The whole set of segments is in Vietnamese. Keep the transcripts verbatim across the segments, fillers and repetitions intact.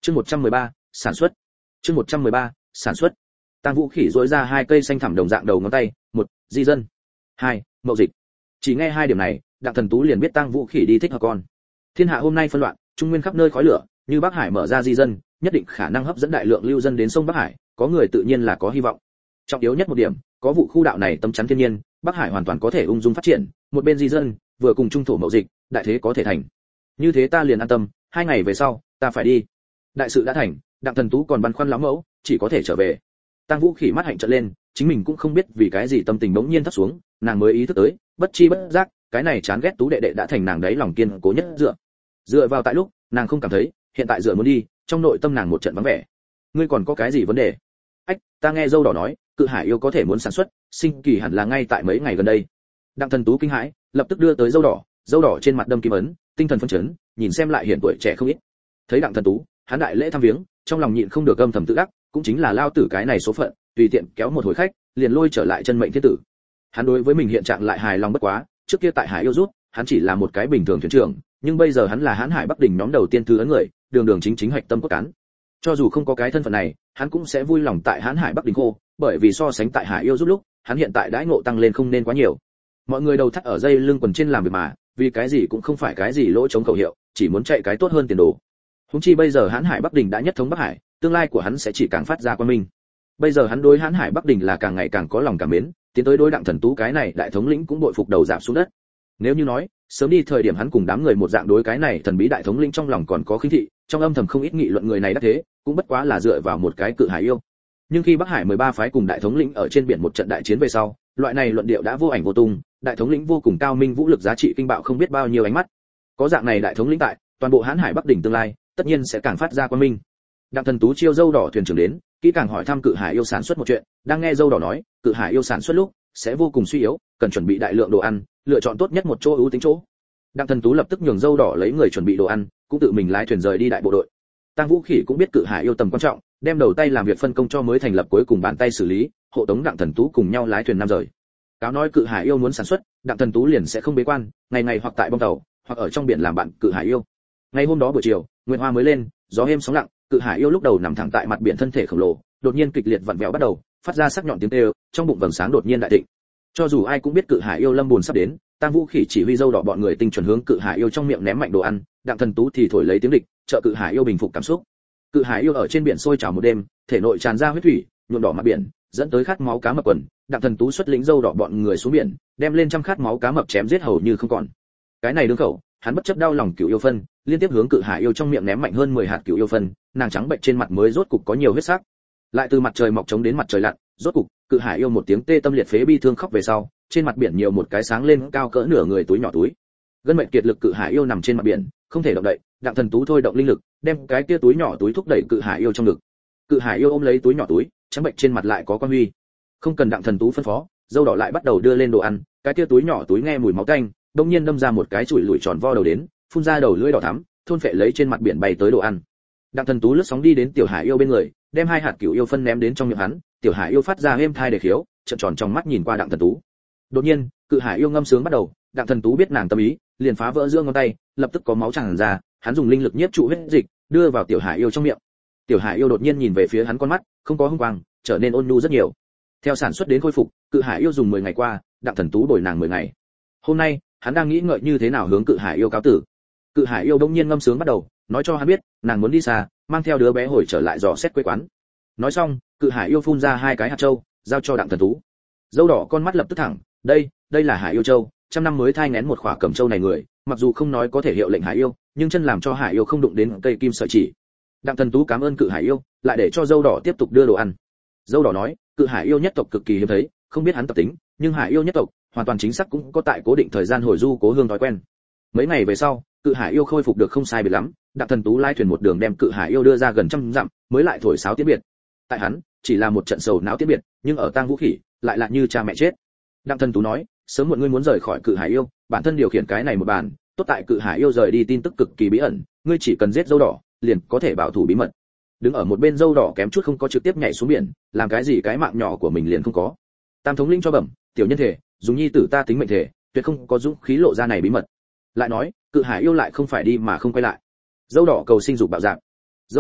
Chương một trăm mười ba, sản xuất. Chương một trăm mười ba, sản xuất. Tang Vũ Khỉ rũa ra hai cây xanh thẳm đồng dạng đầu ngón tay, một, di dân, hai, mậu dịch. Chỉ nghe hai điểm này, Đặng Thần Tú liền biết Tang Vũ Khỉ đi thích hợp con. Thiên hạ hôm nay phân loạn, trung nguyên khắp nơi khói lửa, như Bắc Hải mở ra di dân, nhất định khả năng hấp dẫn đại lượng lưu dân đến sông Bắc Hải, có người tự nhiên là có hy vọng. Trọng yếu nhất một điểm, có vụ khu đạo này tấm chắn thiên nhiên, Bắc Hải hoàn toàn có thể ung dung phát triển, một bên di dân, vừa cùng trung thổ mậu dịch, đại thế có thể thành. Như thế ta liền an tâm, hai ngày về sau, ta phải đi. Đại sự đã thành, Đặng Thần Tú còn băn khoăn lắm mẫu, chỉ có thể trở về. Tang Vũ Khỉ mắt hạnh trợn lên, chính mình cũng không biết vì cái gì tâm tình bỗng nhiên thấp xuống, nàng mới ý thức tới, bất chi bất giác, cái này chán ghét Tú đệ đệ đã thành nàng đấy lòng kiên cố nhất dựa. Dựa vào tại lúc, nàng không cảm thấy, hiện tại dựa muốn đi, trong nội tâm nàng một trận vắng vẻ. Ngươi còn có cái gì vấn đề? Ách, ta nghe dâu đỏ nói, Cự Hải yêu có thể muốn sản xuất, sinh kỳ hẳn là ngay tại mấy ngày gần đây. Đặng Thần Tú kinh hãi, lập tức đưa tới dâu đỏ, dâu đỏ trên mặt đâm kim ấn, tinh thần phấn chấn, nhìn xem lại hiện tuổi trẻ không ít. Thấy Đặng Thần Tú, hắn đại lễ thăm viếng, trong lòng nhịn không được âm thầm tự đắc, cũng chính là lao tử cái này số phận, tùy tiện kéo một hồi khách, liền lôi trở lại chân mệnh thiên tử. Hắn đối với mình hiện trạng lại hài lòng bất quá, trước kia tại Hải yêu rút, hắn chỉ là một cái bình thường thuyền trưởng, nhưng bây giờ hắn là Hán Hải Bắc đỉnh nhóm đầu tiên thứ ấn người, đường đường chính chính hạch tâm cốt cán. Cho dù không có cái thân phận này, hắn cũng sẽ vui lòng tại Hán Hải Bắc đỉnh khô, bởi vì so sánh tại Hải yêu rút lúc, hắn hiện tại đãi ngộ tăng lên không nên quá nhiều. Mọi người đầu thắt ở dây lưng quần trên làm việc mà, vì cái gì cũng không phải cái gì lỗ chống khẩu hiệu, chỉ muốn chạy cái tốt hơn tiền đồ. Huống chi bây giờ Hán Hải Bắc đỉnh đã nhất thống Bắc Hải, tương lai của hắn sẽ chỉ càng phát ra quan minh. Bây giờ hắn đối Hán Hải Bắc đỉnh là càng ngày càng có lòng cảm mến, tiến tới đối Đặng Thần Tú cái này đại thống lĩnh cũng bội phục đầu giảm xuống đất. Nếu như nói, sớm đi thời điểm hắn cùng đám người một dạng đối cái này thần bí đại thống lĩnh trong lòng còn có khinh thị, trong âm thầm không ít nghị luận người này đã thế, cũng bất quá là dựa vào một cái Cự Hải yêu. Nhưng khi Bắc Hải mười ba phái cùng đại thống lĩnh ở trên biển một trận đại chiến về sau, loại này luận điệu đã vô ảnh vô tung, đại thống lĩnh vô cùng cao minh, vũ lực giá trị kinh bạo không biết bao nhiêu ánh mắt. Có dạng này đại thống lĩnh tại, toàn bộ Hán Hải Bắc đỉnh tương lai, tất nhiên sẽ càng phát ra quan minh. Đặng Thần Tú chiêu dâu đỏ thuyền trưởng đến, kỹ càng hỏi thăm Cự Hải yêu sản xuất một chuyện, đang nghe dâu đỏ nói, Cự Hải yêu sản xuất lúc sẽ vô cùng suy yếu, cần chuẩn bị đại lượng đồ ăn, lựa chọn tốt nhất một chỗ ưu tính chỗ. Đặng Thần Tú lập tức nhường dâu đỏ lấy người chuẩn bị đồ ăn, cũng tự mình lái thuyền rời đi đại bộ đội. Tang Vũ Khỉ cũng biết Cự Hải yêu tầm quan trọng, đem đầu tay làm việc phân công cho mới thành lập cuối cùng bàn tay xử lý, hộ tống Đặng Thần Tú cùng nhau lái thuyền năm rời. Cáo nói Cự Hải yêu muốn sản xuất, Đặng Thần Tú liền sẽ không bế quan, ngày ngày hoặc tại bong tàu, hoặc ở trong biển làm bạn Cự Hải yêu. Ngày hôm đó buổi chiều, nguyệt hoa mới lên, gió êm sóng lặng, Cự Hải yêu lúc đầu nằm thẳng tại mặt biển thân thể khổng lồ, đột nhiên kịch liệt vặn vẹo bắt đầu, phát ra sắc nhọn tiếng kêu, trong bụng vầng sáng đột nhiên đại thịnh. Cho dù ai cũng biết Cự Hải yêu lâm buồn sắp đến, Tang Vũ Khỉ chỉ huy dâu đỏ bọn người tinh chuẩn hướng Cự Hải yêu trong miệng ném mạnh đồ ăn, Đặng Thần Tú thì thổi lấy tiếng địch, trợ Cự Hải yêu bình phục cảm xúc. Cự Hải yêu ở trên biển sôi trào một đêm, thể nội tràn ra huyết thủy, nhuộm đỏ mặt biển, dẫn tới khát máu cá mập quần. Đặng Thần Tú xuất lĩnh dâu đỏ bọn người xuống biển, đem lên trăm khát máu cá mập chém giết hầu như không còn. Cái này đương khẩu, hắn bất chấp đau lòng Cửu yêu phân, liên tiếp hướng Cự Hải yêu trong miệng ném mạnh hơn mười hạt Cửu yêu phân, nàng trắng bệnh trên mặt mới rốt cục có nhiều huyết sắc. Lại từ mặt trời mọc chống đến mặt trời lặn, rốt cục, Cự Hải yêu một tiếng tê tâm liệt phế bi thương khóc về sau, trên mặt biển nhiều một cái sáng lên cao cỡ nửa người túi nhỏ túi. Gân mệnh kiệt lực Cự Hải yêu nằm trên mặt biển, không thể động đậy, Đặng Thần Tú thôi động linh lực, đem cái kia túi nhỏ túi thúc đẩy Cự Hải yêu trong ngực. Cự Hải yêu ôm lấy túi nhỏ túi, trắng bệnh trên mặt lại có quan huy. Không cần Đặng Thần Tú phân phó, dâu đỏ lại bắt đầu đưa lên đồ ăn, cái kia túi nhỏ túi nghe mùi máu tanh, đột nhiên đâm ra một cái chùi lùi tròn vo đầu đến, phun ra đầu lưỡi đỏ thắm, thôn phệ lấy trên mặt biển bay tới đồ ăn. Đặng Thần Tú lướt sóng đi đến Tiểu Hải yêu bên người, đem hai hạt Cửu yêu phân ném đến trong miệng hắn, Tiểu Hải yêu phát ra êm thai để khiếu, trợn tròn trong mắt nhìn qua Đặng Thần Tú. Đột nhiên, Cự Hải yêu ngâm sướng bắt đầu, Đặng Thần Tú biết nàng tâm ý, liền phá vỡ giữa ngón tay, lập tức có máu tràn ra, hắn dùng linh lực nhiếp trụ huyết dịch, đưa vào Tiểu Hải yêu trong miệng. Tiểu Hải yêu đột nhiên nhìn về phía hắn, con mắt không có hung quang, trở nên ôn nhu rất nhiều. Theo sản xuất đến khôi phục, Cự Hải yêu dùng mười ngày qua, Đặng Thần Tú bồi nàng mười ngày. Hôm nay, hắn đang nghĩ ngợi như thế nào hướng Cự Hải yêu cáo tử. Cự Hải yêu bỗng nhiên ngâm sướng bắt đầu, nói cho hắn biết, nàng muốn đi xa, mang theo đứa bé hồi trở lại dò xét quê quán. Nói xong, Cự Hải yêu phun ra hai cái hạt châu, giao cho Đặng Thần Tú. Dâu đỏ con mắt lập tức thẳng, đây, đây là Hải yêu châu, trăm năm mới thai nghén một khỏa cẩm châu này người, mặc dù không nói có thể hiệu lệnh Hải yêu, nhưng chân làm cho Hải yêu không đụng đến cây kim sợi chỉ. Đặng Thần Tú cảm ơn Cự Hải yêu, lại để cho dâu đỏ tiếp tục đưa đồ ăn. Dâu đỏ nói, Cự Hải yêu nhất tộc cực kỳ hiếm thấy, không biết hắn tập tính, nhưng Hải yêu nhất tộc hoàn toàn chính xác cũng có tại cố định thời gian hồi du cố hương thói quen. Mấy ngày về sau, Cự Hải yêu khôi phục được không sai biệt lắm, Đặng Thần Tú lái thuyền một đường đem Cự Hải yêu đưa ra gần trăm dặm, mới lại thổi sáo tiễn biệt. Tại hắn, chỉ là một trận sầu não tiễn biệt, nhưng ở Tang Vũ Khỉ, lại là như cha mẹ chết. Đặng Thần Tú nói, sớm muộn ngươi muốn rời khỏi Cự Hải yêu, bản thân điều khiển cái này một bàn, tốt tại Cự Hải yêu rời đi tin tức cực kỳ bí ẩn, ngươi chỉ cần giết dâu đỏ, liền có thể bảo thủ bí mật. Đứng ở một bên dâu đỏ kém chút không có trực tiếp nhảy xuống biển, làm cái gì cái mạng nhỏ của mình liền không có. Tam thống lĩnh cho bẩm, tiểu nhân thể, dùng nhi tử ta tính mệnh thể, tuyệt không có dũng khí lộ ra này bí mật. Lại nói, Cự Hải yêu lại không phải đi mà không quay lại. Dâu đỏ cầu sinh dục bạo dạng. Dâu đỏ,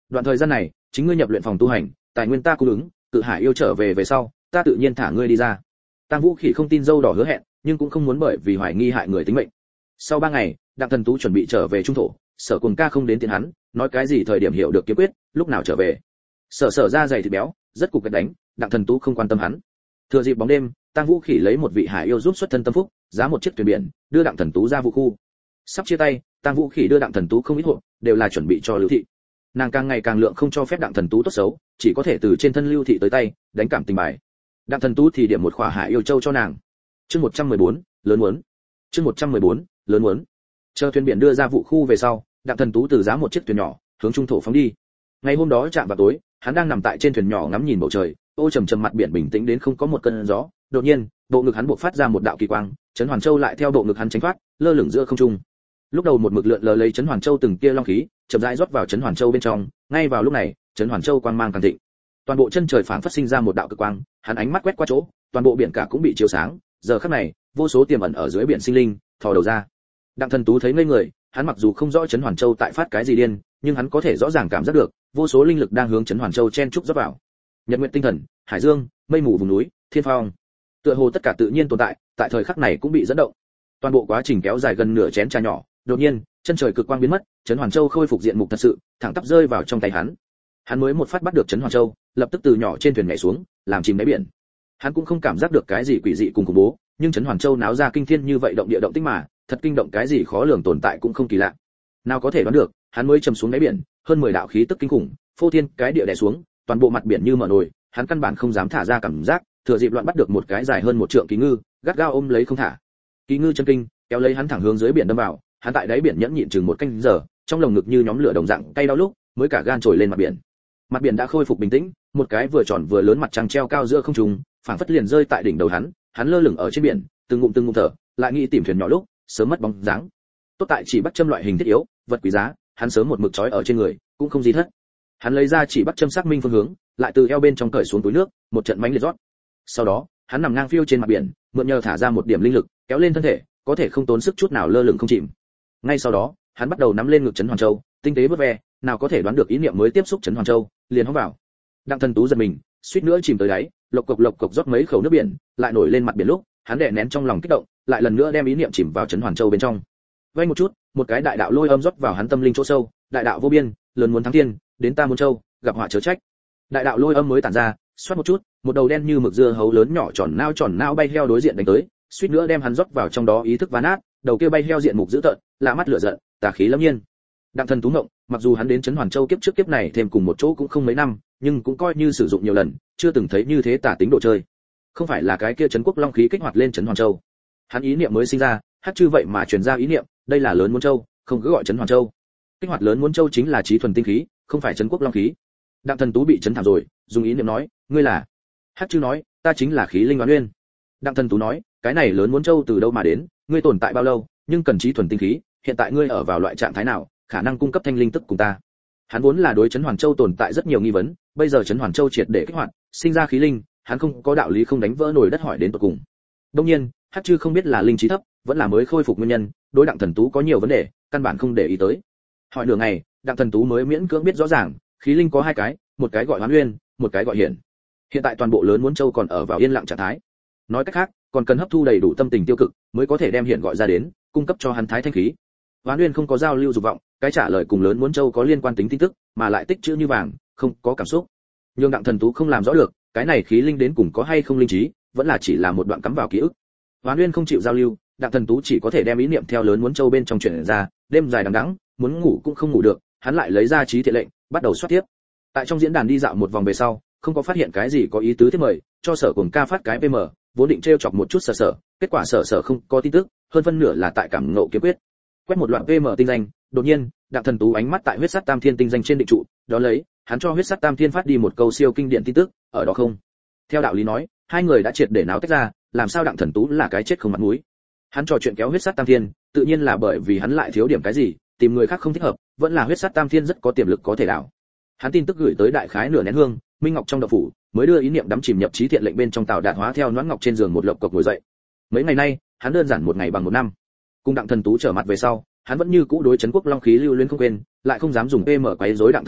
đoạn thời gian này chính ngươi nhập luyện phòng tu hành, tài nguyên ta cung ứng, Cự Hải yêu trở về về sau, ta tự nhiên thả ngươi đi ra. Tang Vũ Khỉ không tin dâu đỏ hứa hẹn, nhưng cũng không muốn bởi vì hoài nghi hại người tính mệnh. Sau ba ngày, Đặng Thần Tú chuẩn bị trở về trung thổ, Sở Cuồng Ca không đến tiện hắn, nói cái gì thời điểm hiểu được kiếm quyết, lúc nào trở về. Sở Sở da dày thịt béo, rất cục gạch đánh, Đặng Thần Tú không quan tâm hắn. Thừa dịp bóng đêm, Tang Vũ Khỉ lấy một vị hải yêu giúp xuất thân tâm phúc, giá một chiếc thuyền biển, đưa Đặng Thần Tú ra vụ khu. Sắp chia tay, Tang Vũ Khỉ đưa Đặng Thần Tú không ít hộp, đều là chuẩn bị cho Lưu Thị. Nàng càng ngày càng lượng không cho phép Đặng Thần Tú tốt xấu, chỉ có thể từ trên thân Lưu Thị tới tay, đánh cảm tình bài. Đặng Thần Tú thì điểm một khỏa hải yêu châu cho nàng. Chương một trăm mười bốn, lớn muốn. Chương một trăm mười bốn, lớn muốn. Chờ thuyền biển đưa ra vụ khu về sau, Đặng Thần Tú từ giá một chiếc thuyền nhỏ, hướng trung thổ phóng đi. Ngày hôm đó chạm vào tối, hắn đang nằm tại trên thuyền nhỏ ngắm nhìn bầu trời, ô trầm trầm mặt biển bình tĩnh đến không có một cơn gió. Đột nhiên, bộ ngực hắn bộc phát ra một đạo kỳ quang, Trấn Hoàn Châu lại theo bộ ngực hắn tránh thoát, lơ lửng giữa không trung. Lúc đầu một mực lượn lờ lấy Trấn Hoàn Châu từng tia long khí, chậm rãi rót vào Trấn Hoàn Châu bên trong, ngay vào lúc này, Trấn Hoàn Châu quang mang càng thịnh. Toàn bộ chân trời phảng phất sinh ra một đạo cực quang, hắn ánh mắt quét qua chỗ, toàn bộ biển cả cũng bị chiếu sáng, giờ khắc này, vô số tiềm ẩn ở dưới biển sinh linh thò đầu ra. Đặng Thần Tú thấy ngây người, hắn mặc dù không rõ Trấn Hoàn Châu tại phát cái gì điên, nhưng hắn có thể rõ ràng cảm giác được, vô số linh lực đang hướng Trấn Hoàn Châu chen trúc rót vào. Nhật nguyện tinh thần, hải dương, mây mù vùng núi, thiên phong, tựa hồ tất cả tự nhiên tồn tại, tại thời khắc này cũng bị dẫn động. Toàn bộ quá trình kéo dài gần nửa chén trà nhỏ, đột nhiên, chân trời cực quang biến mất, Trấn Hoàn Châu khôi phục diện mục thật sự, thẳng tắp rơi vào trong tay hắn. Hắn mới một phát bắt được Trấn Hoàn Châu, lập tức từ nhỏ trên thuyền nhảy xuống, làm chìm đáy biển. Hắn cũng không cảm giác được cái gì quỷ dị cùng khủng bố, nhưng Trấn Hoàn Châu náo ra kinh thiên như vậy động địa động tĩnh mà, thật kinh động cái gì khó lường tồn tại cũng không kỳ lạ. Nào có thể đoán được, hắn mới chầm xuống đáy biển, hơn mười đạo khí tức kinh khủng, phô thiên cái địa đè xuống, toàn bộ mặt biển như mở nồi, hắn căn bản không dám thả ra cảm giác, thừa dịp loạn bắt được một cái dài hơn một trượng kỳ ngư, gắt gao ôm lấy không thả. Kỳ ngư chân kinh, kéo lấy hắn thẳng hướng dưới biển đâm vào, hắn tại đáy biển nhẫn nhịn chừng một canh giờ, trong lồng ngực như nhóm lửa đồng dạng cay đau lúc, mới cả gan trồi lên mặt biển. Mặt biển đã khôi phục bình tĩnh, một cái vừa tròn vừa lớn mặt trăng treo cao giữa không trung, phảng phất liền rơi tại đỉnh đầu hắn, hắn lơ lửng ở trên biển, từng ngụm từng ngụm thở, lại nghĩ tìm thuyền nhỏ lúc, sớm mất bóng dáng. Tốt tại chỉ bắt châm loại hình thiết yếu, vật quý giá, hắn sớm một mực trói ở trên người, cũng không gì thất. Hắn lấy ra chỉ bắt châm xác minh phương hướng, lại từ eo bên trong cởi xuống túi nước, một trận mánh liệt rót. Sau đó, hắn nằm ngang phiêu trên mặt biển, mượn nhờ thả ra một điểm linh lực, kéo lên thân thể, có thể không tốn sức chút nào lơ lửng không chìm. Ngay sau đó, hắn bắt đầu nắm lên ngực Trấn Hoàn Châu, tinh tế vớt ve, nào có thể đoán được ý niệm mới tiếp xúc Trấn Hoàn Châu, liền hóng vào. Đặng Thần Tú giật mình, suýt nữa chìm tới đáy, lộc cộc lộc cộc rót mấy khẩu nước biển, lại nổi lên mặt biển lúc, hắn đè nén trong lòng kích động, lại lần nữa đem ý niệm chìm vào Trấn Hoàn Châu bên trong. Vây một chút, một cái đại đạo lôi âm rót vào hắn tâm linh chỗ sâu, đại đạo vô biên, lớn muốn thắng thiên, đến ta muốn châu, gặp họa chớ trách. Đại đạo lôi âm mới tản ra, xoát một chút, một đầu đen như mực dưa hấu lớn nhỏ tròn nao tròn nao bay heo đối diện đánh tới, suýt nữa đem hắn rót vào trong đó ý thức ván nát, đầu kia bay heo diện mục dữ tợn, lạ mắt lửa giận, tà khí lâm nhiên. Đặng Thần Tú ngộng, mặc dù hắn đến Trấn Hoàn Châu kiếp trước kiếp này thêm cùng một chỗ cũng không mấy năm, nhưng cũng coi như sử dụng nhiều lần, chưa từng thấy như thế tà tính đồ chơi. Không phải là cái kia Trấn Quốc Long khí kích hoạt lên Trấn Hoàn Châu. Hắn ý niệm mới sinh ra, hát chư vậy mà truyền ra ý niệm, đây là lớn muốn châu, không cứ gọi Trấn Hoàn Châu. Kích hoạt lớn muốn châu chính là trí thuần tinh khí, không phải Trấn Quốc Long khí. Đặng Thần Tú bị chấn thảm rồi, dùng ý niệm nói, ngươi là? Hát chư nói, ta chính là khí linh Oán Nguyên. Đặng Thần Tú nói, cái này lớn muốn châu từ đâu mà đến, ngươi tồn tại bao lâu, nhưng cần trí thuần tinh khí, hiện tại ngươi ở vào loại trạng thái nào, khả năng cung cấp thanh linh tức cùng ta. Hắn vốn là đối Trấn Hoàn Châu tồn tại rất nhiều nghi vấn, bây giờ Trấn Hoàn Châu triệt để kích hoạt, sinh ra khí linh, hắn không có đạo lý không đánh vỡ nồi đất hỏi đến tận cùng. Đương nhiên, Hát chư không biết là linh trí thấp, vẫn là mới khôi phục nguyên nhân, đối Đặng Thần Tú có nhiều vấn đề, căn bản không để ý tới. Hỏi nửa ngày, Đặng Thần Tú mới miễn cưỡng biết rõ ràng, khí linh có hai cái, một cái gọi Hoán Nguyên, một cái gọi Hiển. Hiện tại toàn bộ lớn muốn châu còn ở vào yên lặng trạng thái. Nói cách khác, còn cần hấp thu đầy đủ tâm tình tiêu cực, mới có thể đem Hiển gọi ra đến, cung cấp cho hắn thái thanh khí. Hoán Nguyên không có giao lưu dục vọng, cái trả lời cùng lớn muốn châu có liên quan tính tin tức, mà lại tích trữ như vàng, không có cảm xúc. Nhưng Đặng Thần Tú không làm rõ được, cái này khí linh đến cùng có hay không linh trí, vẫn là chỉ là một đoạn cắm vào ký ức. Hoán Nguyên không chịu giao lưu, Đặng Thần Tú chỉ có thể đem ý niệm theo lớn muốn châu bên trong chuyển ra, đêm dài đằng đẵng, muốn ngủ cũng không ngủ được, hắn lại lấy ra trí thiện lệnh, bắt đầu soát tiếp. Tại trong diễn đàn đi dạo một vòng về sau, không có phát hiện cái gì có ý tứ tiếp mời, cho Sở Cuồng Ca phát cái pê em, vốn định trêu chọc một chút Sở Sở, kết quả Sở Sở không có tin tức, hơn phân nửa là tại cảm ngộ kiếm quyết. Quét một loạt pê em tinh danh, đột nhiên, Đặng Thần Tú ánh mắt tại huyết sát tam thiên tinh danh trên định trụ, đó lấy, hắn cho huyết sát tam thiên phát đi một câu siêu kinh điển tin tức, ở đó không. Theo đạo lý nói, hai người đã triệt để náo tách ra, làm sao Đặng Thần Tú là cái chết không mặt mũi. Hắn trò chuyện kéo huyết sát tam thiên, tự nhiên là bởi vì hắn lại thiếu điểm cái gì, tìm người khác không thích hợp, vẫn là huyết sát tam thiên rất có tiềm lực có thể đảo. Hắn tin tức gửi tới đại khái nửa nén hương, Minh Ngọc trong đậu phủ, mới đưa ý niệm đắm chìm nhập trí thiện lệnh bên trong Tào Đạt hóa theo Noãn Ngọc trên giường một lộc cộc ngồi dậy. Mấy ngày nay, hắn đơn giản một ngày bằng một năm. Cùng Đặng Thần Tú trở mặt về sau, hắn vẫn như cũ đối Trấn Quốc Long khí lưu luyến không quên, lại không dám dùng pê em quấy rối Đặng Thần Tú,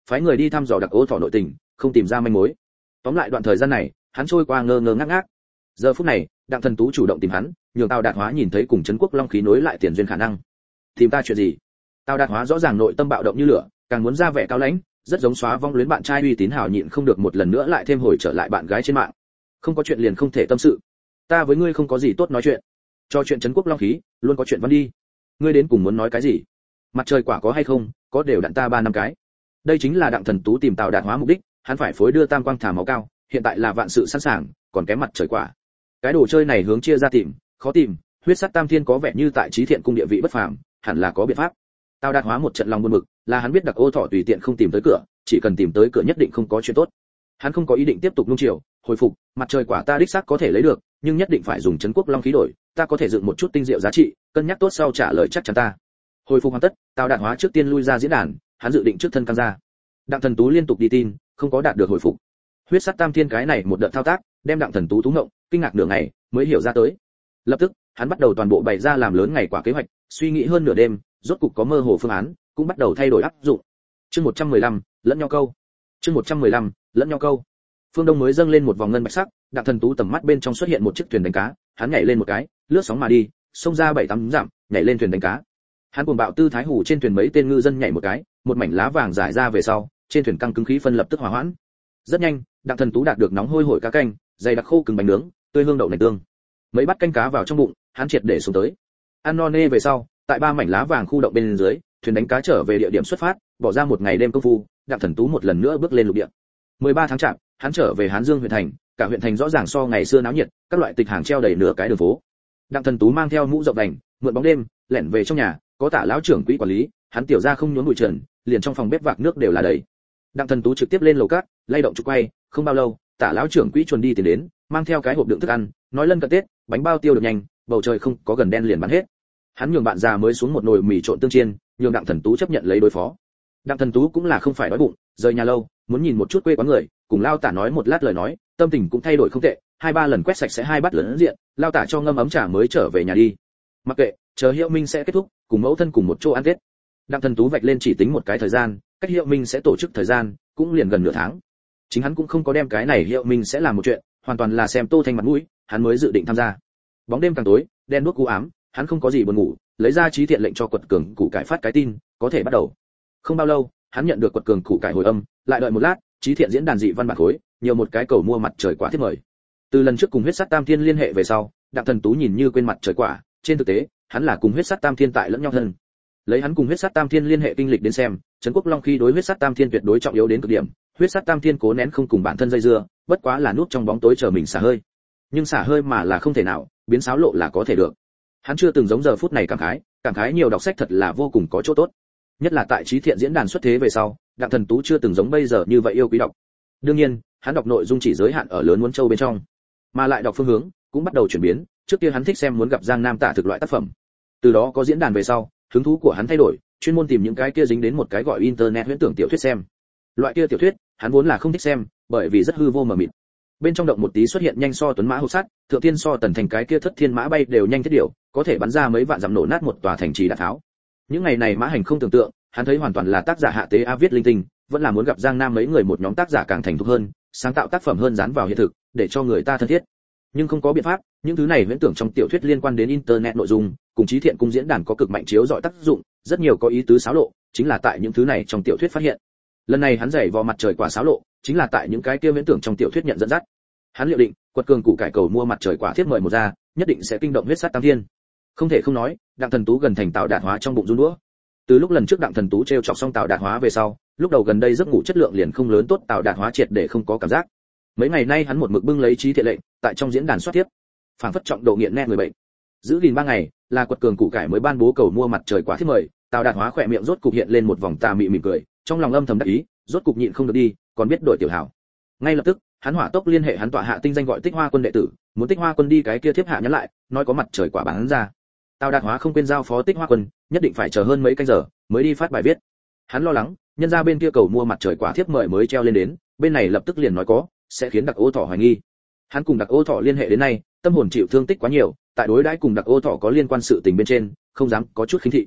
phái người đi thăm dò đặc ô thọ nội tình, không tìm ra manh mối. Tóm lại đoạn thời gian này, hắn trôi qua ngơ ngơ ngác ngác. Giờ phút này, Đặng Thần Tú chủ động tìm hắn, nhường Tào Đạt Hóa nhìn thấy cùng Trấn Quốc Long khí nối lại tiền duyên khả năng. Tìm ta chuyện gì? Tào Đạt Hóa rõ ràng nội tâm bạo động như lửa, càng muốn ra vẻ cao lãnh, rất giống xóa vong luyến bạn trai uy tín hào nhịn không được một lần nữa lại thêm hồi trở lại bạn gái trên mạng. Không có chuyện liền không thể tâm sự. Ta với ngươi không có gì tốt nói chuyện. Cho chuyện Trấn Quốc Long khí, luôn có chuyện văn đi. Ngươi đến cùng muốn nói cái gì? Mặt trời quả có hay không, có đều đặn ta ba năm cái. Đây chính là Đặng Thần Tú tìm Tào Đạt Hóa mục đích, hắn phải phối đưa tam quang thả máu cao, hiện tại là vạn sự sẵn sàng, còn kém mặt trời quả. Cái đồ chơi này hướng chia ra tìm, khó tìm, huyết sắt tam thiên có vẻ như tại Chí Thiện cung địa vị bất phàm, hẳn là có biện pháp. Tào Đạt Hóa một trận lòng buồn bực, là hắn biết Đặc Ô Thọ tùy tiện không tìm tới cửa, chỉ cần tìm tới cửa nhất định không có chuyện tốt. Hắn không có ý định tiếp tục nung chiều, hồi phục, mặt trời quả ta đích xác có thể lấy được, nhưng nhất định phải dùng Trấn Quốc Long khí đổi, ta có thể dựng một chút tinh diệu giá trị, cân nhắc tốt sau trả lời chắc chắn ta. Hồi phục hoàn tất, Tào Đạt Hóa trước tiên lui ra diễn đàn, hắn dự định trước thân căng ra. Đặng Thần Tú liên tục đi tin, không có đạt được hồi phục. Huyết sắt tam thiên cái này một đợt thao tác, đem Đặng Thần Tú tú ngộng, kinh ngạc nửa ngày, mới hiểu ra tới. Lập tức, hắn bắt đầu toàn bộ bày ra làm lớn ngày quả kế hoạch, suy nghĩ hơn nửa đêm, rốt cục có mơ hồ phương án, cũng bắt đầu thay đổi áp dụng. Chương một trăm mười lăm, lẫn nhau câu. Chương một trăm mười lăm, lẫn nhau câu. Phương Đông mới dâng lên một vòng ngân bạch sắc, Đặng Thần Tú tầm mắt bên trong xuất hiện một chiếc thuyền đánh cá, hắn nhảy lên một cái, lướt sóng mà đi, xông ra bảy tám dặm, nhảy lên thuyền đánh cá. Hắn cuồng bạo tư thái hủ trên thuyền mấy tên ngư dân nhảy một cái, một mảnh lá vàng rải ra về sau, trên thuyền căng cứng khí phân lập tức hòa hoãn. Rất nhanh, Đặng Thần Tú đạt được nóng hôi hổi cá canh, dày đặc khô cứng bánh nướng, tươi hương đậu nành tương. Mấy bát canh cá vào trong bụng, hắn triệt để xuống tới. Ăn no nê về sau, tại ba mảnh lá vàng khu động bên dưới, thuyền đánh cá trở về địa điểm xuất phát, bỏ ra một ngày đêm công phu, Đặng Thần Tú một lần nữa bước lên lục địa. mười ba tháng chạp, hắn trở về Hán Dương huyện thành, cả huyện thành rõ ràng so ngày xưa náo nhiệt, các loại tịch hàng treo đầy nửa cái đường phố. Đặng Thần Tú mang theo mũ rộng vành, mượn bóng đêm, lẻn về trong nhà, có Tả lão trưởng quỹ quản lý, hắn tiểu ra không nhốn bụi trần, liền trong phòng bếp vạc nước đều là đầy. Đặng Thần Tú trực tiếp lên lầu cát, lay động trục quay, không bao lâu, Tả lão trưởng quỹ chuẩn đi tiền đến, mang theo cái hộp đựng thức ăn, nói lân cận Tết, bánh bao tiêu được nhanh, bầu trời không có gần đen liền bán hết. Hắn nhường bạn già mới xuống một nồi mì trộn tương chiên, nhường Đặng Thần Tú chấp nhận lấy đối phó. Đặng Thần Tú cũng là không phải đói bụng, rời nhà lâu, muốn nhìn một chút quê quán người, cùng Lao Tả nói một lát lời nói, tâm tình cũng thay đổi không tệ, hai ba lần quét sạch sẽ hai bát lớn diện, Lao Tả cho ngâm ấm trà mới trở về nhà đi. Mặc kệ, chờ Hiệu Minh sẽ kết thúc, cùng mẫu thân cùng một chỗ ăn Tết. Đặng Thần Tú vạch lên chỉ tính một cái thời gian, cách Hiệu Minh sẽ tổ chức thời gian, cũng liền gần nửa tháng. Chính hắn cũng không có đem cái này Hiệu Minh sẽ làm một chuyện, hoàn toàn là xem Tô Thanh mặt mũi, hắn mới dự định tham gia. Bóng đêm càng tối, đen đuốc u ám, hắn không có gì buồn ngủ, lấy ra Chí Thiện lệnh cho Quật Cường Củ Cải phát cái tin, có thể bắt đầu. Không bao lâu, hắn nhận được Quật Cường Củ Cải hồi âm, lại đợi một lát, Chí Thiện diễn đàn dị văn bản khối, nhiều một cái cầu mua mặt trời quả thiết mời. Từ lần trước cùng huyết sắt tam thiên liên hệ về sau, Đặng Thần Tú nhìn như quên mặt trời quả, trên thực tế, hắn là cùng huyết sắt tam thiên tại lẫn nhau thân. Lấy hắn cùng huyết sắt tam thiên liên hệ kinh lịch đến xem, Trấn Quốc Long khi đối huyết sắt tam thiên tuyệt đối trọng yếu đến cực điểm, huyết sắt tam thiên cố nén không cùng bản thân dây dưa, bất quá là núp trong bóng tối chờ mình xả hơi. Nhưng xả hơi mà là không thể nào, biến xáo lộ là có thể được. Hắn chưa từng giống giờ phút này cảm khái, cảm khái nhiều đọc sách thật là vô cùng có chỗ tốt. Nhất là tại Chí Thiện diễn đàn xuất thế về sau, Đặng Thần Tú chưa từng giống bây giờ như vậy yêu quý đọc. Đương nhiên, hắn đọc nội dung chỉ giới hạn ở lớn muốn châu bên trong, mà lại đọc phương hướng cũng bắt đầu chuyển biến, trước kia hắn thích xem muốn gặp Giang Nam Tả thực loại tác phẩm. Từ đó có diễn đàn về sau, hứng thú của hắn thay đổi, chuyên môn tìm những cái kia dính đến một cái gọi internet huyễn tưởng tiểu thuyết xem. Loại kia tiểu thuyết, hắn vốn là không thích xem, bởi vì rất hư vô mờ mịt. Bên trong động một tí xuất hiện nhanh so tuấn mã hô sát, thượng thiên so tần thành cái kia thất thiên mã bay đều nhanh thiết điều, có thể bắn ra mấy vạn dặm nổ nát một tòa thành trì đạn tháo. Những ngày này mã hành không tưởng tượng, hắn thấy hoàn toàn là tác giả hạ tế a viết linh tinh, vẫn là muốn gặp Giang Nam mấy người một nhóm tác giả càng thành thục hơn, sáng tạo tác phẩm hơn dán vào hiện thực, để cho người ta thân thiết. Nhưng không có biện pháp, những thứ này huyễn tưởng trong tiểu thuyết liên quan đến internet nội dung, cùng Chí Thiện cung diễn đàn có cực mạnh chiếu dọi tác dụng, rất nhiều có ý tứ xáo lộ, chính là tại những thứ này trong tiểu thuyết phát hiện. Lần này hắn giày vò mặt trời quả xáo lộ, chính là tại những cái kia huyễn tưởng trong tiểu thuyết nhận dẫn dắt. Hắn liệu định, Quật Cường Củ Cải cầu mua mặt trời quả thiết mời một ra, nhất định sẽ kinh động huyết sát tam thiên. Không thể không nói, Đặng Thần Tú gần thành Tào Đạt Hóa trong bụng run đũa. Từ lúc lần trước Đặng Thần Tú treo chọc xong Tào Đạt Hóa về sau, lúc đầu gần đây giấc ngủ chất lượng liền không lớn tốt, Tào Đạt Hóa triệt để không có cảm giác. Mấy ngày nay hắn một mực bưng lấy Chí Thiện lệnh, tại trong diễn đàn soát tiếp. Phản phất trọng độ nghiện nét người bệnh. Giữ gìn ba ngày, là Quật Cường Củ Cải mới ban bố cầu mua mặt trời quả thiết mời, Tào Đạt Hóa khỏe miệng rốt cục hiện lên một vòng tà mị mỉm cười, trong lòng âm thầm đắc ý, rốt cục nhịn không được đi, còn biết đổi tiểu hảo. Ngay lập tức, hắn hỏa tốc liên hệ hắn tọa hạ tinh danh gọi Tích Hoa quân đệ tử, muốn Tích Hoa quân đi cái kia thiếp hạ nhắn lại, nói có mặt trời quả bán ra. Tào Đạt Hóa không quên giao phó Tích Hoa quân, nhất định phải chờ hơn mấy canh giờ mới đi phát bài viết. Hắn lo lắng, nhân ra bên kia cầu mua mặt trời quả thiếp mời mới treo lên đến, bên này lập tức liền nói có, sẽ khiến Đặc Ô Thọ hoài nghi. Hắn cùng Đặc Ô Thọ liên hệ đến nay, tâm hồn chịu thương tích quá nhiều, tại đối đãi cùng Đặc Ô Thọ có liên quan sự tình bên trên, không dám có chút khinh thị.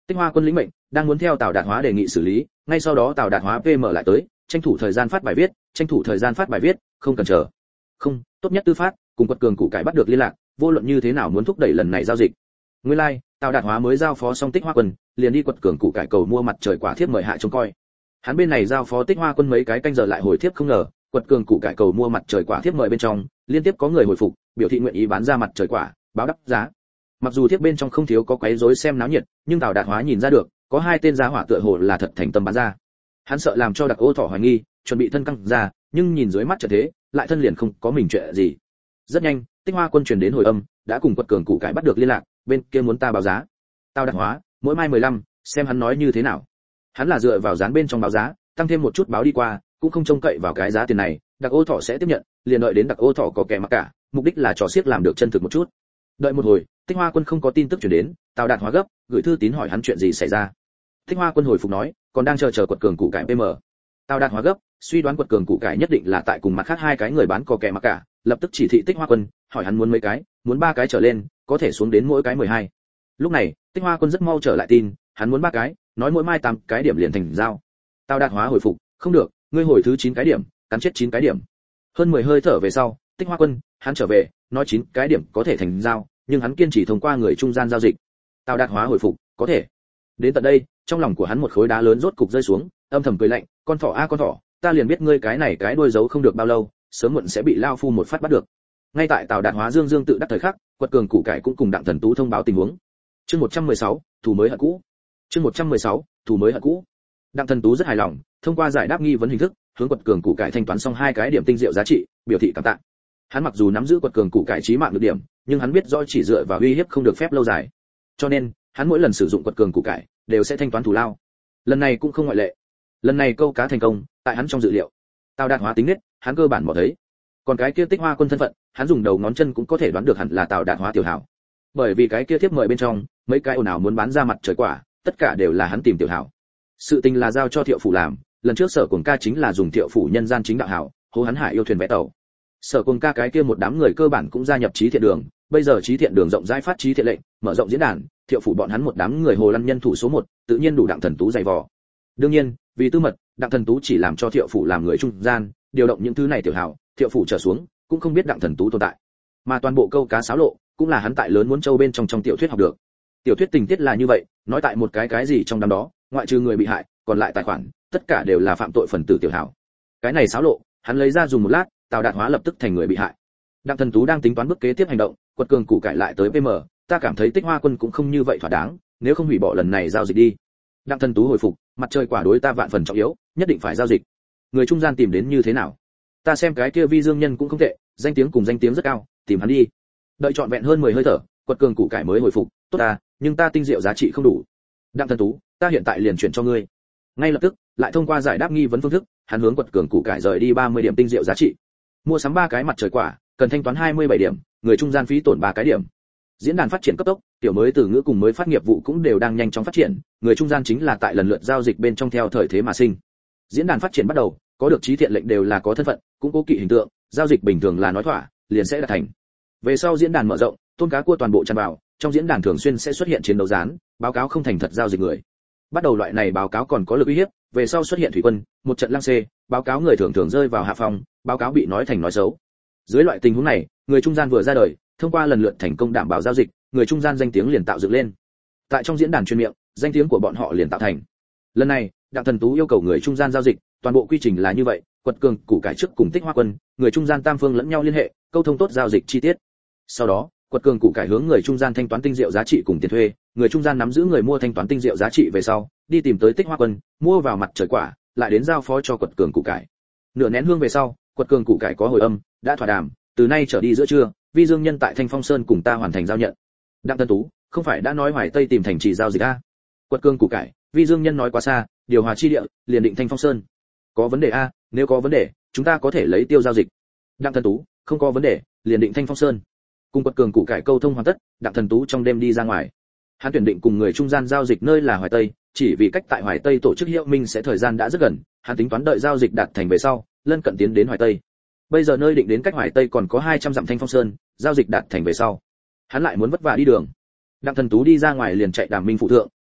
Tích Hoa Quân lĩnh mệnh, đang muốn theo Tào Đạt Hóa đề nghị xử lý, ngay sau đó Tào Đạt Hóa pê em lại tới, tranh thủ thời gian phát bài viết, tranh thủ thời gian phát bài viết, không cần chờ. Không, tốt nhất tư phát, cùng Quật Cường Củ Cải bắt được liên lạc, vô luận như thế nào muốn thúc đẩy lần này giao dịch. Nguyên lai, like, Tào Đạt Hóa mới giao phó xong Tích Hoa Quân, liền đi Quật Cường Củ Cải cầu mua mặt trời quả thiếp mời hạ trông coi. Hắn bên này giao phó Tích Hoa Quân mấy cái canh giờ lại hồi thiếp không ngờ, Quật Cường Củ Cải cầu mua mặt trời quả thiếp mời bên trong, liên tiếp có người hồi phục, biểu thị nguyện ý bán ra mặt trời quả, báo đáp giá. Mặc dù thiếp bên trong không thiếu có quấy rối xem náo nhiệt, nhưng Tào Đạt Hóa nhìn ra được, có hai tên giá hỏa tựa hồ là thật thành tâm bán ra. Hắn sợ làm cho Đặc Ô Thỏ hoài nghi, chuẩn bị thân căng ra, nhưng nhìn dưới mắt trở thế, lại thân liền không có mình chuyện gì. Rất nhanh, Tích Hoa Quân truyền đến hồi âm, đã cùng Quật Cường Củ Cải bắt được liên lạc, bên kia muốn ta báo giá. Tào Đạt Hóa, mỗi mai mười lăm, xem hắn nói như thế nào. Hắn là dựa vào dán bên trong báo giá, tăng thêm một chút báo đi qua, cũng không trông cậy vào cái giá tiền này, Đặc Ô Thỏ sẽ tiếp nhận, liền đợi đến Đặc Ô Thỏ có kẻ mặc cả, mục đích là trò xiếc làm được chân thực một chút. Đợi một hồi, Tích Hoa Quân không có tin tức truyền đến, Tào Đạt Hóa gấp, gửi thư tín hỏi hắn chuyện gì xảy ra. Tích Hoa Quân hồi phục nói, còn đang chờ chờ Quật Cường Củ Cải pê em. Tào Đạt Hóa gấp, suy đoán Quật Cường Củ Cải nhất định là tại cùng mặt khác hai cái người bán có kẻ mặc cả, lập tức chỉ thị Tích Hoa Quân, hỏi hắn muốn mấy cái, muốn ba cái trở lên, có thể xuống đến mỗi cái mười hai. Lúc này, Tích Hoa Quân rất mau trở lại tin, hắn muốn ba cái, nói mỗi mai tám cái điểm liền thành giao. Tào Đạt Hóa hồi phục, không được, ngươi hồi thứ chín cái điểm, cắn chết chín cái điểm. Hơn mười hơi thở về sau, Tích Hoa Quân, hắn trở về, nói chín cái điểm có thể thành giao, nhưng hắn kiên trì thông qua người trung gian giao dịch. Tào Đạt Hóa hồi phục, có thể. Đến tận đây, trong lòng của hắn một khối đá lớn rốt cục rơi xuống, âm thầm cười lạnh, con thỏ a con thỏ, ta liền biết ngươi cái này cái đuôi giấu không được bao lâu, sớm muộn sẽ bị lao phu một phát bắt được. Ngay tại Tào Đạt Hóa dương dương tự đắc thời khắc, Quật Cường Củ Cải cũng cùng Đặng Thần Tú thông báo tình huống. Chương một trăm mười sáu, thủ mới hận cũ. Chương một trăm mười sáu, thủ mới hận cũ. Đặng Thần Tú rất hài lòng, thông qua giải đáp nghi vấn hình thức, hướng Quật Cường Củ Cải thanh toán xong hai cái điểm tinh diệu giá trị, biểu thị cảm tạ. Hắn mặc dù nắm giữ Quật Cường Củ Cải chí mạng được điểm, nhưng hắn biết rõ chỉ dựa vào uy hiếp không được phép lâu dài. Cho nên, hắn mỗi lần sử dụng Quật Cường Củ Cải đều sẽ thanh toán thù lao. Lần này cũng không ngoại lệ. Lần này câu cá thành công, tại hắn trong dự liệu. Tào Đạt Hóa tính nết, hắn cơ bản bỏ thấy. Còn cái kia Tích Hoa Quân thân phận, hắn dùng đầu ngón chân cũng có thể đoán được hẳn là Tào Đạt Hóa tiểu hảo. Bởi vì cái kia thiếp mời bên trong, mấy cái ồn ào muốn bán ra mặt trời quả, tất cả đều là hắn tìm tiểu hảo. Sự tình là giao cho Thiệu phủ làm, lần trước Sở Cuồng Ca chính là dùng Thiệu phủ nhân gian chính đạo hảo, hô hắn Hải yêu thuyền vẽ tàu. Sở Cuồng Ca cái kia một đám người cơ bản cũng gia nhập Chí Thiện Đường, bây giờ Chí Thiện Đường rộng rãi phát Chí Thiện lệnh, mở rộng diễn đàn, Thiệu phủ bọn hắn một đám người hồ lăn nhân thủ số một, tự nhiên đủ Đặng Thần Tú dày vò. Đương nhiên, vì tư mật, Đặng Thần Tú chỉ làm cho Thiệu phủ làm người trung gian, điều động những thứ này tiểu hảo, Thiệu phủ trở xuống, cũng không biết Đặng Thần Tú tồn tại. Mà toàn bộ câu cá xáo lộ, cũng là hắn tại lớn muốn châu bên trong trong tiểu thuyết học được. Tiểu thuyết tình tiết là như vậy, nói tại một cái cái gì trong đám đó, ngoại trừ người bị hại, còn lại tài khoản, tất cả đều là phạm tội phần tử tiểu hảo. Cái này xáo lộ, hắn lấy ra dùng một lát, Tào Đạt Hóa lập tức thành người bị hại. Đặng Thần Tú đang tính toán bước kế tiếp hành động, Quật Cường Củ Cải lại tới pê em, ta cảm thấy Tích Hoa Quân cũng không như vậy thỏa đáng, nếu không hủy bỏ lần này giao dịch đi. Đặng Thần Tú hồi phục, mặt trời quả đối ta vạn phần trọng yếu, nhất định phải giao dịch. Người trung gian tìm đến như thế nào? Ta xem cái kia Vi Dương Nhân cũng không tệ, danh tiếng cùng danh tiếng rất cao, tìm hắn đi. Đợi trọn vẹn hơn mười hơi thở, Quật Cường Củ Cải mới hồi phục, tốt ta, nhưng ta tinh diệu giá trị không đủ. Đặng Thần Tú, ta hiện tại liền chuyển cho ngươi. Ngay lập tức, lại thông qua giải đáp nghi vấn phương thức, hắn hướng Quật Cường Củ Cải rời đi ba mươi điểm tinh diệu giá trị. Mua sắm ba cái mặt trời quả, cần thanh toán hai mươi bảy điểm, người trung gian phí tổn ba cái điểm. Diễn đàn phát triển cấp tốc, tiểu mới từ ngữ cùng mới phát nghiệp vụ cũng đều đang nhanh chóng phát triển, người trung gian chính là tại lần lượt giao dịch bên trong theo thời thế mà sinh. Diễn đàn phát triển bắt đầu, có được Chí Thiện lệnh đều là có thân phận, cũng cố kỵ hình tượng, giao dịch bình thường là nói thỏa, liền sẽ đạt thành. Về sau diễn đàn mở rộng, tôm cá cua toàn bộ tràn vào, trong diễn đàn thường xuyên sẽ xuất hiện chiến đấu gián, báo cáo không thành thật giao dịch người. Bắt đầu loại này báo cáo còn có lực uy hiếp, về sau xuất hiện thủy quân, một trận lang xê, báo cáo người thường thường rơi vào hạ phòng, báo cáo bị nói thành nói xấu. Dưới loại tình huống này, người trung gian vừa ra đời, thông qua lần lượt thành công đảm bảo giao dịch, người trung gian danh tiếng liền tạo dựng lên. Tại trong diễn đàn truyền miệng, danh tiếng của bọn họ liền tạo thành. Lần này, Đặng Thần Tú yêu cầu người trung gian giao dịch, toàn bộ quy trình là như vậy, Quật Cường Củ Cải trước cùng Tích Hoa Quân, người trung gian tam phương lẫn nhau liên hệ, câu thông tốt giao dịch chi tiết. Sau đó, Quật Cường Củ Cải hướng người trung gian thanh toán tinh diệu giá trị cùng tiền thuê, người trung gian nắm giữ người mua thanh toán tinh diệu giá trị về sau, đi tìm tới Tích Hoa Quân, mua vào mặt trời quả, lại đến giao phó cho Quật Cường Củ Cải. Nửa nén hương về sau, Quật Cường Củ Cải có hồi âm, đã thỏa đàm, từ nay trở đi giữa trưa, Vi Dương Nhân tại Thanh Phong Sơn cùng ta hoàn thành giao nhận. Đặng Thần Tú, không phải đã nói Hoài Tây tìm thành trì giao dịch a? Quật Cường Củ Cải, Vi Dương Nhân nói quá xa, điều hòa chi địa, liền định Thanh Phong Sơn. Có vấn đề a? Nếu có vấn đề, chúng ta có thể lấy tiêu giao dịch. Đặng Thần Tú, không có vấn đề, liền định Thanh Phong Sơn. Cùng Quật Cường Củ Cải câu thông hoàn tất, Đặng Thần Tú trong đêm đi ra ngoài. Hắn tuyển định cùng người trung gian giao dịch nơi là Hoài Tây, chỉ vì cách tại Hoài Tây tổ chức hiệu minh sẽ thời gian đã rất gần, hắn tính toán đợi giao dịch đạt thành về sau, lân cận tiến đến Hoài Tây. Bây giờ nơi định đến cách Hoài Tây còn có hai trăm dặm Thanh Phong Sơn, giao dịch đạt thành về sau, hắn lại muốn vất vả đi đường. Đặng Thần Tú đi ra ngoài liền chạy Đàm Minh phụ thượng,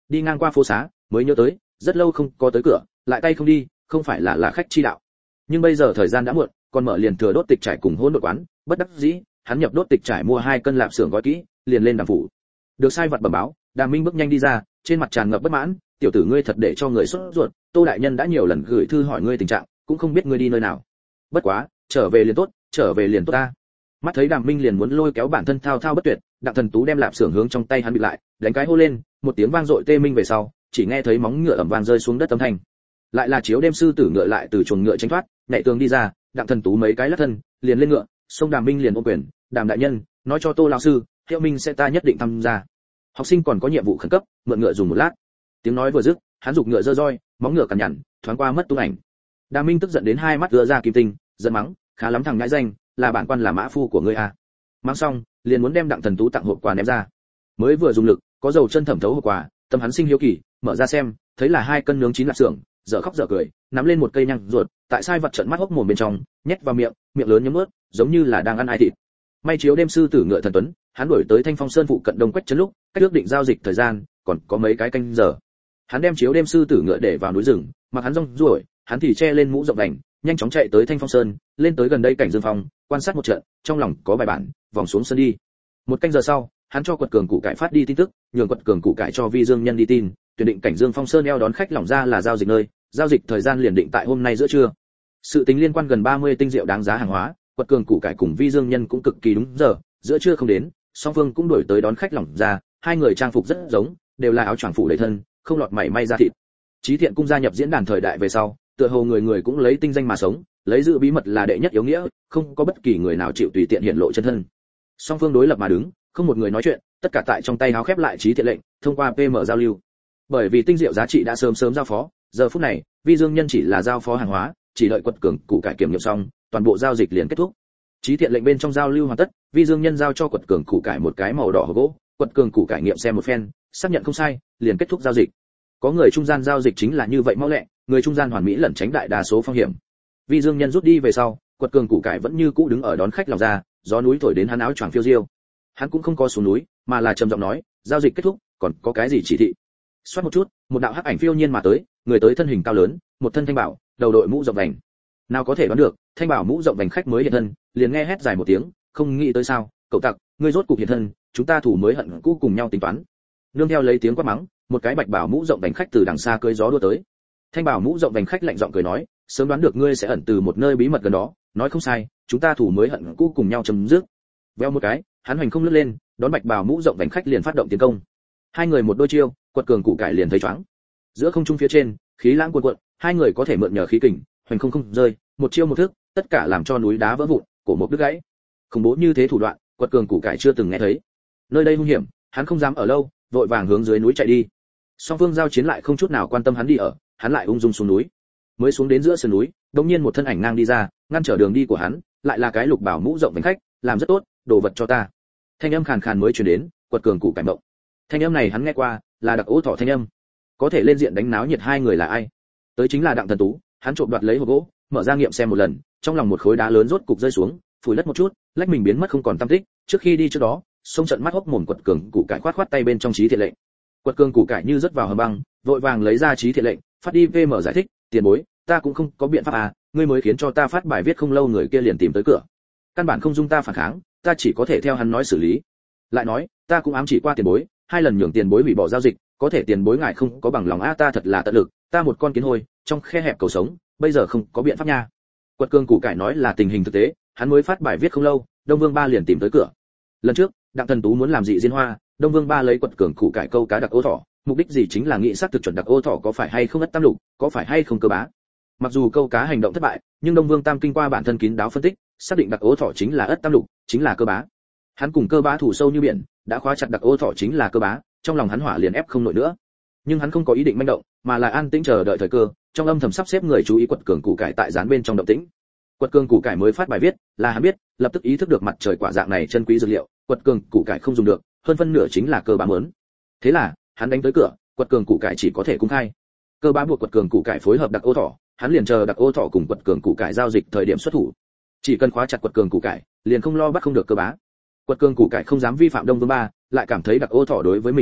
đi ngang qua phố xá mới nhớ tới rất lâu không có tới cửa, lại tay không đi, không phải là là khách chi đạo. Nhưng bây giờ thời gian đã muộn, còn mở liền thừa đốt tịch trải cùng hôn đột quán, bất đắc dĩ, hắn nhập đốt tịch trải mua hai cân lạp xưởng gói kỹ, liền lên đàm phủ. Được sai vật bẩm báo, Đàm Minh bước nhanh đi ra, trên mặt tràn ngập bất mãn, tiểu tử ngươi thật để cho người sốt ruột, Tô đại nhân đã nhiều lần gửi thư hỏi ngươi tình trạng, cũng không biết ngươi đi nơi nào. Bất quá, trở về liền tốt, trở về liền tốt ta. Mắt thấy Đàm Minh liền muốn lôi kéo bản thân thao thao bất tuyệt, Đặng Thần Tú đem lạp xưởng hướng trong tay hắn bị lại, đánh cái hô lên, một tiếng vang dội tê minh về sau, chỉ nghe thấy móng ngựa ầm vang rơi xuống đất âm thanh. Lại là chiếu đêm sư tử ngựa lại từ chuồng ngựa tránh thoát, nhảy tường đi ra, Đặng Thần Tú mấy cái lắc thân, liền lên ngựa, xông Đàm Minh liền ôm quyền, Đàm đại nhân, nói cho Tô lão sư, Hiệu Minh sẽ ta nhất định tham gia. Học sinh còn có nhiệm vụ khẩn cấp, mượn ngựa dùng một lát. Tiếng nói vừa dứt, hắn giục ngựa giơ roi, móng ngựa cằn nhằn, thoáng qua mất tung ảnh. Đàm Minh tức giận đến hai mắt gỡ ra kim tinh, giận mắng, khá lắm thằng nhãi danh, là bản quan là mã phu của ngươi à. Mắng xong, liền muốn đem Đặng Thần Tú tặng hộp quà ném ra. Mới vừa dùng lực, có dầu chân thẩm thấu hộp quà, tâm hắn sinh hiếu kỳ, mở ra xem, thấy là hai cân nướng chín lạp xưởng, dở khóc dở cười, nắm lên một cây nhang ruột, tại sai vật trận mắt hốc mồm bên trong, nhét vào miệng, miệng lớn nhấm ướt, giống như là đang ăn ai thịt. May chiếu đêm sư tử ngựa thần tuấn, hắn đuổi tới Thanh Phong Sơn phụ cận Đông Quách trấn lúc, cách ước định giao dịch thời gian, còn có mấy cái canh giờ. Hắn đem chiếu đêm sư tử ngựa để vào núi rừng, mặc hắn rong ruổi, hắn thì che lên mũ rộng vành, nhanh chóng chạy tới Thanh Phong Sơn, lên tới gần đây cảnh Dương Phong, quan sát một trận, trong lòng có bài bản, vòng xuống sân đi. Một canh giờ sau, hắn cho Quật Cường Củ Cải phát đi tin tức, nhường Quật Cường Củ Cải cho Vi Dương Nhân đi tin, tuyển định cảnh Dương Phong Sơn eo đón khách lỏng ra là giao dịch nơi, giao dịch thời gian liền định tại hôm nay giữa trưa. Sự tính liên quan gần ba mươi tinh rượu đáng giá hàng hóa, Quật Cường Củ Cải cùng Vi Dương Nhân cũng cực kỳ đúng giờ, giữa trưa không đến, song phương cũng đổi tới đón khách lỏng ra, hai người trang phục rất giống, đều là áo choàng phủ đầy thân, không lọt mảy may ra thịt. Chí Thiện cung gia nhập diễn đàn thời đại về sau, tựa hồ người người cũng lấy tinh danh mà sống, lấy giữ bí mật là đệ nhất yếu nghĩa, không có bất kỳ người nào chịu tùy tiện hiện lộ chân thân. Song phương đối lập mà đứng, không một người nói chuyện, tất cả tại trong tay háo khép lại Chí Thiện lệnh, thông qua pê em giao lưu. Bởi vì tinh diệu giá trị đã sớm sớm giao phó, giờ phút này, Vi Dương Nhân chỉ là giao phó hàng hóa, chỉ đợi Quật Cường Củ Cải kiểm nghiệm xong, toàn bộ giao dịch liền kết thúc. Chí Thiện lệnh bên trong giao lưu hoàn tất, Vi Dương Nhân giao cho Quật Cường Củ Cải một cái màu đỏ hộp gỗ, Quật Cường Củ Cải nghiệm xem một phen, xác nhận không sai, liền kết thúc giao dịch. Có người trung gian giao dịch chính là như vậy mau lẹ, người trung gian hoàn mỹ lẩn tránh đại đa số phong hiểm. Vi Dương Nhân rút đi về sau, Quật Cường Củ Cải vẫn như cũ đứng ở đón khách lòng ra, gió núi thổi đến hắn áo choàng phiêu diêu. Hắn cũng không có xuống núi, mà là trầm giọng nói, giao dịch kết thúc, còn có cái gì chỉ thị? Xoát một chút, một đạo hắc ảnh phiêu nhiên mà tới, người tới thân hình cao lớn, một thân thanh bảo, đầu đội mũ rộng vành. Nào có thể đoán được, thanh bảo mũ rộng vành khách mới hiện thân, liền nghe hét dài một tiếng, không nghĩ tới sao, cậu tặc, ngươi rốt cục hiện thân, chúng ta thủ mới hận cũ cùng nhau tính toán. Nương theo lấy tiếng quát mắng, một cái bạch bảo mũ rộng vành khách từ đằng xa cưỡi gió đua tới. Thanh bảo mũ rộng vành khách lạnh giọng cười nói, sớm đoán được ngươi sẽ ẩn từ một nơi bí mật gần đó, nói không sai, chúng ta thủ mới hận cũ cùng nhau chấm dứt. Veo một cái, hắn hoành không lướt lên, đón bạch bảo mũ rộng vành khách liền phát động tiến công. Hai người một đôi chiêu, Quật Cường Củ Cải liền thấy choáng. Giữa không trung phía trên, khí lãng cuồn cuộn, hai người có thể mượn nhờ khí kình, hoành không không rơi, một chiêu một thức, tất cả làm cho núi đá vỡ vụn, cổ mục đứt gãy. Khủng bố như thế thủ đoạn, Quật Cường Củ Cải chưa từng nghe thấy. Nơi đây hung hiểm, hắn không dám ở lâu, vội vàng hướng dưới núi chạy đi. Song phương giao chiến lại không chút nào quan tâm hắn đi ở, hắn lại ung dung xuống núi. Mới xuống đến giữa sườn núi, đột nhiên một thân ảnh ngang đi ra, ngăn trở đường đi của hắn, lại là cái lục bảo mũ rộng vành khách, làm rất tốt, đồ vật cho ta. Thanh âm khàn khàn mới truyền đến, Quật Cường Củ Cải mộng. Thanh âm này hắn nghe qua, là Đặc Ô Thọ thanh âm. Có thể lên diện đánh náo nhiệt hai người là ai? Tới chính là Đặng Thần Tú, hắn trộm đoạt lấy hộp gỗ, mở ra nghiệm xem một lần, trong lòng một khối đá lớn rốt cục rơi xuống, phủi đất một chút, lách mình biến mất không còn tăm tích. Trước khi đi trước đó, xông trận mắt hốc mồm Quật Cường Củ Cải khoát khoát tay bên trong Chí Thiện lệnh. Quật Cường Củ Cải như rớt vào hầm băng, vội vàng lấy ra Chí Thiện lệnh, phát đi pê em giải thích, tiền bối, ta cũng không có biện pháp à, ngươi mới khiến cho ta phát bài viết không lâu người kia liền tìm tới cửa. Căn bản không dung ta phản kháng, ta chỉ có thể theo hắn nói xử lý. Lại nói, ta cũng ám chỉ qua tiền bối, hai lần nhường tiền bối hủy bỏ giao dịch, có thể tiền bối ngại không có bằng lòng a, ta thật là tận lực, ta một con kiến hôi, trong khe hẹp cầu sống, bây giờ không có biện pháp nha. Quật Cường Củ Cải nói là tình hình thực tế, hắn mới phát bài viết không lâu, Đông Vương Ba liền tìm tới cửa. Lần trước, Đặng Thần Tú muốn làm dị diên hoa, Đông Vương Ba lấy Quật Cường Củ Cải câu cá Đặc Ô Thọ, mục đích gì chính là nghĩ xác thực chuẩn Đặc Ô Thọ có phải hay không ất tam lục, có phải hay không cơ bá. Mặc dù câu cá hành động thất bại, nhưng Đông Vương Tam kinh qua bản thân kín đáo phân tích, xác định Đặc Ô Thọ chính là ất tam lục, chính là cơ bá. Hắn cùng cơ bá thủ sâu như biển, đã khóa chặt Đặc Ô Thọ chính là cơ bá, trong lòng hắn hỏa liền ép không nổi nữa. Nhưng hắn không có ý định manh động, mà là an tĩnh chờ đợi thời cơ, trong âm thầm sắp xếp người chú ý Quật Cường Củ Cải tại dán bên trong động tĩnh. Quật Cường Củ Cải mới phát bài viết, là hắn biết, lập tức ý thức được mặt trời quả dạng này chân quý dược liệu, Quật Cường Củ Cải không dùng được, hơn phân nửa chính là cơ bá muốn. Thế là, hắn đánh tới cửa, Quật Cường Củ Cải chỉ có thể cung khai. Cơ bá buộc Quật Cường Củ Cải phối hợp Đặc Ô Thọ, hắn liền chờ Đặc Ô Thọ cùng Quật Cường Củ Cải giao dịch thời điểm xuất thủ. Chỉ cần khóa chặt Quật Cường Củ Cải, liền không lo bắt không được cơ bá. Quật Cường Củ Cải không dám vi phạm Đông Vương Ba, lại cảm thấy Đặc Ô Thọ đối với mình không tệ,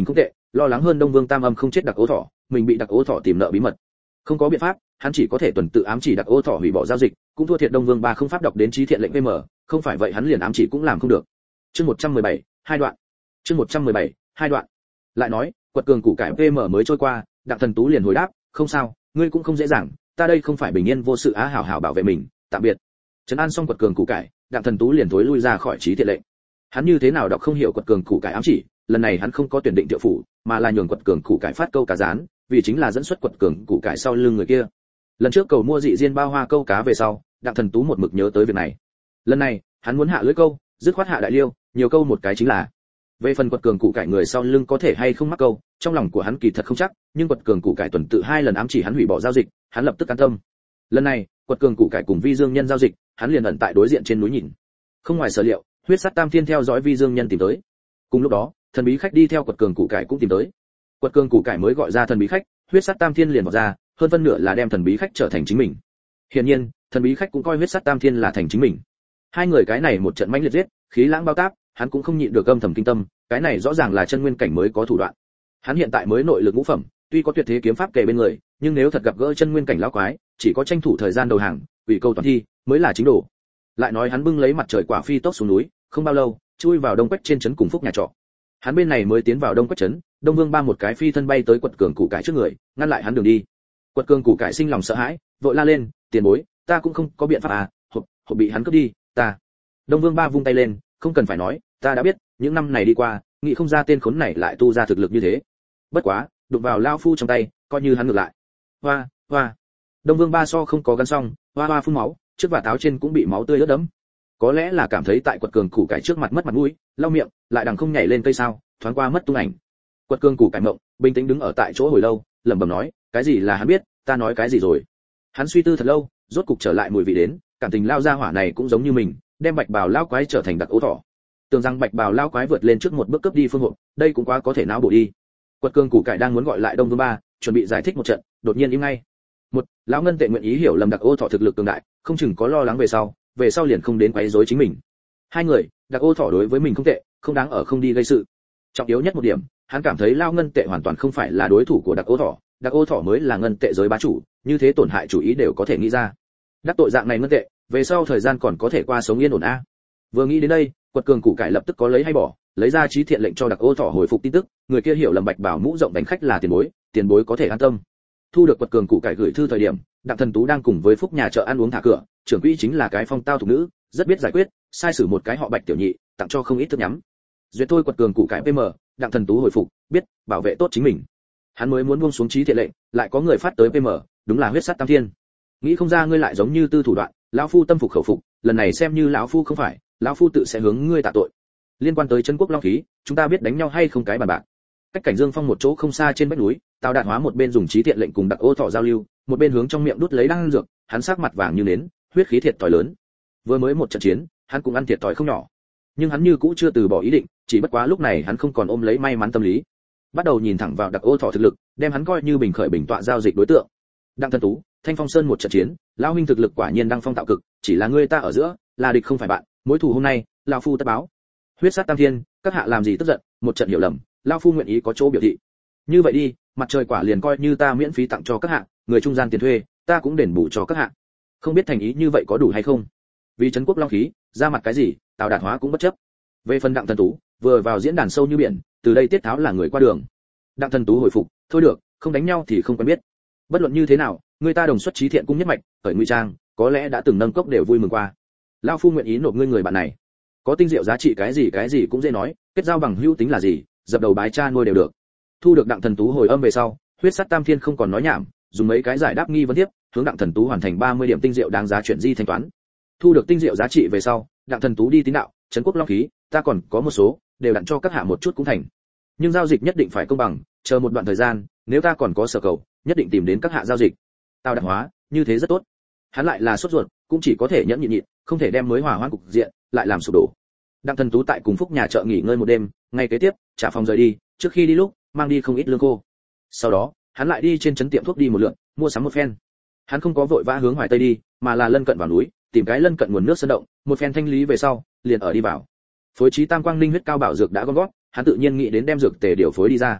lo lắng hơn Đông Vương Tam Âm không chết Đặc Ô Thỏ, mình bị Đặc Ô Thỏ tìm nợ bí mật. Không có biện pháp, hắn chỉ có thể tuần tự ám chỉ Đặc Ô Thỏ hủy bỏ giao dịch, cũng thua thiệt Đông Vương Ba không pháp đọc đến chí thiện lệnh pê em, không phải vậy hắn liền ám chỉ cũng làm không được. Chương một trăm mười bảy, hai đoạn. Chương một trăm mười bảy, hai đoạn. Lại nói, quật cường củ cải pê em mới trôi qua, Đặng Thần Tú liền hồi đáp, không sao, ngươi cũng không dễ dàng, ta đây không phải bình yên vô sự á, hảo hảo bảo vệ mình, tạm biệt. Trấn an xong quật cường củ cải, Đặng Thần Tú liền thối lui ra khỏi chí thiện lệnh. Hắn như thế nào đọc không hiểu quật cường củ cải ám chỉ, lần này hắn không có tuyển định Thiệu phủ, mà là nhường quật cường củ cải phát câu cá rán, vì chính là dẫn xuất quật cường củ cải sau lưng người kia. Lần trước cầu mua dị diên bao hoa câu cá về sau, Đặng Thần Tú một mực nhớ tới việc này. Lần này, hắn muốn hạ lưới câu, dứt khoát hạ đại liêu, nhiều câu một cái chính là. Về phần quật cường củ cải người sau lưng có thể hay không mắc câu, trong lòng của hắn kỳ thật không chắc, nhưng quật cường củ cải tuần tự hai lần ám chỉ hắn hủy bỏ giao dịch, hắn lập tức an tâm. Lần này, quật cường củ cải cùng Vi Dương Nhân giao dịch, hắn liền ẩn tại đối diện trên núi nhìn. Không ngoài sở liệu, huyết sắt Tam Thiên theo dõi Vi Dương Nhân tìm tới. Cùng lúc đó, thần bí khách đi theo quật cường củ cải cũng tìm tới. Quật cường củ cải mới gọi ra thần bí khách, huyết sắt Tam Thiên liền vọt ra, hơn phân nửa là đem thần bí khách trở thành chính mình. Hiển nhiên, thần bí khách cũng coi huyết sắt Tam Thiên là thành chính mình. Hai người cái này một trận mãnh liệt giết, khí lãng bao táp, hắn cũng không nhịn được âm thầm kinh tâm, cái này rõ ràng là chân nguyên cảnh mới có thủ đoạn. Hắn hiện tại mới nội lực ngũ phẩm, tuy có tuyệt thế kiếm pháp kề bên người, nhưng nếu thật gặp gỡ chân nguyên cảnh lão quái, chỉ có tranh thủ thời gian đầu hàng, ủy câu toàn thi mới là chính đồ. Lại nói hắn bưng lấy mặt trời quả phi tốc xuống núi, không bao lâu, chui vào Đông Quách trên trấn cùng Phúc nhà trọ. Hắn bên này mới tiến vào Đông Quách trấn, Đông Vương Ba một cái phi thân bay tới quật cường củ cải trước người, ngăn lại hắn đường đi. Quật cường củ cải sinh lòng sợ hãi, vội la lên, tiền bối, ta cũng không có biện pháp à, hộp, hộp bị hắn cướp đi, ta. Đông Vương Ba vung tay lên, không cần phải nói, ta đã biết, những năm này đi qua, nghĩ không ra tên khốn này lại tu ra thực lực như thế. Bất quá, đụng vào lao phu trong tay, coi như hắn ngược lại. Hoa, hoa. Đông Vương Ba so không có gắn xong, hoa hoa phun máu, trước và táo trên cũng bị máu tươi ướt đẫm. Có lẽ là cảm thấy tại quật cường củ cải trước mặt mất mặt mũi, lau miệng, lại đằng không nhảy lên cây sao, thoáng qua mất tung ảnh. Quật cường củ cải mộng, bình tĩnh đứng ở tại chỗ hồi lâu, lẩm bẩm nói, cái gì là hắn biết, ta nói cái gì rồi. Hắn suy tư thật lâu, rốt cục trở lại mùi vị đến, cảm tình lao ra hỏa này cũng giống như mình, đem bạch bào lao quái trở thành Đặc Ô Thỏ. Tưởng rằng bạch bào lao quái vượt lên trước một bước cướp đi phương hộp, đây cũng quá có thể não bộ đi. Quật cường củ cải đang muốn gọi lại Đông Vương Ba, chuẩn bị giải thích một trận, đột nhiên im ngay. Một, lão ngân tệ nguyện ý hiểu lầm Đặc Ô Thỏ thực lực cường đại, không chừng có lo lắng về sau, về sau liền không đến quấy rối chính mình. Hai người, Đặc Ô Thỏ đối với mình không tệ, không đáng ở không đi gây sự. Trọng yếu nhất một điểm, hắn cảm thấy lao ngân tệ hoàn toàn không phải là đối thủ của Đặc Ô Thỏ, Đặc Ô Thỏ mới là ngân tệ giới bá chủ, như thế tổn hại chủ ý đều có thể nghĩ ra. Đắc tội dạng này ngân tệ, về sau thời gian còn có thể qua sống yên ổn a. Vừa nghĩ đến đây, quật cường củ cải lập tức có lấy hay bỏ, lấy ra chí thiện lệnh cho Đặc Ô Thỏ hồi phục tin tức, người kia hiểu lầm bạch bảo mũ rộng đánh khách là tiền bối, tiền bối có thể an tâm. Thu được quật cường củ cải gửi thư thời điểm, Đặng Thần Tú đang cùng với Phúc nhà chợ ăn uống thả cửa, trưởng quỹ chính là cái phong tao thục nữ, rất biết giải quyết, sai sử một cái họ Bạch tiểu nhị, tặng cho không ít thức nhắm. Duyệt thôi quật cường củ cải pê em, Đặng Thần Tú hồi phục, biết, bảo vệ tốt chính mình. Hắn mới muốn buông xuống chí thiện lệnh, lại có người phát tới pê em, đúng là huyết sắt Tam Thiên. Nghĩ không ra ngươi lại giống như tư thủ đoạn, lão phu tâm phục khẩu phục, lần này xem như lão phu không phải, lão phu tự sẽ hướng ngươi tạ tội. Liên quan tới chân quốc long khí, chúng ta biết đánh nhau hay không cái bàn bạc. Cách cảnh Dương Phong một chỗ không xa trên vách núi, Tào Đạn Hóa một bên dùng chí thiện lệnh cùng Đặc Ô Thỏ giao lưu, một bên hướng trong miệng đút lấy đan dược, hắn sắc mặt vàng như nến, huyết khí thiệt thòi lớn. Vừa mới một trận chiến, hắn cũng ăn thiệt thòi không nhỏ. Nhưng hắn như cũ chưa từ bỏ ý định, chỉ bất quá lúc này hắn không còn ôm lấy may mắn tâm lý, bắt đầu nhìn thẳng vào Đặc Ô Thỏ thực lực, đem hắn coi như bình khởi bình tọa giao dịch đối tượng. Đặng Thần Tú, Thanh Phong Sơn một trận chiến, lão huynh thực lực quả nhiên đang phong tạo cực, chỉ là ngươi ta ở giữa, là địch không phải bạn, mối thù hôm nay, lão phu tất báo. Huyết sát Tam Thiên, các hạ làm gì tức giận, một trận hiểu lầm, lão phu nguyện ý có chỗ biểu thị. Như vậy đi, mặt trời quả liền coi như ta miễn phí tặng cho các hạ, người trung gian tiền thuê, ta cũng đền bù cho các hạ. Không biết thành ý như vậy có đủ hay không? Vì trấn quốc long khí, ra mặt cái gì, Tào Đạt Hóa cũng bất chấp. Về phần Đặng Thần Tú, vừa vào diễn đàn sâu như biển, từ đây tiết tháo là người qua đường. Đặng Thần Tú hồi phục, thôi được, không đánh nhau thì không quen biết. Bất luận như thế nào, người ta đồng xuất chí thiện cung nhất mạch, khởi nguy trang, có lẽ đã từng nâng cốc đều vui mừng qua. Lão phu nguyện ý nộp ngươi người bạn này. Có tinh diệu giá trị cái gì cái gì cũng dễ nói, kết giao bằng hữu tính là gì, dập đầu bái cha nuôi đều được. Thu được Đặng Thần Tú hồi âm về sau, huyết sắt Tam Thiên không còn nói nhảm, dùng mấy cái giải đáp nghi vấn tiếp, hướng Đặng Thần Tú hoàn thành ba mươi điểm tinh diệu đáng giá chuyển di thanh toán. Thu được tinh diệu giá trị về sau, Đặng Thần Tú đi tín đạo, trấn quốc long khí, ta còn có một số, đều đặn cho các hạ một chút cũng thành. Nhưng giao dịch nhất định phải công bằng, chờ một đoạn thời gian, nếu ta còn có sở cầu, nhất định tìm đến các hạ giao dịch. Tào Đạn Hóa, như thế rất tốt. Hắn lại là sốt ruột, cũng chỉ có thể nhẫn nhịn nhịn, không thể đem mới hòa hoãn cục diện lại làm sụp đổ. Đặng Thần Tú tại cùng Phúc nhà chợ nghỉ ngơi một đêm, ngày kế tiếp, trả phòng rời đi, trước khi đi lúc, mang đi không ít lương khô. Sau đó, hắn lại đi trên trấn tiệm thuốc đi một lượt, mua sắm một phen. Hắn không có vội vã hướng hoài tây đi, mà là lân cận vào núi, tìm cái lân cận nguồn nước sơn động, một phen thanh lý về sau, liền ở đi vào. Phối trí Tam Quang Linh huyết cao bảo dược đã gom gót, hắn tự nhiên nghĩ đến đem dược tề điều phối đi ra.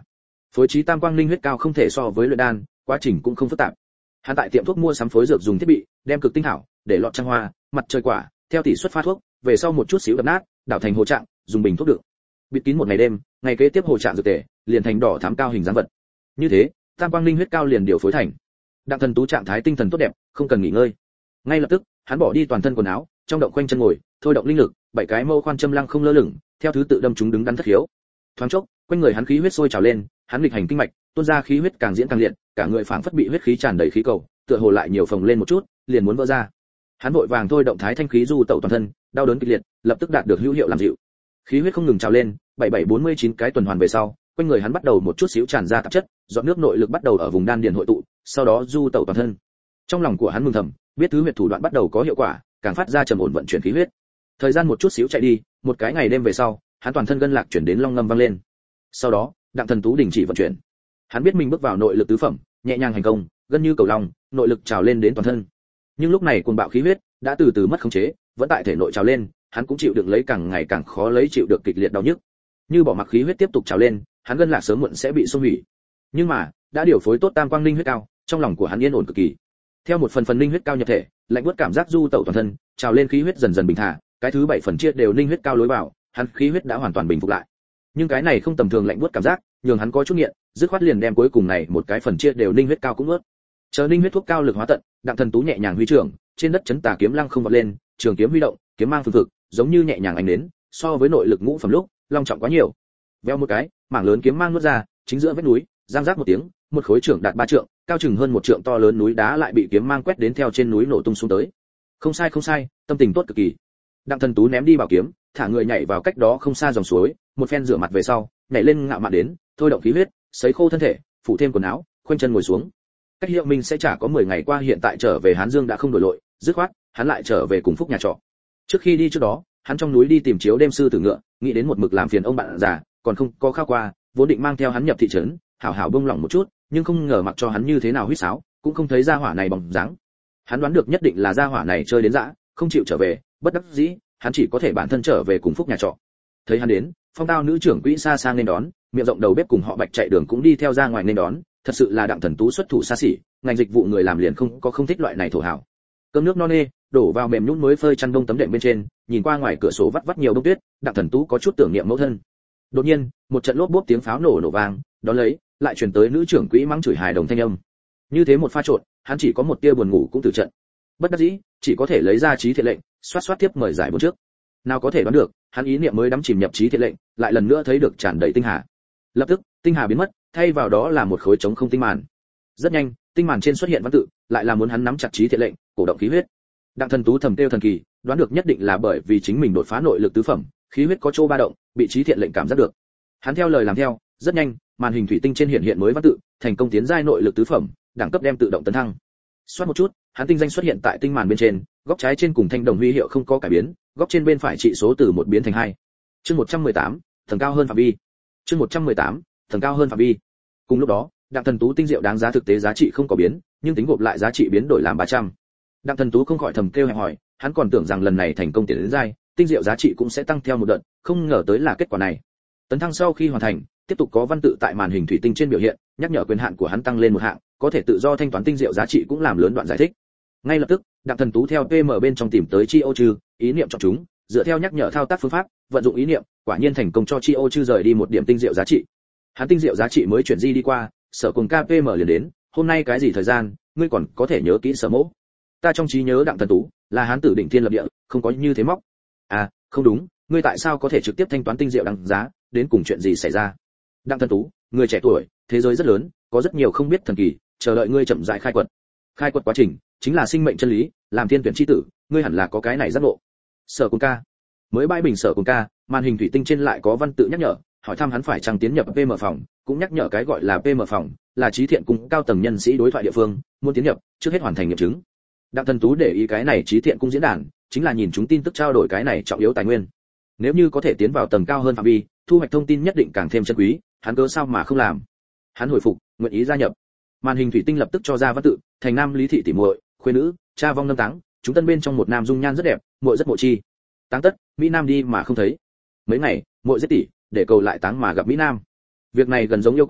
Phối trí tam quang linh huyết cao không thể so với luyện đan, quá trình cũng không phức tạp. Hắn tại tiệm thuốc mua sắm phối dược dùng thiết bị, đem cực tinh hảo, để lọt trăng hoa, mặt trời quả, theo tỷ suất pha thuốc, về sau một chút xíu đập nát, đảo thành hồ trạng, dùng bình thuốc đựng. Bịt kín một ngày đêm, ngày kế tiếp hồ trạng dược tề, liền thành đỏ thắm cao hình dáng vật. Như thế, tam quang linh huyết cao liền điều phối thành. Đặng Thần Tú trạng thái tinh thần tốt đẹp, không cần nghỉ ngơi. Ngay lập tức, hắn bỏ đi toàn thân quần áo, trong động quanh chân ngồi, thôi động linh lực, bảy cái mâu khoan châm lăng không lơ lửng, theo thứ tự đâm chúng đứng đắn thất hiếu. Thoáng chốc, quanh người hắn khí huyết sôi trào lên, hắn nghịch hành kinh mạch, tuôn ra khí huyết càng diễn càng liệt, cả người phảng phất bị huyết khí tràn đầy khí cầu, tựa hồ lại nhiều phồng lên một chút, liền muốn vỡ ra. Hắn vội vàng thôi động thái thanh khí du tẩu toàn thân, đau đớn kịch liệt, lập tức đạt được hữu hiệu làm dịu. Khí huyết không ngừng trào lên, bảy bảy bốn mươi chín cái tuần hoàn về sau, quanh người hắn bắt đầu một chút xíu tràn ra tạp chất, giọt nước nội lực bắt đầu ở vùng đan điền hội tụ, sau đó du tẩu toàn thân. Trong lòng của hắn mừng thầm, biết thứ huyệt thủ đoạn bắt đầu có hiệu quả, càng phát ra trầm ổn vận chuyển khí huyết. Thời gian một chút xíu chạy đi, một cái ngày đêm về sau, hắn toàn thân gân lạc chuyển đến long ngâm vang lên. Sau đó, Đặng Thần Tú đình chỉ vận chuyển. Hắn biết mình bước vào nội lực tứ phẩm, nhẹ nhàng hành công, gần như cầu long, nội lực trào lên đến toàn thân. Nhưng lúc này cuồng bạo khí huyết đã từ từ mất khống chế, vẫn tại thể nội trào lên, hắn cũng chịu đựng lấy càng ngày càng khó lấy chịu được kịch liệt đau nhức. Như bỏ mặc khí huyết tiếp tục trào lên, hắn gân lạc sớm muộn sẽ bị xung hủy. Nhưng mà, đã điều phối tốt tam quang linh huyết cao, trong lòng của hắn yên ổn cực kỳ. Theo một phần phần linh huyết cao nhập thể, lạnh buốt cảm giác du tẩu toàn thân, trào lên khí huyết dần dần bình thả, cái thứ bảy phần chia đều linh huyết cao lối vào, hắn khí huyết đã hoàn toàn bình phục lại. Nhưng cái này không tầm thường lạnh buốt cảm giác, nhường hắn có chút nghiện, dứt khoát liền đem cuối cùng này một cái phần chia đều linh huyết cao cũng nuốt. Chờ linh huyết thuốc cao lực hóa tận, Đặng Thần Tú nhẹ nhàng huy trưởng, trên đất chấn tà kiếm lăng không vọt lên, trường kiếm huy động, kiếm mang phừng phực, giống như nhẹ nhàng ánh đến, so với nội lực ngũ phẩm lúc, long trọng quá nhiều. Veo một cái, mảng lớn kiếm mang nuốt ra, chính giữa vách núi, giang rác một tiếng, một khối trưởng đạt ba trượng, cao chừng hơn một trượng to lớn núi đá lại bị kiếm mang quét đến theo trên núi nổ tung xuống tới. Không sai không sai, tâm tình tốt cực kỳ. Đặng Thần Tú ném đi bảo kiếm, thả người nhảy vào cách đó không xa dòng suối, một phen rửa mặt về sau, nhảy lên ngạo mạn đến, thôi động khí huyết, sấy khô thân thể, phủ thêm quần áo, khoanh chân ngồi xuống. Cách Hiệu Minh sẽ trả có mười ngày qua hiện tại trở về Hán Dương đã không đổi lội, dứt khoát, hắn lại trở về cùng Phúc nhà trọ. Trước khi đi trước đó, hắn trong núi đi tìm chiếu đêm sư tử ngựa, nghĩ đến một mực làm phiền ông bạn già, còn không có khao qua, vốn định mang theo hắn nhập thị trấn, hảo hảo bông lỏng một chút, nhưng không ngờ mặc cho hắn như thế nào huýt sáo, cũng không thấy gia hỏa này bóng dáng. Hắn đoán được nhất định là gia hỏa này chơi đến dã, không chịu trở về, bất đắc dĩ, hắn chỉ có thể bản thân trở về cùng Phúc nhà trọ. Thấy hắn đến, Phong Tao nữ trưởng quỹ xa xa nên đón, miệng rộng đầu bếp cùng họ Bạch chạy đường cũng đi theo ra ngoài nên đón, thật sự là Đặng Thần Tú xuất thủ xa xỉ, ngành dịch vụ người làm liền không có không thích loại này thổ hảo. Cơm nước no nê, đổ vào mềm nhũn mới phơi chăn đông tấm đệm bên trên, nhìn qua ngoài cửa sổ vắt vắt nhiều bông tuyết, Đặng Thần Tú có chút tưởng niệm mẫu thân. Đột nhiên, một trận lốp bốp tiếng pháo nổ nổ vang, đó lấy, lại truyền tới nữ trưởng quỹ mắng chửi hài đồng thanh âm. Như thế một pha trộn, hắn chỉ có một tia buồn ngủ cũng từ trận. Bất đắc dĩ, chỉ có thể lấy ra trí thiện lệnh, xoát xoát tiếp mời giải bốn trước. Nào có thể đoán được, hắn ý niệm mới đắm chìm nhập trí thiện lệnh, lại lần nữa thấy được tràn đầy tinh hà. Lập tức, tinh hà biến mất, thay vào đó là một khối trống không tinh màn. Rất nhanh, tinh màn trên xuất hiện văn tự, lại là muốn hắn nắm chặt trí thiện lệnh, cổ động khí huyết. Đặng Thần Tú thầm tiêu thần kỳ, đoán được nhất định là bởi vì chính mình đột phá nội lực tứ phẩm, khí huyết có chỗ ba động, bị trí thiện lệnh cảm giác được. Hắn theo lời làm theo, rất nhanh, màn hình thủy tinh trên hiện hiện mới văn tự, thành công tiến giai nội lực tứ phẩm, đẳng cấp đem tự động tấn thăng. Xoát một chút, hắn tinh danh xuất hiện tại tinh màn bên trên, góc trái trên cùng thanh đồng huy hiệu không có cải biến, góc trên bên phải trị số từ một biến thành hai. Chương một trăm mười tám, tầng cao hơn phạm vi. Chương một trăm mười tám, tầng cao hơn phạm vi. Cùng lúc đó, Đặng Thần Tú tinh diệu đáng giá thực tế giá trị không có biến, nhưng tính gộp lại giá trị biến đổi làm ba trăm. Đặng Thần Tú không khỏi thầm kêu hẹp hỏi, hắn còn tưởng rằng lần này thành công tiến đến giai, tinh diệu giá trị cũng sẽ tăng theo một đợt, không ngờ tới là kết quả này. Tấn thăng sau khi hoàn thành, tiếp tục có văn tự tại màn hình thủy tinh trên biểu hiện, nhắc nhở quyền hạn của hắn tăng lên một hạng, có thể tự do thanh toán tinh diệu giá trị cũng làm lớn đoạn giải thích. Ngay lập tức, Đặng Thần Tú theo pê em bên trong tìm tới Chi Ô Trư, ý niệm chọn chúng, dựa theo nhắc nhở thao tác phương pháp, vận dụng ý niệm, quả nhiên thành công cho Chi Ô Trư rời đi một điểm tinh diệu giá trị. Hắn tinh diệu giá trị mới chuyển di đi qua, Sở cùng ca pê em liền đến, hôm nay cái gì thời gian, ngươi còn có thể nhớ kỹ Sở mẫu. Ta trong trí nhớ Đặng Thần Tú là hán tử đỉnh thiên lập địa, không có như thế móc. À, không đúng, ngươi tại sao có thể trực tiếp thanh toán tinh diệu đăng giá, đến cùng chuyện gì xảy ra? Đặng Thần Tú, người trẻ tuổi, thế giới rất lớn, có rất nhiều không biết thần kỳ, chờ đợi ngươi chậm rãi khai quật. Khai quật quá trình chính là sinh mệnh chân lý, làm thiên tuyển chi tử, ngươi hẳn là có cái này giác ngộ. Sở cùng ca, mới bãi bình Sở cùng ca, màn hình thủy tinh trên lại có văn tự nhắc nhở, hỏi thăm hắn phải chăng tiến nhập pê em phòng, cũng nhắc nhở cái gọi là pê em phòng, là trí thiện cùng cao tầng nhân sĩ đối thoại địa phương, muốn tiến nhập, trước hết hoàn thành nghiệm chứng. Đặng Thần Tú để ý cái này trí thiện cung diễn đàn, chính là nhìn chúng tin tức trao đổi cái này trọng yếu tài nguyên. Nếu như có thể tiến vào tầng cao hơn phạm vi, thu hoạch thông tin nhất định càng thêm chân quý, hắn cớ sao mà không làm? Hắn hồi phục, nguyện ý gia nhập. Màn hình thủy tinh lập tức cho ra văn tự, thành nam Lý thị tỷ muội, khuê nữ, cha vong năm táng, chúng tân bên trong một nam dung nhan rất đẹp, muội rất mộ chi. Táng tất, Mỹ Nam đi mà không thấy. Mấy ngày, muội giết tỷ, để cầu lại táng mà gặp Mỹ Nam. Việc này gần giống yêu quái,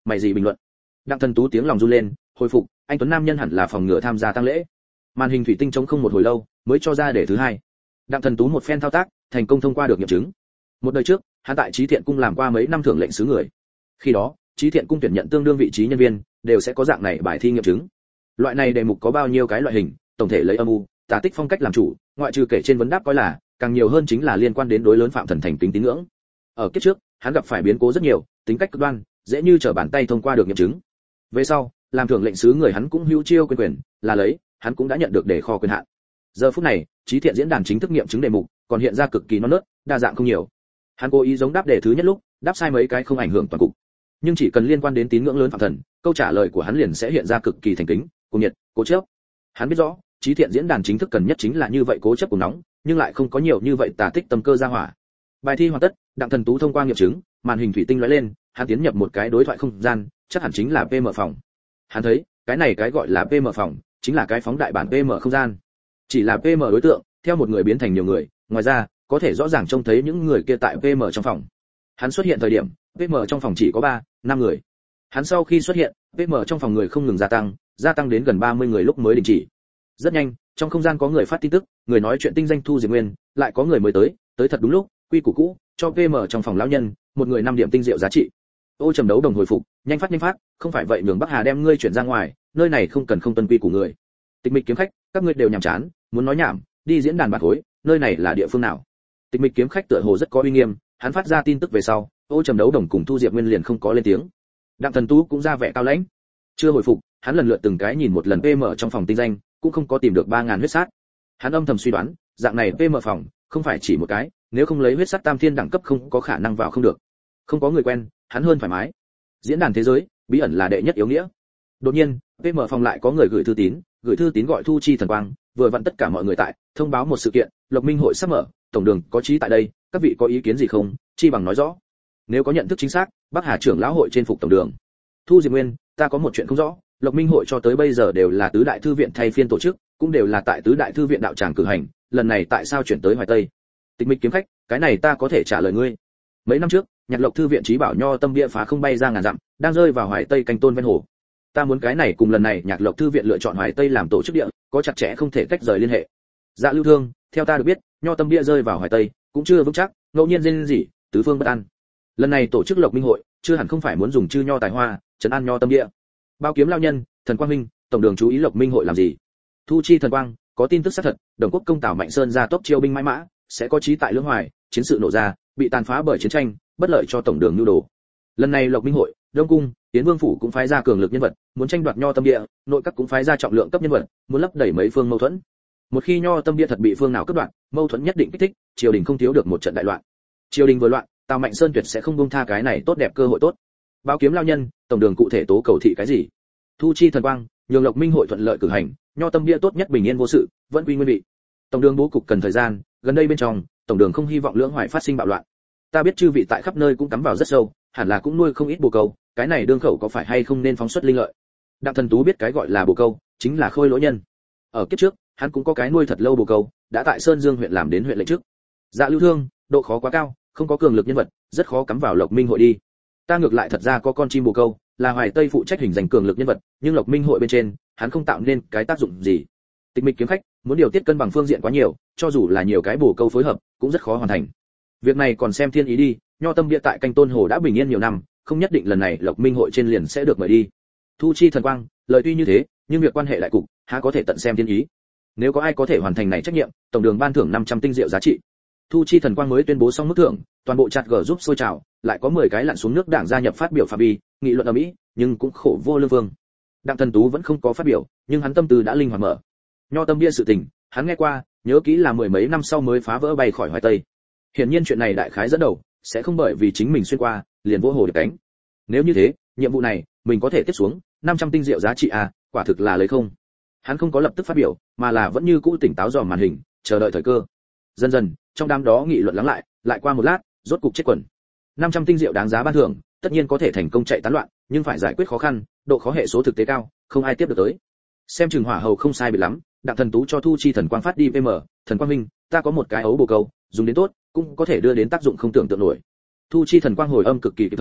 mày gì bình luận. Đặng Thần Tú tiếng lòng run lên, hồi phục, anh tuấn nam nhân hẳn là phòng ngừa tham gia tang lễ. Màn hình thủy tinh trống không một hồi lâu, mới cho ra đề thứ hai. Đặng Thần Tú một phen thao tác, thành công thông qua được nghiệm chứng. Một đời trước, hắn tại Chí Thiện cung làm qua mấy năm thưởng lệnh sứ người. Khi đó, Chí Thiện cung tuyển nhận tương đương vị trí nhân viên, đều sẽ có dạng này bài thi nghiệm chứng. Loại này đề mục có bao nhiêu cái loại hình, tổng thể lấy âm u, tà tích phong cách làm chủ, ngoại trừ kể trên vấn đáp coi là, càng nhiều hơn chính là liên quan đến đối lớn phạm thần thành kính tín ngưỡng. Ở kiếp trước, hắn gặp phải biến cố rất nhiều, tính cách cực đoan, dễ như trở bàn tay thông qua được nghiệm chứng. Về sau, làm thưởng lệnh sứ người hắn cũng hữu chiêu quyền quyền, là lấy, hắn cũng đã nhận được đề kho quyền hạn. Giờ phút này, Chí Thiện diễn đàn chính thức nghiệm chứng đề mục, còn hiện ra cực kỳ non nớt, đa dạng không nhiều. Hắn cố ý giống đáp đề thứ nhất lúc, đáp sai mấy cái không ảnh hưởng toàn cục. Nhưng chỉ cần liên quan đến tín ngưỡng lớn phạm thần, câu trả lời của hắn liền sẽ hiện ra cực kỳ thành kính, cuồng nhiệt, cố chấp. Hắn biết rõ, Chí Thiện diễn đàn chính thức cần nhất chính là như vậy cố chấp cùng nóng, nhưng lại không có nhiều như vậy tà tích tâm cơ ra hỏa. Bài thi hoàn tất, Đặng Thần Tú thông qua nghiệm chứng, màn hình thủy tinh lóe lên, hắn tiến nhập một cái đối thoại không gian, chắc hẳn chính là pê em phòng. Hắn thấy, cái này cái gọi là pê em phòng, chính là cái phóng đại bản pê em không gian. Chỉ là pê em đối tượng, theo một người biến thành nhiều người, ngoài ra, có thể rõ ràng trông thấy những người kia tại pê em trong phòng. Hắn xuất hiện thời điểm, pê em trong phòng chỉ có ba, năm người. Hắn sau khi xuất hiện, pê em trong phòng người không ngừng gia tăng, gia tăng đến gần ba mươi người lúc mới đình chỉ. Rất nhanh, trong không gian có người phát tin tức, người nói chuyện tinh danh Thu Diệp Nguyên, lại có người mới tới, tới thật đúng lúc, quy củ cũ, cho pê em trong phòng lão nhân, một người năm điểm tinh diệu giá trị. Ô Trầm Đấu Đồng hồi phục, nhanh phát nhanh phát, không phải vậy nhường Bắc Hà đem ngươi chuyển ra ngoài, nơi này không cần không tuân quy của người. Tịch Mịch kiếm khách, các ngươi đều nhảm chán, muốn nói nhảm, đi diễn đàn bạc hối, nơi này là địa phương nào? Tịch Mịch kiếm khách tựa hồ rất có uy nghiêm, hắn phát ra tin tức về sau, Ô Trầm Đấu Đồng cùng Thu Diệp Nguyên liền không có lên tiếng. Đặng Thần Tú cũng ra vẻ cao lãnh, chưa hồi phục, hắn lần lượt từng cái nhìn một lần pê em trong phòng tinh danh, cũng không có tìm được ba ngàn huyết sát. Hắn âm thầm suy đoán, dạng này pê em phòng, không phải chỉ một cái, nếu không lấy huyết sát tam thiên đẳng cấp không có khả năng vào không được. Không có người quen, hắn hơn thoải mái. Diễn đàn thế giới, bí ẩn là đệ nhất yếu nghĩa. Đột nhiên, pê em phòng lại có người gửi thư tín, gửi thư tín gọi Thu Chi Thần Quang, vừa vặn tất cả mọi người tại, thông báo một sự kiện, Lộc Minh hội sắp mở, tổng đường có trí tại đây, các vị có ý kiến gì không, chi bằng nói rõ. Nếu có nhận thức chính xác, Bắc Hà trưởng lão hội trên phục tổng đường. Thu Diệp Nguyên, ta có một chuyện không rõ, Lộc Minh hội cho tới bây giờ đều là tứ đại thư viện thay phiên tổ chức, cũng đều là tại tứ đại thư viện đạo tràng cử hành, lần này tại sao chuyển tới Hoài Tây? Tịch Mịch kiếm khách, cái này ta có thể trả lời ngươi. Mấy năm trước, Nhạc Lộc thư viện trí bảo nho tâm bia phá không bay ra ngàn dặm, đang rơi vào Hoài Tây canh tôn ven hồ. Ta muốn cái này cùng lần này Nhạc Lộc thư viện lựa chọn Hoài Tây làm tổ chức địa, có chặt chẽ không thể tách rời liên hệ. Dạ Lưu Thương, theo ta được biết, nho tâm bia rơi vào Hoài Tây, cũng chưa vững chắc, ngẫu nhiên dên gì, tứ phương bất an. Lần này tổ chức Lộc Minh hội, chưa hẳn không phải muốn dùng chư nho tài hoa, trấn an nho tâm bia. Bao Kiếm lão nhân, Thần Quang Minh, tổng đường chú ý Lộc Minh hội làm gì? Thu Chi Thần Quang, có tin tức xác thật, Đồng Quốc công Tào Mạnh Sơn ra tốc chiêu binh mãi mã, sẽ có chí tại Lưỡng Hoài, chiến sự nổ ra, bị tàn phá bởi chiến tranh, bất lợi cho tổng đường nhu đồ. Lần này Lộc Minh hội, Đông cung, Tiến Vương phủ cũng phái ra cường lực nhân vật, muốn tranh đoạt nho tâm địa, nội các cũng phái ra trọng lượng cấp nhân vật, muốn lấp đầy mấy phương mâu thuẫn. Một khi nho tâm địa thật bị phương nào cắt đoạn, mâu thuẫn nhất định kích thích, triều đình không thiếu được một trận đại loạn. Triều đình vừa loạn, Tào Mạnh Sơn tuyệt sẽ không buông tha cái này tốt đẹp cơ hội tốt. Báo Kiếm lão nhân, tổng đường cụ thể tố cầu thị cái gì? Thu Chi Thần Quang, nhường Lộc Minh hội thuận lợi cử hành, nho tâm bia tốt nhất bình yên vô sự, vẫn quy nguyên vị. Tổng đường bố cục cần thời gian, gần đây bên trong, tổng đường không hy vọng Lưỡng Hoài phát sinh bạo loạn. Ta biết chư vị tại khắp nơi cũng cắm vào rất sâu, hẳn là cũng nuôi không ít bồ câu, cái này đương khẩu có phải hay không nên phóng xuất linh lợi. Đặng Thần Tú biết cái gọi là bồ câu, chính là khôi lỗi nhân. Ở kiếp trước, hắn cũng có cái nuôi thật lâu bồ câu, đã tại Sơn Dương huyện làm đến huyện lệnh trước. Dạ Lưu Thương, độ khó quá cao, không có cường lực nhân vật, rất khó cắm vào Lộc Minh hội đi. Ta ngược lại thật ra có con chim bồ câu, là Hoài Tây phụ trách hình thành cường lực nhân vật, nhưng Lộc Minh hội bên trên, hắn không tạo nên cái tác dụng gì. Tịch Mịch kiếm khách, muốn điều tiết cân bằng phương diện quá nhiều, cho dù là nhiều cái bồ câu phối hợp, cũng rất khó hoàn thành. Việc này còn xem thiên ý đi, nho tâm bia tại canh tôn hồ đã bình yên nhiều năm, không nhất định lần này Lộc Minh hội trên liền sẽ được mời đi. Thu Chi Thần Quang, lời tuy như thế, nhưng việc quan hệ lại cục, há có thể tận xem thiên ý. Nếu có ai có thể hoàn thành này trách nhiệm, tổng đường ban thưởng năm trăm tinh diệu giá trị. Thu Chi Thần Quang mới tuyên bố xong mức thưởng, toàn bộ chat gờ giúp sôi trào, lại có mười cái lặn xuống nước đảng gia nhập phát biểu phạm vi, nghị luận ở mỹ, nhưng cũng khổ vô lương vương. Đặng Thần Tú vẫn không có phát biểu, nhưng hắn tâm tư đã linh hoạt mở. Nho tâm bia sự tình, hắn nghe qua, nhớ kỹ là mười mấy năm sau mới phá vỡ bay khỏi Hoài Tây. Hiển nhiên chuyện này đại khái dẫn đầu, sẽ không bởi vì chính mình xuyên qua, liền vỗ hồ được cánh. Nếu như thế, nhiệm vụ này, mình có thể tiếp xuống, năm trăm tinh diệu giá trị à, quả thực là lấy không. Hắn không có lập tức phát biểu, mà là vẫn như cũ tỉnh táo dòm màn hình, chờ đợi thời cơ. Dần dần, trong đám đó nghị luận lắng lại, lại qua một lát, rốt cục chết quần. năm trăm tinh diệu đáng giá ban thưởng, tất nhiên có thể thành công chạy tán loạn, nhưng phải giải quyết khó khăn, độ khó hệ số thực tế cao, không ai tiếp được tới. Xem chừng hỏa hầu không sai biệt lắm, Đặng Thần Tú cho Thu Chi Thần Quang phát đi pê em, Thần Quang Minh, ta có một cái ấu bồ câu, dùng đến tốt, cũng có thể đưa đến tác dụng không tưởng tượng nổi. Thu Chi Thần Quang hồi âm cực kỳ kịp thời,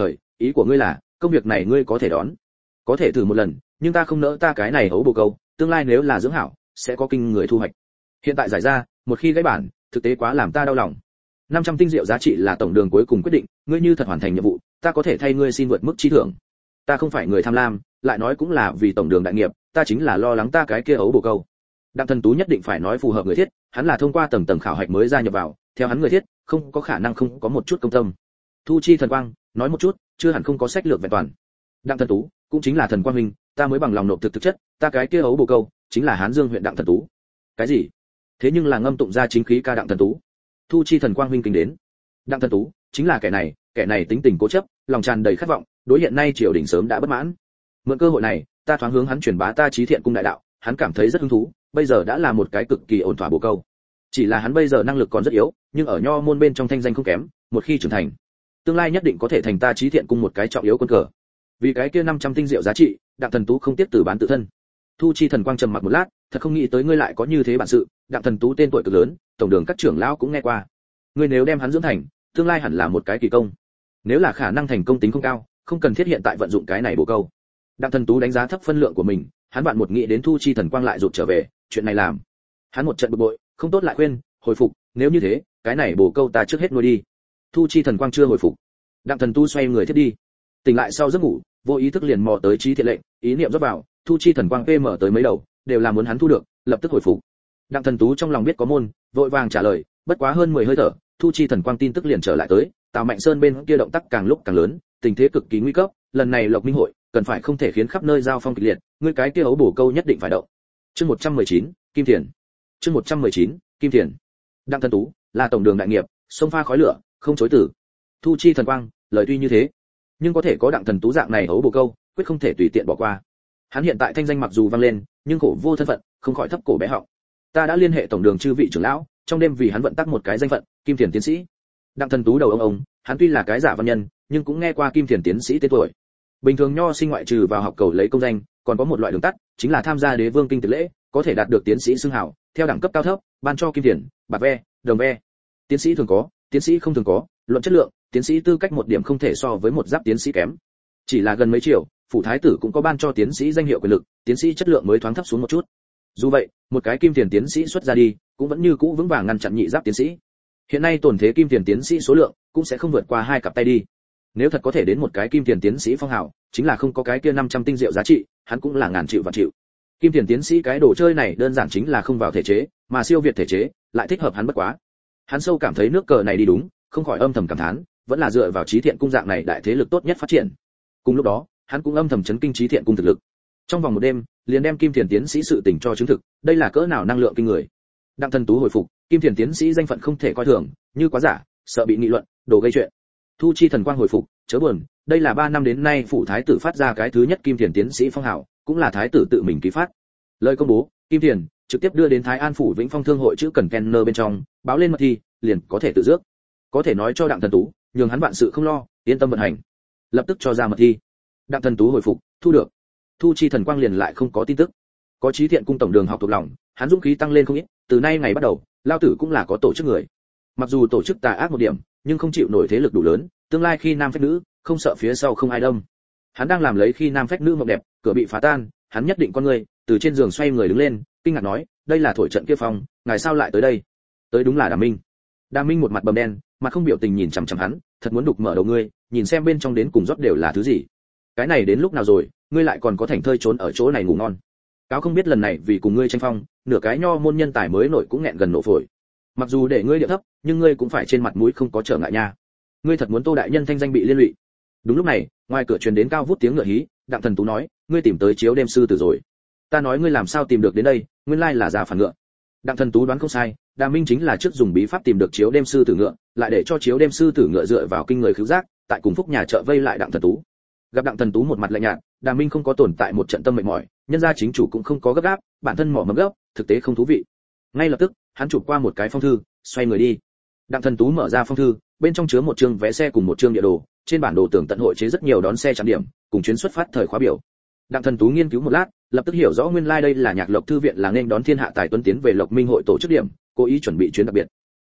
Ý của ngươi là công việc này ngươi có thể đón? Có thể thử một lần, nhưng ta không nỡ ta cái này hấu bồ câu, tương lai nếu là dưỡng hảo sẽ có kinh người thu hoạch. Hiện tại giải ra, một khi gãy bản, thực tế quá làm ta đau lòng. năm trăm tinh rượu giá trị là tổng đường cuối cùng quyết định, ngươi như thật hoàn thành nhiệm vụ, ta có thể thay ngươi xin vượt mức chi thưởng. Ta không phải người tham lam, lại nói cũng là vì tổng đường đại nghiệp, ta chính là lo lắng ta cái kia ấu bồ câu. Đặng Thần Tú nhất định phải nói phù hợp người thiết, hắn là thông qua tầng tầng khảo hạch mới gia nhập vào, theo hắn người thiết, không có khả năng không có một chút công tâm. Thu chi thần quang, nói một chút, chưa hẳn không có sách lược vẹn toàn. Đặng Thần Tú, cũng chính là thần quang huynh, ta mới bằng lòng nộp thực thực chất, ta cái kia ấu bồ câu, chính là Hán Dương huyện Đặng Thần Tú. Cái gì? Thế nhưng là ngâm tụng ra chính khí ca Đặng Thần Tú. Thu chi thần quang huynh kính đến. Đặng Thần Tú, chính là kẻ này, kẻ này tính tình cố chấp, lòng tràn đầy khát vọng, đối hiện nay triều đình sớm đã bất mãn. Mượn cơ hội này, ta thoáng hướng hắn truyền bá ta Chí Thiện cung đại đạo, hắn cảm thấy rất hứng thú, bây giờ đã là một cái cực kỳ ổn thỏa bồ câu. Chỉ là hắn bây giờ năng lực còn rất yếu, nhưng ở nho môn bên trong thanh danh không kém, một khi trưởng thành, tương lai nhất định có thể thành ta Chí Thiện cung một cái trọng yếu quân cờ. Vì cái kia năm trăm tinh diệu giá trị, Đặng Thần Tú không tiếc từ bán tự thân. Thu chi thần quang trầm mặc một lát, thật không nghĩ tới ngươi lại có như thế bản sự. Đặng Thần Tú tên tuổi cực lớn, tổng đường các trưởng lão cũng nghe qua. Ngươi nếu đem hắn dưỡng thành, tương lai hẳn là một cái kỳ công. Nếu là khả năng thành công tính không cao, không cần thiết hiện tại vận dụng cái này bồ câu. Đặng Thần Tú đánh giá thấp phân lượng của mình, hắn bạn một nghĩ đến Thu chi thần quang lại rụt trở về, chuyện này làm hắn một trận bực bội, không tốt lại khuyên, hồi phục, nếu như thế, cái này bồ câu ta trước hết nuôi đi. Thu chi thần quang chưa hồi phục, Đặng Thần Tú xoay người thiết đi. Tỉnh lại sau giấc ngủ, vô ý thức liền mò tới Chí Thiện lệnh, ý niệm rót vào, Thu chi thần quang pê mở tới mấy đầu, đều là muốn hắn thu được, lập tức hồi phục. Đặng Thần Tú trong lòng biết có môn, vội vàng trả lời, bất quá hơn mười hơi thở, Thu chi thần quang tin tức liền trở lại tới, Tào Mạnh Sơn bên kia động tác càng lúc càng lớn, tình thế cực kỳ nguy cấp, lần này Lộc Minh hội, cần phải không thể khiến khắp nơi giao phong kịch liệt, ngươi cái kia ấu bổ câu nhất định phải động. Chương một trăm mười chín, Kim Thiền. Chương một trăm mười chín, Kim Thiền. Đặng Thần Tú, là tổng đường đại nghiệp, sông pha khói lửa, không chối từ. Thu chi thần quang, lời tuy như thế, nhưng có thể có Đặng Thần Tú dạng này ấu bổ câu, quyết không thể tùy tiện bỏ qua. Hắn hiện tại thanh danh mặc dù vang lên, nhưng khổ vô thân phận, không khỏi thấp cổ bé họng. Ta đã liên hệ tổng đường chư vị trưởng lão, trong đêm vì hắn vận tắc một cái danh phận, Kim Thiền tiến sĩ. Đặng Thần Tú đầu ông ông, hắn tuy là cái giả văn nhân, nhưng cũng nghe qua Kim Thiền tiến sĩ tên tuổi. Bình thường nho sinh ngoại trừ vào học cầu lấy công danh, còn có một loại đường tắt, chính là tham gia đế vương kinh tiệc lễ, có thể đạt được tiến sĩ xưng hào, theo đẳng cấp cao thấp, ban cho kim tiền, bạc ve, đồng ve. Tiến sĩ thường có, tiến sĩ không thường có, luận chất lượng, tiến sĩ tư cách một điểm không thể so với một giáp tiến sĩ kém. Chỉ là gần mấy triệu, phủ thái tử cũng có ban cho tiến sĩ danh hiệu quyền lực, tiến sĩ chất lượng mới thoáng thấp xuống một chút. Dù vậy, một cái kim tiền tiến sĩ xuất ra đi, cũng vẫn như cũ vững vàng ngăn chặn nhị giáp tiến sĩ. Hiện nay tổn thế kim tiền tiến sĩ số lượng cũng sẽ không vượt qua hai cặp tay đi. Nếu thật có thể đến một cái kim tiền tiến sĩ phong hào, chính là không có cái kia năm trăm tinh diệu giá trị, hắn cũng là ngàn triệu vạn triệu. Kim tiền tiến sĩ cái đồ chơi này đơn giản chính là không vào thể chế, mà siêu việt thể chế, lại thích hợp hắn bất quá. Hắn sâu cảm thấy nước cờ này đi đúng, không khỏi âm thầm cảm thán, vẫn là dựa vào Chí Thiện cung dạng này đại thế lực tốt nhất phát triển. Cùng lúc đó, hắn cũng âm thầm chấn kinh Chí Thiện cung thực lực. Trong vòng một đêm, liền đem kim tiền tiến sĩ sự tình cho chứng thực, đây là cỡ nào năng lượng kinh người. Đặng Thần Tú hồi phục, kim tiền tiến sĩ danh phận không thể coi thường, như quá giả, sợ bị nghị luận, đồ gây chuyện. Thu chi thần quang hồi phục, chớ buồn, đây là ba năm đến nay phủ thái tử phát ra cái thứ nhất kim tiền tiến sĩ phong hào, cũng là thái tử tự mình ký phát. Lời công bố, kim tiền trực tiếp đưa đến Thái An phủ Vĩnh Phong thương hội chữ cần Kenner bên trong, báo lên mật thi, liền có thể tự dước. Có thể nói cho Đặng Thần Tú, nhường hắn vạn sự không lo, yên tâm vận hành. Lập tức cho ra mật thi. Đặng Thần Tú hồi phục, thu được. Thu chi thần quang liền lại không có tin tức. Có Chí Thiện cung tổng đường học thuộc lòng, hắn dũng khí tăng lên không ít, từ nay ngày bắt đầu, lao tử cũng là có tổ chức người. Mặc dù tổ chức tà ác một điểm, nhưng không chịu nổi thế lực đủ lớn, tương lai khi nam phách nữ, không sợ phía sau không ai đâm. Hắn đang làm lấy khi nam phách nữ mộng đẹp, cửa bị phá tan, hắn nhất định con người, từ trên giường xoay người đứng lên, kinh ngạc nói, đây là thổi trận kia phong, ngài sao lại tới đây? Tới đúng là Đàm Minh. Đàm Minh một mặt bầm đen, mặt không biểu tình nhìn chằm chằm hắn, thật muốn đục mở đầu ngươi, nhìn xem bên trong đến cùng rót đều là thứ gì. Cái này đến lúc nào rồi, ngươi lại còn có thành thơi trốn ở chỗ này ngủ ngon. Cáo không biết lần này vì cùng ngươi tranh phong, nửa cái nho môn nhân tài mới nổi cũng nghẹn gần nổ phổi. Mặc dù để ngươi địa thấp, nhưng ngươi cũng phải trên mặt mũi không có trở ngại nha. Ngươi thật muốn Tô đại nhân thanh danh bị liên lụy. Đúng lúc này, ngoài cửa truyền đến cao vút tiếng ngựa hí, Đặng Thần Tú nói, ngươi tìm tới Chiếu Đêm sư tử rồi. Ta nói ngươi làm sao tìm được đến đây, nguyên lai là già phản ngựa. Đặng Thần Tú đoán không sai, Đàm Minh chính là trước dùng bí pháp tìm được Chiếu Đêm sư tử ngựa, lại để cho Chiếu Đêm sư tử ngựa dựa vào kinh người khứu giác, tại cùng phúc nhà chợ vây lại Đặng Thần Tú. Gặp Đặng Thần Tú một mặt lạnh nhạt, Đàm Minh không có tồn tại một trận tâm mệt mỏi, nhân gia chính chủ cũng không có gấp gáp, bản thân mỏ mẫm gấp, thực tế không thú vị. Ngay lập tức, hắn chụp qua một cái phong thư, xoay người đi. Đặng Thần Tú mở ra phong thư, bên trong chứa một chương vé xe cùng một chương địa đồ, trên bản đồ tường tận hội chế rất nhiều đón xe trạm điểm, cùng chuyến xuất phát thời khóa biểu. Đặng Thần Tú nghiên cứu một lát, lập tức hiểu rõ nguyên lai like đây là Nhạc Lộc thư viện là nên đón thiên hạ tài tuấn tiến về Lộc Minh hội tổ chức điểm, cố ý chuẩn bị chuyến đặc biệt.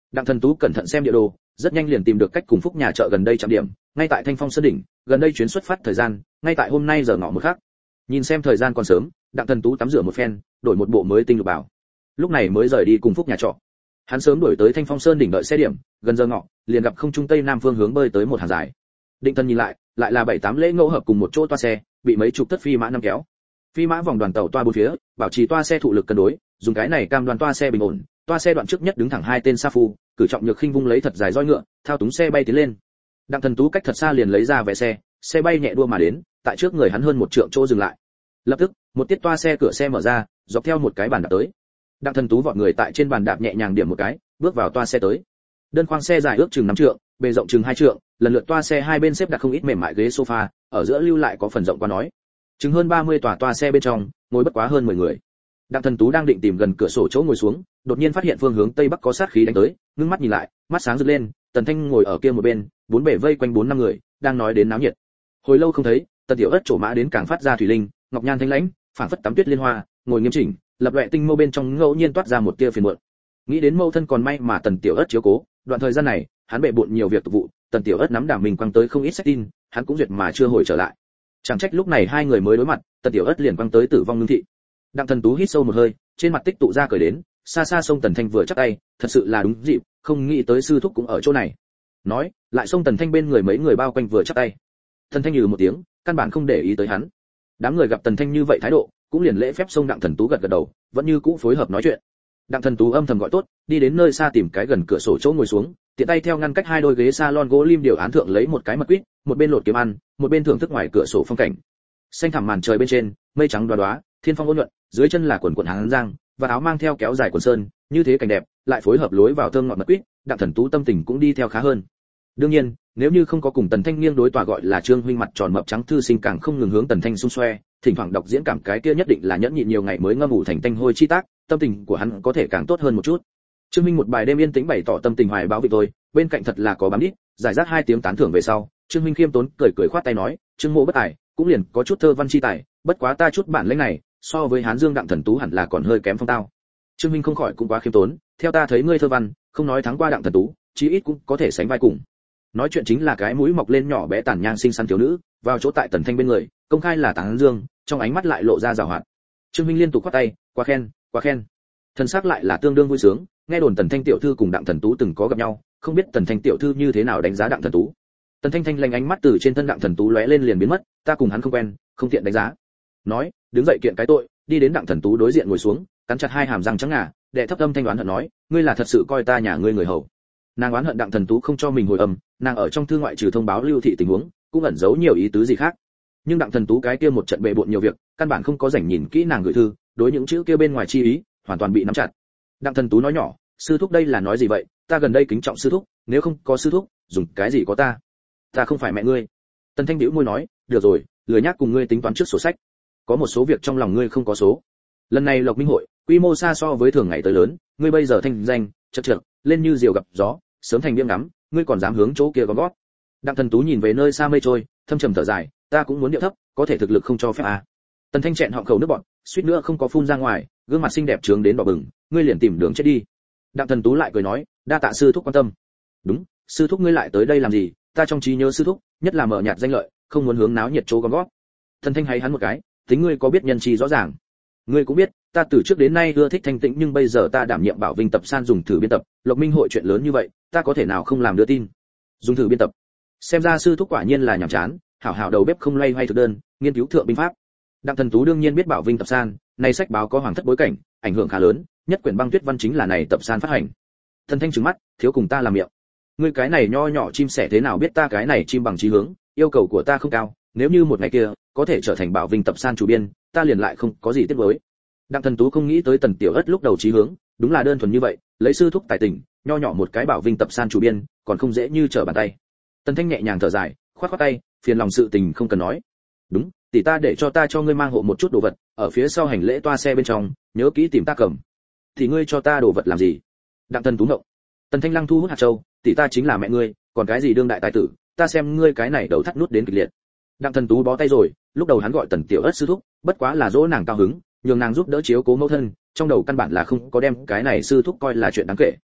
Đặng Thần Tú cẩn thận xem địa đồ, rất nhanh liền tìm được cách cùng Phúc nhà chợ gần đây trạm điểm, ngay tại Thanh Phong Sơn đỉnh, gần đây chuyến xuất phát thời gian, ngay tại hôm nay giờ ngọ một khắc. Nhìn xem thời gian còn sớm, Đặng Thần Tú tắm rửa một phen, đổi một bộ mới tinh lục bảo. Lúc này mới rời đi cùng Phúc nhà trọ. Hắn sớm đuổi tới Thanh Phong Sơn đỉnh đợi xe điểm, gần giờ ngọ, liền gặp không trung tây nam phương hướng bơi tới một hàng dài. Định Thần nhìn lại, lại là bảy tám lễ ngẫu hợp cùng một chỗ toa xe, bị mấy chục tất phi mã năm kéo. Phi mã vòng đoàn tàu toa bốn phía, bảo trì toa xe thụ lực cân đối, dùng cái này cam đoan toa xe bình ổn. Toa xe đoạn trước nhất đứng thẳng hai tên sa phu, cử trọng nhược khinh vung lấy thật dài roi ngựa, thao túng xe bay tiến lên. Đặng Thần Tú cách thật xa liền lấy ra vé xe, xe bay nhẹ đua mà đến, tại trước người hắn hơn một trượng chỗ dừng lại. Lập tức, một tiết toa xe cửa xe mở ra, dọc theo một cái bàn đạp tới. Đặng Thần Tú vọt người tại trên bàn đạp nhẹ nhàng điểm một cái, bước vào toa xe tới. Đơn khoang xe dài ước chừng năm trượng, bề rộng chừng hai trượng, lần lượt toa xe hai bên xếp đặt không ít mềm mại ghế sofa, ở giữa lưu lại có phần rộng qua nói. Chừng hơn ba mươi tòa toa xe bên trong, ngồi bất quá hơn mười người. Đặng Thần Tú đang định tìm gần cửa sổ chỗ ngồi xuống, đột nhiên phát hiện phương hướng tây bắc có sát khí đánh tới, ngưng mắt nhìn lại, mắt sáng rực lên, Tần Thanh ngồi ở kia một bên, bốn bề vây quanh bốn năm người, đang nói đến náo nhiệt. Hồi lâu không thấy, Tần Tiểu Ất trổ mã đến càng phát ra thủy linh, ngọc nhan thanh lãnh, phảng phất tắm tuyết liên hoa, ngồi nghiêm chỉnh, lập loè tinh mâu bên trong ngẫu nhiên toát ra một tia phiền muộn. Nghĩ đến mâu thân còn may mà Tần Tiểu Ất chiếu cố, đoạn thời gian này, hắn bệ bội nhiều việc tục vụ, Tần Tiểu Ất nắm đảm mình quăng tới không ít sách tin, hắn cũng duyệt mà chưa hồi trở lại. Chẳng trách lúc này hai người mới đối mặt, Tần Tiểu Ất liền quăng tới tử vong ngưng thị. Đặng Thần Tú hít sâu một hơi, trên mặt tích tụ ra cười đến, xa xa sông Tần Thanh vừa chắp tay, thật sự là đúng dịp, không nghĩ tới sư thúc cũng ở chỗ này. Nói, lại sông Tần Thanh bên người mấy người bao quanh vừa chắp tay. Tần Thanh nhừ một tiếng, căn bản không để ý tới hắn. Đám người gặp Tần Thanh như vậy thái độ, cũng liền lễ phép sông Đặng Thần Tú gật gật đầu, vẫn như cũ phối hợp nói chuyện. Đặng Thần Tú âm thầm gọi tốt, đi đến nơi xa tìm cái gần cửa sổ chỗ ngồi xuống, tiện tay theo ngăn cách hai đôi ghế salon gỗ lim điều án thượng lấy một cái mật quýt, một bên lột kiếm ăn, một bên thưởng thức ngoài cửa sổ phong cảnh. Xanh thẳm màn trời bên trên, mây trắng đoá đoá, thiên phong ôn nhuận, dưới chân là quần quần hán giang, và áo mang theo kéo dài quần sơn, như thế cảnh đẹp, lại phối hợp lối vào thơm ngọt mật quýt, Đặng Thần Tú tâm tình cũng đi theo khá hơn. Đương nhiên, nếu như không có cùng Tần Thanh nghiêng đối tòa gọi là Trương huynh mặt tròn mập trắng thư sinh càng không ngừng hướng Tần Thanh xung xoe, thỉnh thoảng đọc diễn cảm cái kia nhất định là nhẫn nhịn nhiều ngày mới ngâm ngủ thành tanh hôi chi tác, tâm tình của hắn có thể càng tốt hơn một chút. Trương Minh một bài đêm yên tĩnh bày tỏ tâm tình hoài báo vị tôi, bên cạnh thật là có bám đít, giải rác hai tiếng tán thưởng về sau, Trương Minh khiêm tốn cười cười khoát tay nói, Trương mộ bất tài, cũng liền có chút thơ văn chi tài, bất quá ta chút bản lĩnh này, so với Hán Dương Đặng Thần Tú hẳn là còn hơi kém phong tao. Trương Minh không khỏi cũng quá khiêm tốn, theo ta thấy ngươi thơ văn, không nói thắng qua Đặng Thần Tú, chí ít cũng có thể sánh vai cùng. Nói chuyện chính là cái mũi mọc lên nhỏ bé tàn nhang xinh xắn thiếu nữ, vào chỗ tại Tần Thanh bên người, công khai là tán dương, trong ánh mắt lại lộ ra giảo hoạt. Trương Minh liên tục khoát tay, quá khen, quá khen. Thần sắc lại là tương đương vui sướng, nghe đồn Tần Thanh tiểu thư cùng Đặng Thần Tú từng có gặp nhau, không biết Tần Thanh tiểu thư như thế nào đánh giá Đặng Thần Tú. Tần Thanh thanh lanh ánh mắt từ trên thân Đặng Thần Tú lóe lên liền biến mất, ta cùng hắn không quen, không tiện đánh giá. Nói, đứng dậy kiện cái tội, đi đến Đặng Thần Tú đối diện ngồi xuống, cắn chặt hai hàm răng trắng ngà, đệ thấp âm thanh đoán hận nói, ngươi là thật sự coi ta nhà ngươi người hầu. Nàng oán hận Đặng Thần Tú không cho mình hồi âm, nàng ở trong thư ngoại trừ thông báo lưu thị tình huống, cũng ẩn giấu nhiều ý tứ gì khác. Nhưng Đặng Thần Tú cái kia một trận bệ bội nhiều việc, căn bản không có rảnh nhìn kỹ nàng gửi thư, đối những chữ kia bên ngoài chi ý, hoàn toàn bị nắm chặt. Đặng Thần Tú nói nhỏ, sư thúc đây là nói gì vậy, ta gần đây kính trọng sư thúc, nếu không có sư thúc, dùng cái gì có ta? Ta không phải mẹ ngươi. Tần Thanh bĩu môi nói, được rồi, lười nhác cùng ngươi tính toán trước sổ sách. Có một số việc trong lòng ngươi không có số. Lần này Lộc Minh hội, quy mô xa so với thường ngày tới lớn, ngươi bây giờ thanh danh, chật trượt, lên như diều gặp gió, sớm thành viêm ngắm, ngươi còn dám hướng chỗ kia gom gót. Đặng Thần Tú nhìn về nơi xa mây trôi, thâm trầm thở dài, ta cũng muốn điệu thấp, có thể thực lực không cho phép à. Tần Thanh chẹn họng khẩu nước bọt, suýt nữa không có phun ra ngoài, gương mặt xinh đẹp trướng đến đỏ bừng, ngươi liền tìm đường chết đi. Đặng Thần Tú lại cười nói, đa tạ sư thúc quan tâm. Đúng, sư thúc ngươi lại tới đây làm gì, ta trong trí nhớ sư thúc, nhất là mở nhạt danh lợi, không muốn hướng náo nhiệt chỗ gom gót. Tần Thanh hay hắn một cái, tính ngươi có biết nhân trí rõ ràng. Ngươi cũng biết, ta từ trước đến nay ưa thích thanh tĩnh nhưng bây giờ ta đảm nhiệm Bảo Vinh tập san dùng thử biên tập, Lộc Minh hội chuyện lớn như vậy, ta có thể nào không làm đưa tin. Dùng thử biên tập. Xem ra sư thúc quả nhiên là nhàm chán, hảo hảo đầu bếp không loay hoay thực đơn, nghiên cứu thượng binh pháp. Đặng Thần Tú đương nhiên biết Bảo Vinh tập san, này sách báo có hoàng thất bối cảnh, ảnh hưởng khá lớn, nhất quyển băng tuyết văn chính là này tập san phát hành. Thần Thanh trừng mắt, thiếu cùng ta làm miệng. Ngươi cái này nho nhỏ chim sẻ thế nào biết ta cái này chim bằng chí hướng, yêu cầu của ta không cao, nếu như một ngày kia có thể trở thành Bảo Vinh tập san chủ biên, ta liền lại không có gì tiếc nuối. Đặng Thần Tú không nghĩ tới Tần Tiểu Ất lúc đầu chí hướng, đúng là đơn thuần như vậy, lấy sư thúc tài tình, nho nhỏ một cái Bảo Vinh tập san chủ biên, còn không dễ như trở bàn tay. Tần Thanh nhẹ nhàng thở dài, khoát khoát tay, phiền lòng sự tình không cần nói. Đúng, tỷ ta để cho ta cho ngươi mang hộ một chút đồ vật, ở phía sau hành lễ toa xe bên trong, nhớ kỹ tìm ta cầm. Thì ngươi cho ta đồ vật làm gì? Đặng Thần Tú ngộng. Tần Thanh lăng thu hút hạt châu, tỷ ta chính là mẹ ngươi, còn cái gì đương đại tài tử, ta xem ngươi cái này đầu thắt nút đến kịch liệt. Đặng Thần Tú bó tay rồi, lúc đầu hắn gọi Tần Tiểu Ất sư thúc, bất quá là dỗ nàng cao hứng, nhường nàng giúp đỡ chiếu cố mẫu thân, trong đầu căn bản là không có đem cái này sư thúc coi là chuyện đáng kể.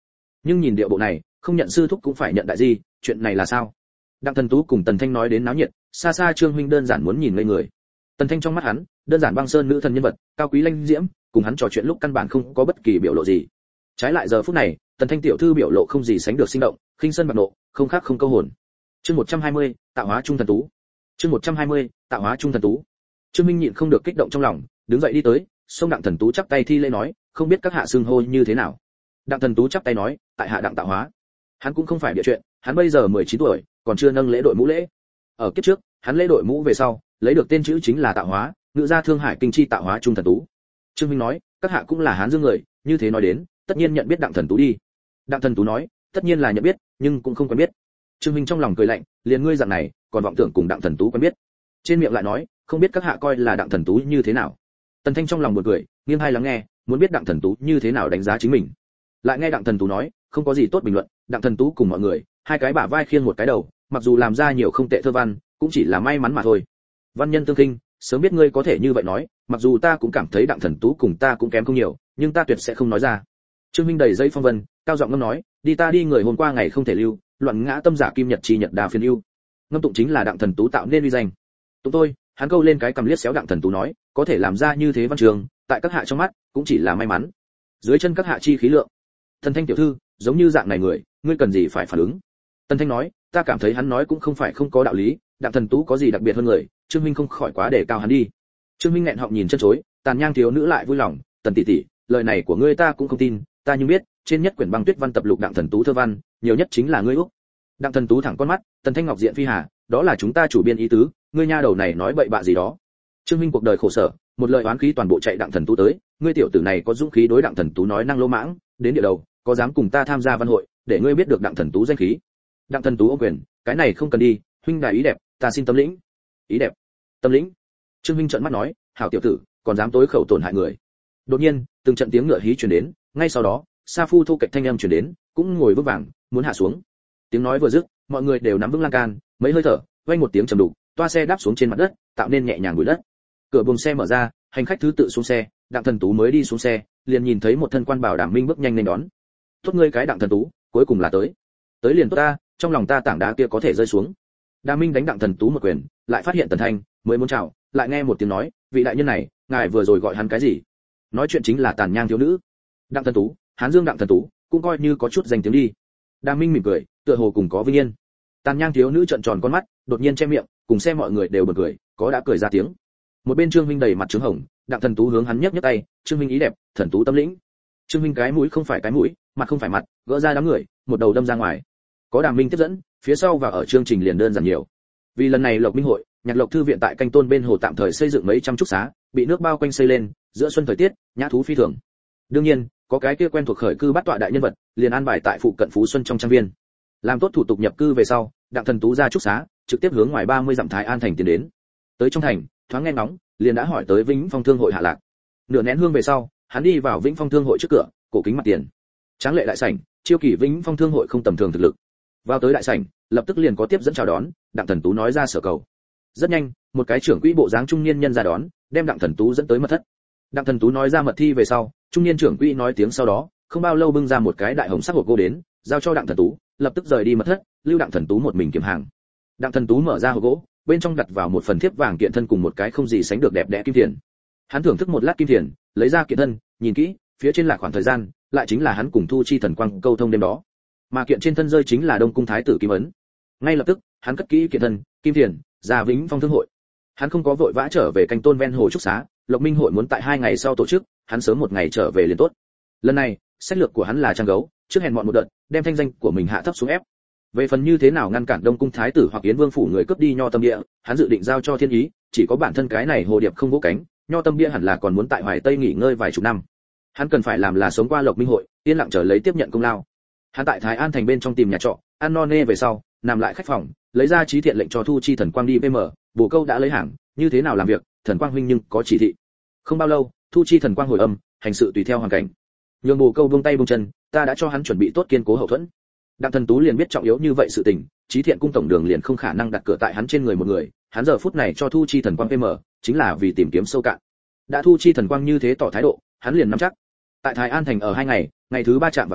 nhưng nhìn điệu bộ này, không nhận sư thúc cũng phải nhận đại di, chuyện này là sao? Đặng Thần Tú cùng Tần Thanh nói đến náo nhiệt, xa xa Trương huynh đơn giản muốn nhìn ngây người. Tần Thanh trong mắt hắn, đơn giản băng sơn nữ thần nhân vật, cao quý lanh diễm, cùng hắn trò chuyện lúc căn bản không có bất kỳ biểu lộ gì. Trái lại giờ phút này, Tần Thanh tiểu thư biểu lộ không gì sánh được sinh động, khinh sân bạc nộ, không khác không câu hồn. Chương một trăm hai mươi, tạo hóa trung thần tú. Chương một trăm hai mươi, tạo hóa trung thần tú. Trương Minh nhịn không được kích động trong lòng, đứng dậy đi tới, xông Đặng Thần Tú chắp tay thi lễ nói, không biết các hạ xưng hô như thế nào. Đặng Thần Tú chắp tay nói, tại hạ Đặng Tạo Hóa. Hắn cũng không phải bịa chuyện, hắn bây giờ mười chín tuổi, còn chưa nâng lễ đội mũ lễ. Ở kiếp trước, hắn lễ đội mũ về sau, lấy được tên chữ chính là Tạo Hóa, ngự ra Thương Hải kinh chi Tạo Hóa trung thần tú. Trương Minh nói, các hạ cũng là Hán Dương người, như thế nói đến, tất nhiên nhận biết Đặng Thần Tú đi. Đặng Thần Tú nói, tất nhiên là nhận biết, nhưng cũng không quen biết. Trương Minh trong lòng cười lạnh, liền ngươi dạng này, còn vọng tưởng cùng Đặng Thần Tú quen biết. Trên miệng lại nói, không biết các hạ coi là Đặng Thần Tú như thế nào. Tần Thanh trong lòng buồn cười, nghiêng hai lắng nghe, muốn biết Đặng Thần Tú như thế nào đánh giá chính mình. Lại nghe Đặng Thần Tú nói, không có gì tốt bình luận, Đặng Thần Tú cùng mọi người, hai cái bả vai khiêng một cái đầu, mặc dù làm ra nhiều không tệ thơ văn, cũng chỉ là may mắn mà thôi. Văn nhân tương kinh, sớm biết ngươi có thể như vậy nói, mặc dù ta cũng cảm thấy Đặng Thần Tú cùng ta cũng kém không nhiều, nhưng ta tuyệt sẽ không nói ra. Trương Minh đầy dây phong vân, cao giọng ngâm nói, đi ta đi người hôm qua ngày không thể lưu, loạn ngã tâm giả kim nhật chi nhật đa phiền ưu. Ngâm tụng chính là Đặng Thần Tú tạo nên uy danh. Tụng tôi, hắn câu lên cái cầm liếc xéo Đặng Thần Tú nói, có thể làm ra như thế văn trường, tại các hạ trong mắt, cũng chỉ là may mắn. Dưới chân các hạ chi khí lượng. Thần Thanh tiểu thư, giống như dạng này người, ngươi cần gì phải phản ứng? Tần Thanh nói, ta cảm thấy hắn nói cũng không phải không có đạo lý, Đặng Thần Tú có gì đặc biệt hơn người, Trương Minh không khỏi quá để cao hắn đi. Trương Minh nghẹn họng nhìn chân chối, tàn nhang thiếu nữ lại vui lòng, Tần tỷ tỷ, lời này của ngươi ta cũng không tin, ta nhưng biết, trên nhất quyển băng tuyết văn tập lục Đặng Thần Tú thơ văn, nhiều nhất chính là ngươi úc. Đặng Thần Tú thẳng con mắt, Tần Thanh ngọc diện phi hà, đó là chúng ta chủ biên ý tứ, ngươi nha đầu này nói bậy bạ gì đó. Trương Minh cuộc đời khổ sở, một lời oán khí toàn bộ chạy Đặng Thần Tú tới, ngươi tiểu tử này có dũng khí đối Đặng Thần Tú nói năng lỗ mãng, đến địa đầu, có dám cùng ta tham gia văn hội, để ngươi biết được Đặng Thần Tú danh khí. Đặng Thần Tú ôm quyền, cái này không cần đi, huynh đài ý đẹp, ta xin tâm lĩnh. Ý đẹp, tâm lĩnh. Trương Minh trợn mắt nói, hảo tiểu tử, còn dám tối khẩu tổn hại người. Đột nhiên, từng trận tiếng ngựa hí truyền đến, ngay sau đó, Sa Phu thu cạnh thanh âm truyền đến, cũng ngồi vững vàng, muốn hạ xuống. Tiếng nói vừa dứt, mọi người đều nắm vững lan can, mấy hơi thở, vang một tiếng trầm đục, toa xe đáp xuống trên mặt đất, tạo nên nhẹ nhàng bụi đất. Cửa buồng xe mở ra, hành khách thứ tự xuống xe, Đặng Thần Tú mới đi xuống xe, liền nhìn thấy một thân quan bảo đảm minh bước nhanh lên đón. Tốt ngươi cái Đặng Thần Tú, cuối cùng là tới. Tới liền tốt ta, trong lòng ta tảng đá kia có thể rơi xuống. Đàm Minh đánh Đặng Thần Tú một quyền, lại phát hiện Tần Thanh, mới muốn chào, lại nghe một tiếng nói, vị đại nhân này, ngài vừa rồi gọi hắn cái gì? Nói chuyện chính là tàn nhang thiếu nữ. Đặng Thần Tú, Hán Dương Đặng Thần Tú, cũng coi như có chút danh tiếng đi. Đàm Minh mỉm cười, tựa hồ cùng có vinh yên. Tàn nhang thiếu nữ trợn tròn con mắt, đột nhiên che miệng, cùng xem mọi người đều bật cười, có đã cười ra tiếng. Một bên Trương Minh đầy mặt trướng hồng, Đặng Thần Tú hướng hắn nhấc nhấc tay, Trương Minh ý đẹp, Thần Tú tâm lĩnh. Trương Minh cái mũi không phải cái mũi, mặt không phải mặt, gỡ ra đám người, một đầu đâm ra ngoài. Có Đàm Minh tiếp dẫn, phía sau và ở chương trình liền đơn giản nhiều. Vì lần này Lộc Minh hội, Nhạc Lộc thư viện tại Canh Tôn bên hồ tạm thời xây dựng mấy trăm trúc xá, bị nước bao quanh xây lên, giữa xuân thời tiết, nhã thú phi thường. Đương nhiên, có cái kia quen thuộc khởi cư bắt tọa đại nhân vật, liền an bài tại phụ cận Phú Xuân trong trang viên. Làm tốt thủ tục nhập cư về sau, Đặng Thần Tú ra trúc xá, trực tiếp hướng ngoài ba mươi dặm Thái An thành tiến đến. Tới trong thành, thoáng nghe ngóng, liền đã hỏi tới Vĩnh Phong Thương hội hạ lạc. Nửa nén hương về sau, hắn đi vào Vĩnh Phong Thương hội trước cửa, cổ kính mặt tiền. Tráng lệ đại sảnh, chiêu kỳ Vĩnh Phong Thương hội không tầm thường thực lực. Vào tới đại sảnh, lập tức liền có tiếp dẫn chào đón, Đặng Thần Tú nói ra sở cầu. Rất nhanh, một cái trưởng quỹ bộ dáng trung niên nhân ra đón, đem Đặng Thần Tú dẫn tới mật thất. Đặng Thần Tú nói ra mật thi về sau, trung niên trưởng quỹ nói tiếng sau đó, không bao lâu bưng ra một cái đại hồng sắc hộp gỗ đến, giao cho Đặng Thần Tú, lập tức rời đi mật thất, lưu Đặng Thần Tú một mình kiểm hàng. Đặng Thần Tú mở ra hộp gỗ, bên trong đặt vào một phần thiếp vàng kiện thân cùng một cái không gì sánh được đẹp đẽ kim tiền. Hắn thưởng thức một lát kim tiền, lấy ra kiện thân, nhìn kỹ, phía trên là khoảng thời gian, lại chính là hắn cùng Thu Chi Thần Quang câu thông đêm đó. Mà kiện trên thân rơi chính là Đông cung thái tử kim ấn. Ngay lập tức, hắn cất kỹ kiện thân, kim tiền, ra Vĩnh Phong Thương hội. Hắn không có vội vã trở về Canh Tôn ven hồ trúc xá, Lộc Minh hội muốn tại hai ngày sau tổ chức, hắn sớm một ngày trở về liền tốt. Lần này, sách lược của hắn là trang gấu, trước hèn mọn một đợt, đem thanh danh của mình hạ thấp xuống ép. Về phần như thế nào ngăn cản Đông cung thái tử hoặc Yến Vương phủ người cướp đi Nho Tâm Địa, hắn dự định giao cho Thiên Ý, chỉ có bản thân cái này hồ điệp không vỗ cánh, Nho Tâm Địa hẳn là còn muốn tại Hoài Tây nghỉ ngơi vài chục năm. Hắn cần phải làm là sống qua Lộc Minh hội, yên lặng chờ lấy tiếp nhận công lao. Hắn tại Thái An thành bên trong tìm nhà trọ, ăn no nê về sau, nằm lại khách phòng, lấy ra chí thiện lệnh cho Thu Chi Thần Quang đi vê em, Bồ Câu đã lấy hàng, như thế nào làm việc, Thần Quang huynh nhưng có chỉ thị. Không bao lâu, Thu Chi Thần Quang hồi âm, hành sự tùy theo hoàn cảnh. Nhường Bồ Câu buông tay buông chân, ta đã cho hắn chuẩn bị tốt kiên cố hậu thuẫn. Đặng Thần Tú liền biết trọng yếu như vậy sự tình, chí thiện cung tổng đường liền không khả năng đặt cửa tại hắn trên người một người, hắn giờ phút này cho Thu Chi Thần Quang vê em, chính là vì tìm kiếm sâu cạn. Đã Thu Chi Thần Quang như thế tỏ thái độ, hắn liền nắm chắc. Tại Thái An thành ở hai ngày, ngày thứ ba chạm vào tối,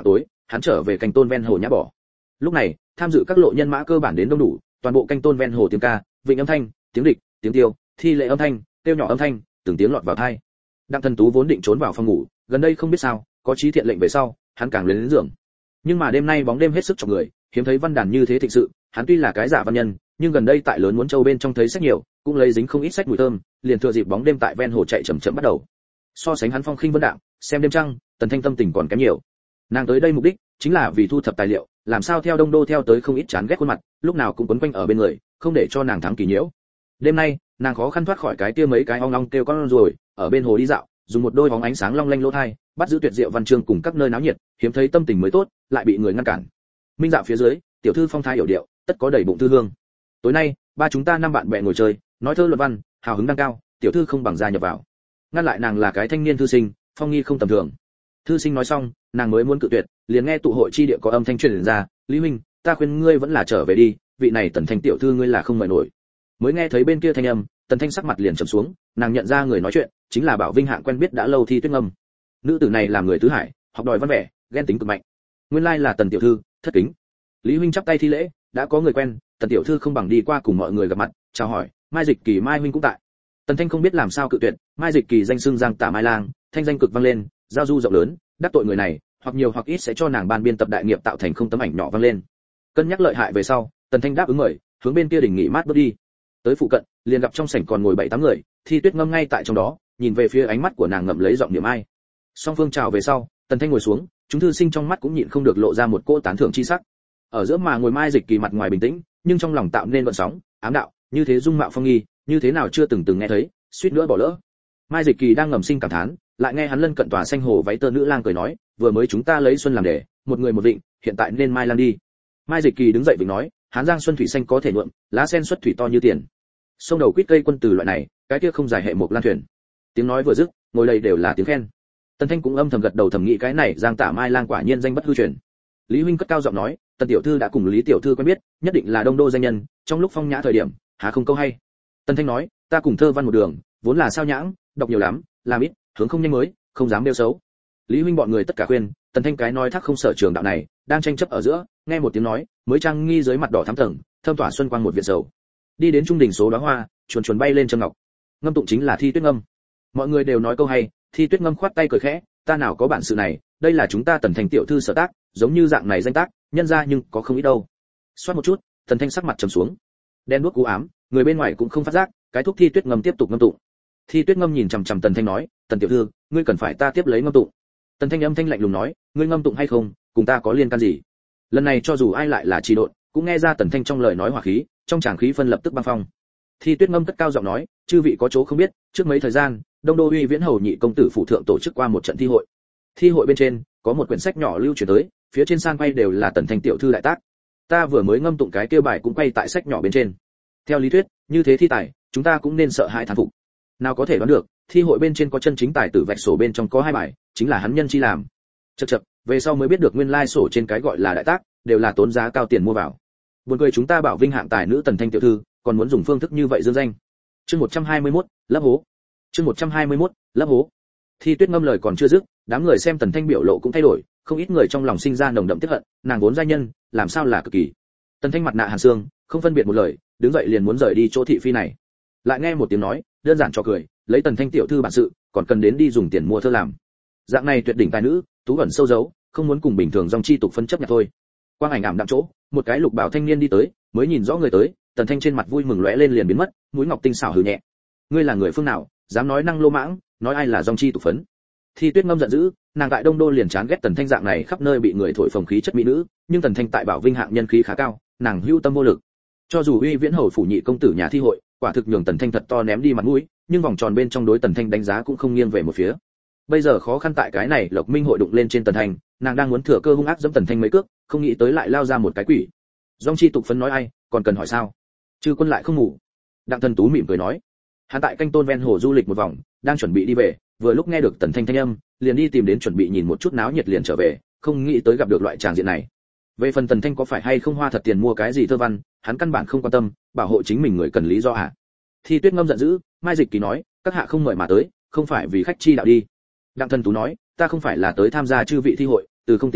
hắn trở về canh tôn ven hồ nhã bỏ. Lúc này, tham dự các lộ nhân mã cơ bản đến đông đủ, toàn bộ canh tôn ven hồ tiếng ca, vịnh âm thanh, tiếng địch, tiếng tiêu, thi lệ âm thanh, tiêu nhỏ âm thanh, từng tiếng lọt vào tai. Đặng Thần Tú vốn định trốn vào phòng ngủ, gần đây không biết sao, có chí thiện lệnh về sau, hắn càng lên đến giường. Nhưng mà đêm nay bóng đêm hết sức chọc người, hiếm thấy văn đàn như thế thịnh sự, hắn tuy là cái giả văn nhân, nhưng gần đây tại lớn muốn châu bên trong thấy sách nhiều, cũng lấy dính không ít sách mùi thơm, liền thừa dịp bóng đêm tại ven hồ chạy chậm chậm bắt đầu. So sánh hắn phong khinh vân đạm, xem đêm trăng, Tần Thanh tâm tình còn kém nhiều. Nàng tới đây mục đích chính là vì thu thập tài liệu, làm sao theo đông đô theo tới không ít chán ghét khuôn mặt, lúc nào cũng quấn quanh ở bên người, không để cho nàng thắng kỳ nhiễu. Đêm nay, nàng khó khăn thoát khỏi cái kia mấy cái ong ong kêu con rồi, ở bên hồ đi dạo, dùng một đôi bóng ánh sáng long lanh lỗ thai, bắt giữ tuyệt diệu văn chương cùng các nơi náo nhiệt, hiếm thấy tâm tình mới tốt, lại bị người ngăn cản. Minh dạo phía dưới, tiểu thư phong thái hiểu điệu, tất có đầy bụng thư hương. Tối nay, ba chúng ta năm bạn bè ngồi chơi, nói thơ luận văn, hào hứng đang cao, tiểu thư không bằng gia nhập vào. Ngăn lại nàng là cái thanh niên thư sinh, phong nghi không tầm thường. Thư sinh nói xong, nàng mới muốn cự tuyệt, liền nghe tụ hội chi địa có âm thanh truyền ra, "Lý huynh, ta khuyên ngươi vẫn là trở về đi, vị này Tần Thanh tiểu thư ngươi là không mời nổi." Mới nghe thấy bên kia thanh âm, Tần Thanh sắc mặt liền trầm xuống, nàng nhận ra người nói chuyện chính là Bảo Vinh Hạng quen biết đã lâu Thi Tuyết Ngâm. Nữ tử này làm người tứ hải, học đòi văn vẻ, ghen tính cực mạnh. Nguyên lai là Tần tiểu thư, thất kính. Lý huynh chắp tay thi lễ, đã có người quen, Tần tiểu thư không bằng đi qua cùng mọi người gặp mặt, chào hỏi, Mai Dịch Kỳ Mai huynh cũng tại. Tần Thanh không biết làm sao cự tuyệt, Mai Dịch Kỳ danh xưng Giang Tả Mai Lang, thanh danh cực vang lên, giao du rộng lớn, đắc tội người này, hoặc nhiều hoặc ít sẽ cho nàng ban biên tập đại nghiệp tạo thành không tấm ảnh nhỏ vang lên. Cân nhắc lợi hại về sau, Tần Thanh đáp ứng mời, hướng bên kia đỉnh nghỉ mát bước đi. Tới phụ cận, liền gặp trong sảnh còn ngồi bảy tám người, Thi Tuyết Ngâm ngay tại trong đó, nhìn về phía ánh mắt của nàng ngậm lấy giọng niệm ai. Song phương chào về sau, Tần Thanh ngồi xuống, chúng thư sinh trong mắt cũng nhịn không được lộ ra một cỗ tán thưởng chi sắc. Ở giữa mà ngồi Mai Dịch Kỳ mặt ngoài bình tĩnh, nhưng trong lòng tạo nên gợn sóng, ám đạo, như thế dung mạo phong nghi, như thế nào chưa từng từng nghe thấy, suýt nữa bỏ lỡ. Mai Dịch Kỳ đang ngầm sinh cảm thán, lại nghe hắn lân cận tòa xanh hồ váy tơ nữ lang cười nói, vừa mới chúng ta lấy xuân làm đề, một người một vịnh, hiện tại nên Mai Lang đi. Mai Dịch Kỳ đứng dậy vịnh nói, Hán Giang xuân thủy xanh có thể nhuộm, lá sen xuất thủy to như tiền. Sông đầu quýt cây quân từ loại này, cái kia không dài hệ một lan thuyền. Tiếng nói vừa dứt, ngồi đây đều là tiếng khen. Tần Thanh cũng âm thầm gật đầu thầm nghĩ cái này Giang Tả Mai Lang quả nhiên danh bất hư truyền. Lý huynh cất cao giọng nói, Tần tiểu thư đã cùng Lý tiểu thư quen biết, nhất định là đông đô danh nhân, trong lúc phong nhã thời điểm, há không câu hay. Tần Thanh nói, ta cùng thơ văn một đường, vốn là sao nhãng, đọc nhiều lắm, làm ít, hướng không nhanh mới, không dám đeo xấu. Lý huynh bọn người tất cả khuyên, Tần Thanh cái nói thắc không sở trường đạo này, đang tranh chấp ở giữa, nghe một tiếng nói, mới trang nghi dưới mặt đỏ thắm tầng, thơm tỏa xuân quang một viện dầu. Đi đến trung đỉnh số đóa hoa, chuồn chuồn bay lên trâm ngọc. Ngâm tụng chính là Thi Tuyết Ngâm. Mọi người đều nói câu hay, Thi Tuyết Ngâm khoát tay cười khẽ, ta nào có bản sự này, đây là chúng ta Tần Thanh tiểu thư sở tác, giống như dạng này danh tác, nhân ra nhưng có không ít đâu. Xoát một chút, Tần Thanh sắc mặt trầm xuống. Đen đuốc u ám, người bên ngoài cũng không phát giác, cái thuốc Thi Tuyết Ngâm tiếp tục ngâm tụng. Thi Tuyết Ngâm nhìn chằm chằm Tần Thanh nói, Tần tiểu thư, ngươi cần phải ta tiếp lấy ngâm tụng. Tần Thanh âm thanh lạnh lùng nói, ngươi ngâm tụng hay không, cùng ta có liên can gì? Lần này cho dù ai lại là trì độn, cũng nghe ra Tần Thanh trong lời nói hỏa khí, trong tràng khí phân lập tức băng phong. Thi Tuyết Ngâm cất cao giọng nói, chư vị có chỗ không biết, trước mấy thời gian, Đông Đô Uy Viễn Hầu nhị công tử phủ thượng tổ chức qua một trận thi hội. Thi hội bên trên, có một quyển sách nhỏ lưu truyền tới, phía trên san quay đều là Tần Thanh tiểu thư đại tác. Ta vừa mới ngâm tụng cái kia bài cũng quay tại sách nhỏ bên trên. Theo lý thuyết, như thế thi tài, chúng ta cũng nên sợ hãi thán phục. Nào có thể đoán được, thi hội bên trên có chân chính tài tử vạch sổ bên trong có hai bài, chính là hắn nhân chi làm. Chậc chậc, về sau mới biết được nguyên lai sổ trên cái gọi là đại tác, đều là tốn giá cao tiền mua vào. Buồn cười chúng ta bảo vinh hạng tài nữ Tần Thanh tiểu thư, còn muốn dùng phương thức như vậy dương danh. Chương một trăm hai mươi mốt, lấp hố. Chương một trăm hai mươi mốt, lấp hố. Thi Tuyết Ngâm lời còn chưa dứt, đám người xem Tần Thanh biểu lộ cũng thay đổi, không ít người trong lòng sinh ra nồng đậm tiếc hận, nàng vốn giai nhân, làm sao là cực kỳ. Tần Thanh mặt nạ hàn xương, không phân biệt một lời, đứng dậy liền muốn rời đi chỗ thị phi này. Lại nghe một tiếng nói, đơn giản cho cười, lấy Tần Thanh tiểu thư bản sự, còn cần đến đi dùng tiền mua thơ làm. Dạng này tuyệt đỉnh tài nữ, tú ẩn sâu giấu, không muốn cùng bình thường dòng chi tục phân chấp nhặt thôi. Quang ảnh ảm đạm chỗ, một cái lục bảo thanh niên đi tới, mới nhìn rõ người tới, Tần Thanh trên mặt vui mừng lóe lên liền biến mất, mũi ngọc tinh xảo hừ nhẹ. Ngươi là người phương nào, dám nói năng lô mãng, nói ai là dòng chi tục phấn? Thi Tuyết Ngâm giận dữ, nàng tại Đông Đô liền chán ghét Tần Thanh dạng này khắp nơi bị người thổi phồng khí chất mỹ nữ, nhưng Tần Thanh tại Bảo Vinh hạng nhân khí khá cao, nàng hưu tâm vô lực. Cho dù Uy Viễn Hầu phủ nhị công tử nhà thi hội, quả thực nhường Tần Thanh thật to ném đi mặt mũi, nhưng vòng tròn bên trong đối Tần Thanh đánh giá cũng không nghiêng về một phía. Bây giờ khó khăn tại cái này Lộc Minh hội đụng lên trên Tần Thanh, nàng đang muốn thừa cơ hung ác giẫm Tần Thanh mấy cước, không nghĩ tới lại lao ra một cái quỷ. Dòng chi tục phấn nói ai, còn cần hỏi sao? Chư quân lại không ngủ. Đặng Thần Tú mỉm cười nói, hắn tại Canh Tôn ven hồ du lịch một vòng, đang chuẩn bị đi về, vừa lúc nghe được Tần Thanh thanh âm, liền đi tìm đến chuẩn bị nhìn một chút náo nhiệt liền trở về, không nghĩ tới gặp được loại tràng diện này. Về phần Tần Thanh có phải hay không hoa thật tiền mua cái gì thơ văn, hắn căn bản không quan tâm, bảo hộ chính mình người cần lý do à? Thi Tuyết Ngâm giận dữ, Mai Dịch Kỳ nói, các hạ không mời mà tới, không phải vì khách chi đạo đi. Đặng Thần Tú nói, ta không phải là tới tham gia chư vị thi hội, từ không tính khách,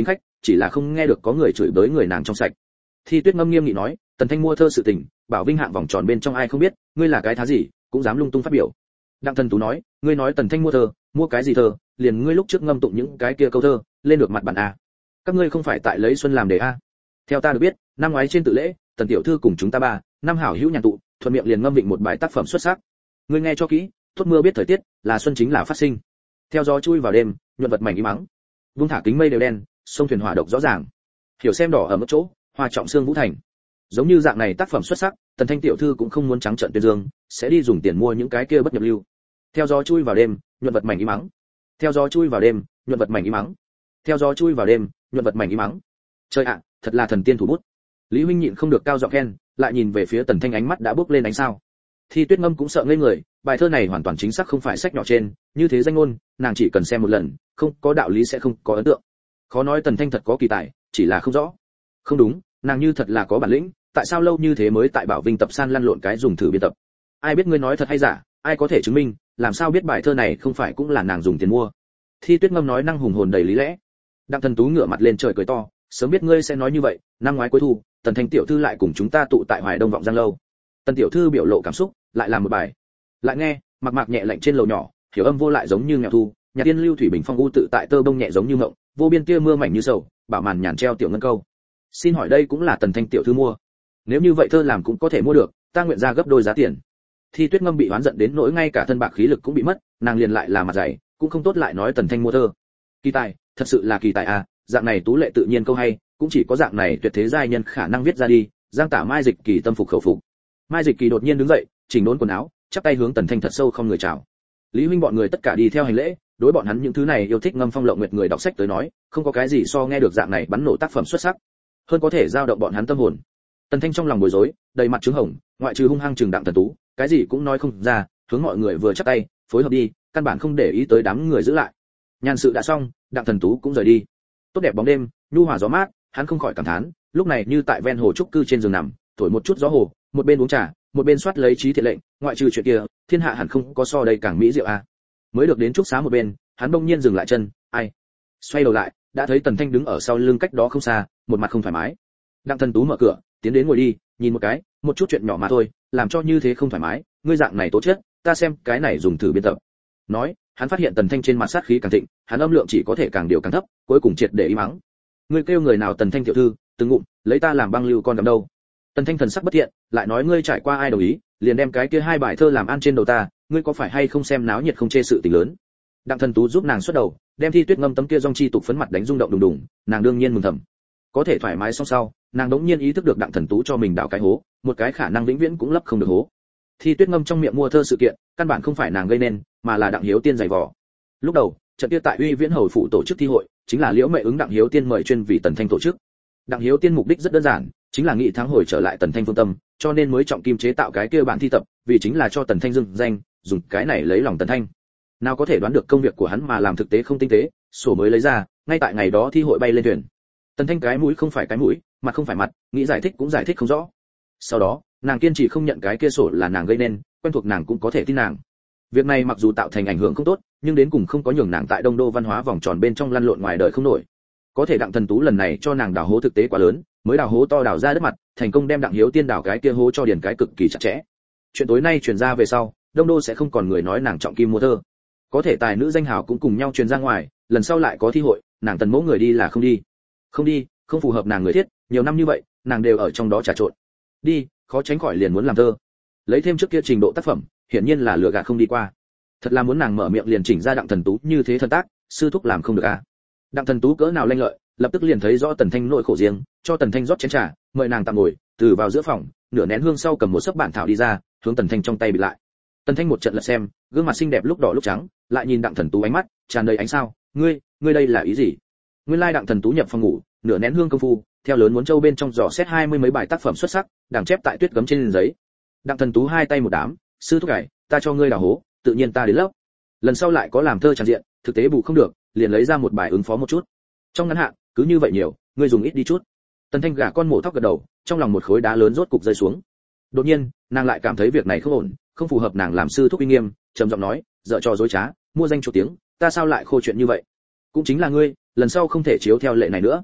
chỉ là không nghe được có người chửi bới người nàng trong sạch. Thi Tuyết ngâm nghiêm nghị nói, Tần Thanh mua thơ sự tình, bảo vinh hạng vòng tròn bên trong ai không biết, ngươi là cái thá gì, cũng dám lung tung phát biểu. Đặng Thần Tú nói, ngươi nói Tần Thanh mua thơ, mua cái gì thơ, liền ngươi lúc trước ngâm tụng những cái kia câu thơ, lên được mặt bản a. Các ngươi không phải tại lấy xuân làm đề a? Theo ta được biết, năm ngoái trên tự lễ, Tần tiểu thư cùng chúng ta ba, năm hảo hữu nhàn tụ, thuận miệng liền ngâm vịnh một bài tác phẩm xuất sắc. Ngươi nghe cho kỹ, tốt mưa biết thời tiết, là xuân chính là phát sinh. Theo gió chui vào đêm, nhuận vật mảnh im mắng. Vung thả kính mây đều đen, sông thuyền hỏa độc rõ ràng. Hiểu xem đỏ ở mức chỗ, hoa trọng xương vũ thành. Giống như dạng này tác phẩm xuất sắc, Tần Thanh tiểu thư cũng không muốn trắng trợn tuyên dương, sẽ đi dùng tiền mua những cái kia bất nhập lưu. Theo gió chui vào đêm, nhuận vật mảnh im mắng. Theo gió chui vào đêm, nhuận vật mảnh im mắng. Theo gió chui vào đêm, nhuận vật mảnh im mắng. Trời ạ, thật là thần tiên thủ bút. Lý huynh nhịn không được cao giọng khen, lại nhìn về phía Tần Thanh ánh mắt đã bước lên ánh sao. Thi Tuyết ngâm cũng sợ ngây người, bài thơ này hoàn toàn chính xác không phải sách nhỏ trên, như thế danh ngôn, nàng chỉ cần xem một lần, không có đạo lý sẽ không có ấn tượng. Khó nói Tần Thanh thật có kỳ tài, chỉ là không rõ. Không đúng, nàng như thật là có bản lĩnh, tại sao lâu như thế mới tại Bảo Vinh tập san lăn lộn cái dùng thử biên tập. Ai biết ngươi nói thật hay giả, ai có thể chứng minh, làm sao biết bài thơ này không phải cũng là nàng dùng tiền mua. Thi Tuyết ngâm nói năng hùng hồn đầy lý lẽ. Đặng Thần Tú ngửa mặt lên trời cười to, sớm biết ngươi sẽ nói như vậy, năm ngoái cuối thu, Tần Thanh tiểu thư lại cùng chúng ta tụ tại Hoài Đông vọng giang lâu. Tần tiểu thư biểu lộ cảm xúc, lại làm một bài. Lại nghe, mặc mạc nhẹ lạnh trên lầu nhỏ, hiểu âm vô lại giống như nghèo thu, nhạc tiên lưu thủy bình phong u tự tại tơ bông nhẹ giống như mộng, vô biên kia mưa mảnh như sầu, bảo màn nhàn treo tiểu ngân câu. Xin hỏi đây cũng là Tần Thanh tiểu thư mua? Nếu như vậy thơ làm cũng có thể mua được, ta nguyện ra gấp đôi giá tiền. Thi Tuyết ngâm bị oán giận đến nỗi ngay cả thân bạc khí lực cũng bị mất, nàng liền lại là mặt dày, cũng không tốt lại nói Tần Thanh mua thơ. Kỳ tài, thật sự là kỳ tài à, dạng này tú lệ tự nhiên câu hay, cũng chỉ có dạng này tuyệt thế giai nhân khả năng viết ra đi. Giang Tả Mai Dịch Kỳ tâm phục khẩu phục. Mai Dịch Kỳ đột nhiên đứng dậy, chỉnh đốn quần áo, chắp tay hướng Tần Thanh thật sâu không người chào. Lý huynh bọn người tất cả đi theo hành lễ, đối bọn hắn những thứ này yêu thích ngâm phong lộng nguyệt người đọc sách tới nói, không có cái gì so nghe được dạng này bắn nổ tác phẩm xuất sắc, hơn có thể giao động bọn hắn tâm hồn. Tần Thanh trong lòng bối rối, đầy mặt trướng hồng, ngoại trừ hung hăng trừng Đặng Thần Tú, cái gì cũng nói không ra, hướng mọi người vừa chắp tay, phối hợp đi, căn bản không để ý tới đám người giữ lại. Nhàn sự đã xong, Đặng Thần Tú cũng rời đi. Tốt đẹp bóng đêm, nhu hòa gió mát, hắn không khỏi cảm thán, lúc này như tại ven hồ trúc cư trên giường nằm, thổi một chút gió hồ, một bên uống trà, một bên soát lấy trí thiện lệnh, ngoại trừ chuyện kia, thiên hạ hẳn không có so đây càng mỹ diệu a. Mới được đến trúc xá một bên, hắn bỗng nhiên dừng lại chân, ai? Xoay đầu lại, đã thấy Tần Thanh đứng ở sau lưng cách đó không xa, một mặt không thoải mái. Đặng Thần Tú mở cửa, tiến đến ngồi đi, nhìn một cái, một chút chuyện nhỏ mà thôi, làm cho như thế không thoải mái, ngươi dạng này tố chất, ta xem cái này dùng thử biên tập. Nói, hắn phát hiện Tần Thanh trên mặt sát khí càng thịnh, hắn âm lượng chỉ có thể càng điều càng thấp, cuối cùng triệt để im mắng. Ngươi kêu người nào Tần Thanh tiểu thư, từng ngụm, lấy ta làm băng lưu con cầm đâu? Tần Thanh thần sắc bất thiện, lại nói ngươi trải qua ai đồng ý, liền đem cái kia hai bài thơ làm ăn trên đầu ta, ngươi có phải hay không xem náo nhiệt không chê sự tình lớn. Đặng Thần Tú giúp nàng xuất đầu, đem Thi Tuyết ngâm tấm kia rong chi tục phấn mặt đánh rung động đùng đùng, nàng đương nhiên mừng thầm. Có thể thoải mái xong sau, nàng đống nhiên ý thức được Đặng Thần Tú cho mình đào cái hố, một cái khả năng vĩnh viễn cũng lấp không được hố. Thi Tuyết ngâm trong miệng mua thơ sự kiện, căn bản không phải nàng gây nên, mà là Đặng Hiếu Tiên giày vò. Lúc đầu, trận kia tại Uy Viễn Hầu phủ tổ chức thi hội, chính là Liễu Mẹ ứng Đặng Hiếu Tiên mời chuyên vì Tần Thanh tổ chức. Đặng Hiếu Tiên mục đích rất đơn giản, chính là nghị thắng hồi trở lại Tần Thanh phương tâm, cho nên mới trọng kim chế tạo cái kia bản thi tập, vì chính là cho Tần Thanh dưng danh, dùng cái này lấy lòng Tần Thanh. Nào có thể đoán được công việc của hắn mà làm thực tế không tinh tế, sổ mới lấy ra, ngay tại ngày đó thi hội bay lên thuyền. Tần Thanh cái mũi không phải cái mũi, mặt không phải mặt, nghĩ giải thích cũng giải thích không rõ. Sau đó, nàng kiên trì không nhận cái kia sổ là nàng gây nên, quen thuộc nàng cũng có thể tin nàng. Việc này mặc dù tạo thành ảnh hưởng không tốt, nhưng đến cùng không có nhường nàng tại Đông Đô văn hóa vòng tròn bên trong lăn lộn ngoài đời không nổi. Có thể Đặng Thần Tú lần này cho nàng đào hố thực tế quá lớn, mới đào hố to đào ra đất mặt, thành công đem Đặng Hiếu Tiên đào cái kia hố cho điền cái cực kỳ chặt chẽ. Chuyện tối nay truyền ra về sau, Đông Đô sẽ không còn người nói nàng trọng kim mua thơ. Có thể tài nữ danh hào cũng cùng nhau truyền ra ngoài, lần sau lại có thi hội, nàng Tần mẫu người đi là không đi. Không đi, không phù hợp nàng người thiết, nhiều năm như vậy, nàng đều ở trong đó trà trộn. Đi, khó tránh khỏi liền muốn làm thơ. Lấy thêm trước kia trình độ tác phẩm, hiển nhiên là lừa gạt không đi qua. Thật là muốn nàng mở miệng liền chỉnh ra Đặng Thần Tú như thế thân tác, sư thúc làm không được à? Đặng Thần Tú cỡ nào lanh lợi, lập tức liền thấy rõ Tần Thanh nỗi khổ riêng, cho Tần Thanh rót chén trà, mời nàng tạm ngồi, từ vào giữa phòng, nửa nén hương sau cầm một sấp bản thảo đi ra, hướng Tần Thanh trong tay bị lại. Tần Thanh một trận lật xem, gương mặt xinh đẹp lúc đỏ lúc trắng, lại nhìn Đặng Thần Tú ánh mắt tràn đầy ánh sao, ngươi, ngươi đây là ý gì? Nguyên lai Đặng Thần Tú nhập phòng ngủ, nửa nén hương công phu, theo lớn muốn châu bên trong dò xét hai mươi mấy bài tác phẩm xuất sắc, đàng chép tại tuyết gấm trên giấy. Đặng Thần Tú hai tay một đám, sư thúc cải, ta cho ngươi đào hố, tự nhiên ta đến lớp. Lần sau lại có làm thơ tràn diện, thực tế bù không được, liền lấy ra một bài ứng phó một chút. Trong ngắn hạn, cứ như vậy nhiều, ngươi dùng ít đi chút. Tần Thanh gả con mổ thóc gật đầu, trong lòng một khối đá lớn rốt cục rơi xuống. Đột nhiên, nàng lại cảm thấy việc này không ổn, không phù hợp nàng làm sư thúc uy nghiêm, trầm giọng nói, dở trò dối trá, mua danh chỗ tiếng, ta sao lại khô chuyện như vậy? Cũng chính là ngươi, lần sau không thể chiếu theo lệ này nữa.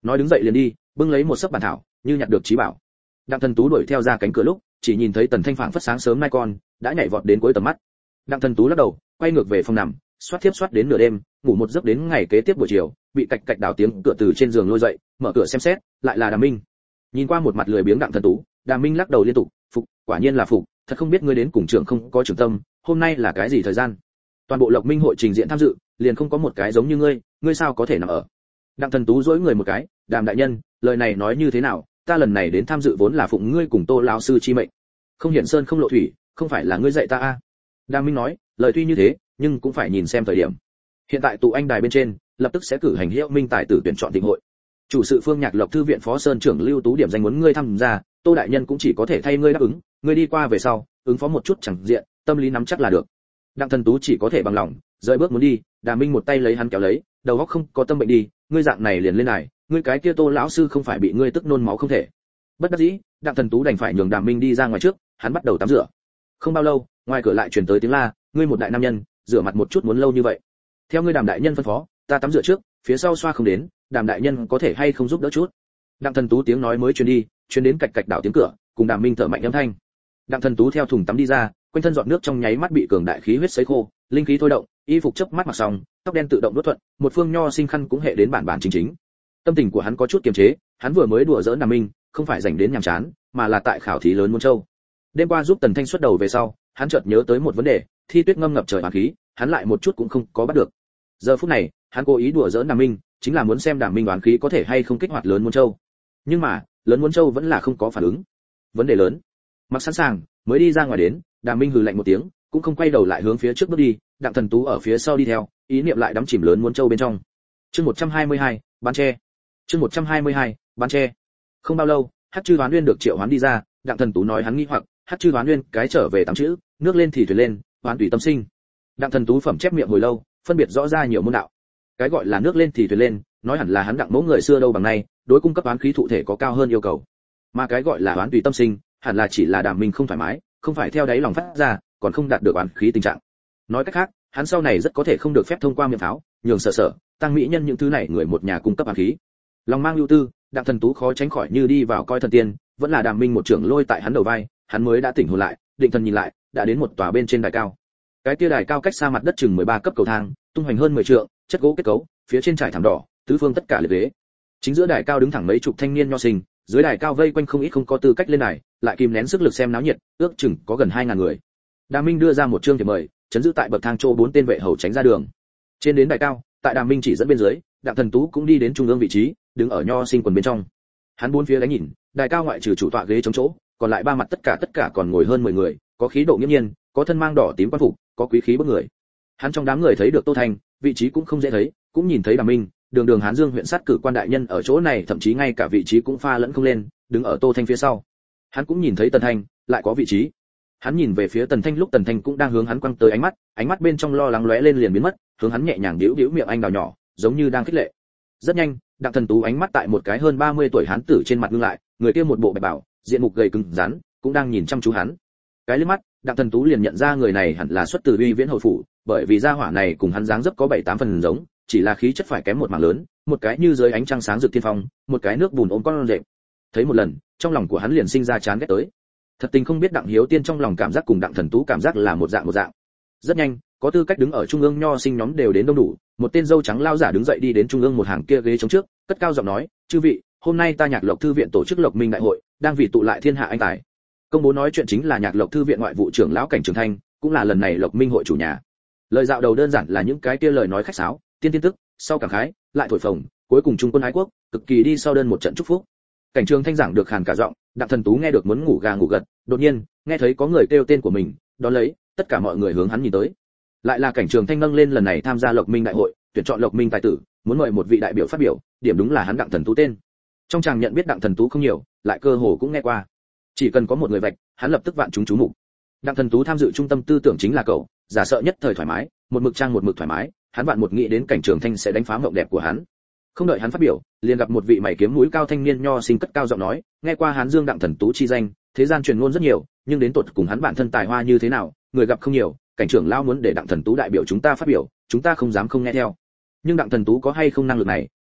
nói đứng dậy liền đi, bưng lấy một sấp bản thảo, như nhặt được trí bảo. Đặng Thần Tú đuổi theo ra cánh cửa lúc, chỉ nhìn thấy Tần Thanh phảng phất sáng sớm mai con, đã nhảy vọt đến cuối tầm mắt. Đặng Thần Tú lắc đầu, quay ngược về phòng nằm, xoát tiếp xoát đến nửa đêm, ngủ một giấc đến ngày kế tiếp buổi chiều, bị cạch cạch đảo tiếng cửa từ trên giường lôi dậy, mở cửa xem xét, lại là Đàm Minh. Nhìn qua một mặt lười biếng Đặng Thần Tú, Đàm Minh lắc đầu liên tục, phục, quả nhiên là phục, thật không biết ngươi đến cùng trưởng không có trưởng tâm, hôm nay là cái gì thời gian? Toàn bộ Lộc Minh hội trình diễn tham dự, liền không có một cái giống như ngươi, ngươi sao có thể nằm ở? Đặng Thần Tú dỗi người một cái, Đàm đại nhân, lời này nói như thế nào? Ta lần này đến tham dự vốn là phụng ngươi cùng Tô lão sư chi mệnh. Không hiển sơn không lộ thủy, không phải là ngươi dạy ta a. À. Đàm Minh nói, lời tuy như thế, nhưng cũng phải nhìn xem thời điểm. Hiện tại tụ anh đài bên trên, lập tức sẽ cử hành hiệu minh tài tử tuyển chọn thịnh hội. Chủ sự Phương Nhạc Lộc thư viện phó sơn trưởng Lưu Tú điểm danh muốn ngươi tham gia, Tô đại nhân cũng chỉ có thể thay ngươi đáp ứng, ngươi đi qua về sau, ứng phó một chút chẳng diện, tâm lý nắm chắc là được. Đặng Thần Tú chỉ có thể bằng lòng, rời bước muốn đi, Đàm Minh một tay lấy hắn kéo lấy, đầu óc không có tâm bệnh đi, ngươi dạng này liền lên này, ngươi cái kia Tô lão sư không phải bị ngươi tức nôn máu không thể. Bất đắc dĩ, Đặng Thần Tú đành phải nhường Đàm Minh đi ra ngoài trước, hắn bắt đầu tắm rửa. Không bao lâu, ngoài cửa lại truyền tới tiếng la, ngươi một đại nam nhân, rửa mặt một chút muốn lâu như vậy. Theo ngươi Đàm đại nhân phân phó, ta tắm rửa trước, phía sau xoa không đến, Đàm đại nhân có thể hay không giúp đỡ chút. Đặng Thần Tú tiếng nói mới truyền đi, truyền đến cạch cạch đảo tiếng cửa, cùng Đàm Minh thở mạnh âm thanh. Đặng Thần Tú theo thùng tắm đi ra, quanh thân giọt nước trong nháy mắt bị cường đại khí huyết sấy khô, linh khí thôi động, y phục chớp mắt mặc xong, tóc đen tự động đuốt thuận, một phương nho sinh khăn cũng hệ đến bản bản chính chính. Tâm tình của hắn có chút kiềm chế, hắn vừa mới đùa giỡn Đàm Minh, không phải rảnh đến nhàm chán, mà là tại khảo thí lớn Môn Châu. Đêm qua giúp Tần Thanh xuất đầu về sau, hắn chợt nhớ tới một vấn đề, thi tuyết ngâm ngập trời hoàn khí, hắn lại một chút cũng không có bắt được. Giờ phút này, hắn cố ý đùa giỡn Đàm Minh, chính là muốn xem Đàm Minh hoàn khí có thể hay không kích hoạt lớn Môn Châu. Nhưng mà, lớn Môn Châu vẫn là không có phản ứng. Vấn đề lớn. Mặc sẵn sàng, mới đi ra ngoài đến, Đàm Minh hừ lạnh một tiếng, cũng không quay đầu lại hướng phía trước bước đi, Đặng Thần Tú ở phía sau đi theo, ý niệm lại đắm chìm lớn Môn Châu bên trong. Chương một trăm hai mươi hai, bán tre. Chương một trăm hai mươi hai, bán tre. Không bao lâu, Hắc Trư Hoán Nguyên được triệu hoán đi ra, Đặng Thần Tú nói hắn nghi hoặc, Hắc Trư Hoán Nguyên cái trở về tám chữ, nước lên thì thuyền lên, hoán tùy tâm sinh. Đặng Thần Tú phẩm chép miệng hồi lâu, phân biệt rõ ra nhiều môn đạo. Cái gọi là nước lên thì thuyền lên, nói hẳn là hắn Đặng mẫu người xưa đâu bằng nay, đối cung cấp oán khí thụ thể có cao hơn yêu cầu. Mà cái gọi là hoán tùy tâm sinh, hẳn là chỉ là Đàm Minh không thoải mái, không phải theo đáy lòng phát ra, còn không đạt được oán khí tình trạng. Nói cách khác, hắn sau này rất có thể không được phép thông qua miệng pháo, nhường sợ sợ, tăng mỹ nhân những thứ này người một nhà cung cấp oán khí. Lòng mang ưu tư, Đặng Thần Tú khó tránh khỏi như đi vào coi thần tiên, vẫn là Đàm Minh một trưởng lôi tại hắn đầu vai, hắn mới đã tỉnh hồn lại, định thần nhìn lại, đã đến một tòa bên trên đài cao. Cái kia đài cao cách xa mặt đất chừng mười ba cấp cầu thang, tung hoành hơn mười trượng, chất gỗ kết cấu, phía trên trải thảm đỏ, tứ phương tất cả liệt ghế. Chính giữa đài cao đứng thẳng mấy chục thanh niên nho sinh, dưới đài cao vây quanh không ít không có tư cách lên đài, lại kìm nén sức lực xem náo nhiệt, ước chừng có gần hai ngàn người. Đàm Minh đưa ra một chương thiệp mời, chấn giữ tại bậc thang chỗ bốn tên vệ hầu tránh ra đường. Trên đến đài cao, tại Đàm Minh chỉ dẫn bên dưới, Đặng Thần Tú cũng đi đến trung ương vị trí, đứng ở nho sinh quần bên trong. Hắn bốn phía đánh nhìn, đài cao ngoại trừ chủ tọa ghế chống chỗ, còn lại ba mặt tất cả tất cả còn ngồi hơn mười người, có khí độ nghiêm nhiên, có thân mang đỏ tím quan phục, có quý khí bức người. Hắn trong đám người thấy được Tô Thanh, vị trí cũng không dễ thấy, cũng nhìn thấy Đàm Minh, đường đường Hán Dương huyện sát cử quan đại nhân ở chỗ này, thậm chí ngay cả vị trí cũng pha lẫn không lên, đứng ở Tô Thanh phía sau. Hắn cũng nhìn thấy Tần Thanh, lại có vị trí. Hắn nhìn về phía Tần Thanh lúc Tần Thanh cũng đang hướng hắn quăng tới ánh mắt, ánh mắt bên trong lo lắng lóe lên liền biến mất, hướng hắn nhẹ nhàng điếu điếu miệng anh đào nhỏ, giống như đang khích lệ. Rất nhanh, Đặng Thần Tú ánh mắt tại một cái hơn ba mươi tuổi hán tử trên mặt ngưng lại, người kia một bộ bạch bào, diện mục gầy cứng rắn, cũng đang nhìn chăm chú hắn. Cái liếc mắt, Đặng Thần Tú liền nhận ra người này hẳn là xuất từ Uy Viễn hầu phủ, bởi vì gia hỏa này cùng hắn dáng dấp có bảy tám phần giống, chỉ là khí chất phải kém một mảng lớn, một cái như dưới ánh trăng sáng rực thiên phong, một cái nước bùn ôm con rệp. Thấy một lần, trong lòng của hắn liền sinh ra chán ghét tới. Thật tình không biết Đặng Hiếu Tiên trong lòng cảm giác cùng Đặng Thần Tú cảm giác là một dạng một dạng. Rất nhanh, có tư cách đứng ở trung ương nho sinh nhóm đều đến đông đủ, một tên dâu trắng lao giả đứng dậy đi đến trung ương một hàng kia ghế chống trước, cất cao giọng nói, chư vị, hôm nay ta Nhạc Lộc thư viện tổ chức Lộc Minh đại hội, đang vì tụ lại thiên hạ anh tài. Công bố nói chuyện chính là Nhạc Lộc thư viện ngoại vụ trưởng lão Cảnh Trường Thanh, cũng là lần này Lộc Minh hội chủ nhà. Lời dạo đầu đơn giản là những cái kia lời nói khách sáo, tiên tiên tức, sau cảm khái, lại thổi phồng, cuối cùng trung quân ái quốc, cực kỳ đi sau đơn một trận chúc phúc. Cảnh Trường Thanh giảng được khàn cả giọng, Đặng Thần Tú nghe được muốn ngủ gà ngủ gật, đột nhiên nghe thấy có người kêu tên của mình, đó lấy tất cả mọi người hướng hắn nhìn tới. Lại là Cảnh Trường Thanh nâng lên lần này tham gia Lộc Minh đại hội, tuyển chọn Lộc Minh tài tử, muốn mời một vị đại biểu phát biểu, điểm đúng là hắn Đặng Thần Tú tên. Trong chàng nhận biết Đặng Thần Tú không nhiều, lại cơ hồ cũng nghe qua. Chỉ cần có một người vạch, hắn lập tức vạn chúng chú mục. Đặng Thần Tú tham dự trung tâm tư tưởng chính là cậu, giả sợ nhất thời thoải mái, một mực trang một mực thoải mái, hắn vạn một nghĩ đến Cảnh Trường Thanh sẽ đánh phá mộng đẹp của hắn. Không đợi hắn phát biểu, liền gặp một vị mày kiếm mũi cao thanh niên nho sinh cất cao giọng nói, nghe qua Hán Dương Đặng Thần Tú chi danh, thế gian truyền ngôn rất nhiều, nhưng đến tột cùng hắn bản thân tài hoa như thế nào, người gặp không nhiều, Cảnh trưởng lão muốn để Đặng Thần Tú đại biểu chúng ta phát biểu, chúng ta không dám không nghe theo. Nhưng Đặng Thần Tú có hay không năng lực này,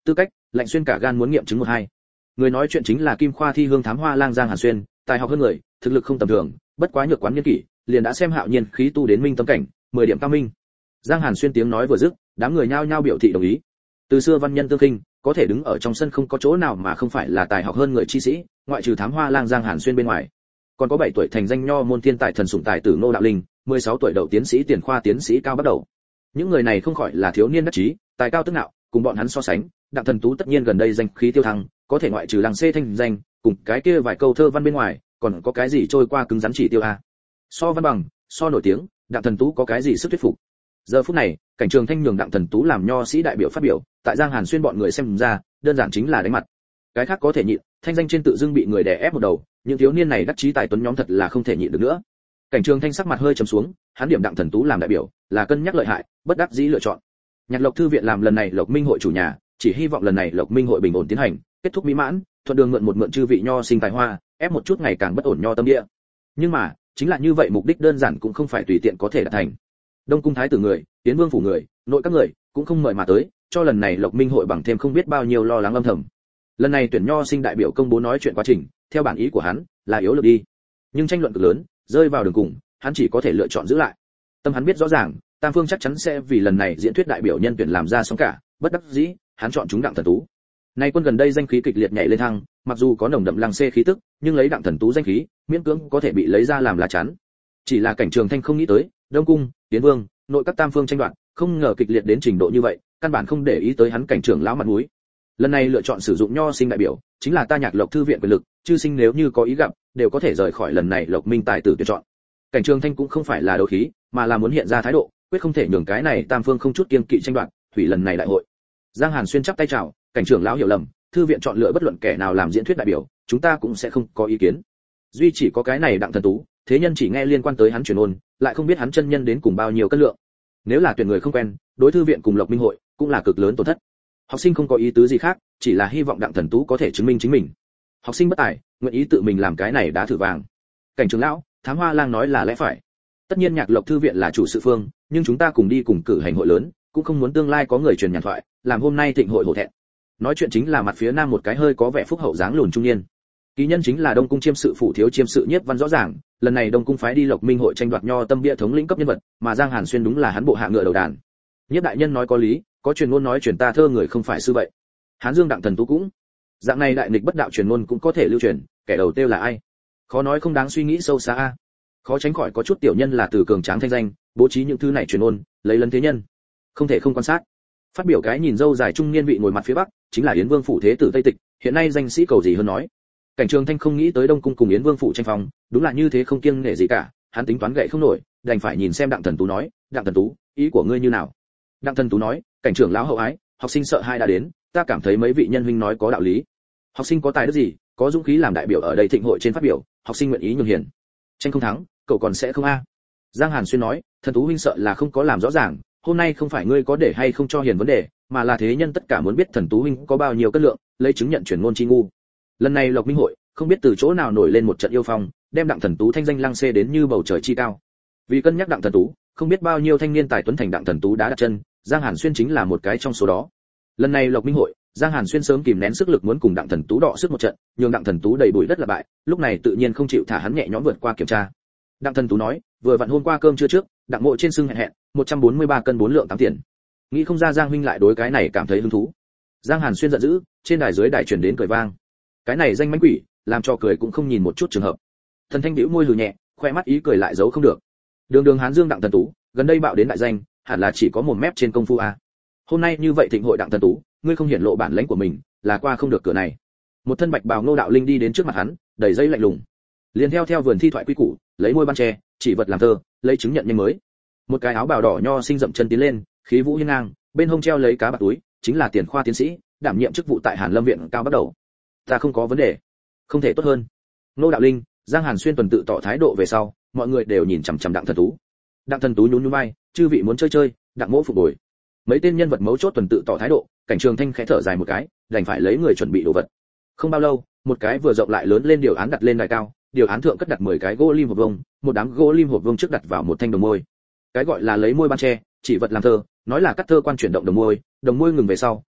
tư cách, Lạnh Xuyên cả gan muốn nghiệm chứng một hai. Người nói chuyện chính là Kim Khoa thi hương thám hoa lang Giang Hàn Xuyên, tài học hơn người, thực lực không tầm thường, bất quá nhược quán nhân kỷ, liền đã xem Hạo Nhiên khí tu đến minh tâm cảnh, mười điểm cao minh. Giang Hàn Xuyên tiếng nói vừa dứt, đám người nhao nhao biểu thị đồng ý. Từ xưa văn nhân tương khinh, có thể đứng ở trong sân không có chỗ nào mà không phải là tài học hơn người chi sĩ, ngoại trừ thám hoa lang Giang Hàn Xuyên bên ngoài, còn có bảy tuổi thành danh nho môn thiên tài thần sủng tài tử Ngô Đạo Linh, mười sáu tuổi đậu tiến sĩ tiền khoa tiến sĩ cao bắt đầu. Những người này không khỏi là thiếu niên đắc chí, tài cao tức nạo, cùng bọn hắn so sánh, Đặng Thần Tú tất nhiên gần đây danh khí tiêu thăng, có thể ngoại trừ làng xê thanh danh, cùng cái kia vài câu thơ văn bên ngoài, còn có cái gì trôi qua cứng rắn chỉ tiêu a? So văn bằng, so nổi tiếng, Đặng Thần Tú có cái gì sức thuyết phục? Giờ phút này, Cảnh Trường Thanh nhường Đặng Thần Tú làm nho sĩ đại biểu phát biểu, tại Giang Hàn Xuyên bọn người xem ra, đơn giản chính là đánh mặt. Cái khác có thể nhịn, thanh danh trên tự dưng bị người đè ép một đầu, những thiếu niên này đắc chí tài tuấn nhóm thật là không thể nhịn được nữa. Cảnh Trường Thanh sắc mặt hơi trầm xuống, hắn điểm Đặng Thần Tú làm đại biểu, là cân nhắc lợi hại, bất đắc dĩ lựa chọn. Nhạc Lộc thư viện làm lần này Lộc Minh hội chủ nhà, chỉ hy vọng lần này Lộc Minh hội bình ổn tiến hành, kết thúc mỹ mãn, thuận đường mượn một mượn chư vị nho sinh tài hoa, ép một chút ngày càng bất ổn nho tâm địa. Nhưng mà, chính là như vậy mục đích đơn giản cũng không phải tùy tiện có thể đạt thành. Đông cung thái tử người, Tiến Vương phủ người, nội các người, cũng không mời mà tới, cho lần này Lộc Minh hội bằng thêm không biết bao nhiêu lo lắng âm thầm. Lần này tuyển nho sinh đại biểu công bố nói chuyện quá trình, theo bản ý của hắn, là yếu lược đi. Nhưng tranh luận cực lớn, rơi vào đường cùng, hắn chỉ có thể lựa chọn giữ lại. Tâm hắn biết rõ ràng, Tam Phương chắc chắn sẽ vì lần này diễn thuyết đại biểu nhân tuyển làm ra sóng cả, bất đắc dĩ, hắn chọn chúng Đặng Thần Tú. Nay quân gần đây danh khí kịch liệt nhảy lên thăng, mặc dù có nồng đậm lăng xê khí tức, nhưng lấy Đặng Thần Tú danh khí, miễn cưỡng có thể bị lấy ra làm lá chắn. Chỉ là Cảnh Trường Thanh không nghĩ tới, Đông cung, Tiến Vương, nội các tam phương tranh đoạt, không ngờ kịch liệt đến trình độ như vậy, căn bản không để ý tới hắn Cảnh trưởng lão mặt mũi. Lần này lựa chọn sử dụng nho sinh đại biểu, chính là ta Nhạc Lộc thư viện quyền lực, chư sinh nếu như có ý gặp, đều có thể rời khỏi lần này Lộc Minh tài tử tuyển chọn. Cảnh Trường Thanh cũng không phải là đấu khí, mà là muốn hiện ra thái độ, quyết không thể nhường cái này tam phương không chút kiêng kỵ tranh đoạt, hủy lần này đại hội. Giang Hàn Xuyên chắp tay chào, Cảnh trưởng lão hiểu lầm, thư viện chọn lựa bất luận kẻ nào làm diễn thuyết đại biểu, chúng ta cũng sẽ không có ý kiến. Duy chỉ có cái này Đặng Thần Tú, thế nhân chỉ nghe liên quan tới hắn truyền ôn, lại không biết hắn chân nhân đến cùng bao nhiêu cân lượng. Nếu là tuyển người không quen, đối thư viện cùng Lộc Minh hội cũng là cực lớn tổn thất. Học sinh không có ý tứ gì khác, chỉ là hy vọng Đặng Thần Tú có thể chứng minh chính mình. Học sinh bất tài, nguyện ý tự mình làm cái này đá thử vàng. Cảnh trưởng lão, Thám Hoa Lang nói là lẽ phải. Tất nhiên Nhạc Lộc thư viện là chủ sự phương, nhưng chúng ta cùng đi cùng cử hành hội lớn, cũng không muốn tương lai có người truyền nhàn thoại, làm hôm nay thịnh hội hổ thẹn. Nói chuyện chính là mặt phía nam một cái hơi có vẻ phúc hậu dáng lùn trung niên. Ký nhân chính là Đông cung chiêm sự phủ thiếu chiêm sự Nhiếp Văn rõ ràng, lần này Đông cung phái đi Lộc Minh hội tranh đoạt nho tâm bia thống lĩnh cấp nhân vật, mà Giang Hàn Xuyên đúng là hắn bộ hạ ngựa đầu đàn. Nhiếp đại nhân nói có lý, có truyền ngôn nói truyền ta thơ người không phải sư vậy. Hán Dương Đặng Thần Tú cũng, dạng này đại nghịch bất đạo truyền ngôn cũng có thể lưu truyền, kẻ đầu tiêu là ai? Khó nói không đáng suy nghĩ sâu xa a. Khó tránh khỏi có chút tiểu nhân là từ cường tráng thanh danh, bố trí những thứ này truyền ngôn, lấy lấn thế nhân. Không thể không quan sát. Phát biểu cái nhìn dâu dài trung niên vị ngồi mặt phía bắc, chính là Yến Vương phủ thế tử Tây Tịch, hiện nay danh sĩ cầu gì hơn nói. Cảnh Trường Thanh không nghĩ tới Đông cung cùng Yến Vương phủ tranh phong, đúng là như thế không kiêng nể gì cả, hắn tính toán gậy không nổi, đành phải nhìn xem Đặng Thần Tú nói, "Đặng Thần Tú, ý của ngươi như nào?" Đặng Thần Tú nói, "Cảnh trưởng lão hậu ái, học sinh sợ hai đã đến, ta cảm thấy mấy vị nhân huynh nói có đạo lý. Học sinh có tài đức gì, có dũng khí làm đại biểu ở đây thịnh hội trên phát biểu, học sinh nguyện ý nhường hiền. Tranh không thắng, cậu còn sẽ không a." Giang Hàn Xuyên nói, "Thần Tú huynh sợ là không có làm rõ ràng, hôm nay không phải ngươi có để hay không cho hiền vấn đề, mà là thế nhân tất cả muốn biết Thần Tú huynh có bao nhiêu cân lượng, lấy chứng nhận truyền ngôn chi ngu. Lần này Lộc Minh hội, không biết từ chỗ nào nổi lên một trận yêu phong, đem Đặng Thần Tú thanh danh lăng xê đến như bầu trời chi cao. Vì cân nhắc Đặng Thần Tú, không biết bao nhiêu thanh niên tài tuấn thành Đặng Thần Tú đã đặt chân, Giang Hàn Xuyên chính là một cái trong số đó. Lần này Lộc Minh hội, Giang Hàn Xuyên sớm kìm nén sức lực muốn cùng Đặng Thần Tú đọ sức một trận, nhưng Đặng Thần Tú đầy bụi đất là bại, lúc này tự nhiên không chịu thả hắn nhẹ nhõm vượt qua kiểm tra. Đặng Thần Tú nói, vừa vặn hôm qua cơm trưa trước, Đặng mộ trên xưng hẹn hẹn, một trăm bốn mươi ba cân bốn lượng tám tiền. Nghĩ không ra Giang huynh lại đối cái này cảm thấy hứng thú. Giang Hàn Xuyên giận dữ, trên đài dưới đài truyền đến cười vang. Cái này danh mánh quỷ, làm cho cười cũng không nhìn một chút trường hợp. Thần Thanh bĩu môi hừ nhẹ, khoe mắt ý cười lại giấu không được. Đường đường Hán Dương Đặng Thần Tú, gần đây bạo đến đại danh, hẳn là chỉ có một mép trên công phu a. Hôm nay như vậy thịnh hội Đặng Thần Tú, ngươi không hiển lộ bản lãnh của mình, là qua không được cửa này. Một thân bạch bào Ngô Đạo Linh đi đến trước mặt hắn, đầy dây lạnh lùng. Liền theo theo vườn thi thoại quy củ, lấy môi ban tre, chỉ vật làm thơ, lấy chứng nhận nhanh mới. Một cái áo bào đỏ nho sinh dậm chân tiến lên, khí vũ hiên ngang, bên hông treo lấy cá bạc túi, chính là tiền khoa tiến sĩ, đảm nhiệm chức vụ tại Hàn Lâm viện cao bắt đầu. Ta không có vấn đề, không thể tốt hơn. Ngô Đạo Linh, Giang Hàn Xuyên tuần tự tỏ thái độ về sau, mọi người đều nhìn chằm chằm Đặng Thần Tú. Đặng Thần Tú nhún nhún vai, chư vị muốn chơi chơi, Đặng mỗ phục bồi. Mấy tên nhân vật mấu chốt tuần tự tỏ thái độ, Cảnh Trường Thanh khẽ thở dài một cái, đành phải lấy người chuẩn bị đồ vật. Không bao lâu, một cái vừa rộng lại lớn lên điều án đặt lên đài cao, điều án thượng cất đặt mười cái gỗ lim hộp vông, một đám gỗ lim hộp vông trước đặt vào một thanh đồng môi. Cái gọi là lấy môi ban tre, chỉ vật làm thơ, nói là cắt thơ quan chuyển động đồng môi, đồng môi ngừng về sau,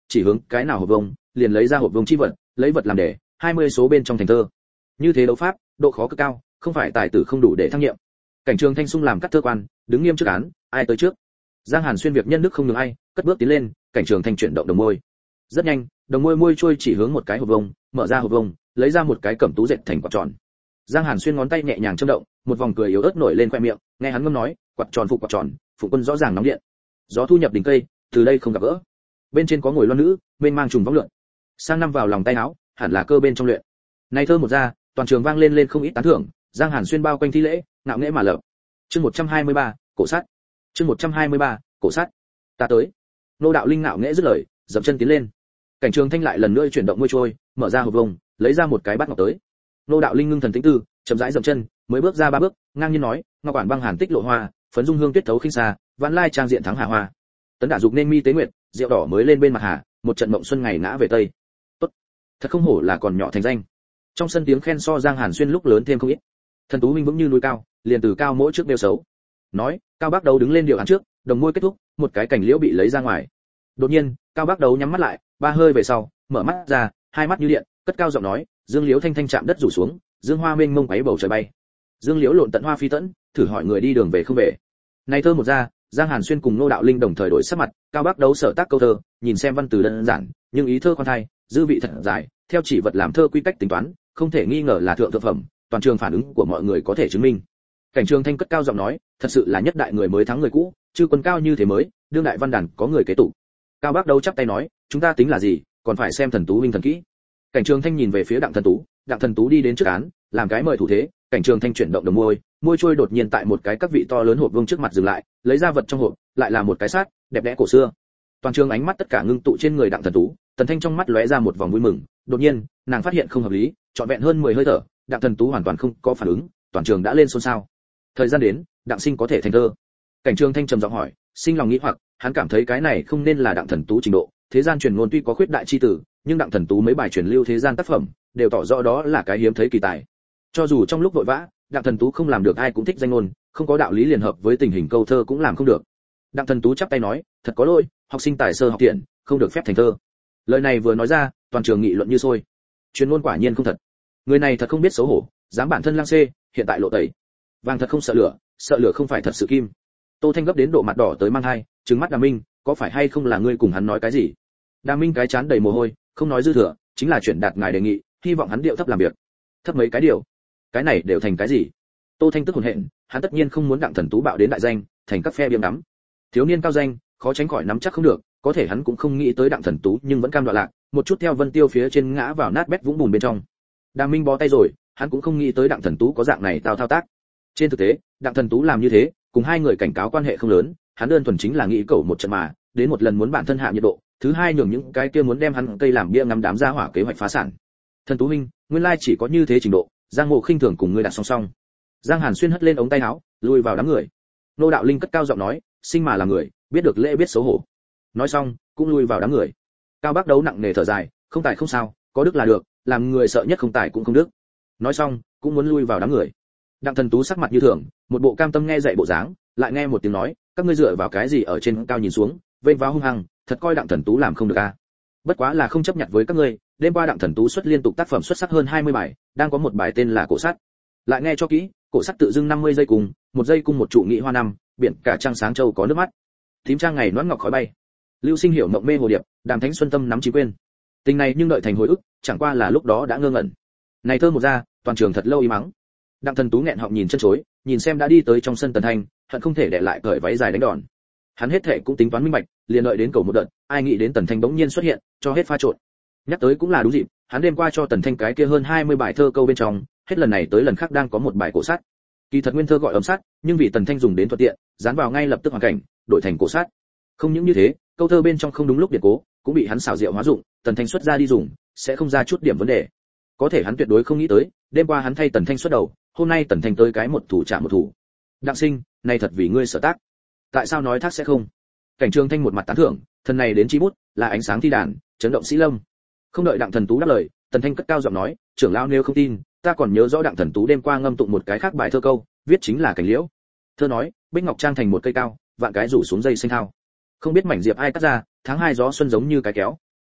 chỉ hướng cái nào hộp vông, liền lấy ra hộp vông chi vật, lấy vật làm đề, hai mươi số bên trong thành thơ. Như thế đấu pháp, độ khó cực cao, không phải tài tử không đủ để thăng nhiệm. Cảnh Trường Thanh sung làm cắt thơ quan, đứng nghiêm trước án, ai tới trước. Giang Hàn Xuyên việc nhân đức không nhường ai, cất bước tiến lên, Cảnh Trường Thanh chuyển động đồng môi. Rất nhanh, đồng môi môi trôi chỉ hướng một cái hộp vông, mở ra hộp vông, lấy ra một cái cẩm tú dệt thành quạt tròn. Giang Hàn Xuyên ngón tay nhẹ nhàng châm động, một vòng cười yếu ớt nổi lên khoe miệng, nghe hắn ngâm nói, quạt tròn phục quạt tròn, phụ quân rõ ràng nóng điện. Gió thu nhập đỉnh cây, từ đây không gặp gỡ. Bên trên có ngồi loan nữ, bên mang trùng vong lượn. Sang năm vào lòng tay áo, hẳn là cơ bên trong luyện. Nay thơ một ra, toàn trường vang lên lên không ít tán thưởng, Giang Hàn Xuyên bao quanh thi lễ, ngạo nghễ mà lập. Chương một trăm hai mươi ba, cổ sát. Chương một trăm hai mươi ba, cổ sát. Ta tới. Nô đạo linh ngạo nghễ dứt lời, dậm chân tiến lên. Cảnh Trường Thanh lại lần nữa chuyển động môi trôi, mở ra hộp vông, lấy ra một cái bát ngọc tới. Nô đạo linh ngưng thần tĩnh tư, chậm rãi dậm chân, mới bước ra ba bước, ngang nhiên nói, ngọc quản băng hàn tích lộ hoa, phấn dung hương tuyết thấu khinh xa, vãn lai trang diện thắng hà hoa. Tấn đả dục nên mi tế nguyệt, rượu đỏ mới lên bên mặt hà, một trận mộng xuân ngày ngã về tây. Tốt, thật không hổ là còn nhỏ thành danh. Trong sân tiếng khen so Giang Hàn Xuyên lúc lớn thêm không ít. Thần tú minh vững như núi cao, liền từ cao mỗi trước đeo xấu. Nói, Cao Bác Đấu đứng lên điều án trước, đồng môi kết thúc, một cái cành liễu bị lấy ra ngoài. Đột nhiên, Cao Bác Đấu nhắm mắt lại, ba hơi về sau, mở mắt ra, hai mắt như điện, cất cao giọng nói, dương liễu thanh thanh chạm đất rủ xuống, dương hoa mênh mông quấy bầu trời bay. Dương liễu lộn tận hoa phi tẫn, thử hỏi người đi đường về không về. Này thơ một ra, Giang Hàn Xuyên cùng Nô đạo linh đồng thời đổi sắc mặt, Cao Bác Đấu sở tác câu thơ, nhìn xem văn từ đơn giản, nhưng ý thơ khoan thai, dư vị thật dài, theo chỉ vật làm thơ quy cách tính toán, không thể nghi ngờ là thượng thượng phẩm, toàn trường phản ứng của mọi người có thể chứng minh. Cảnh Trường Thanh cất cao giọng nói, thật sự là nhất đại người mới thắng người cũ, chư quân cao như thế mới, đương đại văn đàn có người kế tục. Cao Bác Đấu chắp tay nói, chúng ta tính là gì, còn phải xem thần tú huynh thần kỹ. Cảnh Trường Thanh nhìn về phía Đặng Thần Tú, Đặng Thần Tú đi đến trước án, làm cái mời thủ thế, Cảnh Trường Thanh chuyển động đồng môi, môi trôi đột nhiên tại một cái các vị to lớn hộp vương trước mặt dừng lại, lấy ra vật trong hộp, lại là một cái sát, đẹp đẽ cổ xưa. Toàn trường ánh mắt tất cả ngưng tụ trên người Đặng Thần Tú, Tần Thanh trong mắt lóe ra một vòng vui mừng, đột nhiên, nàng phát hiện không hợp lý, trọn vẹn hơn mười hơi thở, Đặng Thần Tú hoàn toàn không có phản ứng, toàn trường đã lên xôn xao. Thời gian đến, Đặng Sinh có thể thành thơ. Cảnh Trường Thanh trầm giọng hỏi, sinh lòng nghĩ hoặc, hắn cảm thấy cái này không nên là Đặng Thần Tú trình độ, thế gian truyền ngôn tuy có khuyết đại chi tử, nhưng Đặng Thần Tú mấy bài truyền lưu thế gian tác phẩm, đều tỏ rõ đó là cái hiếm thấy kỳ tài. Cho dù trong lúc vội vã, Đặng Thần Tú không làm được ai cũng thích danh ngôn, không có đạo lý liền hợp với tình hình câu thơ cũng làm không được. Đặng Thần Tú chắp tay nói, thật có lỗi, học sinh tài sơ học thiện, không được phép thành thơ. Lời này vừa nói ra, toàn trường nghị luận như sôi. Truyền ngôn quả nhiên không thật. Người này thật không biết xấu hổ, dám bản thân lang xê, hiện tại lộ tẩy. Vàng thật không sợ lửa, sợ lửa không phải thật sự kim. Tô Thanh gấp đến độ mặt đỏ tới mang hai, trừng mắt Đàm Minh, có phải hay không là ngươi cùng hắn nói cái gì? Đàm Minh cái chán đầy mồ hôi, không nói dư thừa, chính là chuyển đạt ngài đề nghị, hy vọng hắn điệu thấp làm việc. Thấp mấy cái điều? Cái này đều thành cái gì? Tô Thanh tức hồn hện, hắn tất nhiên không muốn Đặng Thần Tú bạo đến đại danh, thành các phe biếm đắm. Thiếu niên cao danh, khó tránh khỏi nắm chắc không được, có thể hắn cũng không nghĩ tới Đặng Thần Tú nhưng vẫn cam đoạn lạc, một chút theo Vân Tiêu phía trên ngã vào nát bét vũng bùn bên trong. Đàm Minh bó tay rồi, hắn cũng không nghĩ tới Đặng Thần Tú có dạng này tao thao tác. Trên thực tế, Đặng Thần Tú làm như thế, cùng hai người cảnh cáo quan hệ không lớn, hắn đơn thuần chính là nghĩ cầu một trận mà, đến một lần muốn bản thân hạ nhiệt độ, thứ hai nhường những cái kia muốn đem hắn cây làm bia ngắm đám ra hỏa kế hoạch phá sản. Thần Tú huynh, nguyên lai chỉ có như thế trình độ, Giang Ngộ khinh thường cùng ngươi đặt song song. Giang Hàn Xuyên hất lên ống tay áo, lùi vào đám người. Nô đạo linh cất cao giọng nói, sinh mà là người, biết được lễ biết xấu hổ. Nói xong, cũng lùi vào đám người. Cao Bác Đấu nặng nề thở dài, không tài không sao, có đức là được, làm người sợ nhất không tài cũng không đức. Nói xong, cũng muốn lui vào đám người. Đặng Thần Tú sắc mặt như thường, một bộ cam tâm nghe dạy bộ dáng, lại nghe một tiếng nói, các ngươi dựa vào cái gì ở trên cao nhìn xuống, vênh váo hung hăng, thật coi Đặng Thần Tú làm không được a. Bất quá là không chấp nhận với các ngươi, đêm qua Đặng Thần Tú xuất liên tục tác phẩm xuất sắc hơn hai mươi bài, đang có một bài tên là Cổ Sắt. Lại nghe cho kỹ, cổ sắt tự dưng năm mươi giây cùng, một giây cùng một trụ nghị hoa năm, biển cả trăng sáng châu có nước mắt. Tím trang ngày noãn ngọc khói bay. Lưu Sinh hiểu mộng mê hồ điệp, Đàm Thánh Xuân tâm nắm chí quên. Tình này nhưng đợi thành hồi ức, chẳng qua là lúc đó đã ngơ ngẩn. Này thơ một ra, toàn trường thật lâu im mắng. Đặng Thần Tú nghẹn họng nhìn chân chối, nhìn xem đã đi tới trong sân Tần Thanh, hận không thể để lại cởi váy dài đánh đòn. Hắn hết thệ cũng tính toán minh bạch, liền đợi đến cầu một đợt, ai nghĩ đến Tần Thanh bỗng nhiên xuất hiện, cho hết pha trộn. Nhắc tới cũng là đúng dịp, hắn đêm qua cho Tần Thanh cái kia hơn hai mươi bài thơ câu bên trong, hết lần này tới lần khác đang có một bài cổ sắt. Kỳ thật nguyên thơ gọi ấm sắt, nhưng vì Tần Thanh dùng đến thuận tiện, dán vào ngay lập tức hoàn cảnh, đổi thành cổ sắt. Không những như thế, câu thơ bên trong không đúng lúc điện cố, cũng bị hắn xảo diệu hóa dụng, Tần Thanh xuất ra đi dùng, sẽ không ra chút điểm vấn đề. Có thể hắn tuyệt đối không nghĩ tới, đêm qua hắn thay Tần Thanh xuất đầu, hôm nay Tần Thanh tới cái một thủ trả một thủ. Đặng Sinh, này thật vì ngươi sở tác. Tại sao nói thác sẽ không? Cảnh Trường Thanh một mặt tán thưởng, thần này đến chi bút, là ánh sáng thi đàn, chấn động sĩ lâm. Không đợi Đặng Thần Tú đáp lời, Tần Thanh cất cao giọng nói, trưởng lão nếu không tin, ta còn nhớ rõ Đặng Thần Tú đêm qua ngâm tụng một cái khác bài thơ câu, viết chính là cảnh liễu. Thơ nói, bích ngọc trang thành một cây cao, vạn cái rủ xuống dây xanh thao. Không biết mảnh diệp ai cắt ra, tháng hai gió xuân giống như cái kéo.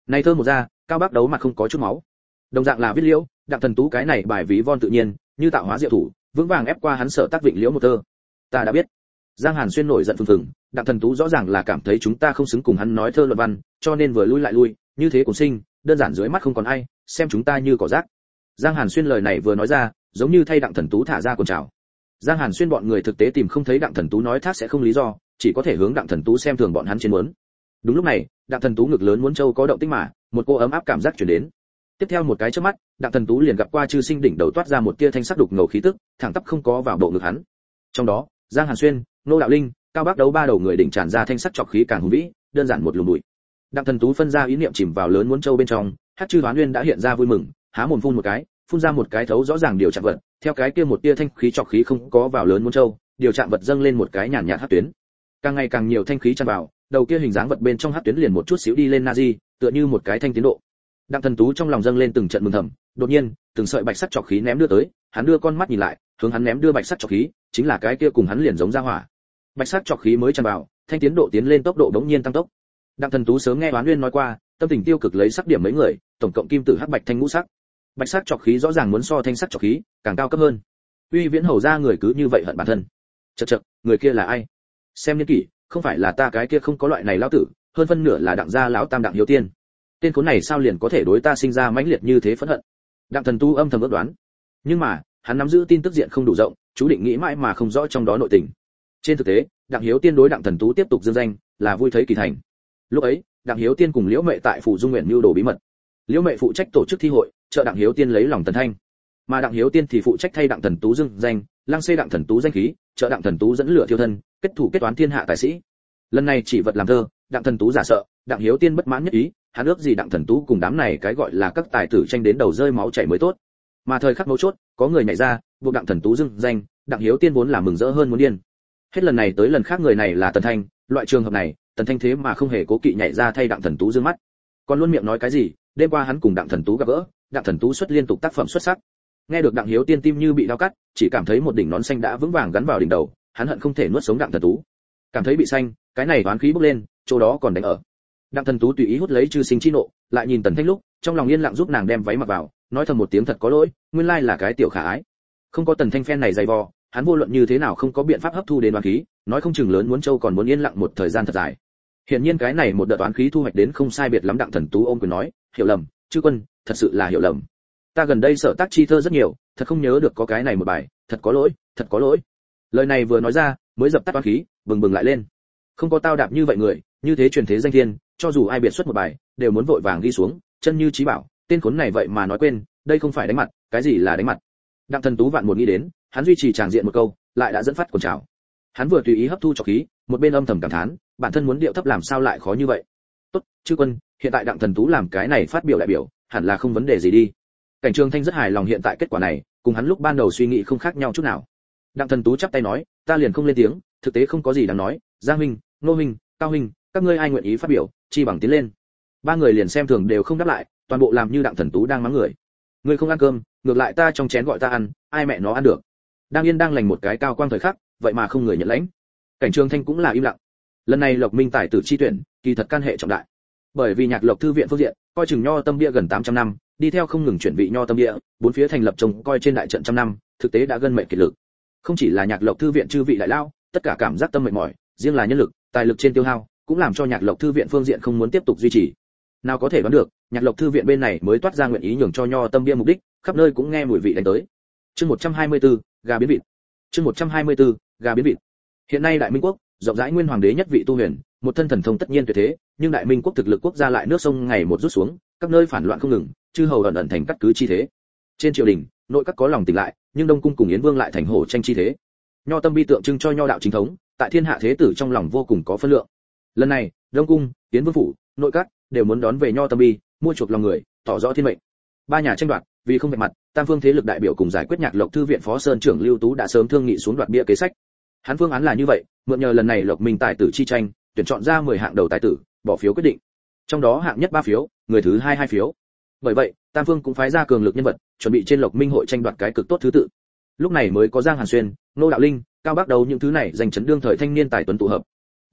Này thơ một ra, Cao Bác Đấu mặt không có chút máu. Đồng dạng là viết liễu, Đặng Thần Tú cái này bài ví von tự nhiên, như tạo hóa diệu thủ, vững vàng ép qua hắn sở tác vịnh liễu một thơ. Ta đã biết. Giang Hàn Xuyên nổi giận phừng phừng, Đặng Thần Tú rõ ràng là cảm thấy chúng ta không xứng cùng hắn nói thơ luận văn, cho nên vừa lui lại lui, như thế cũng sinh, đơn giản dưới mắt không còn ai, xem chúng ta như cỏ rác. Giang Hàn Xuyên lời này vừa nói ra, giống như thay Đặng Thần Tú thả ra cuồng trào. Giang Hàn Xuyên bọn người thực tế tìm không thấy Đặng Thần Tú nói thác sẽ không lý do, chỉ có thể hướng Đặng Thần Tú xem thường bọn hắn trên muốn. Đúng lúc này, Đặng Thần Tú ngực lớn muốn châu có động tĩnh mà, một cô ấm áp cảm giác truyền đến. Tiếp theo một cái chớp mắt, Đặng Thần Tú liền gặp qua Chư Sinh đỉnh đầu toát ra một tia thanh sắc đục ngầu khí tức, thẳng tắp không có vào bộ ngực hắn. Trong đó, Giang Hàn Xuyên, Nô Đạo Linh, Cao Bác Đấu ba đầu người đỉnh tràn ra thanh sắc trọc khí càng hùng vĩ, đơn giản một lùm bụi. Đặng Thần Tú phân ra ý niệm chìm vào lớn muốn châu bên trong, Hát Chư Hoán Nguyên đã hiện ra vui mừng, há mồm phun một cái, phun ra một cái thấu rõ ràng điều chạm vật, theo cái kia một tia thanh khí trọc khí không có vào lớn muốn châu, điều chạm vật dâng lên một cái nhàn nhạt hắc tuyến. Càng ngày càng nhiều thanh khí tràn vào, đầu kia hình dáng vật bên trong hắc tuyến liền một chút xíu đi lên Nazi, tựa như một cái thanh tiến độ. Đặng Thần Tú trong lòng dâng lên từng trận mừng thầm, đột nhiên, từng sợi bạch sắc trọc khí ném đưa tới, hắn đưa con mắt nhìn lại, hướng hắn ném đưa bạch sắc trọc khí, chính là cái kia cùng hắn liền giống ra hỏa. Bạch sắc trọc khí mới tràn vào, thanh tiến độ tiến lên tốc độ đống nhiên tăng tốc. Đặng Thần Tú sớm nghe Hoán Nguyên nói qua, tâm tình tiêu cực lấy sắc điểm mấy người, tổng cộng kim tử hắc bạch thanh ngũ sắc. Bạch sắc trọc khí rõ ràng muốn so thanh sắc trọc khí càng cao cấp hơn. Uy Viễn hầu ra người cứ như vậy hận bản thân. Chậc chậc, người kia là ai? Xem niên kỷ, không phải là ta cái kia không có loại này lão tử, hơn phân nửa là Đặng gia lão tam Đặng Hiếu Tiên. Tên khốn này sao liền có thể đối ta sinh ra mãnh liệt như thế phẫn hận? Đặng Thần Tú âm thầm ước đoán. Nhưng mà, hắn nắm giữ tin tức diện không đủ rộng, chú định nghĩ mãi mà không rõ trong đó nội tình. Trên thực tế, Đặng Hiếu Tiên đối Đặng Thần Tú tiếp tục dương danh, là vui thấy kỳ thành. Lúc ấy, Đặng Hiếu Tiên cùng Liễu Mệ tại phủ Dung Nguyện mưu đồ bí mật. Liễu Mệ phụ trách tổ chức thi hội, trợ Đặng Hiếu Tiên lấy lòng Tần Thanh, mà Đặng Hiếu Tiên thì phụ trách thay Đặng Thần Tú dương danh, lăng xê Đặng Thần Tú danh khí, trợ Đặng Thần Tú dẫn lửa thiêu thân, kết thủ kết toán thiên hạ tài sĩ. Lần này chỉ vật làm thơ, Đặng Thần Tú giả sợ, Đặng Hiếu Tiên bất mãn nhất ý, hắn ước gì Đặng Thần Tú cùng đám này cái gọi là các tài tử tranh đến đầu rơi máu chảy mới tốt. Mà thời khắc mấu chốt, có người nhảy ra, buộc Đặng Thần Tú dương danh, Đặng Hiếu Tiên vốn là mừng rỡ hơn muốn điên. Hết lần này tới lần khác người này là Tần Thanh, loại trường hợp này, Tần Thanh thế mà không hề cố kỵ nhảy ra thay Đặng Thần Tú dương mắt. Còn luôn miệng nói cái gì, đêm qua hắn cùng Đặng Thần Tú gặp gỡ, Đặng Thần Tú xuất liên tục tác phẩm xuất sắc. Nghe được Đặng Hiếu Tiên tim như bị dao cắt, chỉ cảm thấy một đỉnh nón xanh đã vững vàng gắn vào đỉnh đầu, hắn hận không thể nuốt sống Đặng Thần Tú. Cảm thấy bị xanh, cái này toán khí bốc lên, chỗ đó còn đánh ở. Đặng Thần Tú tùy ý hút lấy Chư Sinh chi nộ, lại nhìn Tần Thanh lúc, trong lòng yên lặng giúp nàng đem váy mặc vào, nói thầm một tiếng thật có lỗi, nguyên lai là cái tiểu khả ái. Không có Tần Thanh phen này dày vò, hắn vô luận như thế nào không có biện pháp hấp thu đến toán khí, nói không chừng lớn muốn châu còn muốn yên lặng một thời gian thật dài. Hiển nhiên cái này một đợt toán khí thu hoạch đến không sai biệt lắm. Đặng Thần Tú ôm quyền nói, hiểu lầm, Chư quân, thật sự là hiểu lầm. Ta gần đây sở tác chi thơ rất nhiều, thật không nhớ được có cái này một bài, thật có lỗi, thật có lỗi. Lời này vừa nói ra, mới dập tắt toán khí, bừng bừng lại lên. Không có tao đạp như vậy người, như thế truyền thế danh thiên, cho dù ai biệt xuất một bài, đều muốn vội vàng ghi xuống, chân như chí bảo, tên khốn này vậy mà nói quên, đây không phải đánh mặt, cái gì là đánh mặt? Đặng Thần Tú vạn một nghĩ đến, hắn duy trì tràng diện một câu, lại đã dẫn phát cuồng trào. Hắn vừa tùy ý hấp thu trọc khí, một bên âm thầm cảm thán, bản thân muốn điệu thấp làm sao lại khó như vậy. Tốt, Chư quân, hiện tại Đặng Thần Tú làm cái này phát biểu đại biểu, hẳn là không vấn đề gì đi. Cảnh Trường Thanh rất hài lòng hiện tại kết quả này, cùng hắn lúc ban đầu suy nghĩ không khác nhau chút nào. Đặng Thần Tú chắp tay nói, ta liền không lên tiếng, thực tế không có gì đáng nói, Giang huynh, Nô huynh, Cao huynh, các ngươi ai nguyện ý phát biểu, chi bằng tiến lên. Ba người liền xem thường đều không đáp lại, toàn bộ làm như Đặng Thần Tú đang mắng người. Ngươi không ăn cơm, ngược lại ta trong chén gọi ta ăn, ai mẹ nó ăn được. Đang yên đang lành một cái cao quang thời khắc, vậy mà không người nhận lãnh. Cảnh Trường Thanh cũng là im lặng. Lần này Lộc Minh tài tử chi tuyển, kỳ thật can hệ trọng đại. Bởi vì Nhạc Lộc thư viện phương diện, coi chừng nho tâm bia gần tám trăm năm, đi theo không ngừng chuyển vị nho tâm bia, bốn phía thành lập trông coi trên đại trận trăm năm, thực tế đã gân mệnh kiệt lực. Không chỉ là Nhạc Lộc thư viện chư vị đại lao, tất cả cảm giác tâm mệt mỏi, riêng là nhân lực, tài lực trên tiêu hao, cũng làm cho Nhạc Lộc thư viện phương diện không muốn tiếp tục duy trì. Nào có thể đoán được, Nhạc Lộc thư viện bên này mới toát ra nguyện ý nhường cho nho tâm bia mục đích, khắp nơi cũng nghe mùi vị đánh tới. Chương một trăm hai mươi tư, gà biến vịt. Chương một trăm hai mươi tư, gà biến vịt. Hiện nay Đại Minh quốc, rộng rãi nguyên hoàng đế nhất vị tu huyền, một thân thần thông tất nhiên tuyệt thế, nhưng Đại Minh quốc thực lực quốc gia lại nước sông ngày một rút xuống, các nơi phản loạn không ngừng, chư hầu ẩn ẩn thành cắt cứ chi thế. Trên triều đình, nội các có lòng tỉnh lại, nhưng Đông cung cùng Yến Vương lại thành hổ tranh chi thế. Nho tâm bi tượng trưng cho nho đạo chính thống, tại thiên hạ thế tử trong lòng vô cùng có phân lượng. Lần này, Đông cung, Yến Vương phủ, nội các đều muốn đón về nho tâm bi, mua chuộc lòng người, tỏ rõ thiên mệnh. Ba nhà tranh đoạt, vì không vạch mặt, tam phương thế lực đại biểu cùng giải quyết Nhạc Lộc thư viện phó sơn trưởng Lưu Tú đã sớm thương nghị xuống đoạt bia kế sách. Hắn phương án là như vậy, mượn nhờ lần này Lộc Minh tài tử chi tranh, tuyển chọn ra mười hạng đầu tài tử, bỏ phiếu quyết định. Trong đó hạng nhất ba phiếu, người thứ hai hai phiếu. Bởi vậy, tam phương cũng phái ra cường lực nhân vật, chuẩn bị trên Lộc Minh hội tranh đoạt cái cực tốt thứ tự. Lúc này mới có Giang Hàn Xuyên, Nô Đạo Linh, Cao Bác Đấu những thứ này giành chấn đương thời thanh niên tài tuấn tụ hợp.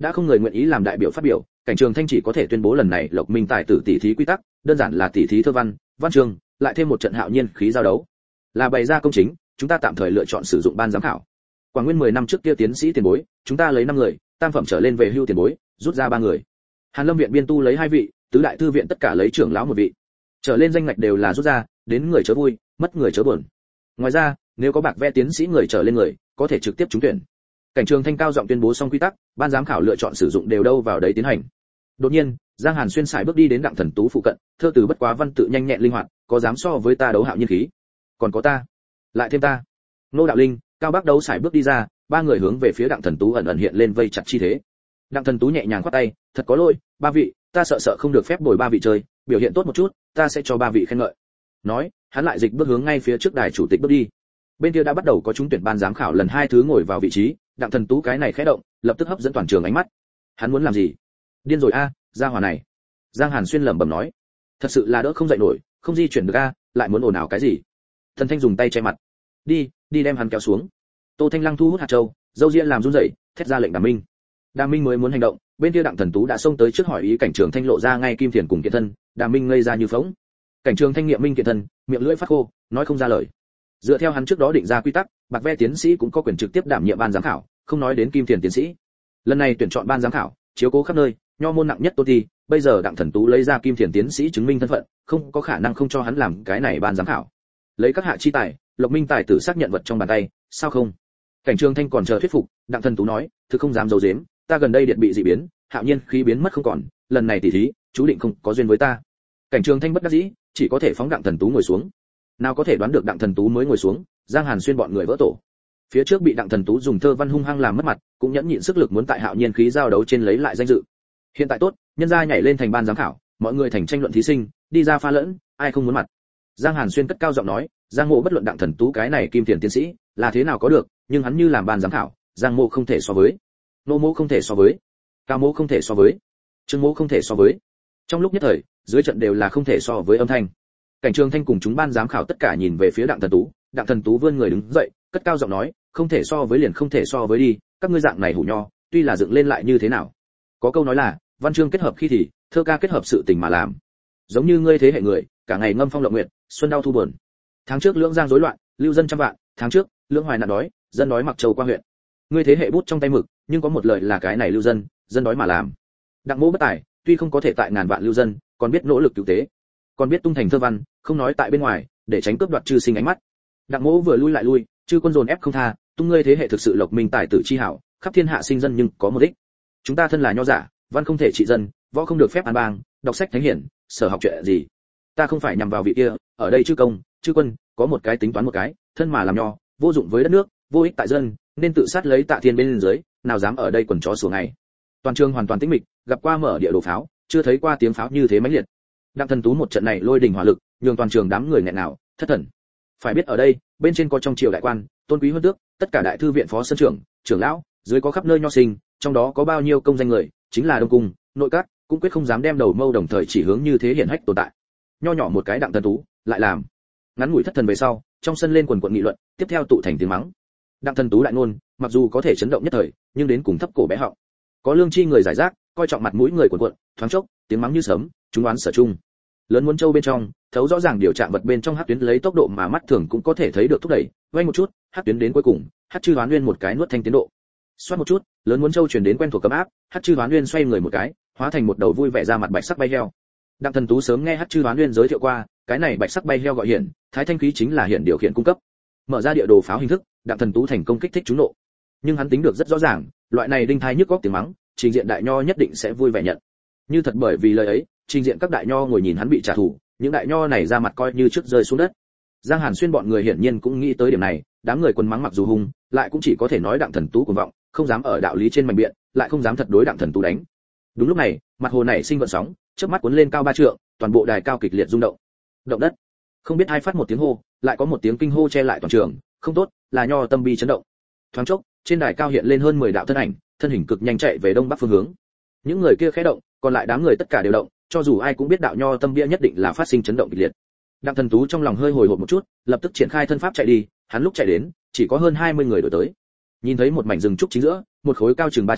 đã không người nguyện ý làm đại biểu phát biểu, Cảnh Trường Thanh chỉ có thể tuyên bố lần này Lộc Minh tài tử tỷ thí quy tắc, đơn giản là tỷ thí thơ văn, văn chương, lại thêm một trận hạo nhiên khí giao đấu. Là bày ra công chính, chúng ta tạm thời lựa chọn sử dụng ban giám khảo. Quảng Nguyên mười năm trước kia tiến sĩ tiền bối, chúng ta lấy năm người, tam phẩm trở lên về hưu tiền bối, rút ra ba người. Hàn Lâm viện biên tu lấy hai vị, tứ đại thư viện tất cả lấy trưởng lão một vị. Trở lên danh ngạch đều là rút ra, đến người chớ vui, mất người chớ buồn. Ngoài ra, nếu có bạc ve tiến sĩ người trở lên người, có thể trực tiếp trúng tuyển. Cảnh Trường Thanh cao giọng tuyên bố xong quy tắc, ban giám khảo lựa chọn sử dụng đều đâu vào đấy tiến hành. Đột nhiên, Giang Hàn xuyên sải bước đi đến Đặng Thần Tú phụ cận, thơ từ bất quá văn tự nhanh nhẹn linh hoạt, có dám so với ta đấu hạo nhiên khí. Còn có ta, lại thêm ta. Nô Đạo Linh, Cao Bác đấu sải bước đi ra, ba người hướng về phía Đặng Thần Tú ẩn ẩn hiện lên vây chặt chi thế. Đặng Thần Tú nhẹ nhàng khoát tay, thật có lỗi, ba vị, ta sợ sợ không được phép bồi ba vị chơi, biểu hiện tốt một chút, ta sẽ cho ba vị khen ngợi. Nói, hắn lại dịch bước hướng ngay phía trước đài chủ tịch bước đi. Bên kia đã bắt đầu có trúng tuyển ban giám khảo lần hai thứ ngồi vào vị trí, Đặng Thần Tú cái này khẽ động, lập tức hấp dẫn toàn trường ánh mắt. Hắn muốn làm gì? Điên rồi a, gia hỏa này. Giang Hàn xuyên lẩm bẩm nói, thật sự là đỡ không dậy nổi, không di chuyển được a, lại muốn ồn ào cái gì? Thần Thanh dùng tay che mặt. Đi, đi đem hắn kéo xuống. Tô Thanh Lăng thu hút hạt châu, dâu ria làm run rẩy, thét ra lệnh Đàm Minh. Đàm Minh mới muốn hành động, bên kia Đặng Thần Tú đã xông tới trước hỏi ý Cảnh Trường Thanh lộ ra ngay kim thiền cùng kiện thân, Đàm Minh ngây ra như phỗng. Cảnh Trường Thanh nghiệm minh kiện thân, miệng lưỡi phát khô, nói không ra lời. Dựa theo hắn trước đó định ra quy tắc, bạc ve tiến sĩ cũng có quyền trực tiếp đảm nhiệm ban giám khảo, không nói đến kim thiền tiến sĩ. Lần này tuyển chọn ban giám khảo, chiếu cố khắp nơi, nho môn nặng nhất tôn thi, bây giờ Đặng Thần Tú lấy ra kim thiền tiến sĩ chứng minh thân phận, không có khả năng không cho hắn làm cái này ban giám khảo. Lấy các hạ chi tài, Lộc Minh tài tử xác nhận vật trong bàn tay, sao không? Cảnh Trường Thanh còn chờ thuyết phục, Đặng Thần Tú nói, thực không dám giấu giếm, ta gần đây điện bị dị biến, hạo nhiên khí biến mất không còn, lần này tỷ thí, chú định không có duyên với ta. Cảnh Trường Thanh bất đắc dĩ, chỉ có thể phóng Đặng Thần Tú ngồi xuống. Nào có thể đoán được Đặng Thần Tú mới ngồi xuống, Giang Hàn xuyên bọn người vỡ tổ. Phía trước bị Đặng Thần Tú dùng thơ văn hung hăng làm mất mặt, cũng nhẫn nhịn sức lực muốn tại hạo nhiên khí giao đấu trên lấy lại danh dự. Hiện tại tốt, nhân gia nhảy lên thành ban giám khảo, mọi người thành tranh luận thí sinh, đi ra pha lẫn, ai không muốn mặt. Giang Hàn xuyên cất cao giọng nói, Giang Mộ bất luận Đặng Thần Tú cái này kim tiền tiến sĩ, là thế nào có được, nhưng hắn như làm ban giám khảo, Giang Mộ không thể so với, Nô Mộ không thể so với, Cao Mộ không thể so với, Trương Mộ không thể so với. Trong lúc nhất thời, dưới trận đều là không thể so với âm thanh. Cảnh Trường Thanh cùng chúng ban giám khảo tất cả nhìn về phía Đặng Thần Tú, Đặng Thần Tú vươn người đứng dậy, cất cao giọng nói, không thể so với liền không thể so với đi, các ngươi dạng này hủ nho, tuy là dựng lên lại như thế nào. Có câu nói là, văn chương kết hợp khi thì, thơ ca kết hợp sự tình mà làm. Giống như ngươi thế hệ người, cả ngày ngâm phong lộng nguyệt, xuân đau thu buồn. Tháng trước lưỡng giang rối loạn, lưu dân trăm vạn, tháng trước, lưỡng hoài nạn đói, dân đói mặc châu qua huyện. Ngươi thế hệ bút trong tay mực, nhưng có một lời là cái này lưu dân, dân đói mà làm. Đặng Mỗ bất tài, tuy không có thể tại ngàn vạn lưu dân, còn biết nỗ lực cứu tế, còn biết tung thành thơ văn, không nói tại bên ngoài, để tránh cướp đoạt chư sinh ánh mắt. Đặng Mỗ vừa lui lại lui, chư quân dồn ép không tha, tung ngươi thế hệ thực sự Lộc Minh tài tử chi hảo, khắp thiên hạ sinh dân nhưng có một ích. Chúng ta thân là nho giả, văn không thể trị dân, võ không được phép an bang, đọc sách thánh hiển, sở học chuyện gì. Ta không phải nhằm vào vị kia, ở đây chư công, chư quân, có một cái tính toán một cái, thân mà làm nho, vô dụng với đất nước, vô ích tại dân, nên tự sát lấy Tạ Thiên bên dưới, nào dám ở đây quần chó sủa ngày. Toàn trường hoàn toàn tĩnh mịch, gặp qua mở địa đồ pháo, chưa thấy qua tiếng pháo như thế mãnh liệt. Đặng Thần Tú một trận này lôi đình hỏa lực, nhường toàn trường đám người nghẹn nào, thất thần. Phải biết ở đây, bên trên có trong triều đại quan, tôn quý hơn tước, tất cả đại thư viện phó sân trưởng, trưởng lão, dưới có khắp nơi nho sinh, trong đó có bao nhiêu công danh người, chính là đông cung, nội các, cũng quyết không dám đem đầu mâu đồng thời chỉ hướng như thế hiển hách tồn tại. Nho nhỏ một cái Đặng Thần Tú, lại làm. Ngắn ngủi thất thần về sau, trong sân lên quần quần nghị luận, tiếp theo tụ thành tiếng mắng. Đặng Thần Tú đại ngôn, mặc dù có thể chấn động nhất thời, nhưng đến cùng thấp cổ bé họng. Có lương chi người giải rác, coi trọng mặt mũi người quần quần, thoáng chốc, tiếng mắng như sấm, chúng đoán sở chung. Lớn muốn châu bên trong, thấu rõ ràng điều trạng vật bên trong hắc tuyến lấy tốc độ mà mắt thường cũng có thể thấy được thúc đẩy, vay một chút, hắc tuyến đến cuối cùng, hắc chư hoán nguyên một cái nuốt thanh tiến độ. Xoát một chút, lớn muốn châu truyền đến quen thuộc cấm áp, hắc chư hoán nguyên xoay người một cái, hóa thành một đầu vui vẻ ra mặt bạch sắc bay heo. Đặng Thần Tú sớm nghe hắc chư hoán nguyên giới thiệu qua, cái này bạch sắc bay heo gọi hiển, thái thanh khí chính là hiển điều khiển cung cấp. Mở ra địa đồ pháo hình thức, Đặng Thần Tú thành công kích thích chúng nộ. Nhưng hắn tính được rất rõ ràng, loại này đinh thái nhức góc tiếng mắng, trình diện đại nho nhất định sẽ vui vẻ nhận. Như thật bởi vì lời ấy, trình diện các đại nho ngồi nhìn hắn bị trả thù, những đại nho này ra mặt coi như trước rơi xuống đất. Giang Hàn xuyên bọn người hiển nhiên cũng nghĩ tới điểm này, đám người quần mắng mặc dù hung, lại cũng chỉ có thể nói Đặng Thần Tú cuồng vọng, không dám ở đạo lý trên mảnh biện, lại không dám thật đối Đặng Thần Tú đánh. Đúng lúc này, mặt hồ này sinh gợn sóng, chớp mắt cuốn lên cao ba trượng, toàn bộ đài cao kịch liệt rung động. Động đất. Không biết ai phát một tiếng hô, lại có một tiếng kinh hô che lại toàn trường, không tốt, là nho tâm bi chấn động. Thoáng chốc, trên đài cao hiện lên hơn mười đạo thân ảnh, thân hình cực nhanh chạy về đông bắc phương hướng. Những người kia khẽ động, còn lại đám người tất cả đều động, cho dù ai cũng biết đạo nho tâm bia nhất định là phát sinh chấn động kịch liệt. Đặng Thần Tú trong lòng hơi hồi hộp một chút, lập tức triển khai thân pháp chạy đi, hắn lúc chạy đến, chỉ có hơn hai mươi người đuổi tới. Nhìn thấy một mảnh rừng trúc chính giữa, một khối cao chừng ba trượng,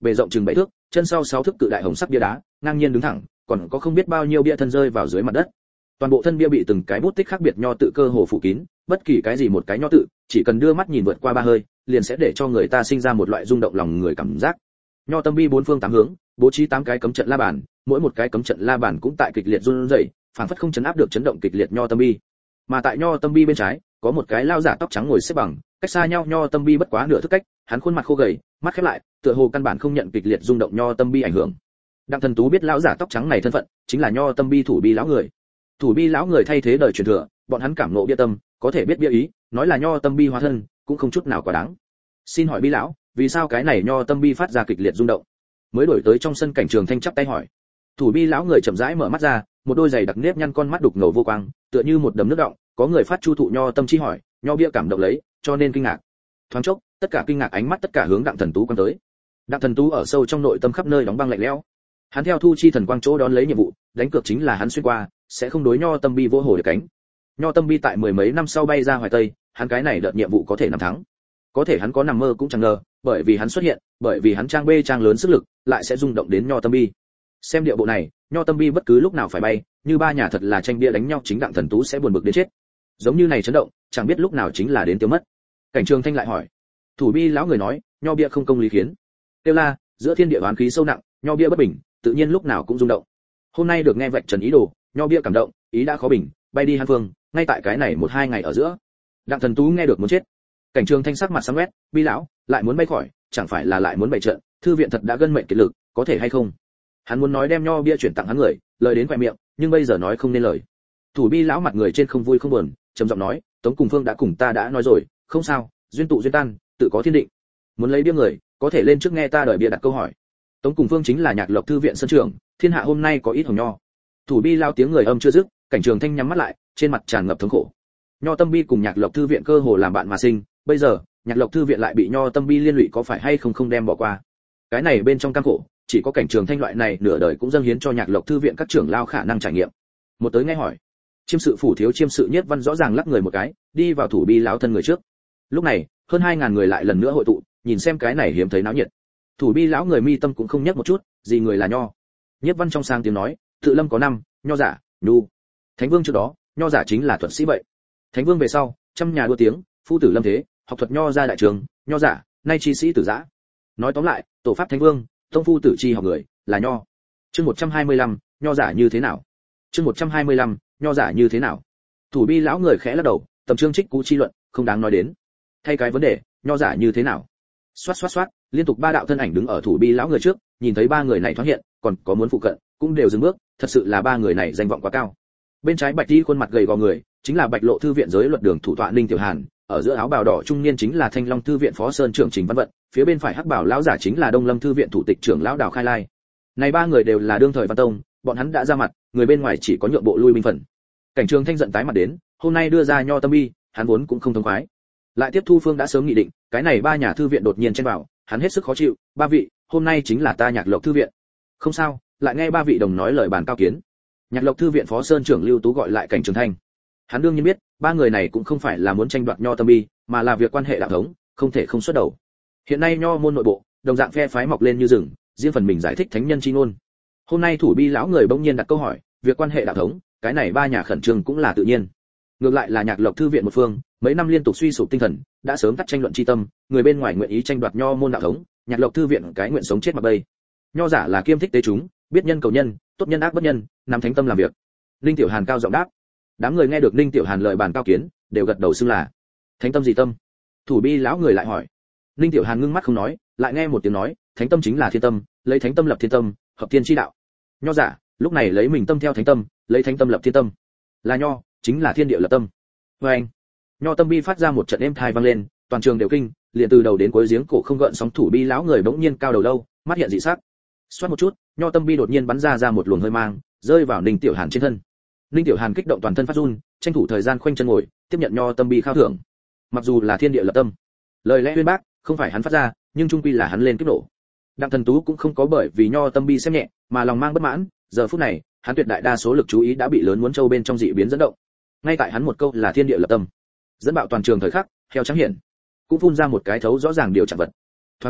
bề rộng chừng bảy thước, chân sau sáu thước cự đại hồng sắc bia đá, ngang nhiên đứng thẳng, còn có không biết bao nhiêu bia thân rơi vào dưới mặt đất. Toàn bộ thân bia bị từng cái bút tích khác biệt nho tự cơ hồ phủ kín, bất kỳ cái gì một cái nho tự, chỉ cần đưa mắt nhìn vượt qua ba hơi, liền sẽ để cho người ta sinh ra một loại rung động lòng người cảm giác. Nho tâm bi bốn phương tám hướng, bố trí tám cái cấm trận la bàn, mỗi một cái cấm trận la bàn cũng tại kịch liệt run rẩy, phảng phất không chấn áp được chấn động kịch liệt nho tâm bi. Mà tại nho tâm bi bên trái, có một cái lao giả tóc trắng ngồi xếp bằng, cách xa nhau nho tâm bi bất quá nửa thước cách, hắn khuôn mặt khô gầy, mắt khép lại, tựa hồ căn bản không nhận kịch liệt rung động nho tâm bi ảnh hưởng. Đặng Thần Tú biết lão giả tóc trắng này thân phận, chính là nho tâm bi thủ bi lão người. Thủ bi lão người thay thế đời truyền thừa, bọn hắn cảm ngộ bia tâm, có thể biết bia ý, nói là nho tâm bi hóa thân, cũng không chút nào quá đáng. Xin hỏi bi lão, vì sao cái này nho tâm bi phát ra kịch liệt rung động? Mới đổi tới trong sân Cảnh Trường Thanh chắp tay hỏi. Thủ bi lão người chậm rãi mở mắt ra, một đôi giày đặc nếp nhăn con mắt đục ngầu vô quang, tựa như một đầm nước đọng, có người phát chu thụ nho tâm chi hỏi, nho bia cảm động lấy, cho nên kinh ngạc. Thoáng chốc, tất cả kinh ngạc ánh mắt tất cả hướng Đặng Thần Tú quan tới. Đặng Thần Tú ở sâu trong nội tâm khắp nơi đóng băng lạnh lẽo. Hắn theo thu chi thần quang chỗ đón lấy nhiệm vụ, đánh cược chính là hắn xuyên qua, sẽ không đối nho tâm bi vỗ hổ được cánh. Nho tâm bi tại mười mấy năm sau bay ra Hoài Tây, hắn cái này đợt nhiệm vụ có thể nắm thắng. Có thể hắn có nằm mơ cũng chẳng ngờ, bởi vì hắn xuất hiện, bởi vì hắn trang bê trang lớn sức lực, lại sẽ rung động đến nho tâm bi. Xem địa bộ này, nho tâm bi bất cứ lúc nào phải bay, như ba nhà thật là tranh bia đánh nhau, chính Đặng Thần Tú sẽ buồn bực đến chết. Giống như này chấn động, chẳng biết lúc nào chính là đến tiêu mất. Cảnh Trường Thanh lại hỏi. Thủ bi lão người nói, nho bia không công lý khiến. Tiêu la, giữa thiên địa oán khí sâu nặng, nho bia bất bình, tự nhiên lúc nào cũng rung động. Hôm nay được nghe vạch trần ý đồ, nho bia cảm động, ý đã khó bình, bay đi han phương, ngay tại cái này một hai ngày ở giữa. Đặng Thần Tú nghe được muốn chết. Cảnh Trường Thanh sắc mặt sáng quét, bi lão, lại muốn bay khỏi, chẳng phải là lại muốn bày trận, thư viện thật đã gân mệnh kiệt lực, có thể hay không? Hắn muốn nói đem nho bia chuyển tặng hắn người, lời đến quẹt miệng, nhưng bây giờ nói không nên lời. Thủ bi lão mặt người trên không vui không buồn, trầm giọng nói, Tống Cùng Phương đã cùng ta đã nói rồi, không sao, duyên tụ duyên tan, tự có thiên định. Muốn lấy bia người, có thể lên trước nghe ta đợi bia đặt câu hỏi. Tống Cùng Phương chính là Nhạc Lộc thư viện sân trưởng, thiên hạ hôm nay có ít hồng nho. Thủ bi lao tiếng người âm chưa dứt, Cảnh Trường Thanh nhắm mắt lại, trên mặt tràn ngập thống khổ. Nho tâm bi cùng Nhạc Lộc thư viện cơ hồ làm bạn mà sinh, bây giờ, Nhạc Lộc thư viện lại bị nho tâm bi liên lụy, có phải hay không không đem bỏ qua. Cái này bên trong cam khổ, chỉ có Cảnh Trường Thanh loại này nửa đời cũng dâng hiến cho Nhạc Lộc thư viện các trưởng lao khả năng trải nghiệm. Một tới nghe hỏi, chiêm sự phủ thiếu chiêm sự Nhiếp Văn rõ ràng lắc người một cái, đi vào thủ bi lão thân người trước. Lúc này, hơn hai ngàn người lại lần nữa hội tụ, nhìn xem cái này hiếm thấy náo nhiệt. Thủ bi lão người mi tâm cũng không nhấc một chút, gì người là nho. Nhiếp Văn trong sang tiếng nói, tự lâm có năm, nho giả, nhu. Thánh vương trước đó, nho giả chính là thuật sĩ vậy. Thánh vương về sau, trăm nhà đua tiếng, phu tử lâm thế, học thuật nho ra đại trường, nho giả, nay chi sĩ tử giã. Nói tóm lại, tổ pháp thánh vương, tông phu tử chi học người, là nho. Chương một trăm hai mươi lăm, nho giả như thế nào? Chương một trăm hai mươi lăm, nho giả như thế nào? Thủ bi lão người khẽ lắc đầu, tầm chương trích cú chi luận, không đáng nói đến. Thay cái vấn đề, nho giả như thế nào? Xoát xoát xoát, liên tục ba đạo thân ảnh đứng ở thủ bi lão người trước, nhìn thấy ba người này thoáng hiện, còn có muốn phụ cận, cũng đều dừng bước, thật sự là ba người này danh vọng quá cao. Bên trái Bạch Y khuôn mặt gầy gò người, chính là Bạch Lộ thư viện giới luật đường thủ tọa Ninh Tiểu Hàn, ở giữa áo bào đỏ trung niên chính là Thanh Long thư viện phó sơn trưởng Trình Văn Vận, phía bên phải hắc bảo lão giả chính là Đông Lâm thư viện thủ tịch trưởng lão Đào Khai Lai. Này ba người đều là đương thời Văn Tông, bọn hắn đã ra mặt, người bên ngoài chỉ có nhượng bộ lui binh phần. Cảnh Trường Thanh giận tái mặt đến, hôm nay đưa ra nho tâm bi, hắn vốn cũng không thông khoái. Lại tiếp thu phương đã sớm nghị định, cái này ba nhà thư viện đột nhiên chen vào, hắn hết sức khó chịu, ba vị, hôm nay chính là ta Nhạc Lộc thư viện. Không sao, lại nghe ba vị đồng nói lời bàn cao kiến. Nhạc Lộc thư viện phó sơn trưởng Lưu Tú gọi lại Cảnh Trường Thanh. Hắn đương nhiên biết, ba người này cũng không phải là muốn tranh đoạt nho tâm bi, mà là việc quan hệ đạo thống, không thể không xuất đầu. Hiện nay nho môn nội bộ, đồng dạng phe phái mọc lên như rừng, riêng phần mình giải thích thánh nhân chi ngôn. Hôm nay thủ bi lão người bỗng nhiên đặt câu hỏi, việc quan hệ đạo thống, cái này ba nhà khẩn trương cũng là tự nhiên. Ngược lại là Nhạc Lộc thư viện một phương, mấy năm liên tục suy sụp tinh thần, đã sớm tắt tranh luận chi tâm, người bên ngoài nguyện ý tranh đoạt nho môn đạo thống, Nhạc Lộc thư viện cái nguyện sống chết mà bây. Nho giả là kiêm thích tế chúng, biết nhân cầu nhân, tốt nhân ác bất nhân, nắm thánh tâm làm việc. Ninh Tiểu Hàn cao giọng đáp. Đám người nghe được Ninh Tiểu Hàn lời bàn cao kiến, đều gật đầu xưng là. Thánh tâm gì tâm? Thủ bi lão người lại hỏi. Ninh Tiểu Hàn ngưng mắt không nói, lại nghe một tiếng nói, thánh tâm chính là thiên tâm, lấy thánh tâm lập thiên tâm, hợp thiên chi đạo. Nho giả, lúc này lấy mình tâm theo thánh tâm, lấy thánh tâm lập thiên tâm. Là nho, chính là thiên địa lập tâm. Và anh, nho tâm bi phát ra một trận êm thai vang lên, toàn trường đều kinh, liền từ đầu đến cuối giếng cổ không gợn sóng. Thủ bi lão người bỗng nhiên cao đầu lâu, mắt hiện dị sắc. Xoát một chút, nho tâm bi đột nhiên bắn ra ra một luồng hơi mang, rơi vào Ninh Tiểu Hàn trên thân. Ninh Tiểu Hàn kích động toàn thân phát run, tranh thủ thời gian khoanh chân ngồi, tiếp nhận nho tâm bi khao thưởng. Mặc dù là thiên địa lập tâm, lời lẽ uyên bác, không phải hắn phát ra, nhưng trung quy là hắn lên kích nổ. Đặng Thần Tú cũng không có bởi vì nho tâm bi xem nhẹ, mà lòng mang bất mãn, giờ phút này, hắn tuyệt đại đa số lực chú ý đã bị lớn muốn châu bên trong dị biến dẫn động. Ngay tại hắn một câu là thiên địa lập tâm, dẫn bạo toàn trường thời khắc, theo trắng hiển, cũng phun ra một cái thấu rõ ràng điều chạm vật. Thoáng chốc,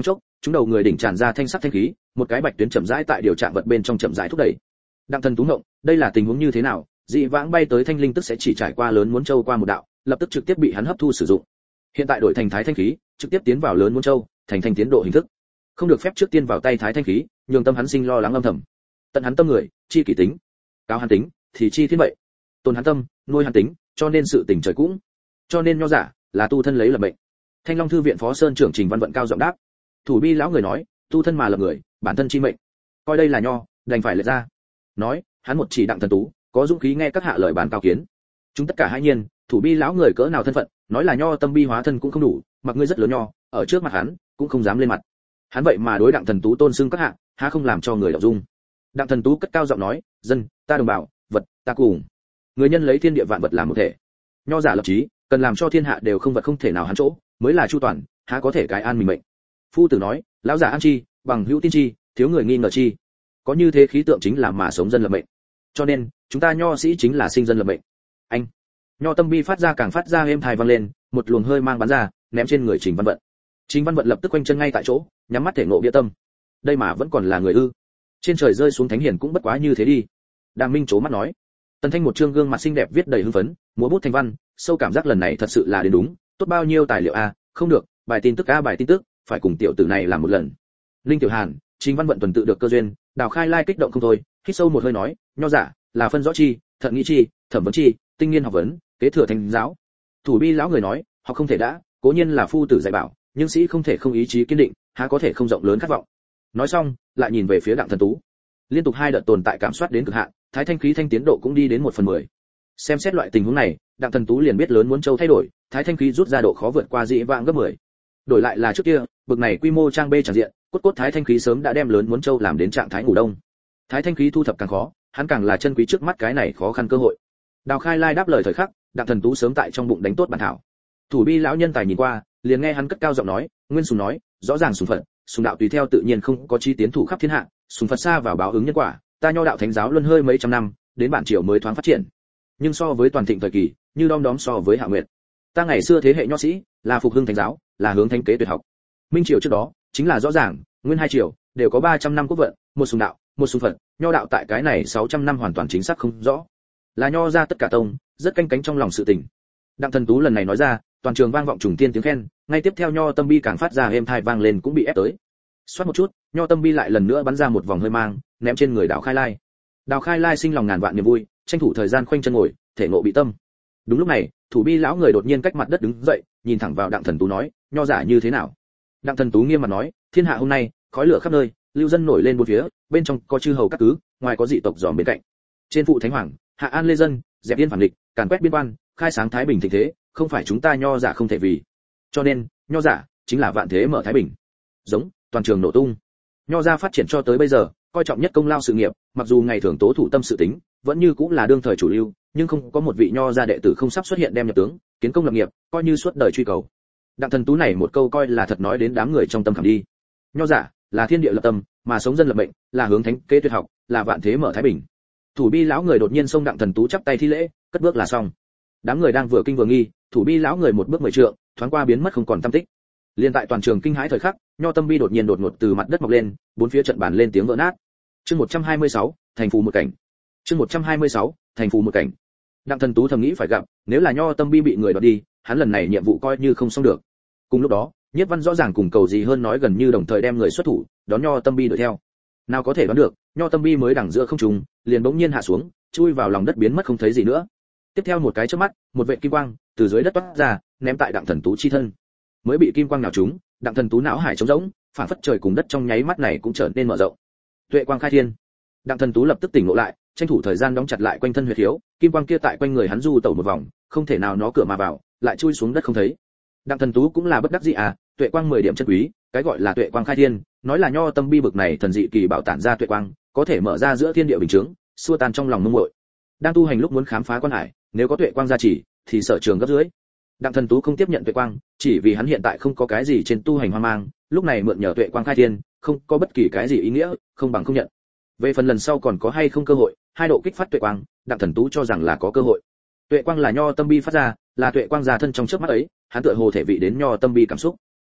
chúng đầu người đỉnh tràn ra thanh sắc thanh khí, một cái bạch tuyến chậm rãi tại điều trạng vật bên trong chậm rãi thúc đẩy. Đặng Thần Tú ngộng, đây là tình huống như thế nào? Dị vãng bay tới thanh linh tức sẽ chỉ trải qua lớn muốn châu qua một đạo, lập tức trực tiếp bị hắn hấp thu sử dụng. Hiện tại đổi thành thái thanh khí, trực tiếp tiến vào lớn muốn châu, thành thanh tiến độ hình thức. Không được phép trước tiên vào tay thái thanh khí, nhường tâm hắn sinh lo lắng âm thầm. Tận hắn tâm người, chi kỷ tính, cáo hắn tính, thì chi thiên vậy. Tôn hắn tâm, nuôi hắn tính, cho nên sự tình trời cũng. Cho nên nho giả là tu thân lấy lập mệnh. Thanh Long thư viện phó sơn trưởng Trình Văn Vận cao giọng đáp. Thủ bi lão người nói, tu thân mà lập người, bản thân chi mệnh. Coi đây là nho, đành phải lệch ra. Nói, hắn một chỉ Đặng Thần Tú, có dũng khí nghe các hạ lời bàn cao kiến. Chúng tất cả hãi nhiên, thủ bi lão người cỡ nào thân phận, nói là nho tâm bi hóa thân cũng không đủ, mặc ngươi rất lớn nho, ở trước mặt hắn, cũng không dám lên mặt. Hắn vậy mà đối Đặng Thần Tú tôn xưng các hạ, há không làm cho người động dung. Đặng Thần Tú cất cao giọng nói, dân, ta đồng bào, vật, ta cùng. Người nhân lấy thiên địa vạn vật làm một thể. Nho giả lập chí, cần làm cho thiên hạ đều không vật không thể nào hắn chỗ, mới là chu toàn, há có thể cái an mình mệnh. Phu tử nói, lão giả an chi, bằng hữu tin chi, thiếu người nghi ngờ chi. Có như thế khí tượng chính là mà sống dân lập mệnh. Cho nên, chúng ta nho sĩ chính là sinh dân lập mệnh. Anh. Nho tâm bi phát ra càng phát ra êm thai vang lên, một luồng hơi mang bắn ra, ném trên người Trình Văn Vận. Trình Văn Vận lập tức quanh chân ngay tại chỗ, nhắm mắt thể ngộ bia tâm. Đây mà vẫn còn là người ư? Trên trời rơi xuống thánh hiền cũng bất quá như thế đi. Đàm Minh chố mắt nói. Tần Thanh một trương gương mặt xinh đẹp viết đầy hưng phấn, múa bút thành văn, sâu cảm giác lần này thật sự là đến đúng, tốt bao nhiêu tài liệu a, không được, bài tin tức a bài tin tức, phải cùng tiểu tử này làm một lần. Linh Tiểu Hàn, Trình Văn Vận tuần tự được cơ duyên, Đào Khai Lai kích động không thôi, hít sâu một hơi nói, nho giả là phân rõ chi, thận nghĩ chi, thẩm vấn chi, tinh nghiên học vấn, kế thừa thành giáo. Thủ bi lão người nói, học không thể đã, cố nhiên là phu tử dạy bảo, nhưng sĩ không thể không ý chí kiên định, há có thể không rộng lớn khát vọng. Nói xong, lại nhìn về phía Đặng Thần Tú. Liên tục hai đợt tồn tại cảm soát đến cực hạn, thái thanh khí thanh tiến độ cũng đi đến một phần mười. Xem xét loại tình huống này, Đặng Thần Tú liền biết lớn muốn châu thay đổi, thái thanh khí rút ra độ khó vượt qua dị vãng gấp mười. Đổi lại là trước kia, bực này quy mô trang bê tràn diện, cốt cốt thái thanh khí sớm đã đem lớn muốn châu làm đến trạng thái ngủ đông. Thái thanh khí thu thập càng khó, hắn càng là chân quý trước mắt cái này khó khăn cơ hội. Đào Khai Lai đáp lời thời khắc, Đặng Thần Tú sớm tại trong bụng đánh tốt bản thảo. Thủ bi lão nhân tài nhìn qua, liền nghe hắn cất cao giọng nói, Nguyên Sùng nói, rõ ràng sùng phật, sùng đạo tùy theo tự nhiên không có chi tiến thủ khắp thiên hạ, sùng phật xa vào báo ứng nhân quả, ta nho đạo thánh giáo luân hơi mấy trăm năm, đến bản triều mới thoáng phát triển. Nhưng so với toàn thịnh thời kỳ, như đom đóm so với Hạ Nguyệt. Ta ngày xưa thế hệ nho sĩ, là phục hưng thánh giáo, là hướng thánh kế tuyệt học. Minh triều trước đó, chính là rõ ràng, nguyên hai triều đều có ba trăm năm quốc vận, một sùng đạo, một sùng phật, nho đạo tại cái này sáu trăm năm hoàn toàn chính xác không rõ. Là nho ra tất cả tông, rất canh cánh trong lòng sự tình. Đặng Thần Tú lần này nói ra, toàn trường vang vọng trùng tiên tiếng khen, ngay tiếp theo nho tâm bi càng phát ra êm thai vang lên cũng bị ép tới. Xoát một chút, nho tâm bi lại lần nữa bắn ra một vòng hơi mang, ném trên người Đào Khai Lai. Đào Khai Lai sinh lòng ngàn vạn niềm vui, tranh thủ thời gian khoanh chân ngồi, thể ngộ bị tâm. Đúng lúc này, thủ bi lão người đột nhiên cách mặt đất đứng dậy, nhìn thẳng vào Đặng Thần Tú nói, nho giả như thế nào? Đặng Thần Tú nghiêm mặt nói, thiên hạ hôm nay, khói lửa khắp nơi, lưu dân nổi lên bốn phía, bên trong có chư hầu các cứ, ngoài có dị tộc dòm bên cạnh. Trên phụ thánh hoàng, hạ an lê dân, dẹp yên phản địch, càn quét biên quan, khai sáng thái bình thịnh thế, không phải chúng ta nho giả không thể vì. Cho nên, nho giả chính là vạn thế mở thái bình. Giống, toàn trường nổ tung. Nho gia phát triển cho tới bây giờ, coi trọng nhất công lao sự nghiệp, mặc dù ngày thường tố thủ tâm sự tính, vẫn như cũng là đương thời chủ lưu, nhưng không có một vị nho gia đệ tử không sắp xuất hiện đem nhập tướng, kiến công lập nghiệp, coi như suốt đời truy cầu. Đặng Thần Tú này một câu coi là thật nói đến đám người trong tâm khảm đi. Nho giả là thiên địa lập tâm, mà sống dân lập mệnh, là hướng thánh kế tuyệt học, là vạn thế mở thái bình. Thủ bi lão người đột nhiên xông Đặng Thần Tú chắp tay thi lễ, cất bước là xong. Đám người đang vừa kinh vừa nghi, thủ bi lão người một bước mười trượng, thoáng qua biến mất không còn tăm tích. Liên tại toàn trường kinh hãi thời khắc, nho tâm bi đột nhiên đột ngột từ mặt đất mọc lên, bốn phía trận bàn lên tiếng vỡ nát. Chương một trăm hai mươi sáu, thành phù một cảnh. Chương một trăm hai mươi sáu, thành phù một cảnh. Đặng Thần Tú thầm nghĩ phải gặp, nếu là nho tâm bi bị người đoạt đi, hắn lần này nhiệm vụ coi như không xong được. Cùng lúc đó, Nhiếp Văn rõ ràng cùng cầu gì hơn nói gần như đồng thời đem người xuất thủ, đón nho tâm bi đuổi theo. Nào có thể đoán được, nho tâm bi mới đằng giữa không trung, liền bỗng nhiên hạ xuống, chui vào lòng đất biến mất không thấy gì nữa. Tiếp theo một cái chớp mắt, một vệt kim quang từ dưới đất toát ra, ném tại Đặng Thần Tú chi thân. Mới bị kim quang nào trúng, Đặng Thần Tú não hải trống rỗng, phản phất trời cùng đất trong nháy mắt này cũng trở nên mở rộng. Tuệ quang khai thiên. Đặng Thần Tú lập tức tỉnh ngộ lại, tranh thủ thời gian đóng chặt lại quanh thân huyệt khiếu, kim quang kia tại quanh người hắn du tẩu một vòng, không thể nào nó cửa mà vào, lại chui xuống đất không thấy. Đặng Thần Tú cũng là bất đắc dĩ à, tuệ quang mười điểm chân quý, cái gọi là tuệ quang khai thiên, nói là nho tâm bi bực này thần dị kỳ bảo tản ra tuệ quang, có thể mở ra giữa thiên địa bình chứng, xua tan trong lòng mông muội. Đang tu hành lúc muốn khám phá quan hải, nếu có tuệ quang gia trì, thì sở trường gấp dưới. Đặng Thần Tú không tiếp nhận tuệ quang, chỉ vì hắn hiện tại không có cái gì trên tu hành hoang mang, lúc này mượn nhờ tuệ quang khai thiên, không có bất kỳ cái gì ý nghĩa, không bằng không nhận. Về phần lần sau còn có hay không cơ hội, hai độ kích phát tuệ quang, Đặng Thần Tú cho rằng là có cơ hội. Tuệ quang là nho tâm bi phát ra, là tuệ quang già thân trong chớp mắt ấy, hắn tựa hồ thể vị đến nho tâm bi cảm xúc.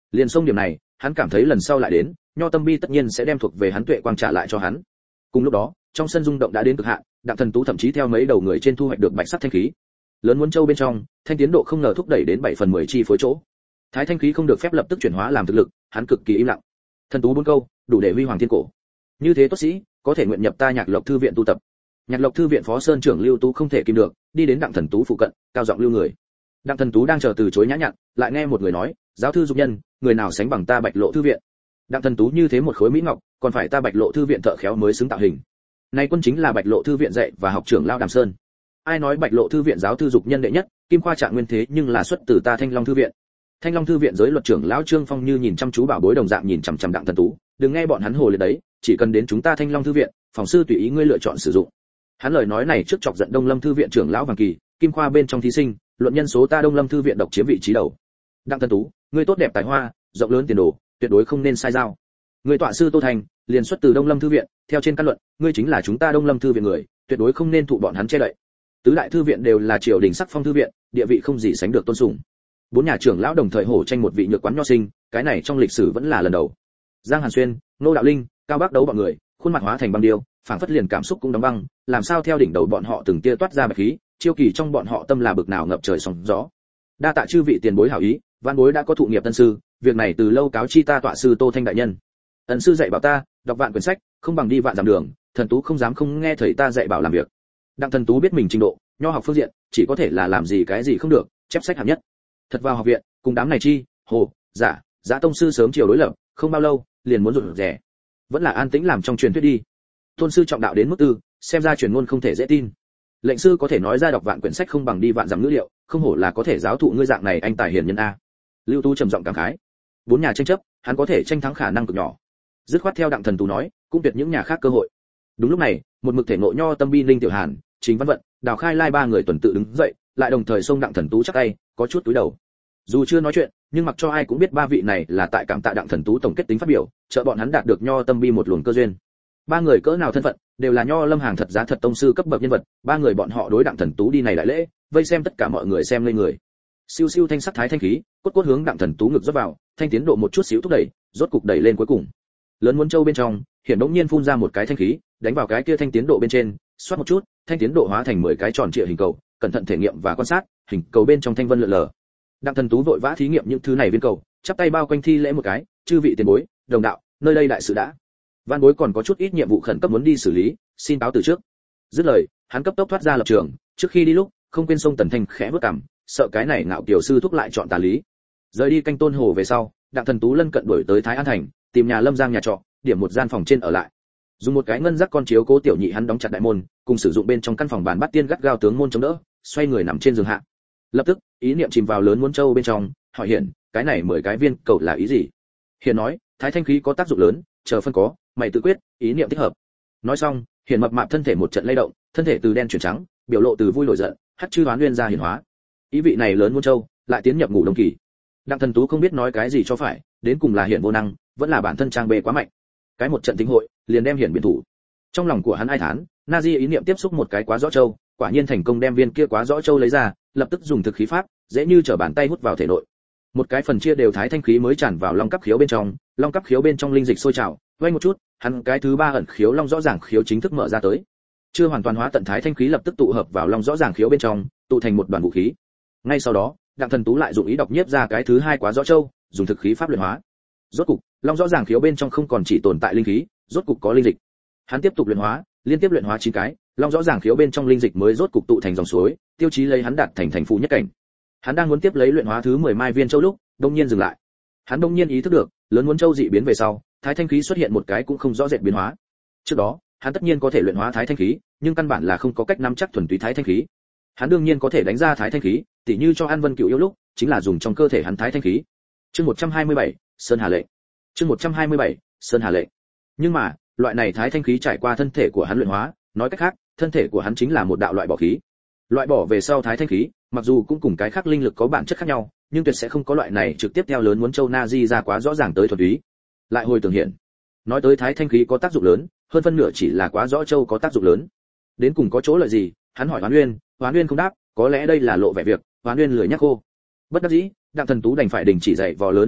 Liền xông điểm này, hắn cảm thấy lần sau lại đến, Nho Tâm Bi tất nhiên sẽ đem thuộc về hắn tuệ quang trả lại cho hắn. Cùng lúc đó, trong sân rung động đã đến cực hạn, Đặng Thần Tú thậm chí theo mấy đầu người trên thu hoạch được bạch sắc thanh khí. Lớn muốn châu bên trong, thanh tiến độ không ngờ thúc đẩy đến bảy phần mười chi phối chỗ. Thái thanh khí không được phép lập tức chuyển hóa làm thực lực, hắn cực kỳ im lặng. Thần Tú bốn câu, đủ để huy hoàng thiên cổ. Như thế tốt sĩ, có thể nguyện nhập ta Nhạc Lộc thư viện tu tập. Nhạc Lộc thư viện phó sơn trưởng Lưu Tú không thể kìm được, đi đến Đặng Thần Tú phụ cận, cao giọng lưu người. Đặng Thần Tú đang chờ từ chối nhã nhặn, lại nghe một người nói, giáo thư dục nhân, người nào sánh bằng ta Bạch Lộ thư viện. Đặng Thần Tú như thế một khối mỹ ngọc, còn phải ta Bạch Lộ thư viện thợ khéo mới xứng tạo hình. Nay quân chính là Bạch Lộ thư viện dạy và học trưởng Lao Đàm Sơn. Ai nói Bạch Lộ thư viện giáo thư dục nhân đệ nhất, kim khoa trạng nguyên thế nhưng là xuất từ ta Thanh Long thư viện. Thanh Long thư viện giới luật trưởng lão Trương Phong như nhìn chăm chú bảo bối đồng dạng nhìn chằm chằm Đặng Thần Tú, đừng nghe bọn hắn hồ liệt đấy, chỉ cần đến chúng ta Thanh Long thư viện, phòng sư tùy ý ngươi lựa chọn sử dụng. Hắn lời nói này trước chọc giận Đông Lâm thư viện trưởng lão Vàng Kỳ, kim khoa bên trong thí sinh, luận nhân số ta Đông Lâm thư viện độc chiếm vị trí đầu. Đặng Thần Tú, ngươi tốt đẹp tài hoa, rộng lớn tiền đồ, tuyệt đối không nên sai giao. Người tọa sư Tô Thành, liền xuất từ Đông Lâm thư viện, theo trên căn luận, ngươi chính là chúng ta Đông Lâm thư viện người, tuyệt đối không nên thụ bọn hắn che đậy. Tứ đại thư viện đều là triều đình sắc phong thư viện, địa vị không gì sánh được tôn sùng. Bốn nhà trưởng lão đồng thời hổ tranh một vị nhược quán nho sinh, cái này trong lịch sử vẫn là lần đầu. Giang Hàn Xuyên, Nô Đạo Linh, Cao Bác đấu bọn người, khuôn mặt hóa thành băng điêu, phảng phất liền cảm xúc cũng đóng băng, làm sao theo đỉnh đầu bọn họ từng tia toát ra bạch khí, chiêu kỳ trong bọn họ tâm là bực nào ngập trời sóng gió. Đa tạ chư vị tiền bối hảo ý, văn bối đã có thụ nghiệp tân sư, việc này từ lâu cáo chi ta tọa sư Tô Thanh đại nhân. Ân sư dạy bảo ta, đọc vạn quyển sách, không bằng đi vạn dặm đường, Thần Tú không dám không nghe thầy ta dạy bảo làm việc. Đặng Thần Tú biết mình trình độ, nho học phương diện, chỉ có thể là làm gì cái gì không được, chép sách hạng nhất. Thật vào học viện, cùng đám này chi, hồ, giả, giả tông sư sớm chiều đối lập, không bao lâu, liền muốn rụt rè. Vẫn là an tĩnh làm trong truyền thuyết đi. Tôn sư trọng đạo đến mức tư, xem ra truyền ngôn không thể dễ tin. Lệnh sư có thể nói ra đọc vạn quyển sách không bằng đi vạn dặm ngữ liệu, không hổ là có thể giáo thụ ngươi dạng này anh tài hiền nhân a. Lưu Tu trầm giọng cảm khái. Bốn nhà tranh chấp, hắn có thể tranh thắng khả năng cực nhỏ. Dứt khoát theo Đặng Thần Tú nói, cũng tuyệt những nhà khác cơ hội. Đúng lúc này, một mực thể ngộ nho tâm bi linh tiểu hàn, Chính Văn Vận, Đào Khai Lai ba người tuần tự đứng dậy, lại đồng thời xông Đặng Thần Tú chắp tay, có chút túi đầu. Dù chưa nói chuyện, nhưng mặc cho ai cũng biết ba vị này là tại cảm tạ Đặng Thần Tú tổng kết tính phát biểu, trợ bọn hắn đạt được nho tâm bi một luồng cơ duyên. Ba người cỡ nào thân phận, đều là nho lâm hàng thật giá thật tông sư cấp bậc nhân vật, ba người bọn họ đối Đặng Thần Tú đi này đại lễ, vây xem tất cả mọi người xem lên người. Siêu siêu thanh sắc thái thanh khí, cốt cốt hướng Đặng Thần Tú ngực rót vào, thanh tiến độ một chút xíu thúc đẩy, rốt cục đẩy lên cuối cùng. Lớn muốn châu bên trong, hiển đống nhiên phun ra một cái thanh khí, đánh vào cái kia thanh tiến độ bên trên, xoát một chút, thanh tiến độ hóa thành mười cái tròn trịa hình cầu, cẩn thận thể nghiệm và quan sát, hình cầu bên trong thanh vân lượn lờ. Đặng Thần Tú vội vã thí nghiệm những thứ này viên cầu, chắp tay bao quanh thi lễ một cái, chư vị tiền bối, đồng đạo, nơi đây đại sự đã. Văn bối còn có chút ít nhiệm vụ khẩn cấp muốn đi xử lý, xin cáo từ trước. Dứt lời, hắn cấp tốc thoát ra lập trường, trước khi đi lúc, không quên xông Tần Thanh khẽ bước cằm, sợ cái này ngạo kiều sư thúc lại chọn tà lý. Rời đi canh Tôn Hồ về sau, Đặng Thần Tú lân cận đuổi tới Thái An thành, tìm nhà Lâm Giang nhà trọ, điểm một gian phòng trên ở lại. Dùng một cái ngân giác con chiếu cố tiểu nhị hắn đóng chặt đại môn, cùng sử dụng bên trong căn phòng bàn bắt tiên gắt gao tướng môn chống đỡ, xoay người nằm trên giường hạ. Lập tức, ý niệm chìm vào lớn muốn châu bên trong, hỏi Hiển, cái này mười cái viên cầu là ý gì? Hiển nói, Thái thanh khí có tác dụng lớn, chờ phân có, mày tự quyết, ý niệm thích hợp. Nói xong, Hiển mập mạp thân thể một trận lay động, thân thể từ đen chuyển trắng, biểu lộ từ vui nổi giận, hắt chư đoán nguyên ra hiển hóa. Ý vị này lớn muốn châu, lại tiến nhập ngủ đông kỳ. Đặng Thần Tú không biết nói cái gì cho phải, đến cùng là Hiển vô năng, vẫn là bản thân trang bề quá mạnh. Cái một trận tính hội, liền đem Hiển biến thủ. Trong lòng của hắn ai thán, Nazi ý niệm tiếp xúc một cái quá rõ châu, quả nhiên thành công đem viên kia quá rõ châu lấy ra, lập tức dùng thực khí pháp, dễ như trở bàn tay hút vào thể nội. Một cái phần chia đều thái thanh khí mới tràn vào long cấp khiếu bên trong, long cấp khiếu bên trong linh dịch sôi trào, vây một chút, hắn cái thứ ba ẩn khiếu long rõ ràng khiếu chính thức mở ra tới. Chưa hoàn toàn hóa tận thái thanh khí lập tức tụ hợp vào long rõ ràng khiếu bên trong, tụ thành một đoàn vũ khí. Ngay sau đó, Đặng Thần Tú lại dụng ý đọc nhiếp ra cái thứ hai quá rõ châu, dùng thực khí pháp luyện hóa. Rốt cục, long rõ ràng khiếu bên trong không còn chỉ tồn tại linh khí, rốt cục có linh dịch. Hắn tiếp tục luyện hóa, liên tiếp luyện hóa chín cái, long rõ ràng khiếu bên trong linh dịch mới rốt cục tụ thành dòng suối, tiêu chí lấy hắn đạt thành thành phụ nhất cảnh. Hắn đang muốn tiếp lấy luyện hóa thứ mười mai viên châu lúc, đột nhiên dừng lại. Hắn đột nhiên ý thức được, lớn muốn châu dị biến về sau, thái thanh khí xuất hiện một cái cũng không rõ rệt biến hóa. Trước đó, hắn tất nhiên có thể luyện hóa thái thanh khí, nhưng căn bản là không có cách nắm chắc thuần túy thái thanh khí. Hắn đương nhiên có thể đánh ra thái thanh khí, tỉ như cho An Vân Cựu yêu lúc, chính là dùng trong cơ thể hắn thái thanh khí. Chương một trăm hai mươi bảy, Sơn Hà lệnh. Chương một trăm hai mươi bảy, Sơn Hà lệnh. Nhưng mà, loại này thái thanh khí trải qua thân thể của hắn luyện hóa, nói cách khác, thân thể của hắn chính là một đạo loại bỏ khí. Loại bỏ về sau thái thanh khí, mặc dù cũng cùng cái khác linh lực có bản chất khác nhau, nhưng tuyệt sẽ không có loại này trực tiếp theo lớn muốn châu na di ra quá rõ ràng tới thuần túy. Lại hồi tưởng hiện, nói tới thái thanh khí có tác dụng lớn, hơn phân nửa chỉ là quá rõ châu có tác dụng lớn. Đến cùng có chỗ lợi gì? Hắn hỏi Hoán Nguyên, Hoán Nguyên không đáp, có lẽ đây là lộ vẻ việc, Hoán Nguyên lười nhắc khô. Bất đắc dĩ, Đặng Thần Tú đành phải đình chỉ dạy vò lớn muốn châu,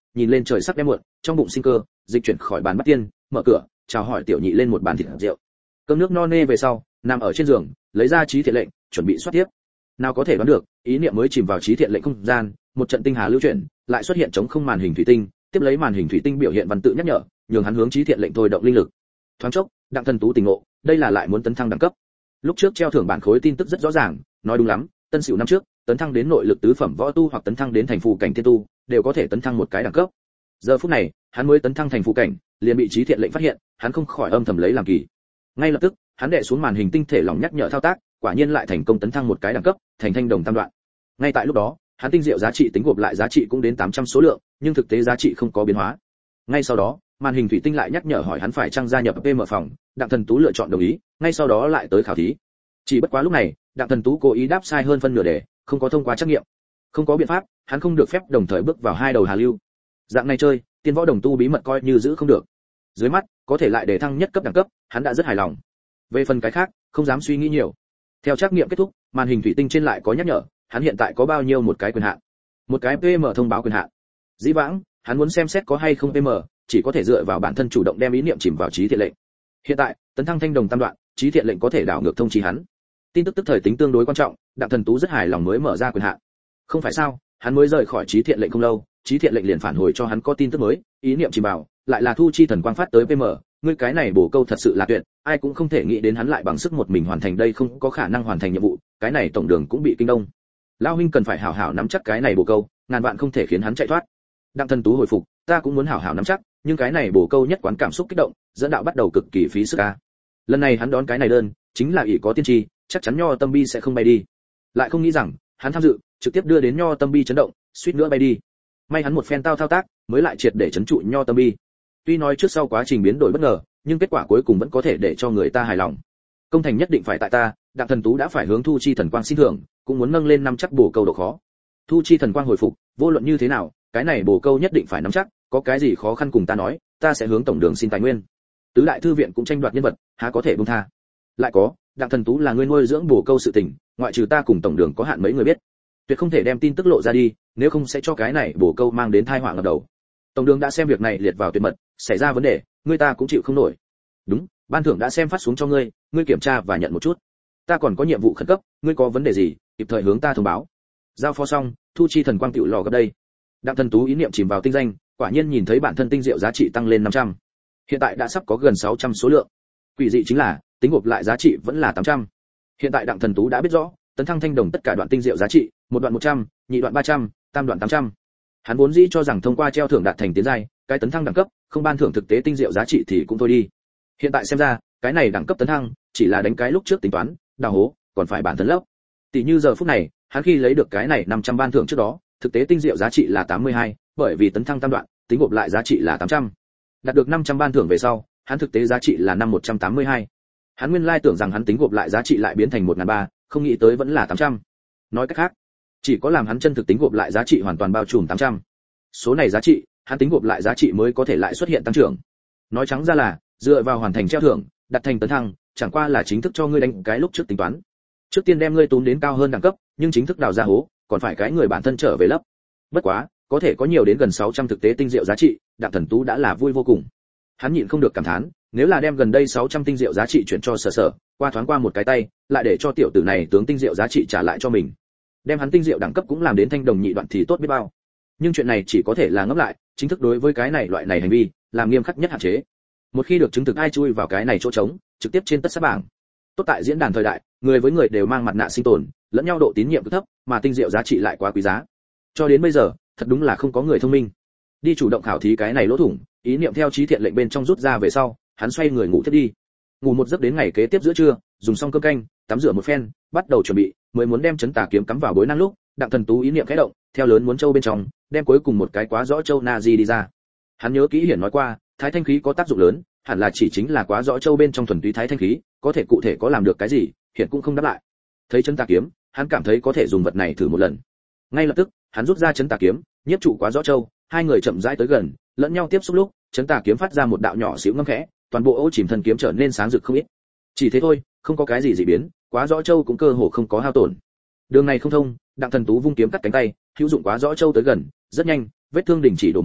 nhìn lên trời sắc đêm muộn, trong bụng sinh cơ, dịch chuyển khỏi bàn bắt tiên, mở cửa, chào hỏi tiểu nhị lên một bàn thịt rượu. Cơm nước no nê về sau, nằm ở trên giường, lấy ra trí thiện lệnh, chuẩn bị soát tiếp. Nào có thể đoán được, ý niệm mới chìm vào trí thiện lệnh không gian, một trận tinh hà lưu chuyển, lại xuất hiện chống không màn hình thủy tinh, tiếp lấy màn hình thủy tinh biểu hiện văn tự nhắc nhở, nhường hắn hướng trí thiện lệnh thôi động linh lực. Thoáng chốc, Đặng Thần Tú tỉnh ngộ, đây là lại muốn tấn thăng đẳng cấp. Lúc trước treo thưởng bản khối tin tức rất rõ ràng, nói đúng lắm, tân sửu năm trước, tấn thăng đến nội lực tứ phẩm võ tu hoặc tấn thăng đến thành phù cảnh tiên tu, đều có thể tấn thăng một cái đẳng cấp. Giờ phút này, hắn mới tấn thăng thành phù cảnh, liền bị trí thiện lệnh phát hiện, hắn không khỏi âm thầm lấy làm kỳ. Ngay lập tức, hắn đệ xuống màn hình tinh thể lỏng nhắc nhở thao tác, quả nhiên lại thành công tấn thăng một cái đẳng cấp, thành thanh đồng tam đoạn. Ngay tại lúc đó, hắn tinh diệu giá trị tính gộp lại giá trị cũng đến tám trăm số lượng, nhưng thực tế giá trị không có biến hóa. Ngay sau đó, màn hình thủy tinh lại nhắc nhở hỏi hắn phải trang gia nhập pê em phòng, Đặng Thần Tú lựa chọn đồng ý, ngay sau đó lại tới khảo thí. Chỉ bất quá lúc này, Đặng Thần Tú cố ý đáp sai hơn phân nửa đề, không có thông qua trắc nghiệm. Không có biện pháp, hắn không được phép đồng thời bước vào hai đầu hà lưu. Dạng này chơi, tiên võ đồng tu bí mật coi như giữ không được. Dưới mắt, có thể lại để thăng nhất cấp đẳng cấp, hắn đã rất hài lòng. Về phần cái khác, không dám suy nghĩ nhiều. Theo trắc nghiệm kết thúc, màn hình thủy tinh trên lại có nhắc nhở, hắn hiện tại có bao nhiêu một cái quyền hạn. Một cái pê em thông báo quyền hạn. Dĩ vãng, hắn muốn xem xét có hay không pê em, chỉ có thể dựa vào bản thân chủ động đem ý niệm chìm vào trí thiện lệnh. Hiện tại, tấn thăng thanh đồng tam đoạn, trí thiện lệnh có thể đảo ngược thông chí hắn. Tin tức tức thời tính tương đối quan trọng, Đặng Thần Tú rất hài lòng mới mở ra quyền hạn. Không phải sao, hắn mới rời khỏi trí thiện lệnh không lâu, trí thiện lệnh liền phản hồi cho hắn có tin tức mới, ý niệm chìm vào, lại là thu chi thần quang phát tới pê em, ngươi cái này bổ câu thật sự là tuyệt, ai cũng không thể nghĩ đến hắn lại bằng sức một mình hoàn thành đây, không có khả năng hoàn thành nhiệm vụ, cái này tổng đường cũng bị kinh đông. Lão huynh cần phải hảo hảo nắm chắc cái này bổ câu, ngàn vạn không thể khiến hắn chạy thoát. Đặng Thần Tú hồi phục, ta cũng muốn hảo hảo nắm chắc, nhưng cái này bổ câu nhất quán cảm xúc kích động, dẫn đạo bắt đầu cực kỳ phí sức a. Lần này hắn đón cái này đơn, chính là ỷ có tiên tri, chắc chắn Nho Tâm Bi sẽ không bay đi. Lại không nghĩ rằng, hắn tham dự, trực tiếp đưa đến Nho Tâm Bi chấn động, suýt nữa bay đi. May hắn một phen tao thao tác, mới lại triệt để chấn trụ Nho Tâm Bi. Tuy nói trước sau quá trình biến đổi bất ngờ, nhưng kết quả cuối cùng vẫn có thể để cho người ta hài lòng. Công thành nhất định phải tại ta, Đặng Thần Tú đã phải hướng Thu Chi Thần Quang xin thưởng, cũng muốn nâng lên năm chắc bổ câu độ khó. Thu Chi Thần Quang hồi phục, vô luận như thế nào, cái này bổ câu nhất định phải nắm chắc, có cái gì khó khăn cùng ta nói, ta sẽ hướng tổng đường xin tài nguyên. Tứ đại thư viện cũng tranh đoạt nhân vật, há có thể buông tha. Lại có, Đặng Thần Tú là người nuôi dưỡng bổ câu sự tình, ngoại trừ ta cùng tổng đường có hạn mấy người biết, tuyệt không thể đem tin tức lộ ra đi, nếu không sẽ cho cái này bổ câu mang đến tai họa ngập đầu. Tổng đường đã xem việc này liệt vào tuyệt mật, xảy ra vấn đề, người ta cũng chịu không nổi. Đúng, ban thưởng đã xem phát xuống cho ngươi, ngươi kiểm tra và nhận một chút. Ta còn có nhiệm vụ khẩn cấp, ngươi có vấn đề gì, kịp thời hướng ta thông báo. Giao phó xong, Thu Chi Thần Quang tựu lò gấp đây. Đặng Thần Tú ý niệm chìm vào tinh danh, quả nhiên nhìn thấy bản thân tinh diệu giá trị tăng lên năm trăm. Hiện tại đã sắp có gần sáu trăm số lượng. Quỷ dị chính là, tính gộp lại giá trị vẫn là tám trăm. Hiện tại Đặng Thần Tú đã biết rõ, tấn thăng thanh đồng tất cả đoạn tinh diệu giá trị, một đoạn một trăm, nhị đoạn ba trăm, tam đoạn tám trăm. Hắn vốn dĩ cho rằng thông qua treo thưởng đạt thành tiến giai, cái tấn thăng đẳng cấp, không ban thưởng thực tế tinh diệu giá trị thì cũng thôi đi. Hiện tại xem ra, cái này đẳng cấp tấn thăng, chỉ là đánh cái lúc trước tính toán, đào hố, còn phải bản thân lấp. Tỷ như giờ phút này, hắn khi lấy được cái này năm trăm ban thưởng trước đó, thực tế tinh diệu giá trị là tám mươi hai, bởi vì tấn thăng tam đoạn, tính gộp lại giá trị là tám trăm. Đạt được năm trăm ban thưởng về sau, hắn thực tế giá trị là năm một trăm tám mươi hai. Hắn nguyên lai tưởng rằng hắn tính gộp lại giá trị lại biến thành một nghìn ba trăm, không nghĩ tới vẫn là tám trăm. Nói cách khác, chỉ có làm hắn chân thực tính gộp lại giá trị hoàn toàn bao trùm tám trăm. Số này giá trị, hắn tính gộp lại giá trị mới có thể lại xuất hiện tăng trưởng. Nói trắng ra là, dựa vào hoàn thành treo thưởng, đặt thành tấn thăng, chẳng qua là chính thức cho ngươi đánh cái lúc trước tính toán. Trước tiên đem ngươi túm đến cao hơn đẳng cấp, nhưng chính thức đào ra hố, còn phải cái người bản thân trở về lấp. Bất quá, có thể có nhiều đến gần sáu trăm thực tế tinh diệu giá trị, Đặng Thần Tú đã là vui vô cùng. Hắn nhịn không được cảm thán, nếu là đem gần đây sáu trăm tinh diệu giá trị chuyển cho Sở Sở, qua thoáng qua một cái tay, lại để cho tiểu tử này tướng tinh diệu giá trị trả lại cho mình. Đem hắn tinh diệu đẳng cấp cũng làm đến thanh đồng nhị đoạn thì tốt biết bao. Nhưng chuyện này chỉ có thể là ngấp lại, chính thức đối với cái này loại này hành vi, làm nghiêm khắc nhất hạn chế. Một khi được chứng thực ai chui vào cái này chỗ trống, trực tiếp trên tất sát bảng. Tốt tại diễn đàn thời đại, người với người đều mang mặt nạ sinh tồn, lẫn nhau độ tín nhiệm cực thấp, mà tinh diệu giá trị lại quá quý giá. Cho đến bây giờ, thật đúng là không có người thông minh. Đi chủ động khảo thí cái này lỗ thủng, ý niệm theo trí thiện lệnh bên trong rút ra về sau, hắn xoay người ngủ tiếp đi. Ngủ một giấc đến ngày kế tiếp giữa trưa, dùng xong cơm canh, tắm rửa một phen, bắt đầu chuẩn bị, mới muốn đem chấn tà kiếm cắm vào bối năng lúc, Đặng Thần Tú ý niệm khẽ động, theo lớn muốn châu bên trong, đem cuối cùng một cái quá rõ châu na di đi ra. Hắn nhớ kỹ hiển nói qua, thái thanh khí có tác dụng lớn, hẳn là chỉ chính là quá rõ châu bên trong thuần túy thái thanh khí, có thể cụ thể có làm được cái gì, hiện cũng không đáp lại. Thấy chấn tà kiếm, hắn cảm thấy có thể dùng vật này thử một lần. Ngay lập tức, hắn rút ra chấn tà kiếm, nhiếp trụ quá rõ châu, hai người chậm rãi tới gần, lẫn nhau tiếp xúc lúc, chấn tà kiếm phát ra một đạo nhỏ xíu ngâm khẽ, toàn bộ ô chìm thần kiếm trở nên sáng rực không ít. Chỉ thế thôi, không có cái gì dị biến, quá rõ châu cũng cơ hồ không có hao tổn. Đường này không thông, Đặng Thần Tú vung kiếm cắt cánh tay, hữu dụng quá rõ châu tới gần, rất nhanh, vết thương đình chỉ đổ máu,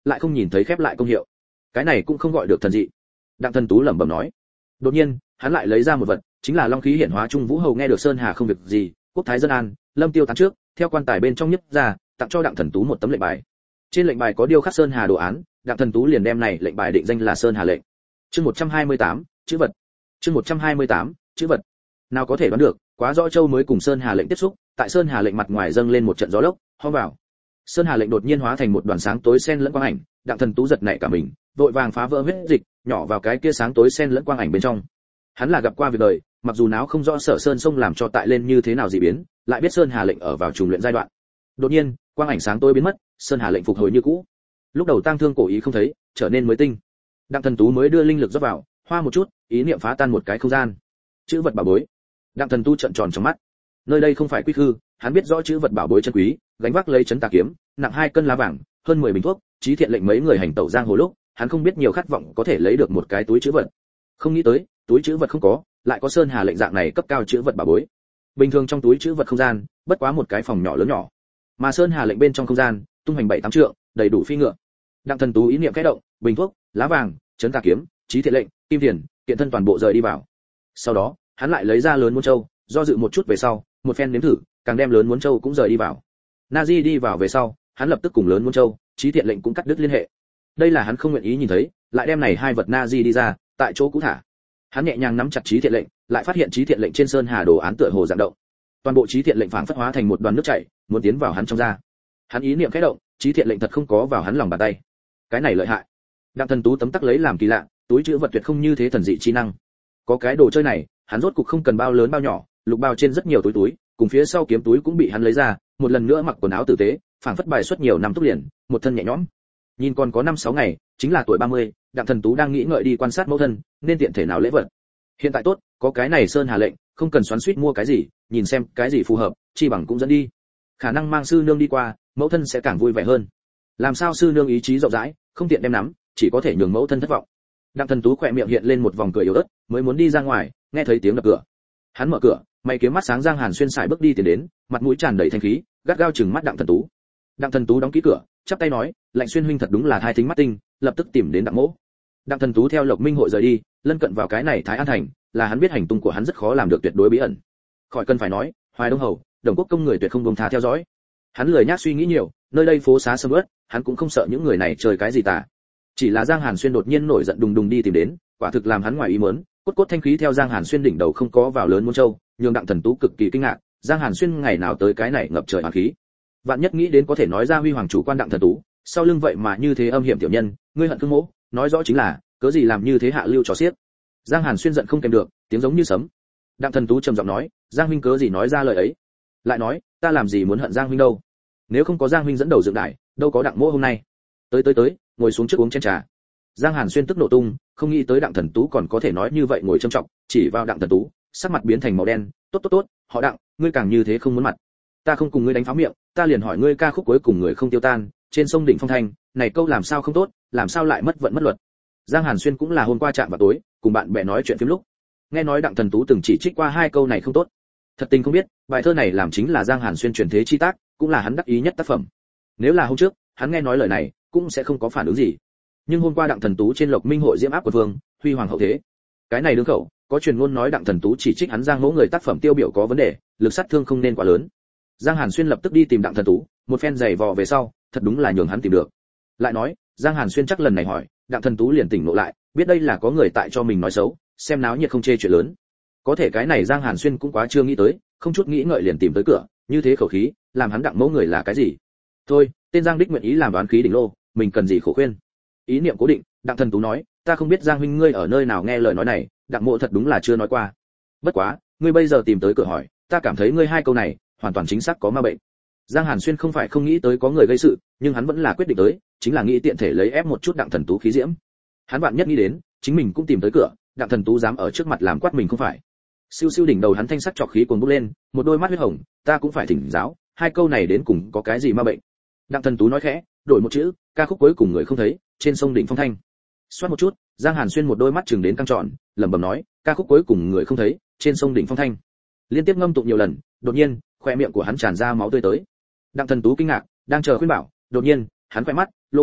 lại không nhìn thấy khép lại công hiệu. Cái này cũng không gọi được thần dị. Đặng Thần Tú lẩm bẩm nói. Đột nhiên, hắn lại lấy ra một vật, chính là long khí hiển hóa Trung Vũ Hầu nghe được Sơn Hà không việc gì, quốc thái dân an, lâm tiêu tán trước, theo quan tài bên trong nhấc ra, tặng cho Đặng Thần Tú một tấm lệnh bài. Trên lệnh bài có điêu khắc Sơn Hà đồ án, Đặng Thần Tú liền đem này lệnh bài định danh là Sơn Hà lệnh. Chương một trăm hai mươi tám, chữ vật. Chương một trăm hai mươi tám, chữ vật. Nào có thể đoán được, quá rõ châu mới cùng Sơn Hà lệnh tiếp xúc, tại Sơn Hà lệnh mặt ngoài dâng lên một trận gió lốc, ho vào. Sơn Hà lệnh đột nhiên hóa thành một đoàn sáng tối xen lẫn quang ảnh, Đặng Thần Tú giật nảy cả mình, vội vàng phá vỡ huyết dịch, nhỏ vào cái kia sáng tối xen lẫn quang ảnh bên trong. Hắn là gặp qua việc đời, mặc dù náo không rõ Sở Sơn sông làm cho tại lên như thế nào dị biến, lại biết Sơn Hà lệnh ở vào trùng luyện giai đoạn. Đột nhiên, quang ảnh sáng tối biến mất, Sơn Hà lệnh phục hồi như cũ. Lúc đầu tang thương cổ ý không thấy, trở nên mới tinh. Đặng Thần Tú mới đưa linh lực rót vào, hoa một chút, ý niệm phá tan một cái không gian. Chữ vật bảo bối. Đặng Thần Tú trợn tròn trong mắt. Nơi đây không phải quy khư, hắn biết rõ chữ vật bảo bối chân quý, gánh vác lấy chấn tà kiếm, nặng hai cân lá vàng, hơn mười bình thuốc, chí thiện lệnh mấy người hành tẩu giang hồ lúc, hắn không biết nhiều khát vọng có thể lấy được một cái túi chữ vật. Không nghĩ tới, túi chữ vật không có, lại có Sơn Hà lệnh dạng này cấp cao chữ vật bảo bối. Bình thường trong túi chữ vật không gian, bất quá một cái phòng nhỏ lớn nhỏ, mà Sơn Hà lệnh bên trong không gian, tung hành bảy tám trượng, đầy đủ phi ngựa. Đặng Thần Tú ý niệm khẽ động, bình thuốc, lá vàng, chấn tà kiếm, chí thiện lệnh, kim tiền, kiện thân toàn bộ rời đi vào. Sau đó, hắn lại lấy ra lớn muốn châu, do dự một chút về sau, một phen nếm thử, càng đem lớn muốn châu cũng rời đi vào. Nazi đi vào về sau, hắn lập tức cùng lớn muốn châu, chí thiện lệnh cũng cắt đứt liên hệ. Đây là hắn không nguyện ý nhìn thấy, lại đem này hai vật Nazi đi ra, tại chỗ cũ thả. Hắn nhẹ nhàng nắm chặt chí thiện lệnh, lại phát hiện chí thiện lệnh trên Sơn Hà đồ án tựa hồ dạng động. Toàn bộ chí thiện lệnh phảng phất hóa thành một đoàn nước chảy, muốn tiến vào hắn trong da. Hắn ý niệm khẽ động, chí thiện lệnh thật không có vào hắn lòng bàn tay. Cái này lợi hại. Đặng Thần Tú tấm tắc lấy làm kỳ lạ, túi chữ vật tuyệt không như thế thần dị chi năng. Có cái đồ chơi này, hắn rốt cục không cần bao lớn bao nhỏ, lục bao trên rất nhiều túi túi, cùng phía sau kiếm túi cũng bị hắn lấy ra, một lần nữa mặc quần áo tử tế, phảng phất bài xuất nhiều năm túc liền, một thân nhẹ nhõm. Nhìn còn có năm sáu ngày, chính là tuổi ba mươi, Đặng Thần Tú đang nghĩ ngợi đi quan sát mẫu thân, nên tiện thể nào lễ vật. Hiện tại tốt, có cái này Sơn Hà lệnh, không cần xoắn xuýt mua cái gì, nhìn xem cái gì phù hợp, chi bằng cũng dẫn đi. Khả năng mang sư nương đi qua, mẫu thân sẽ càng vui vẻ hơn. Làm sao sư nương ý chí rộng rãi, không tiện đem nắm, chỉ có thể nhường mẫu thân thất vọng. Đặng Thần Tú khỏe miệng hiện lên một vòng cười yếu ớt, mới muốn đi ra ngoài, nghe thấy tiếng đập cửa. Hắn mở cửa, mày kiếm mắt sáng Giang Hàn Xuyên sải bước đi tiến đến, mặt mũi tràn đầy thanh khí, gắt gao chừng mắt Đặng Thần Tú. Đặng Thần Tú đóng kỹ cửa, chắp tay nói, Lạnh Xuyên huynh thật đúng là hai thính mắt tinh, lập tức tìm đến Đặng Mỗ. Đặng Thần Tú theo Lộc Minh hội rời đi, lân cận vào cái này Thái An thành, là hắn biết hành tung của hắn rất khó làm được tuyệt đối bí ẩn. Khỏi cần phải nói, Hoài Đông hầu, Đồng Quốc công người tuyệt không buông tha theo dõi. Hắn lười nhác suy nghĩ nhiều, nơi đây phố xá sầm uất, hắn cũng không sợ những người này chơi cái gì tà. Chỉ là Giang Hàn Xuyên đột nhiên nổi giận đùng đùng đi tìm đến, quả thực làm hắn ngoài ý muốn, cốt cốt thanh khí theo Giang Hàn Xuyên đỉnh đầu không có vào lớn muôn châu, nhường Đặng Thần Tú cực kỳ kinh ngạc, Giang Hàn Xuyên ngày nào tới cái này ngập trời hàn khí. Vạn nhất nghĩ đến có thể nói ra huy hoàng chủ quan Đặng Thần Tú, sau lưng vậy mà như thế âm hiểm tiểu nhân, ngươi hận Khương Mỗ, nói rõ chính là, cớ gì làm như thế hạ lưu trò xiếc. Giang Hàn Xuyên giận không kèm được, tiếng giống như sấm. Đặng Thần Tú trầm giọng nói, Giang huynh cớ gì nói ra lời ấy? Lại nói, ta làm gì muốn hận Giang huynh đâu? Nếu không có Giang huynh dẫn đầu dựng đài, đâu có Đặng Mỗ hôm nay. Tới tới tới, ngồi xuống trước uống chén trà. Giang Hàn Xuyên tức nổ tung, không nghĩ tới Đặng Thần Tú còn có thể nói như vậy ngồi trầm trọng, chỉ vào Đặng Thần Tú, sắc mặt biến thành màu đen, tốt tốt tốt, họ Đặng, ngươi càng như thế không muốn mặt. Ta không cùng ngươi đánh pháo miệng, ta liền hỏi ngươi ca khúc cuối cùng người không tiêu tan, trên sông đỉnh phong thanh, này câu làm sao không tốt, làm sao lại mất vận mất luật. Giang Hàn Xuyên cũng là hôm qua chạm vào tối, cùng bạn bè nói chuyện phím lúc, nghe nói Đặng Thần Tú từng chỉ trích qua hai câu này không tốt. Thật tình không biết, bài thơ này làm chính là Giang Hàn Xuyên truyền thế chi tác, cũng là hắn đắc ý nhất tác phẩm. Nếu là hôm trước, hắn nghe nói lời này, cũng sẽ không có phản ứng gì. Nhưng hôm qua Đặng Thần Tú trên Lộc Minh hội diễm áp của vương, huy hoàng hậu thế. Cái này đương khẩu, có truyền ngôn nói Đặng Thần Tú chỉ trích hắn Giang Mỗ người tác phẩm tiêu biểu có vấn đề, lực sát thương không nên quá lớn. Giang Hàn Xuyên lập tức đi tìm Đặng Thần Tú, một phen giày vò về sau, thật đúng là nhường hắn tìm được. Lại nói, Giang Hàn Xuyên chắc lần này hỏi, Đặng Thần Tú liền tỉnh ngộ lại, biết đây là có người tại cho mình nói xấu, xem náo nhiệt không chê chuyện lớn. Có thể cái này Giang Hàn Xuyên cũng quá chưa nghĩ tới, không chút nghĩ ngợi liền tìm tới cửa, như thế khẩu khí, làm hắn Đặng Mỗ người là cái gì? Thôi, tên Giang đích nguyện ý làm đoán khí đỉnh lô, mình cần gì khổ khuyên. Ý niệm cố định, Đặng Thần Tú nói, ta không biết Giang huynh ngươi ở nơi nào nghe lời nói này, Đặng Mỗ thật đúng là chưa nói qua. Bất quá, ngươi bây giờ tìm tới cửa hỏi, ta cảm thấy ngươi hai câu này, hoàn toàn chính xác có ma bệnh. Giang Hàn Xuyên không phải không nghĩ tới có người gây sự, nhưng hắn vẫn là quyết định tới, chính là nghĩ tiện thể lấy ép một chút Đặng Thần Tú khí diễm. Hắn vạn nhất nghĩ đến, chính mình cũng tìm tới cửa, Đặng Thần Tú dám ở trước mặt làm quát mình không phải. Siêu siêu đỉnh đầu hắn thanh sắc trọc khí cuồn bốc lên, một đôi mắt huyết hồng, ta cũng phải thỉnh giáo, hai câu này đến cùng có cái gì ma bệnh. Đặng Thần Tú nói khẽ, đổi một chữ, ca khúc cuối cùng người không thấy, trên sông đỉnh phong thanh. Xoát một chút, Giang Hàn Xuyên một đôi mắt trừng đến căng tròn, lẩm bẩm nói, ca khúc cuối cùng người không thấy, trên sông đỉnh phong thanh. Liên tiếp ngâm tụng nhiều lần, đột nhiên, khoe miệng của hắn tràn ra máu tươi tới. Đặng Thần Tú kinh ngạc, đang chờ khuyên bảo, đột nhiên, hắn khoe mắt, lỗ mũi,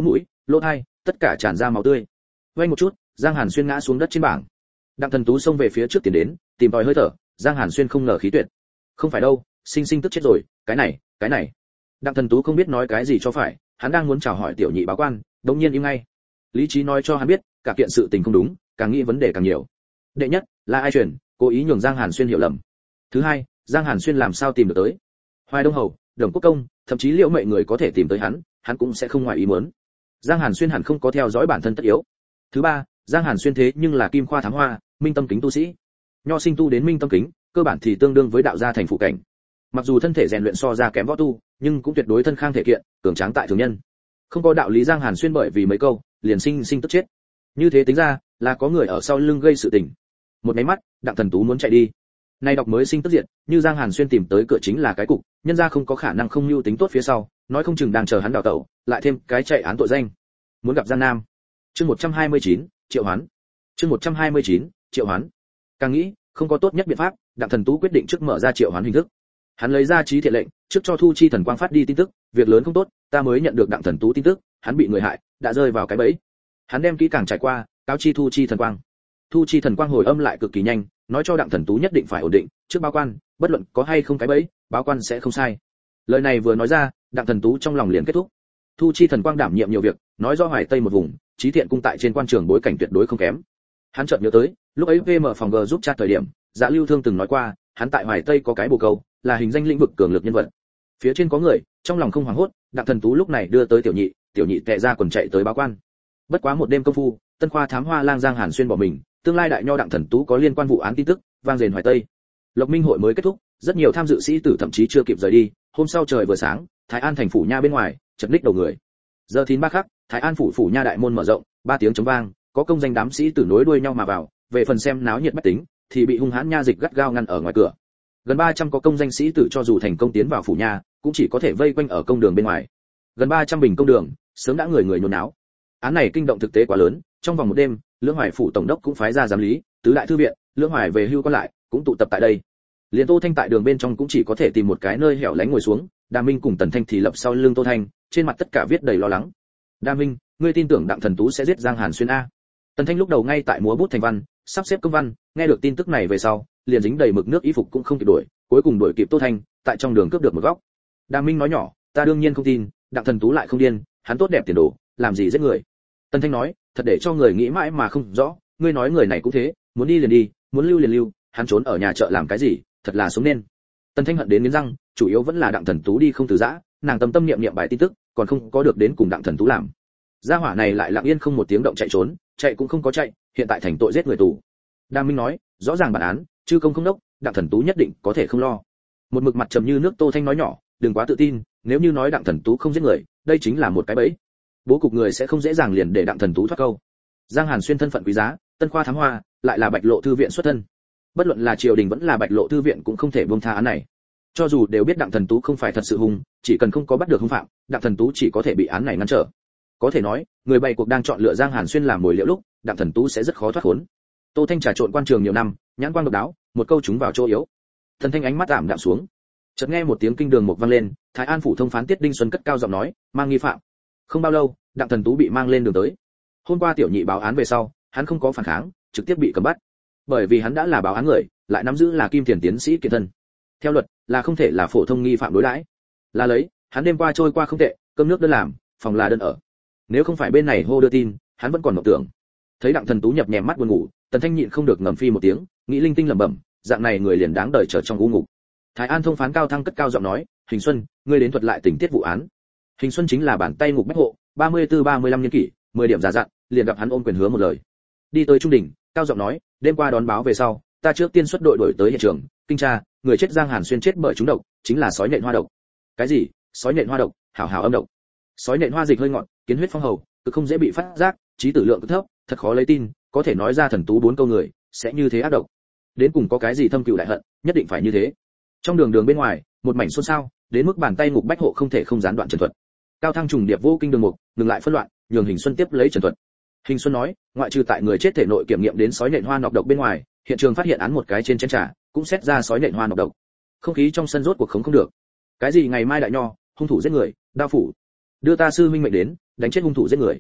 lỗ tai, tất cả tràn ra máu tươi. Vay một chút, Giang Hàn Xuyên ngã xuống đất trên bảng. Đặng Thần Tú xông về phía trước tiến đến, tìm tòi hơi thở, Giang Hàn Xuyên không ngờ khí tuyệt. Không phải đâu, sinh sinh tức chết rồi, cái này, cái này. Đặng Thần Tú không biết nói cái gì cho phải, hắn đang muốn chào hỏi tiểu nhị báo quan, đột nhiên im ngay. Lý trí nói cho hắn biết, cả kiện sự tình không đúng, càng nghĩ vấn đề càng nhiều. Đệ nhất, là ai truyền, cố ý nhường Giang Hàn Xuyên hiểu lầm. Thứ hai, Giang Hàn Xuyên làm sao tìm được tới? Hoài Đông Hầu, Đồng Quốc Công, thậm chí Liễu Mệnh người có thể tìm tới hắn, hắn cũng sẽ không ngoài ý muốn. Giang Hàn Xuyên hẳn không có theo dõi bản thân tất yếu. Thứ ba, Giang Hàn Xuyên thế nhưng là Kim Khoa Thám Hoa, Minh Tâm Kính tu sĩ. Nho sinh tu đến Minh Tâm Kính, cơ bản thì tương đương với đạo gia thành phụ cảnh. Mặc dù thân thể rèn luyện so ra kém võ tu, nhưng cũng tuyệt đối thân khang thể kiện, cường tráng tại thường nhân. Không có đạo lý Giang Hàn Xuyên bởi vì mấy câu, liền sinh sinh tức chết. Như thế tính ra, là có người ở sau lưng gây sự tình. Một cái mắt, Đặng Thần Tú muốn chạy đi. Nay đọc mới sinh tức diệt, như Giang Hàn Xuyên tìm tới cửa chính là cái cục, nhân ra không có khả năng không lưu tính tốt phía sau, nói không chừng đang chờ hắn đào tẩu, lại thêm cái chạy án tội danh. Muốn gặp Giang Nam. Chương một trăm hai mươi chín, Triệu Hoán. Chương một trăm hai mươi chín, Triệu Hoán. Càng nghĩ, không có tốt nhất biện pháp, Đặng Thần Tú quyết định trước mở ra triệu hoán hình thức. Hắn lấy ra trí thiện lệnh, trước cho Thu Chi Thần Quang phát đi tin tức, việc lớn không tốt, ta mới nhận được Đặng Thần Tú tin tức, hắn bị người hại, đã rơi vào cái bẫy. Hắn đem kỹ càng trải qua, cáo chi Thu Chi Thần Quang. Thu Chi Thần Quang hồi âm lại cực kỳ nhanh, nói cho Đặng Thần Tú nhất định phải ổn định, trước báo quan, bất luận có hay không cái bẫy, báo quan sẽ không sai. Lời này vừa nói ra, Đặng Thần Tú trong lòng liền kết thúc. Thu Chi Thần Quang đảm nhiệm nhiều việc, nói rõ Hoài Tây một vùng, trí thiện cung tại trên quan trường bối cảnh tuyệt đối không kém. Hắn chợt nhớ tới, lúc ấy vê em phòng G giúp chat thời điểm, Dạ Lưu Thương từng nói qua, hắn tại Hoài Tây có cái bồ câu, là hình danh lĩnh vực cường lực nhân vật. Phía trên có người, trong lòng không hoảng hốt, Đặng Thần Tú lúc này đưa tới tiểu nhị, tiểu nhị tệ ra quần chạy tới báo quan. Bất quá một đêm công phu, Tân Khoa Thám Hoa lang Giang Hàn Xuyên bỏ mình, tương lai đại nho Đặng Thần Tú có liên quan vụ án tin tức, vang dền Hoài Tây. Lộc Minh hội mới kết thúc, rất nhiều tham dự sĩ tử thậm chí chưa kịp rời đi, hôm sau trời vừa sáng, Thái An thành phủ nha bên ngoài, chật ních đầu người. Giờ thìn ba khắc, Thái An phủ phủ nha đại môn mở rộng, ba tiếng chống vang, có công danh đám sĩ tử nối đuôi nhau mà vào, về phần xem náo nhiệt bách tính, thì bị hung hãn nha dịch gắt gao ngăn ở ngoài cửa. Gần ba trăm có công danh sĩ tử cho dù thành công tiến vào phủ nha, cũng chỉ có thể vây quanh ở công đường bên ngoài. Gần ba trăm bình công đường, sớm đã người người nhốn náo. Án này kinh động thực tế quá lớn, trong vòng một đêm, Lưỡng Hoài phủ tổng đốc cũng phái ra giám lý, tứ đại thư viện, Lưỡng Hoài về hưu quan lại, cũng tụ tập tại đây. Liên Tô Thanh tại đường bên trong cũng chỉ có thể tìm một cái nơi hẻo lánh ngồi xuống, Đa Minh cùng Tần Thanh thì lập sau lưng Tô Thanh, trên mặt tất cả viết đầy lo lắng. Đa Minh, ngươi tin tưởng Đặng Thần Tú sẽ giết Giang Hàn Xuyên a? Tần Thanh lúc đầu ngay tại múa bút thành văn, sắp xếp công văn, nghe được tin tức này về sau, liền dính đầy mực nước y phục cũng không kịp đuổi, cuối cùng đuổi kịp Tô Thanh, tại trong đường cướp được một góc. Đa Minh nói nhỏ, ta đương nhiên không tin, Đặng Thần Tú lại không điên, hắn tốt đẹp tiền đồ, làm gì giết người. Tần Thanh nói, thật để cho người nghĩ mãi mà không rõ, ngươi nói người này cũng thế, muốn đi liền đi, muốn lưu liền lưu, hắn trốn ở nhà chợ làm cái gì, thật là sống nên. Tần Thanh hận đến nghiến răng, chủ yếu vẫn là Đặng Thần Tú đi không từ giã, nàng tâm tâm niệm niệm bài tin tức, còn không có được đến cùng Đặng Thần Tú làm. Gia hỏa này lại lặng yên không một tiếng động chạy trốn, chạy cũng không có chạy, hiện tại thành tội giết người tù. Đa Minh nói, rõ ràng bản án, chư công không đốc, Đặng Thần Tú nhất định có thể không lo. Một mực mặt trầm như nước Tô Thanh nói nhỏ, đừng quá tự tin, nếu như nói Đặng Thần Tú không giết người, đây chính là một cái bẫy. Bố cục người sẽ không dễ dàng liền để Đặng Thần Tú thoát câu. Giang Hàn Xuyên thân phận quý giá, Tân Khoa Thám Hoa, lại là Bạch Lộ thư viện xuất thân. Bất luận là triều đình vẫn là Bạch Lộ thư viện cũng không thể buông tha án này. Cho dù đều biết Đặng Thần Tú không phải thật sự hung, chỉ cần không có bắt được hung phạm, Đặng Thần Tú chỉ có thể bị án này ngăn trở. Có thể nói, người bày cuộc đang chọn lựa Giang Hàn Xuyên làm mồi liệu lúc, Đặng Thần Tú sẽ rất khó thoát khốn. Tô Thanh trà trộn quan trường nhiều năm, nhãn quan độc đáo, một câu trúng vào chỗ yếu. Thần Thanh ánh mắt ảm đạm xuống. Chợt nghe một tiếng kinh đường một vang lên, Thái An phủ thông phán Tiết Đinh Xuân cất cao giọng nói, mang nghi phạm. Không bao lâu, Đặng Thần Tú bị mang lên đường tới. Hôm qua tiểu nhị báo án về sau, hắn không có phản kháng, trực tiếp bị cầm bắt. Bởi vì hắn đã là báo án người, lại nắm giữ là kim tiền tiến sĩ kiện thân. Theo luật, là không thể là phổ thông nghi phạm đối đãi. Là lấy, hắn đêm qua trôi qua không tệ, cơm nước đơn làm, phòng là đơn ở. Nếu không phải bên này hô đưa tin, hắn vẫn còn mộng tưởng. Thấy Đặng Thần Tú nhập nhèm mắt buồn ngủ, Tần Thanh nhịn không được ngầm phi một tiếng, nghĩ linh tinh lẩm bẩm, dạng này người liền đáng đời trở trong u ngục. Thái An thông phán cao thăng cất cao giọng nói, Hình Xuân, ngươi đến thuật lại tình tiết vụ án. Hình Xuân chính là bản tay ngục bách hộ, ba mươi tư ba mươi lăm niên kỷ, mười điểm giả dặn, liền gặp hắn ôm quyền hứa một lời. Đi tới trung đỉnh, cao giọng nói, đêm qua đón báo về sau, ta trước tiên xuất đội đổi tới hiện trường, kinh tra, người chết Giang Hàn Xuyên chết bởi trúng độc, chính là sói nện hoa độc. Cái gì? Sói nện hoa độc? Hảo hảo âm độc. Sói nện hoa dịch hơi ngọt, kiến huyết phong hầu, cực không dễ bị phát giác, trí tử lượng cực thấp, thật khó lấy tin, có thể nói ra Thần Tú bốn câu người, sẽ như thế ác độc. Đến cùng có cái gì thâm cừu đại hận, nhất định phải như thế. Trong đường đường bên ngoài, một mảnh xôn xao, đến mức bàn tay ngục bách hộ không thể không gián đoạn trần thuật. Cao thăng trùng điệp vô kinh đường mục, ngừng lại phân loạn, nhường Hình Xuân tiếp lấy trần thuật. Hình Xuân nói, ngoại trừ tại người chết thể nội kiểm nghiệm đến sói nện hoa nọc độc bên ngoài, hiện trường phát hiện án một cái trên chén trà, cũng xét ra sói nện hoa nọc độc. Không khí trong sân rốt cuộc khống không được. Cái gì ngày mai đại nho, hung thủ giết người, đao phủ. Đưa ta sư huynh mệnh đến, đánh chết hung thủ giết người.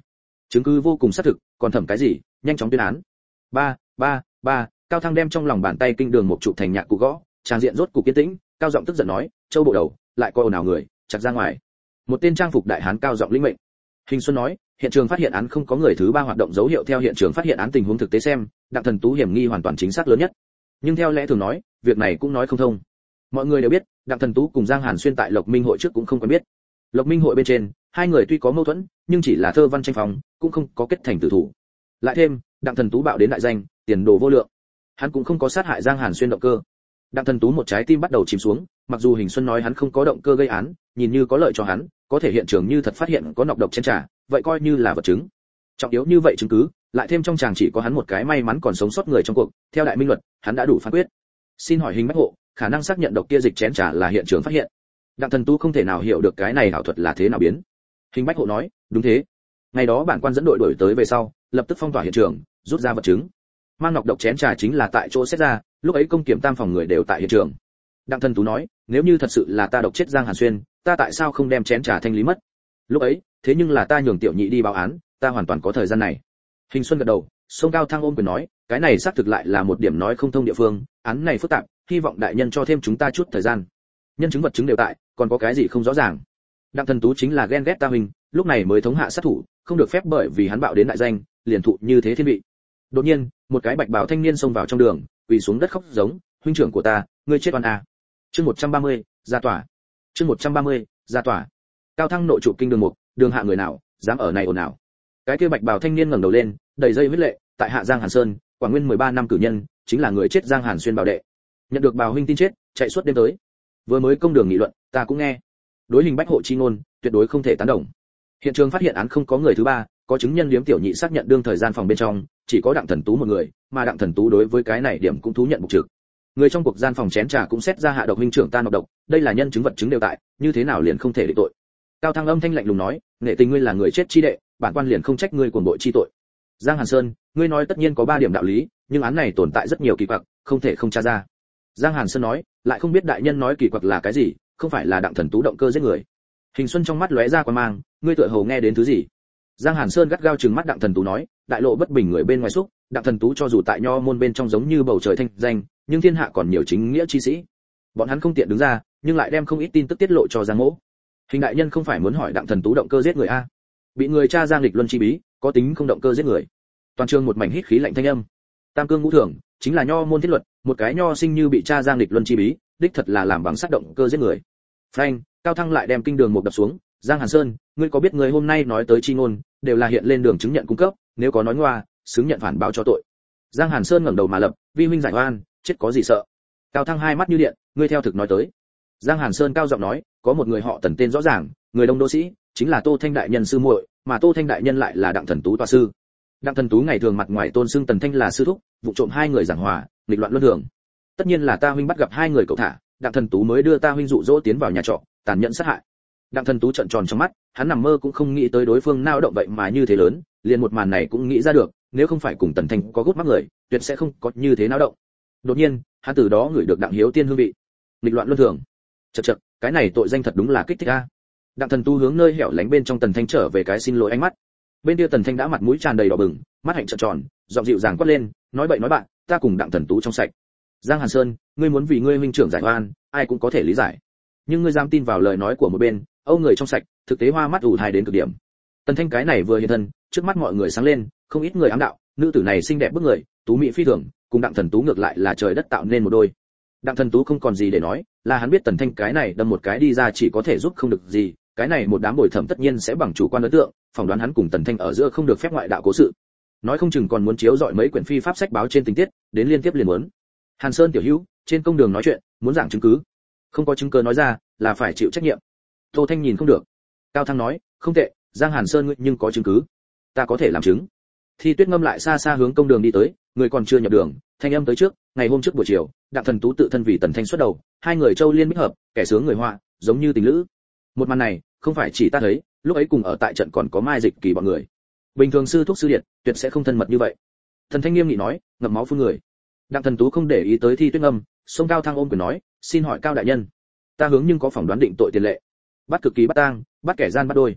Chứng cứ vô cùng xác thực, còn thẩm cái gì, nhanh chóng tuyên án. Ba, ba, ba, Cao Thăng đem trong lòng bàn tay kinh đường một trụ thành nhạc cụ gõ, trang diện rốt cục yên tĩnh, cao giọng tức giận nói, Châu bộ đầu, lại coi ồn ào người, chặt ra ngoài. Một tên trang phục đại hán cao giọng lĩnh mệnh. Hình Xuân nói, hiện trường phát hiện án không có người thứ ba hoạt động dấu hiệu, theo hiện trường phát hiện án tình huống thực tế xem, Đặng Thần Tú hiểm nghi hoàn toàn chính xác lớn nhất. Nhưng theo lẽ thường nói, việc này cũng nói không thông. Mọi người đều biết, Đặng Thần Tú cùng Giang Hàn Xuyên tại Lộc Minh hội trước cũng không quen biết. Lộc Minh hội bên trên, hai người tuy có mâu thuẫn, nhưng chỉ là thơ văn tranh phòng, cũng không có kết thành tử thủ. Lại thêm, Đặng Thần Tú bạo đến đại danh, tiền đồ vô lượng. Hắn cũng không có sát hại Giang Hàn Xuyên động cơ. Đặng Thần Tú một trái tim bắt đầu chìm xuống, mặc dù Hình Xuân nói hắn không có động cơ gây án, nhìn như có lợi cho hắn, có thể hiện trường như thật phát hiện có nọc độc chén trà, vậy coi như là vật chứng. Trọng yếu như vậy chứng cứ, lại thêm trong chàng chỉ có hắn một cái may mắn còn sống sót người trong cuộc, theo đại minh luật, hắn đã đủ phán quyết. Xin hỏi Hình Bách Hộ, khả năng xác nhận độc kia dịch chén trà là hiện trường phát hiện. Đặng Thần Tú không thể nào hiểu được cái này ảo thuật là thế nào biến. Hình Bách Hộ nói, đúng thế. Ngày đó bản quan dẫn đội đuổi tới về sau, lập tức phong tỏa hiện trường, rút ra vật chứng. Mang nọc độc chén trà chính là tại chỗ xét ra, lúc ấy công kiểm tam phòng người đều tại hiện trường. Đặng Thần Tú nói, nếu như thật sự là ta độc chết Giang Hàn Xuyên, ta tại sao không đem chén trà thanh lý mất? Lúc ấy, thế nhưng là ta nhường tiểu nhị đi báo án, ta hoàn toàn có thời gian này. Hình Xuân gật đầu, sông Cao Thăng ôm quyền nói, cái này xác thực lại là một điểm nói không thông địa phương, án này phức tạp, hy vọng đại nhân cho thêm chúng ta chút thời gian. Nhân chứng vật chứng đều tại, còn có cái gì không rõ ràng? Đặng Thần Tú chính là ghen ghét ta huynh, lúc này mới thống hạ sát thủ, không được phép bởi vì hắn bạo đến đại danh, liền thụ như thế thiên vị. Đột nhiên, một cái bạch bào thanh niên xông vào trong đường, quỳ xuống đất khóc giống, huynh trưởng của ta, ngươi chết oan à. Chương một trăm ba mươi, ra tòa. Chương một trăm ba mươi, ra tòa. Cao Thăng nội trụ kinh đường mục, đường hạ người nào, dám ở này ồn ào. Cái kia bạch bào thanh niên ngẩng đầu lên, đầy dây huyết lệ, tại hạ Giang Hàn Sơn, Quảng Nguyên mười ba năm cử nhân, chính là người chết Giang Hàn Xuyên bảo đệ. Nhận được bào huynh tin chết, chạy suốt đêm tới. Vừa mới công đường nghị luận, ta cũng nghe. Đối Hình Bách Hộ chi ngôn, tuyệt đối không thể tán đồng. Hiện trường phát hiện án không có người thứ ba, có chứng nhân Liếm tiểu nhị xác nhận đương thời gian phòng bên trong, chỉ có Đặng Thần Tú một người, mà Đặng Thần Tú đối với cái này điểm cũng thú nhận mục trực. Người trong cuộc gian phòng chén trà cũng xét ra hạ độc huynh trưởng ta nọc độc, đây là nhân chứng vật chứng đều tại, như thế nào liền không thể định tội. Cao Thăng âm thanh lạnh lùng nói, nghệ tình ngươi là người chết chi đệ, bản quan liền không trách ngươi cuồng bội chi tội. Giang Hàn Sơn, ngươi nói tất nhiên có ba điểm đạo lý, nhưng án này tồn tại rất nhiều kỳ quặc, không thể không tra ra. Giang Hàn Sơn nói, lại không biết đại nhân nói kỳ quặc là cái gì, không phải là Đặng Thần Tú động cơ giết người. Hình Xuân trong mắt lóe ra quan mang, ngươi tựa hồ nghe đến thứ gì? Giang Hàn Sơn gắt gao trừng mắt Đặng Thần Tú nói, đại lộ bất bình người bên ngoài xúc, Đặng Thần Tú cho dù tại nho môn bên trong giống như bầu trời thanh danh, nhưng thiên hạ còn nhiều chính nghĩa chi sĩ. Bọn hắn không tiện đứng ra, nhưng lại đem không ít tin tức tiết lộ cho Giang Mỗ. Hình đại nhân không phải muốn hỏi Đặng Thần Tú động cơ giết người a? Bị người tra Giang Lịch Luân chi bí, có tính không động cơ giết người. Toàn trường một mảnh hít khí lạnh thanh âm. Tam cương ngũ thường, chính là nho môn thiết luật, một cái nho sinh như bị tra Giang Lịch Luân chi bí, đích thật là làm bằng sát động cơ giết người. Phanh, Cao Thăng lại đem kinh đường một đập xuống, Giang Hàn Sơn, ngươi có biết người hôm nay nói tới chi ngôn, đều là hiện lên đường chứng nhận cung cấp, nếu có nói ngoa, xứng nhận phản báo cho tội. Giang Hàn Sơn ngẩng đầu mà lập, vi huynh giải oan, chết có gì sợ. Cao Thăng hai mắt như điện, ngươi theo thực nói tới. Giang Hàn Sơn cao giọng nói, có một người họ Tần tên rõ ràng, người Đông Đô sĩ, chính là Tô Thanh đại nhân sư muội, mà Tô Thanh đại nhân lại là Đặng Thần Tú tọa sư. Đặng Thần Tú ngày thường mặt ngoài tôn xưng Tần Thanh là sư thúc, vụ trộm hai người giảng hòa, nghịch loạn luân thường. Tất nhiên là ta huynh bắt gặp hai người cậu thả, Đặng Thần Tú mới đưa ta huynh dụ dỗ tiến vào nhà trọ, tàn nhẫn sát hại. Đặng Thần Tú trợn tròn trong mắt, hắn nằm mơ cũng không nghĩ tới đối phương nao động vậy mà như thế lớn, liền một màn này cũng nghĩ ra được, nếu không phải cùng Tần Thanh có gút mắc người, tuyệt sẽ không có như thế nao động. Đột nhiên, hắn từ đó ngửi được Đặng Hiếu Tiên hương vị. Nghịch loạn luân thường. Chậc chậc, cái này tội danh thật đúng là kích thích a. Đặng Thần Tú hướng nơi hẻo lánh bên trong Tần Thanh trở về cái xin lỗi ánh mắt. Bên kia Tần Thanh đã mặt mũi tràn đầy đỏ bừng, mắt hạnh trợn tròn, giọng dịu dàng quát lên, nói bậy nói bạn, ta cùng Đặng Thần Tú trong sạch. Giang Hàn Sơn, ngươi muốn vì ngươi huynh trưởng giải oan, ai cũng có thể lý giải. Nhưng ngươi dám tin vào lời nói của một bên, âu người trong sạch, thực tế hoa mắt ủ thai đến cực điểm. Tần Thanh cái này vừa hiện thân, trước mắt mọi người sáng lên, không ít người ám đạo, nữ tử này xinh đẹp bức người, tú mỹ phi thường, cùng Đặng Thần Tú ngược lại là trời đất tạo nên một đôi. Đặng Thần Tú không còn gì để nói, là hắn biết Tần Thanh cái này đâm một cái đi ra chỉ có thể giúp không được gì, cái này một đám bồi thẩm tất nhiên sẽ bằng chủ quan ấn tượng, phỏng đoán hắn cùng Tần Thanh ở giữa không được phép ngoại đạo cố sự. Nói không chừng còn muốn chiếu dọi mấy quyển phi pháp sách báo trên tình tiết, đến liên tiếp liền muốn. Hàn Sơn tiểu hữu, trên công đường nói chuyện, muốn giảng chứng cứ. Không có chứng cứ nói ra, là phải chịu trách nhiệm. Tô Thanh nhìn không được. Cao Thăng nói, không tệ, Giang Hàn Sơn ngươi nhưng có chứng cứ. Ta có thể làm chứng. Thi Tuyết Ngâm lại xa xa hướng công đường đi tới, người còn chưa nhập đường, thanh âm tới trước, ngày hôm trước buổi chiều, Đặng Thần Tú tự thân vì Tần Thanh xuất đầu, hai người châu liên bích hợp, kẻ sướng người họa, giống như tình lữ. Một màn này, không phải chỉ ta thấy, lúc ấy cùng ở tại trận còn có Mai Dịch Kỳ bọn người. Bình thường sư thúc sư điện, tuyệt sẽ không thân mật như vậy. Thần Thanh nghiêm nghị nói, ngậm máu phun người. Đặng Thần Tú không để ý tới Thi Tuyết Ngâm, xông Cao Thăng ôm quyền nói, xin hỏi Cao đại nhân, ta hướng nhưng có phỏng đoán định tội tiền lệ. Bắt cực kỳ bắt tang, bắt kẻ gian bắt đôi.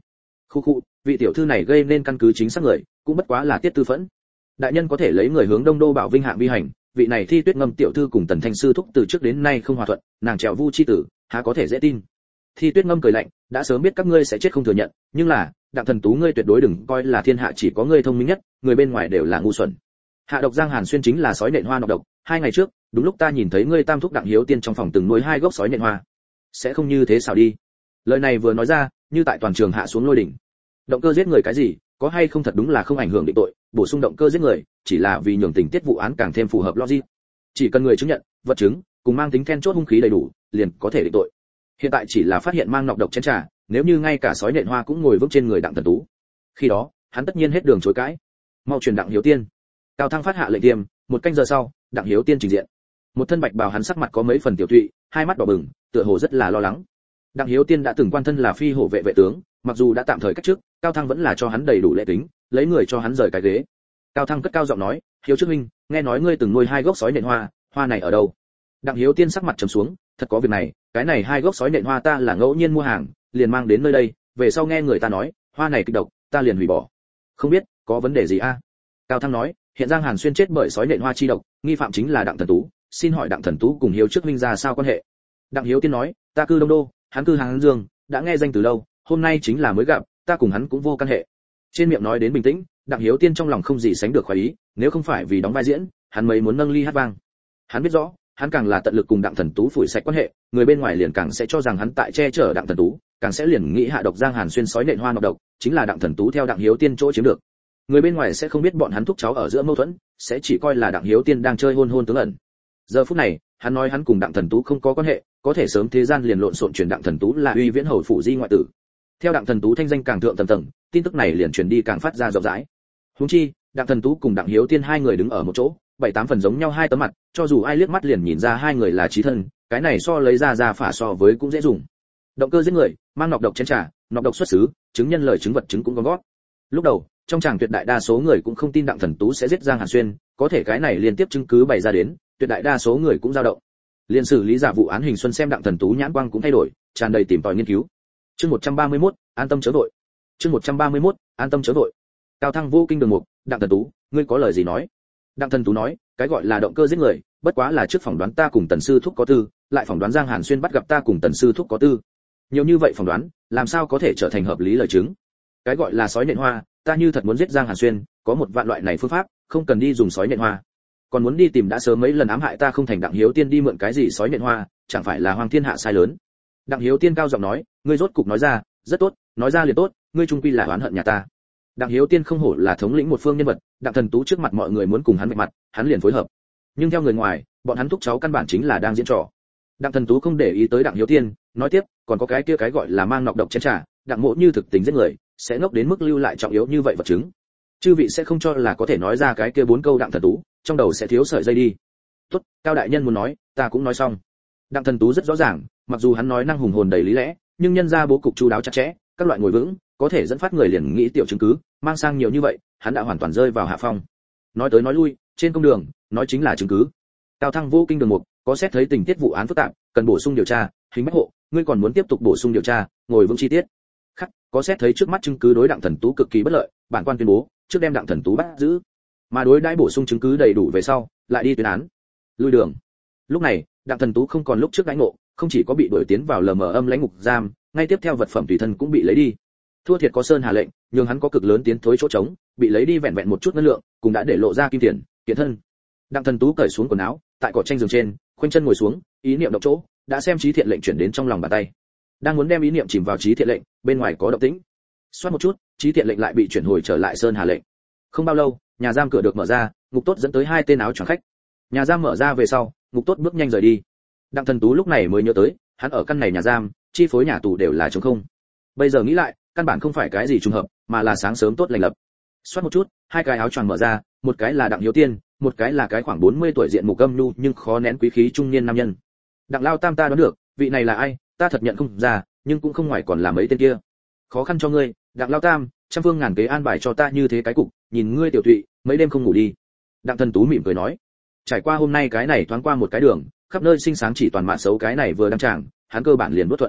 Khu khu, vị tiểu thư này gây nên căn cứ chính xác người, cũng bất quá là Tiết Tư Phẫn. Đại nhân có thể lấy người hướng Đông Đô Bảo Vinh hạng vi hành, vị này Thi Tuyết Ngâm tiểu thư cùng Tần Thanh sư thúc từ trước đến nay không hòa thuận, nàng trèo vu chi tử, há có thể dễ tin. Thi Tuyết Ngâm cười lạnh, đã sớm biết các ngươi sẽ chết không thừa nhận, nhưng là, Đặng Thần Tú ngươi tuyệt đối đừng coi là thiên hạ chỉ có ngươi thông minh nhất, người bên ngoài đều là ngu xuẩn. Hạ độc Giang Hàn Xuyên chính là sói nện hoa nọc độc, hai ngày trước, đúng lúc ta nhìn thấy ngươi tam thúc Đặng Hiếu Tiên trong phòng từng nuôi hai gốc sói nện hoa. Sẽ không như thế sao đi. Lời này vừa nói ra, như tại toàn trường hạ xuống lôi đỉnh. Động cơ giết người cái gì, có hay không thật đúng là không ảnh hưởng định tội, bổ sung động cơ giết người, chỉ là vì nhường tình tiết vụ án càng thêm phù hợp logic. Chỉ cần người chứng nhận, vật chứng, cùng mang tính then chốt hung khí đầy đủ, liền có thể định tội. Hiện tại chỉ là phát hiện mang nọc độc chén trà, nếu như ngay cả sói nện hoa cũng ngồi vững trên người Đặng Thần Tú, khi đó, hắn tất nhiên hết đường chối cãi. Mau truyền Đặng Hiếu Tiên. Cao Thăng phát hạ lệnh tiêm, một canh giờ sau, Đặng Hiếu Tiên trình diện. Một thân bạch bào hắn sắc mặt có mấy phần tiểu tụy, hai mắt đỏ bừng, tựa hồ rất là lo lắng. Đặng Hiếu Tiên đã từng quan thân là phi hổ vệ vệ tướng, mặc dù đã tạm thời cách chức, Cao Thăng vẫn là cho hắn đầy đủ lễ kính, lấy người cho hắn rời cái ghế. Cao Thăng cất cao giọng nói, "Hiếu trước huynh, nghe nói ngươi từng nuôi hai gốc sói nện hoa, hoa này ở đâu?" Đặng Hiếu Tiên sắc mặt trầm xuống, "Thật có việc này, cái này hai gốc sói nện hoa ta là ngẫu nhiên mua hàng, liền mang đến nơi đây, về sau nghe người ta nói, hoa này kịch độc, ta liền hủy bỏ. Không biết có vấn đề gì a?" Cao Thăng nói, "Hiện Giang Hàn Xuyên chết bởi sói nện hoa chi độc, nghi phạm chính là Đặng Thần Tú, xin hỏi Đặng Thần Tú cùng Hiếu trước huynh ra sao quan hệ?" Đặng Hiếu Tiên nói, "Ta cư Đông Đô, hắn cư Hán Dương, đã nghe danh từ lâu, hôm nay chính là mới gặp, ta cùng hắn cũng vô căn hệ." Trên miệng nói đến bình tĩnh, Đặng Hiếu Tiên trong lòng không gì sánh được khoái ý, nếu không phải vì đóng vai diễn, hắn mấy muốn nâng ly hát vang. Hắn biết rõ, hắn càng là tận lực cùng Đặng Thần Tú phủi sạch quan hệ, người bên ngoài liền càng sẽ cho rằng hắn tại che chở Đặng Thần Tú, càng sẽ liền nghĩ hạ độc Giang Hàn Xuyên sói nện hoa nọc độc, chính là Đặng Thần Tú theo Đặng Hiếu Tiên chỗ chiếm được. Người bên ngoài sẽ không biết bọn hắn thúc cháu ở giữa mâu thuẫn, sẽ chỉ coi là Đặng Hiếu Tiên đang chơi hôn hôn tướng ẩn. Giờ phút này, hắn nói hắn cùng Đặng Thần Tú không có quan hệ, có thể sớm thế gian liền lộn xộn truyền Đặng Thần Tú là uy viễn hầu phủ di ngoại tử. Theo Đặng Thần Tú thanh danh càng thượng tầng tầng, tin tức này liền truyền đi càng phát ra rộng rãi. Huống chi, Đặng Thần Tú cùng Đặng Hiếu Tiên hai người đứng ở một chỗ, bảy tám phần giống nhau hai tấm mặt, cho dù ai liếc mắt liền nhìn ra hai người là chí thân, cái này so lấy ra ra phả so với cũng dễ dùng. Động cơ giết người, mang nọc độc chén trà, nọc độc xuất xứ, chứng nhân lời chứng vật chứng cũng có gót. Lúc đầu, trong chàng tuyệt đại đa số người cũng không tin Đặng Thần Tú sẽ giết Giang Hàn Xuyên, có thể cái này liên tiếp chứng cứ bày ra đến, tuyệt đại đa số người cũng dao động. Liên xử lý giả vụ án hình xuân xem Đặng Thần Tú nhãn quang cũng thay đổi, tràn đầy tìm tòi nghiên cứu. Chương một trăm ba mươi mốt, an tâm chớ vội. Chương một trăm ba mươi mốt, an tâm chớ vội. Cao Thăng vô kinh đường mục, Đặng Thần Tú, ngươi có lời gì nói? Đặng Thần Tú nói, cái gọi là động cơ giết người, bất quá là trước phỏng đoán ta cùng Tần sư thúc có tư, lại phỏng đoán Giang Hàn Xuyên bắt gặp ta cùng Tần sư thúc có tư. Nhiều như vậy phỏng đoán, làm sao có thể trở thành hợp lý lời chứng? Cái gọi là sói nện hoa, ta như thật muốn giết Giang Hàn Xuyên, có một vạn loại này phương pháp, không cần đi dùng sói nện hoa. Còn muốn đi tìm đã sớm mấy lần ám hại ta không thành Đặng Hiếu Tiên đi mượn cái gì sói nện hoa, chẳng phải là hoang thiên hạ sai lớn. Đặng Hiếu Tiên cao giọng nói, ngươi rốt cục nói ra, rất tốt, nói ra liền tốt, ngươi trung quy là oán hận nhà ta. Đặng Hiếu Tiên không hổ là thống lĩnh một phương nhân vật, Đặng Thần Tú trước mặt mọi người muốn cùng hắn vạch mặt, hắn liền phối hợp. Nhưng theo người ngoài, bọn hắn thúc cháu căn bản chính là đang diễn trò. Đặng Thần Tú không để ý tới Đặng Hiếu Tiên, nói tiếp, còn có cái kia cái gọi là mang nọc độc chén trà, Đặng Mộ như thực tình giết người, sẽ ngốc đến mức lưu lại trọng yếu như vậy vật chứng. Chư vị sẽ không cho là có thể nói ra cái kia bốn câu Đặng Thần Tú, trong đầu sẽ thiếu sợi dây đi. Tốt, Cao đại nhân muốn nói, ta cũng nói xong. Đặng Thần Tú rất rõ ràng, mặc dù hắn nói năng hùng hồn đầy lý lẽ, nhưng nhân ra bố cục chu đáo chặt chẽ, các loại ngồi vững, có thể dẫn phát người liền nghĩ tiểu chứng cứ, mang sang nhiều như vậy, hắn đã hoàn toàn rơi vào hạ phong. Nói tới nói lui, trên công đường, nói chính là chứng cứ. Cao Thăng vô kinh đường mục, có xét thấy tình tiết vụ án phức tạp, cần bổ sung điều tra, hình bách hộ, ngươi còn muốn tiếp tục bổ sung điều tra, ngồi vững chi tiết. Khắc, có xét thấy trước mắt chứng cứ đối Đặng Thần Tú cực kỳ bất lợi, bản quan tuyên bố, trước đem Đặng Thần Tú bắt giữ, mà đối đãi bổ sung chứng cứ đầy đủ về sau, lại đi tuyên án. Lui đường. Lúc này, Đặng Thần Tú không còn lúc trước đánh ngộ, không chỉ có bị đuổi tiến vào lờ mờ âm lãnh ngục giam, ngay tiếp theo vật phẩm tùy thân cũng bị lấy đi. Thua thiệt có Sơn Hà lệnh, nhưng hắn có cực lớn tiến thối chỗ trống, bị lấy đi vẹn vẹn một chút ngân lượng, cũng đã để lộ ra kim tiền, kiện thân. Đặng Thần Tú cởi xuống quần áo, tại cỏ tranh giường trên, khoanh chân ngồi xuống, ý niệm động chỗ, đã xem chí thiện lệnh chuyển đến trong lòng bàn tay. Đang muốn đem ý niệm chìm vào chí thiện lệnh, bên ngoài có động tĩnh. Xoát một chút, chí thiện lệnh lại bị chuyển hồi trở lại Sơn Hà lệnh. Không bao lâu, nhà giam cửa được mở ra, Ngục Tốt dẫn tới hai tên áo choàng khách. Nhà giam mở ra về sau, Ngục Tốt bước nhanh rời đi. Đặng Thần Tú lúc này mới nhớ tới, hắn ở căn này nhà giam, chi phối nhà tù đều là trống không. Bây giờ nghĩ lại, căn bản không phải cái gì trùng hợp, mà là sáng sớm tốt lành lập. Xoát một chút, hai cái áo choàng mở ra, một cái là Đặng Hiếu Tiên, một cái là cái khoảng bốn mươi tuổi diện mục âm nhu nhưng khó nén quý khí trung niên nam nhân. Đặng Lao Tam ta đoán được, vị này là ai, ta thật nhận không ra, nhưng cũng không ngoài còn là mấy tên kia. Khó khăn cho ngươi, Đặng Lao Tam, trăm phương ngàn kế an bài cho ta như thế cái cục, nhìn ngươi tiểu tụy, mấy đêm không ngủ đi. Đặng Thần Tú mỉm cười nói, trải qua hôm nay cái này thoáng qua một cái đường, khắp nơi sinh sáng chỉ toàn mạng xấu cái này vừa đăng tràng, hắn cơ bản liền bất thuận.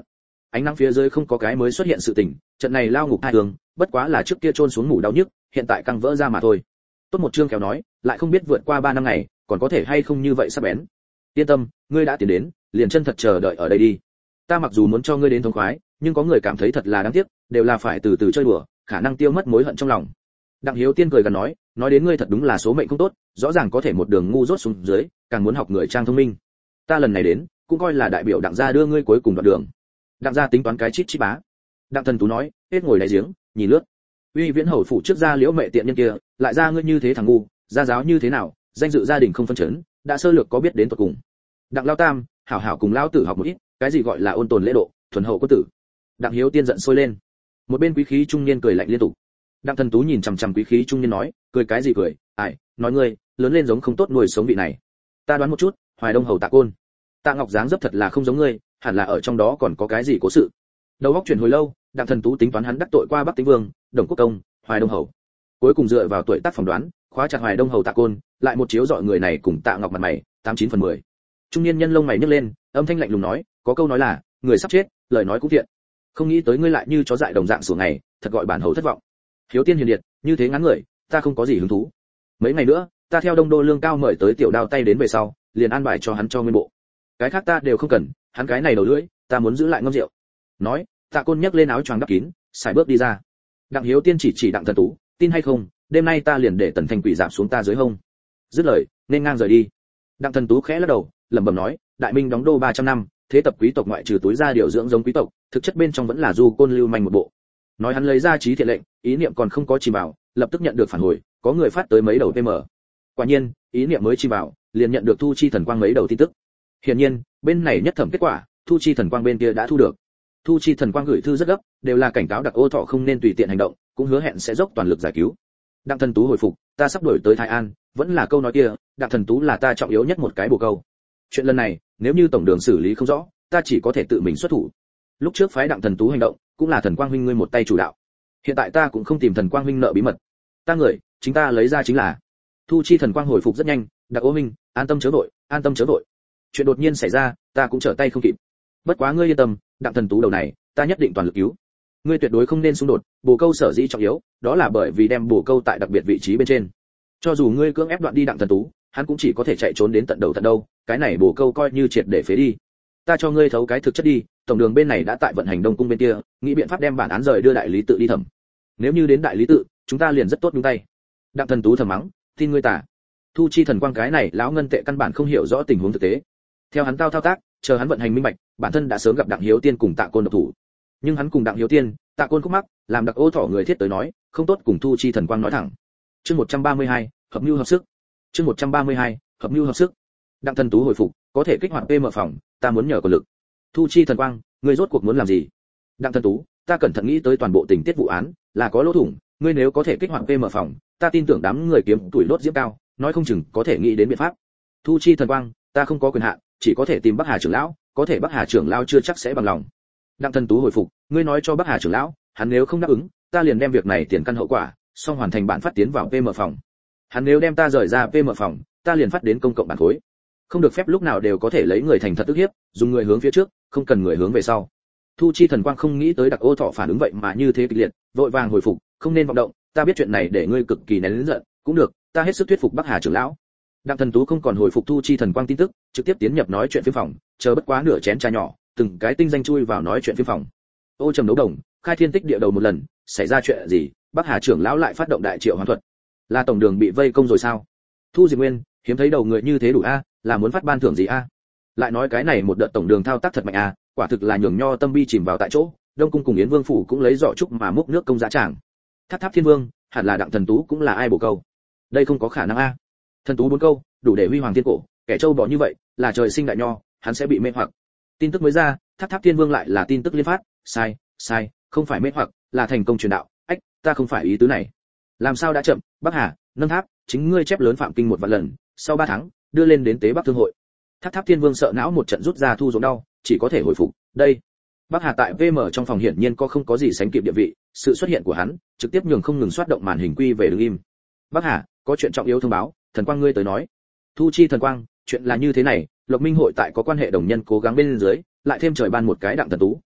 ánh nắng phía dưới không có cái mới xuất hiện sự tình, trận này lao ngục hai hướng, bất quá là trước kia trôn xuống ngủ đau nhức, hiện tại căng vỡ ra mà thôi. Tốt một chương kéo nói, lại không biết vượt qua ba năm ngày, còn có thể hay không như vậy sắp bén. Yên tâm, ngươi đã tiến đến, liền chân thật chờ đợi ở đây đi. Ta mặc dù muốn cho ngươi đến thống khoái, nhưng có người cảm thấy thật là đáng tiếc, đều là phải từ từ chơi đùa, khả năng tiêu mất mối hận trong lòng. Đặng Hiếu Tiên cười gần nói, nói đến ngươi thật đúng là số mệnh không tốt, rõ ràng có thể một đường ngu dốt xuống dưới, càng muốn học người trang thông minh. Ta lần này đến, cũng coi là đại biểu Đặng gia đưa ngươi cuối cùng đoạn đường. Đặng gia tính toán cái chít chít bá. Đặng Thần Tú nói, hết ngồi đáy giếng, nhìn lướt. Uy Viễn hầu phủ trước ra liễu mẹ tiện nhân kia, lại ra ngươi như thế thằng ngu, gia giáo như thế nào, danh dự gia đình không phân chấn, đã sơ lược có biết đến tận cùng. Đặng Lao Tam, hảo hảo cùng lão tử học một ít, cái gì gọi là ôn tồn lễ độ, thuần hậu quân tử. Đặng Hiếu Tiên giận sôi lên. Một bên quý khí trung niên cười lạnh liên tục. Đặng Thần Tú nhìn chằm chằm quý khí trung niên nói, cười cái gì cười, ai, nói ngươi, lớn lên giống không tốt nuôi sống vị này. Ta đoán một chút, Hoài Đông hầu Tạ Côn. Tạ Ngọc dáng dấp thật là không giống ngươi, hẳn là ở trong đó còn có cái gì cố sự. Đầu óc chuyển hồi lâu, Đặng Thần Tú tính toán hắn đắc tội qua Bắc Tĩnh Vương, Đồng Quốc Công, Hoài Đông hầu. Cuối cùng dựa vào tuổi tác phỏng đoán, khóa chặt Hoài Đông hầu Tạ Côn, lại một chiếu dọi người này cùng Tạ Ngọc mặt mày, tám chín phần mười. Trung niên nhân lông mày nhấc lên, âm thanh lạnh lùng nói, có câu nói là, người sắp chết, lời nói cũng thiện. Không nghĩ tới ngươi lại như chó dại đồng dạng sủa ngày, thật gọi bản hầu thất vọng. Hiếu Tiên hiền điệt, như thế ngắn người, ta không có gì hứng thú. Mấy ngày nữa, ta theo Đông Đô Lương Cao mời tới tiểu đao tay đến về sau, liền an bài cho hắn cho nguyên bộ. Cái khác ta đều không cần, hắn cái này đầu lưỡi, ta muốn giữ lại ngâm rượu. Nói, Tạ Côn nhấc lên áo choàng đắp kín, xài bước đi ra. Đặng Hiếu Tiên chỉ chỉ Đặng Thần Tú, tin hay không, đêm nay ta liền để Tần Thành quỷ giảm xuống ta dưới hông. Dứt lời, nên ngang rời đi. Đặng Thần Tú khẽ lắc đầu, lẩm bẩm nói, Đại Minh đóng đô ba trăm năm, thế tập quý tộc ngoại trừ túi ra điều dưỡng giống quý tộc, thực chất bên trong vẫn là du côn lưu manh một bộ. Nói hắn lấy ra chí thiện lệnh, ý niệm còn không có chìm vào, lập tức nhận được phản hồi, có người phát tới mấy đầu pê em. Quả nhiên, ý niệm mới chìm vào, liền nhận được Thu Chi Thần Quang mấy đầu tin tức. Hiển nhiên, bên này nhất thẩm kết quả, Thu Chi Thần Quang bên kia đã thu được. Thu Chi Thần Quang gửi thư rất gấp, đều là cảnh cáo Đặc Ô Thọ không nên tùy tiện hành động, cũng hứa hẹn sẽ dốc toàn lực giải cứu. Đặng Thần Tú hồi phục, ta sắp đổi tới Thái An, vẫn là câu nói kia, Đặng Thần Tú là ta trọng yếu nhất một cái bổ câu. Chuyện lần này, nếu như tổng đường xử lý không rõ, ta chỉ có thể tự mình xuất thủ. Lúc trước phái Đặng Thần Tú hành động, cũng là Thần Quang huynh ngươi một tay chủ đạo. Hiện tại ta cũng không tìm Thần Quang huynh nợ bí mật. Ta người, chính ta lấy ra chính là. Thu Chi Thần Quang hồi phục rất nhanh, Đặc Ô huynh, an tâm chớ vội, an tâm chớ vội. Chuyện đột nhiên xảy ra, ta cũng trở tay không kịp. Bất quá ngươi yên tâm, Đặng Thần Tú đầu này, ta nhất định toàn lực cứu. Ngươi tuyệt đối không nên xung đột, bổ câu sở dĩ trọng yếu, đó là bởi vì đem bổ câu tại đặc biệt vị trí bên trên. Cho dù ngươi cưỡng ép đoạn đi Đặng Thần Tú, hắn cũng chỉ có thể chạy trốn đến tận đầu tận đâu, cái này bổ câu coi như triệt để phế đi. Ta cho ngươi thấu cái thực chất đi, tổng đường bên này đã tại vận hành Đông cung bên kia, nghĩ biện pháp đem bản án rời đưa đại lý tự đi thẩm. Nếu như đến đại lý tự, chúng ta liền rất tốt nhúng tay. Đặng Thần Tú thầm mắng, tin ngươi tả. Thu Chi Thần Quang cái này lão ngân tệ căn bản không hiểu rõ tình huống thực tế. Theo hắn tao thao tác, chờ hắn vận hành minh bạch, bản thân đã sớm gặp Đặng Hiếu Tiên cùng Tạ Côn độc thủ. Nhưng hắn cùng Đặng Hiếu Tiên, Tạ Côn khúc mắc, làm Đặc Ô Thọ người thiết tới nói, không tốt cùng Thu Chi Thần Quang nói thẳng. Chương một trăm ba mươi hai, hợp mưu hợp sức. Chương một trăm ba mươi hai, hợp mưu hợp sức. Đặng Thần Tú hồi phục, có thể kích hoạt pê em phòng, ta muốn nhờ có lực. Thu Chi Thần Quang, ngươi rốt cuộc muốn làm gì? Đặng Thần Tú, ta cẩn thận nghĩ tới toàn bộ tình tiết vụ án, là có lỗ thủng, ngươi nếu có thể kích hoạt pê em phòng, ta tin tưởng đám người kiếm tuổi lốt diễm cao, nói không chừng có thể nghĩ đến biện pháp. Thu Chi Thần Quang, ta không có quyền hạn, chỉ có thể tìm Bắc Hà trưởng lão, có thể Bắc Hà trưởng lão chưa chắc sẽ bằng lòng. Đặng Thần Tú hồi phục, ngươi nói cho Bắc Hà trưởng lão, hắn nếu không đáp ứng, ta liền đem việc này tiền căn hậu quả, xong hoàn thành bản phát tiến vào pê em phòng. Hắn nếu đem ta rời ra pê em phòng, ta liền phát đến công cộng bản khối. Không được phép lúc nào đều có thể lấy người thành thật ức hiếp, dùng người hướng phía trước, không cần người hướng về sau. Thu Chi Thần Quang không nghĩ tới Đặc Ô Thọ phản ứng vậy mà như thế kịch liệt, vội vàng hồi phục, không nên vọng động, ta biết chuyện này để ngươi cực kỳ nén giận, cũng được, ta hết sức thuyết phục Bắc Hà trưởng lão. Đặng Thần Tú không còn hồi phục Thu Chi Thần Quang tin tức, trực tiếp tiến nhập nói chuyện phiếm phòng, chờ bất quá nửa chén trà nhỏ, từng cái tinh danh chui vào nói chuyện phiếm phòng. Ô Trầm đấu đồng, khai thiên tích địa đầu một lần, xảy ra chuyện gì? Bắc Hà trưởng lão lại phát động đại triệu hoán thuật. Là tổng đường bị vây công rồi sao? Thu Diệp Nguyên, hiếm thấy đầu người như thế đủ a, là muốn phát ban thưởng gì a? Lại nói cái này một đợt tổng đường thao tác thật mạnh a, quả thực là nhường Nho Tâm Bi chìm vào tại chỗ, Đông cung cùng Yến Vương phủ cũng lấy giỏ trúc mà múc nước công giá tràng. Tháp Tháp Thiên Vương, hẳn là Đặng Thần Tú cũng là ai bổ câu. Đây không có khả năng a. Thần Tú bốn câu, đủ để huy hoàng thiên cổ, kẻ trâu bò như vậy, là trời sinh đại nho, hắn sẽ bị mê hoặc. Tin tức mới ra, Tháp Tháp Thiên Vương lại là tin tức liên phát, sai, sai, không phải mê hoặc, là thành công truyền đạo, ách, ta không phải ý tứ này. Làm sao đã chậm, Bắc Hà, nâng tháp, chính ngươi chép lớn phạm kinh một vạn lần, sau ba tháng, đưa lên đến tế Bắc Thương hội. Tháp Tháp Thiên Vương sợ não một trận rút ra thu giống đau, chỉ có thể hồi phục, đây. Bắc Hà tại vê em trong phòng hiển nhiên có không có gì sánh kịp địa vị, sự xuất hiện của hắn, trực tiếp nhường không ngừng xoát động màn hình quy về đứng im. Bắc Hà, có chuyện trọng yếu thông báo, Thần Quang ngươi tới nói. Thu Chi Thần Quang, chuyện là như thế này, Lộc Minh hội tại có quan hệ đồng nhân cố gắng bên dưới, lại thêm trời ban một cái Đặng Thần Tú,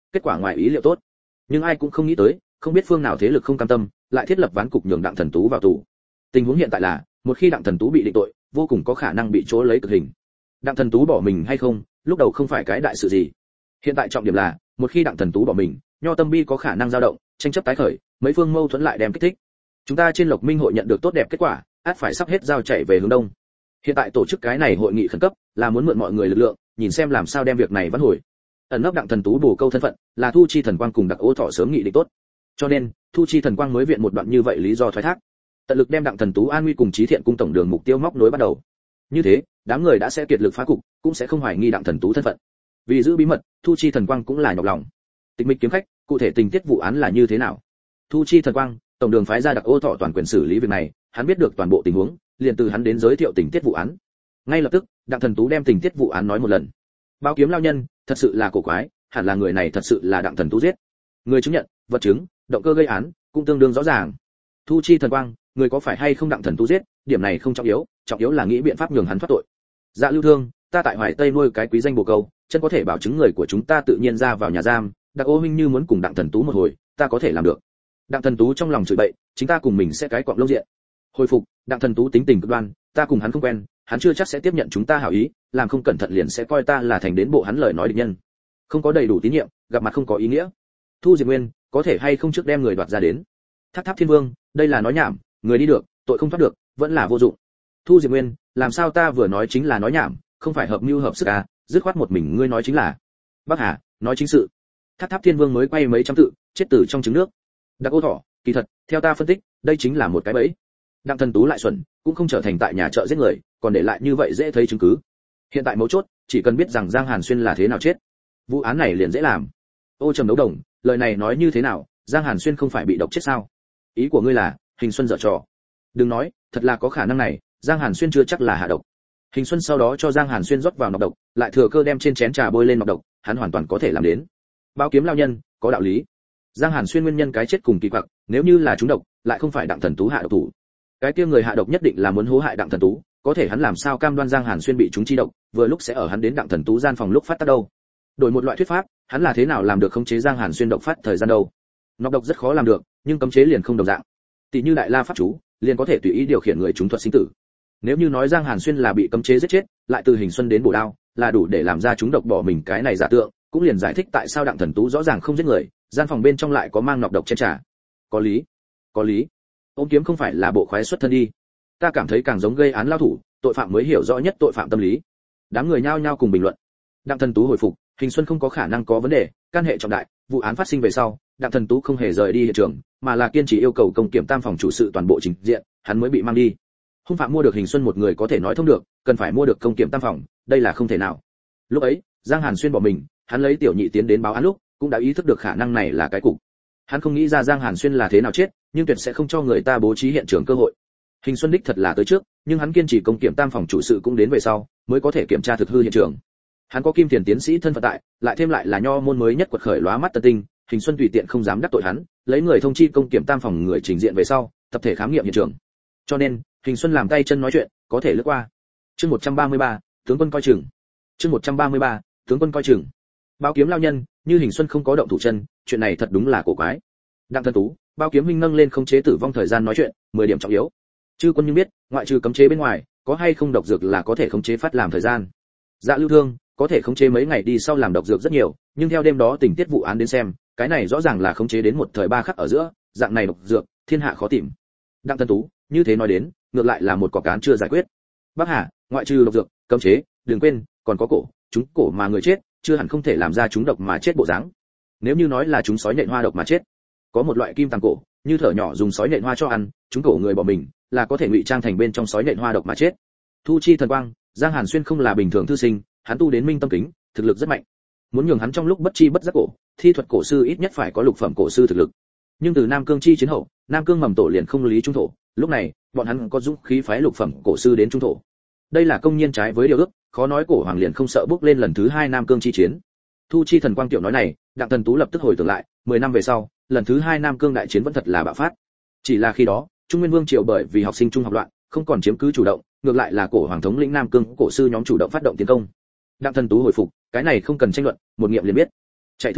kết quả ngoài ý liệu tốt. Nhưng ai cũng không nghĩ tới, không biết phương nào thế lực không cam tâm, lại thiết lập ván cục nhường Đặng Thần Tú vào tù. Tình huống hiện tại là, một khi Đặng Thần Tú bị định tội, vô cùng có khả năng bị chỗ lấy cực hình. Đặng Thần Tú bỏ mình hay không, lúc đầu không phải cái đại sự gì. Hiện tại trọng điểm là, một khi Đặng Thần Tú bỏ mình, Nho Tâm Bi có khả năng dao động, tranh chấp tái khởi, mấy phương mâu thuẫn lại đem kích thích. Chúng ta trên Lộc Minh hội nhận được tốt đẹp kết quả, ắt phải sắp hết giao chạy về hướng đông. Hiện tại tổ chức cái này hội nghị khẩn cấp, là muốn mượn mọi người lực lượng, nhìn xem làm sao đem việc này vãn hồi. Ẩn nấp Đặng Thần Tú bổ câu thân phận, là Thu Chi Thần Quang cùng Đặc Ô Thọ sớm nghị định tốt. Cho nên, Thu Chi Thần Quang mới viện một đoạn như vậy lý do thoái thác. Tận lực đem Đặng Thần Tú an nguy cùng Chí Thiện cung tổng đường mục tiêu móc nối bắt đầu. Như thế, đám người đã sẽ kiệt lực phá cục, cũng sẽ không hoài nghi Đặng Thần Tú thân phận. Vì giữ bí mật, Thu Chi Thần Quang cũng là nhọc lòng. Tịch mịch kiếm khách, cụ thể tình tiết vụ án là như thế nào? Thu Chi Thần Quang, tổng đường phái ra Đặc Ô Thọ toàn quyền xử lý việc này, hắn biết được toàn bộ tình huống, liền từ hắn đến giới thiệu tình tiết vụ án. Ngay lập tức, Đặng Thần Tú đem tình tiết vụ án nói một lần. Báo kiếm lao nhân, thật sự là cổ quái, hẳn là người này thật sự là Đặng Thần Tú giết. Người chứng nhận, vật chứng, động cơ gây án, cũng tương đương rõ ràng. Thu Chi Thần Quang, người có phải hay không Đặng Thần Tú giết, điểm này không trọng yếu, trọng yếu là nghĩ biện pháp nhường hắn thoát tội. Dạ Lưu Thương, ta tại Hoài Tây nuôi cái quý danh bồ câu, chân có thể bảo chứng người của chúng ta tự nhiên ra vào nhà giam, Đặc Ô huynh như muốn cùng Đặng Thần Tú một hồi, ta có thể làm được. Đặng Thần Tú trong lòng chửi bậy, chính ta cùng mình sẽ cái cọp lông diện. Hồi phục, Đặng Thần Tú tính tình cực đoan, ta cùng hắn không quen, hắn chưa chắc sẽ tiếp nhận chúng ta hảo ý, làm không cẩn thận liền sẽ coi ta là thành đến bộ hắn lời nói địch nhân. Không có đầy đủ tín nhiệm, gặp mặt không có ý nghĩa. Thu Diệp Nguyên, có thể hay không trước đem người đoạt ra đến. Tháp Tháp Thiên Vương, đây là nói nhảm, người đi được, tội không thoát được, vẫn là vô dụng. Thu Diệp Nguyên, làm sao ta vừa nói chính là nói nhảm, không phải hợp mưu hợp sức à, dứt khoát một mình ngươi nói chính là. Bắc Hà, nói chính sự. Tháp Tháp Thiên Vương mới quay mấy trăm tự, chết tử trong trứng nước. Đặc Ô Thọ, kỳ thật, theo ta phân tích, đây chính là một cái bẫy. Đặng Thần Tú lại xuẩn, cũng không trở thành tại nhà chợ giết người, còn để lại như vậy dễ thấy chứng cứ. Hiện tại mấu chốt, chỉ cần biết rằng Giang Hàn Xuyên là thế nào chết, vụ án này liền dễ làm. Ô Trầm Đấu Đồng, lời này nói như thế nào, Giang Hàn Xuyên không phải bị độc chết sao? Ý của ngươi là, Hình Xuân giở trò. Đừng nói, thật là có khả năng này, Giang Hàn Xuyên chưa chắc là hạ độc. Hình Xuân sau đó cho Giang Hàn Xuyên rót vào nọc độc, lại thừa cơ đem trên chén trà bôi lên nọc độc, hắn hoàn toàn có thể làm đến. Báo kiếm lao nhân, có đạo lý. Giang Hàn Xuyên nguyên nhân cái chết cùng kỳ quặc, nếu như là trúng độc, lại không phải Đặng Thần Tú hạ độc thủ. Cái kia người hạ độc nhất định là muốn hố hại Đặng Thần Tú, có thể hắn làm sao cam đoan Giang Hàn Xuyên bị trúng chi độc, vừa lúc sẽ ở hắn đến Đặng Thần Tú gian phòng lúc phát tác đâu. Đổi một loại thuyết pháp, hắn là thế nào làm được khống chế Giang Hàn Xuyên độc phát thời gian đâu? Nọc độc rất khó làm được, nhưng cấm chế liền không đồng dạng. Tỷ như Đại La pháp chú, liền có thể tùy ý điều khiển người chúng thuật sinh tử. Nếu như nói Giang Hàn Xuyên là bị cấm chế giết chết, lại từ Hình Xuân đến bổ đao, là đủ để làm ra chúng độc bỏ mình cái này giả tượng, cũng liền giải thích tại sao Đặng Thần Tú rõ ràng không giết người, gian phòng bên trong lại có mang nọc độc trên trà. Có lý, có lý. Ôm kiếm không phải là bộ khoái xuất thân đi. Ta cảm thấy càng giống gây án lao thủ, tội phạm mới hiểu rõ nhất tội phạm tâm lý. Đám người nhao nhao cùng bình luận. Đặng Thần Tú hồi phục, Hình Xuân không có khả năng có vấn đề, can hệ trọng đại, vụ án phát sinh về sau, Đặng Thần Tú không hề rời đi hiện trường, mà là kiên trì yêu cầu công kiểm tam phòng chủ sự toàn bộ trình diện, hắn mới bị mang đi. Hung phạm mua được Hình Xuân một người có thể nói thông được, cần phải mua được công kiểm tam phòng, đây là không thể nào. Lúc ấy, Giang Hàn Xuyên bỏ mình, hắn lấy tiểu nhị tiến đến báo án lúc, cũng đã ý thức được khả năng này là cái cục. Hắn không nghĩ ra Giang Hàn Xuyên là thế nào chết, nhưng tuyệt sẽ không cho người ta bố trí hiện trường cơ hội. Hình Xuân đích thật là tới trước, nhưng hắn kiên trì công kiểm tam phòng chủ sự cũng đến về sau, mới có thể kiểm tra thực hư hiện trường. Hắn có kim tiền tiến sĩ thân phận tại, lại thêm lại là nho môn mới nhất quật khởi lóa mắt tân tinh, Hình Xuân tùy tiện không dám đắc tội hắn, lấy người thông chi công kiểm tam phòng người trình diện về sau, tập thể khám nghiệm hiện trường. Cho nên, Hình Xuân làm tay chân nói chuyện, có thể lướt qua. Chương một trăm ba mươi ba, tướng quân coi chừng. Chương một trăm ba mươi ba, tướng quân coi chừng. Báo kiếm lao nhân, như Hình Xuân không có động thủ chân, chuyện này thật đúng là cổ quái. Đặng Thần Tú, Báo kiếm huynh nâng lên khống chế tử vong thời gian nói chuyện, mười điểm trọng yếu. Chư quân nhưng biết, ngoại trừ cấm chế bên ngoài, có hay không độc dược là có thể khống chế phát làm thời gian. Dạ Lưu Thương, có thể khống chế mấy ngày đi sau làm độc dược rất nhiều, nhưng theo đêm đó tình tiết vụ án đến xem, cái này rõ ràng là khống chế đến một thời ba khắc ở giữa, dạng này độc dược, thiên hạ khó tìm. Đặng Thần Tú, như thế nói đến, ngược lại là một cọc cán chưa giải quyết. Bắc Hà, ngoại trừ độc dược, cấm chế, đừng quên, còn có cổ, chúng cổ mà người chết, chưa hẳn không thể làm ra chúng độc mà chết bộ dáng. Nếu như nói là chúng sói nhện hoa độc mà chết, có một loại kim tàng cổ, như thở nhỏ dùng sói nhện hoa cho ăn, chúng cổ người bỏ mình, là có thể ngụy trang thành bên trong sói nhện hoa độc mà chết. Thu Chi Thần Quang, Giang Hàn Xuyên không là bình thường thư sinh, hắn tu đến minh tâm kính, thực lực rất mạnh. Muốn nhường hắn trong lúc bất chi bất giác cổ, thi thuật cổ sư ít nhất phải có lục phẩm cổ sư thực lực. Nhưng từ Nam Cương chi chiến hậu, Nam Cương mầm tổ liền không lý trung thổ, lúc này, bọn hắn có dũng khí phái lục phẩm cổ sư đến trung thổ. Đây là công nhiên trái với điều ước, khó nói cổ hoàng liền không sợ bước lên lần thứ hai Nam Cương chi chiến. Thu Chi Thần Quang tiểu nói này, Đặng Thần Tú lập tức hồi tưởng lại, mười năm về sau, lần thứ hai Nam Cương đại chiến vẫn thật là bạo phát. Chỉ là khi đó, Trung Nguyên Vương triều bởi vì học sinh trung học loạn, không còn chiếm cứ chủ động, ngược lại là cổ hoàng thống lĩnh Nam Cương cổ sư nhóm chủ động phát động tiến công. Đặng Thần Tú hồi phục, cái này không cần tranh luận, một nghiệm liền biết. Chạy Thương Minh,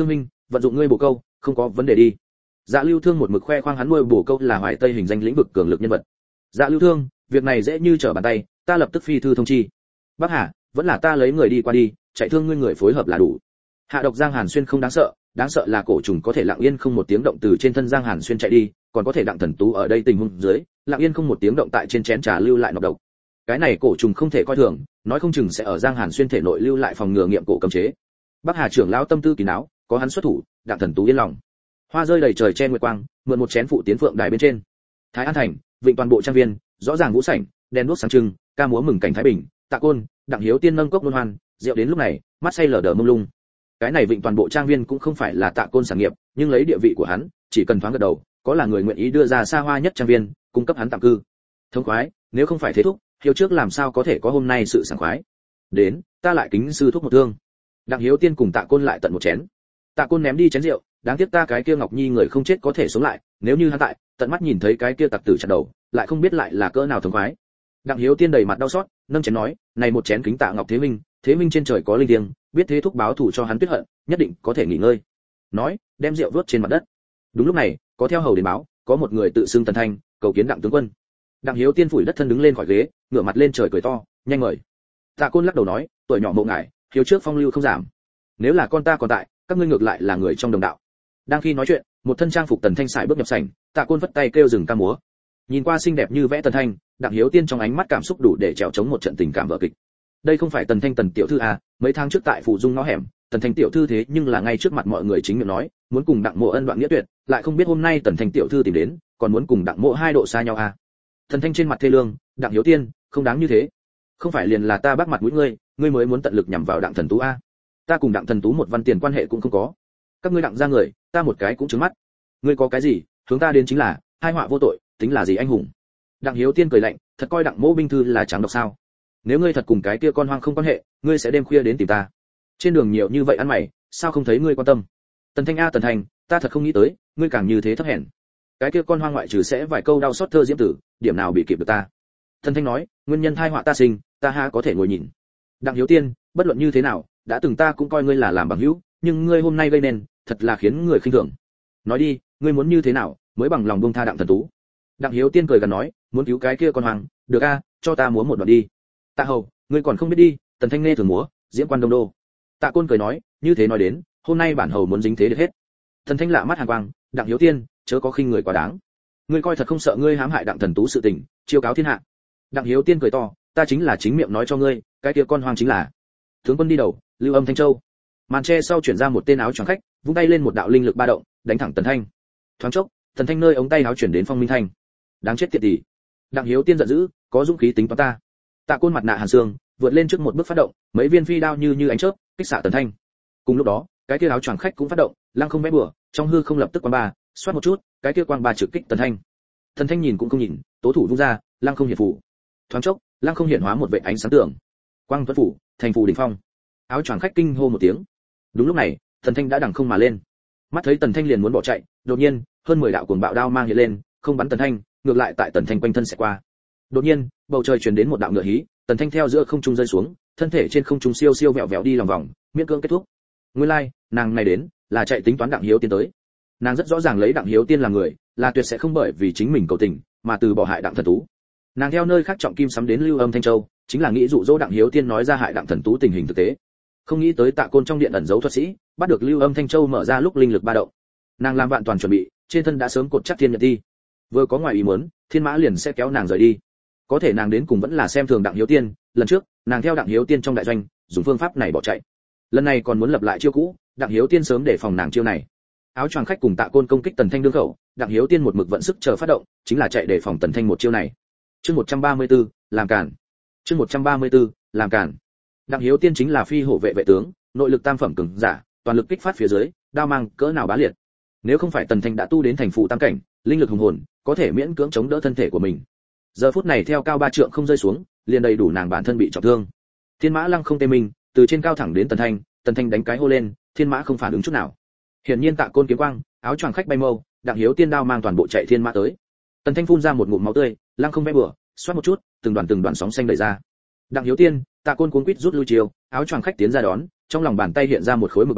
vận dụng ngươi bổ câu không có vấn đề đi. Dạ Lưu Thương một mực khoe khoang hắn nuôi bổ câu là Hoài Tây hình danh lĩnh vực cường lực nhân vật. Dạ Lưu Thương, việc này dễ như trở bàn tay, ta lập tức phi thư thông chi. Bắc Hà, vẫn là ta lấy người đi qua đi, chạy thương ngươi người phối hợp là đủ. Hạ độc Giang Hàn Xuyên không đáng sợ, đáng sợ là cổ trùng có thể lặng yên không một tiếng động từ trên thân Giang Hàn Xuyên chạy đi, còn có thể Đặng Thần Tú ở đây tình huống dưới, lặng yên không một tiếng động tại trên chén trà lưu lại nọc độc. Cái này cổ trùng không thể coi thường, nói không chừng sẽ ở Giang Hàn Xuyên thể nội lưu lại phòng ngừa nghiệm cổ cấm chế. Bắc Hà trưởng lão tâm tư kín đáo, có hắn xuất thủ, Đặng Thần Tú yên lòng. Hoa rơi đầy trời che nguyệt quang, mượn một chén phụ tiến phượng đài bên trên. Thái An thành, vịnh toàn bộ trang viên, rõ ràng vũ sảnh, đèn đuốc sáng trưng, ca múa mừng cảnh thái bình, Tạ Côn, Đặng Hiếu Tiên nâng cốc luân hoan, rượu đến lúc này, mắt say lờ đờ mông lung. Cái này vịnh toàn bộ trang viên cũng không phải là Tạ Côn sản nghiệp, nhưng lấy địa vị của hắn, chỉ cần thoáng gật đầu, có là người nguyện ý đưa ra xa hoa nhất trang viên, cung cấp hắn tạm cư. Thông khoái, nếu không phải thế thúc, Hiếu trước làm sao có thể có hôm nay sự sảng khoái. Đến, ta lại kính sư thúc một thương. Đặng Hiếu Tiên cùng Tạ Côn lại tận một chén. Tạ Côn ném đi chén rượu, đáng tiếc ta cái kia Ngọc Nhi người không chết có thể sống lại, nếu như hắn tại, tận mắt nhìn thấy cái kia tặc tử chặt đầu, lại không biết lại là cỡ nào thống khoái. Đặng Hiếu Tiên đầy mặt đau xót, nâng chén nói, này một chén kính Tạ Ngọc Thế Minh, Thế Minh trên trời có linh thiêng, biết thế thúc báo thù cho hắn tuyết hận, nhất định có thể nghỉ ngơi. Nói, đem rượu vớt trên mặt đất. Đúng lúc này, có theo hầu đến báo, có một người tự xưng Tần Thanh, cầu kiến Đặng tướng quân. Đặng Hiếu Tiên phủi đất thân đứng lên khỏi ghế, ngửa mặt lên trời cười to, nhanh mời. Tạ Côn lắc đầu nói, tuổi nhỏ mộ ngải, hiếu trước phong lưu không giảm. Nếu là con ta còn tại, các ngươi ngược lại là người trong đồng đạo. Đang khi nói chuyện, một thân trang phục Tần Thanh sải bước nhập sảnh, Tạ Côn vất tay kêu dừng ca múa. Nhìn qua xinh đẹp như vẽ Tần Thanh, Đặng Hiếu Tiên trong ánh mắt cảm xúc đủ để trèo chống một trận tình cảm vở kịch. Đây không phải Tần Thanh Tần tiểu thư à, mấy tháng trước tại phủ dung ngõ hẻm, Tần Thanh tiểu thư thế nhưng là ngay trước mặt mọi người chính miệng nói, muốn cùng Đặng Mộ ân đoạn nghĩa tuyệt, lại không biết hôm nay Tần Thanh tiểu thư tìm đến, còn muốn cùng Đặng Mộ hai độ xa nhau à. Tần Thanh trên mặt thê lương, Đặng Hiếu Tiên, không đáng như thế. Không phải liền là ta bác mặt mũi ngươi, ngươi mới muốn tận lực nhằm vào Đặng Thần Tú a. Ta cùng Đặng Thần Tú một văn tiền quan hệ cũng không có. Các ngươi Đặng ra người, ta một cái cũng trứng mắt. Ngươi có cái gì, hướng ta đến chính là hai họa vô tội, tính là gì anh hùng. Đặng Hiếu Tiên cười lạnh, thật coi Đặng Mỗ binh thư là trắng độc sao? Nếu ngươi thật cùng cái kia con hoang không quan hệ, ngươi sẽ đêm khuya đến tìm ta. Trên đường nhiều như vậy ăn mày, sao không thấy ngươi quan tâm? Tần Thanh a Tần Thanh, ta thật không nghĩ tới, ngươi càng như thế thấp hèn. Cái kia con hoang ngoại trừ sẽ vài câu đau xót thơ diễm tử, điểm nào bị kịp được ta? Tần Thanh nói, nguyên nhân thai họa ta sinh, ta ha có thể ngồi nhìn. Đặng Hiếu Tiên, bất luận như thế nào, đã từng ta cũng coi ngươi là làm bằng hữu, nhưng ngươi hôm nay gây nên, thật là khiến người khinh thường. Nói đi, ngươi muốn như thế nào, mới bằng lòng buông tha Đặng Thần Tú? Đặng Hiếu Tiên cười gần nói, muốn cứu cái kia con hoang, được a, cho ta múa một đoạn đi. Tạ hầu, ngươi còn không biết đi, Tần Thanh nghe thường múa, diễm quan đông đô. Tạ Côn cười nói, như thế nói đến, hôm nay bản hầu muốn dính thế được hết. Tần Thanh lạ mắt hàn quang, Đặng Hiếu Tiên, chớ có khinh người quá đáng. Ngươi coi thật không sợ ngươi hãm hại Đặng Thần Tú sự tình, chiêu cáo thiên hạ. Đặng Hiếu Tiên cười to, ta chính là chính miệng nói cho ngươi, cái kia con hoang chính là tướng quân đi đầu, Lưu Âm Thanh Châu. Màn che sau chuyển ra một tên áo choàng khách, vung tay lên một đạo linh lực ba động, đánh thẳng Tần Thanh. Thoáng chốc, Tần Thanh nơi ống tay áo chuyển đến Phong Minh Thanh. Đáng chết tiệt tỷ. Đặng Hiếu Tiên giận dữ, có dũng khí tính toán ta. Tạ Côn mặt nạ hàn xương, vượt lên trước một bước phát động, mấy viên phi đao như như ánh chớp, kích xạ Tần Thanh. Cùng lúc đó, cái kia áo choàng khách cũng phát động, lăng không vẽ bừa, trong hư không lập tức quang ba, xoát một chút, cái kia quang ba trực kích Tần Thanh. Tần Thanh nhìn cũng không nhìn, tố thủ vung ra, lăng không hiển phủ. Thoáng chốc, lăng không hiển hóa một vệt ánh sáng tường. Quang tuấn phủ, thành phủ đỉnh phong. Áo choàng khách kinh hô một tiếng. Đúng lúc này, Tần Thanh đã đằng không mà lên. Mắt thấy Tần Thanh liền muốn bỏ chạy, đột nhiên, hơn mười đạo cuồng bạo đao mang hiện lên, không bắn Tần Thanh, ngược lại tại Tần Thanh quanh thân sẽ qua. Đột nhiên, bầu trời truyền đến một đạo ngựa hí, Tần Thanh theo giữa không trung rơi xuống, thân thể trên không trung siêu siêu vẹo vẹo đi lòng vòng, miễn cưỡng kết thúc. Nguyên lai, like, nàng này đến, là chạy tính toán Đặng Hiếu Tiên tới. Nàng rất rõ ràng lấy Đặng Hiếu Tiên làm người, là tuyệt sẽ không bởi vì chính mình cầu tình, mà từ bỏ hại Đặng Thần Tú. Nàng theo nơi khác trọng kim sắm đến Lưu Âm Thanh Châu, chính là nghĩ dụ dỗ Đặng Hiếu Tiên nói ra hại Đặng Thần Tú tình hình thực tế. Không nghĩ tới Tạ Côn trong điện ẩn giấu thuật sĩ, bắt được Lưu Âm Thanh Châu mở ra lúc linh lực ba động. Nàng làm vạn toàn chuẩn bị, trên thân đã sớm cột chắc thiên nhật thi. Vừa có ngoài ý muốn, Thiên Mã liền sẽ kéo nàng rời đi. Có thể nàng đến cùng vẫn là xem thường Đặng Hiếu Tiên, lần trước, nàng theo Đặng Hiếu Tiên trong đại doanh, dùng phương pháp này bỏ chạy. Lần này còn muốn lập lại chiêu cũ, Đặng Hiếu Tiên sớm để phòng nàng chiêu này. Áo choàng khách cùng Tạ Côn công kích Tần Thanh đương khẩu, Đặng Hiếu Tiên một mực vận sức chờ phát động, chính là chạy để phòng Tần Thanh một chiêu này. Chương một trăm ba mươi tư, làm cản. Chương một trăm ba mươi tư, làm cản. Đặng Hiếu Tiên chính là phi hổ vệ vệ tướng, nội lực tam phẩm cường giả, toàn lực kích phát phía dưới, đao mang cỡ nào bá liệt. Nếu không phải Tần Thanh đã tu đến thành phụ tam cảnh, linh lực hùng hồn, có thể miễn cưỡng chống đỡ thân thể của mình. Giờ phút này theo cao ba trượng không rơi xuống, liền đầy đủ nàng bản thân bị trọng thương. Thiên Mã lăng không tê mình, từ trên cao thẳng đến Tần Thanh, Tần Thanh đánh cái hô lên, Thiên Mã không phản ứng chút nào. Hiển nhiên Tạ Côn kiếm quang, áo choàng khách bay mâu, Đặng Hiếu Tiên đao mang toàn bộ chạy Thiên Mã tới. Tần Thanh phun ra một ngụm máu tươi, lăng không vẽ bừa, xoát một chút, từng đoàn từng đoàn sóng xanh đẩy ra. Đặng Hiếu Tiên, Tạ Côn cuống quýt rút lui chiều, áo choàng khách tiến ra đón, trong lòng bàn tay hiện ra một khối mực bài,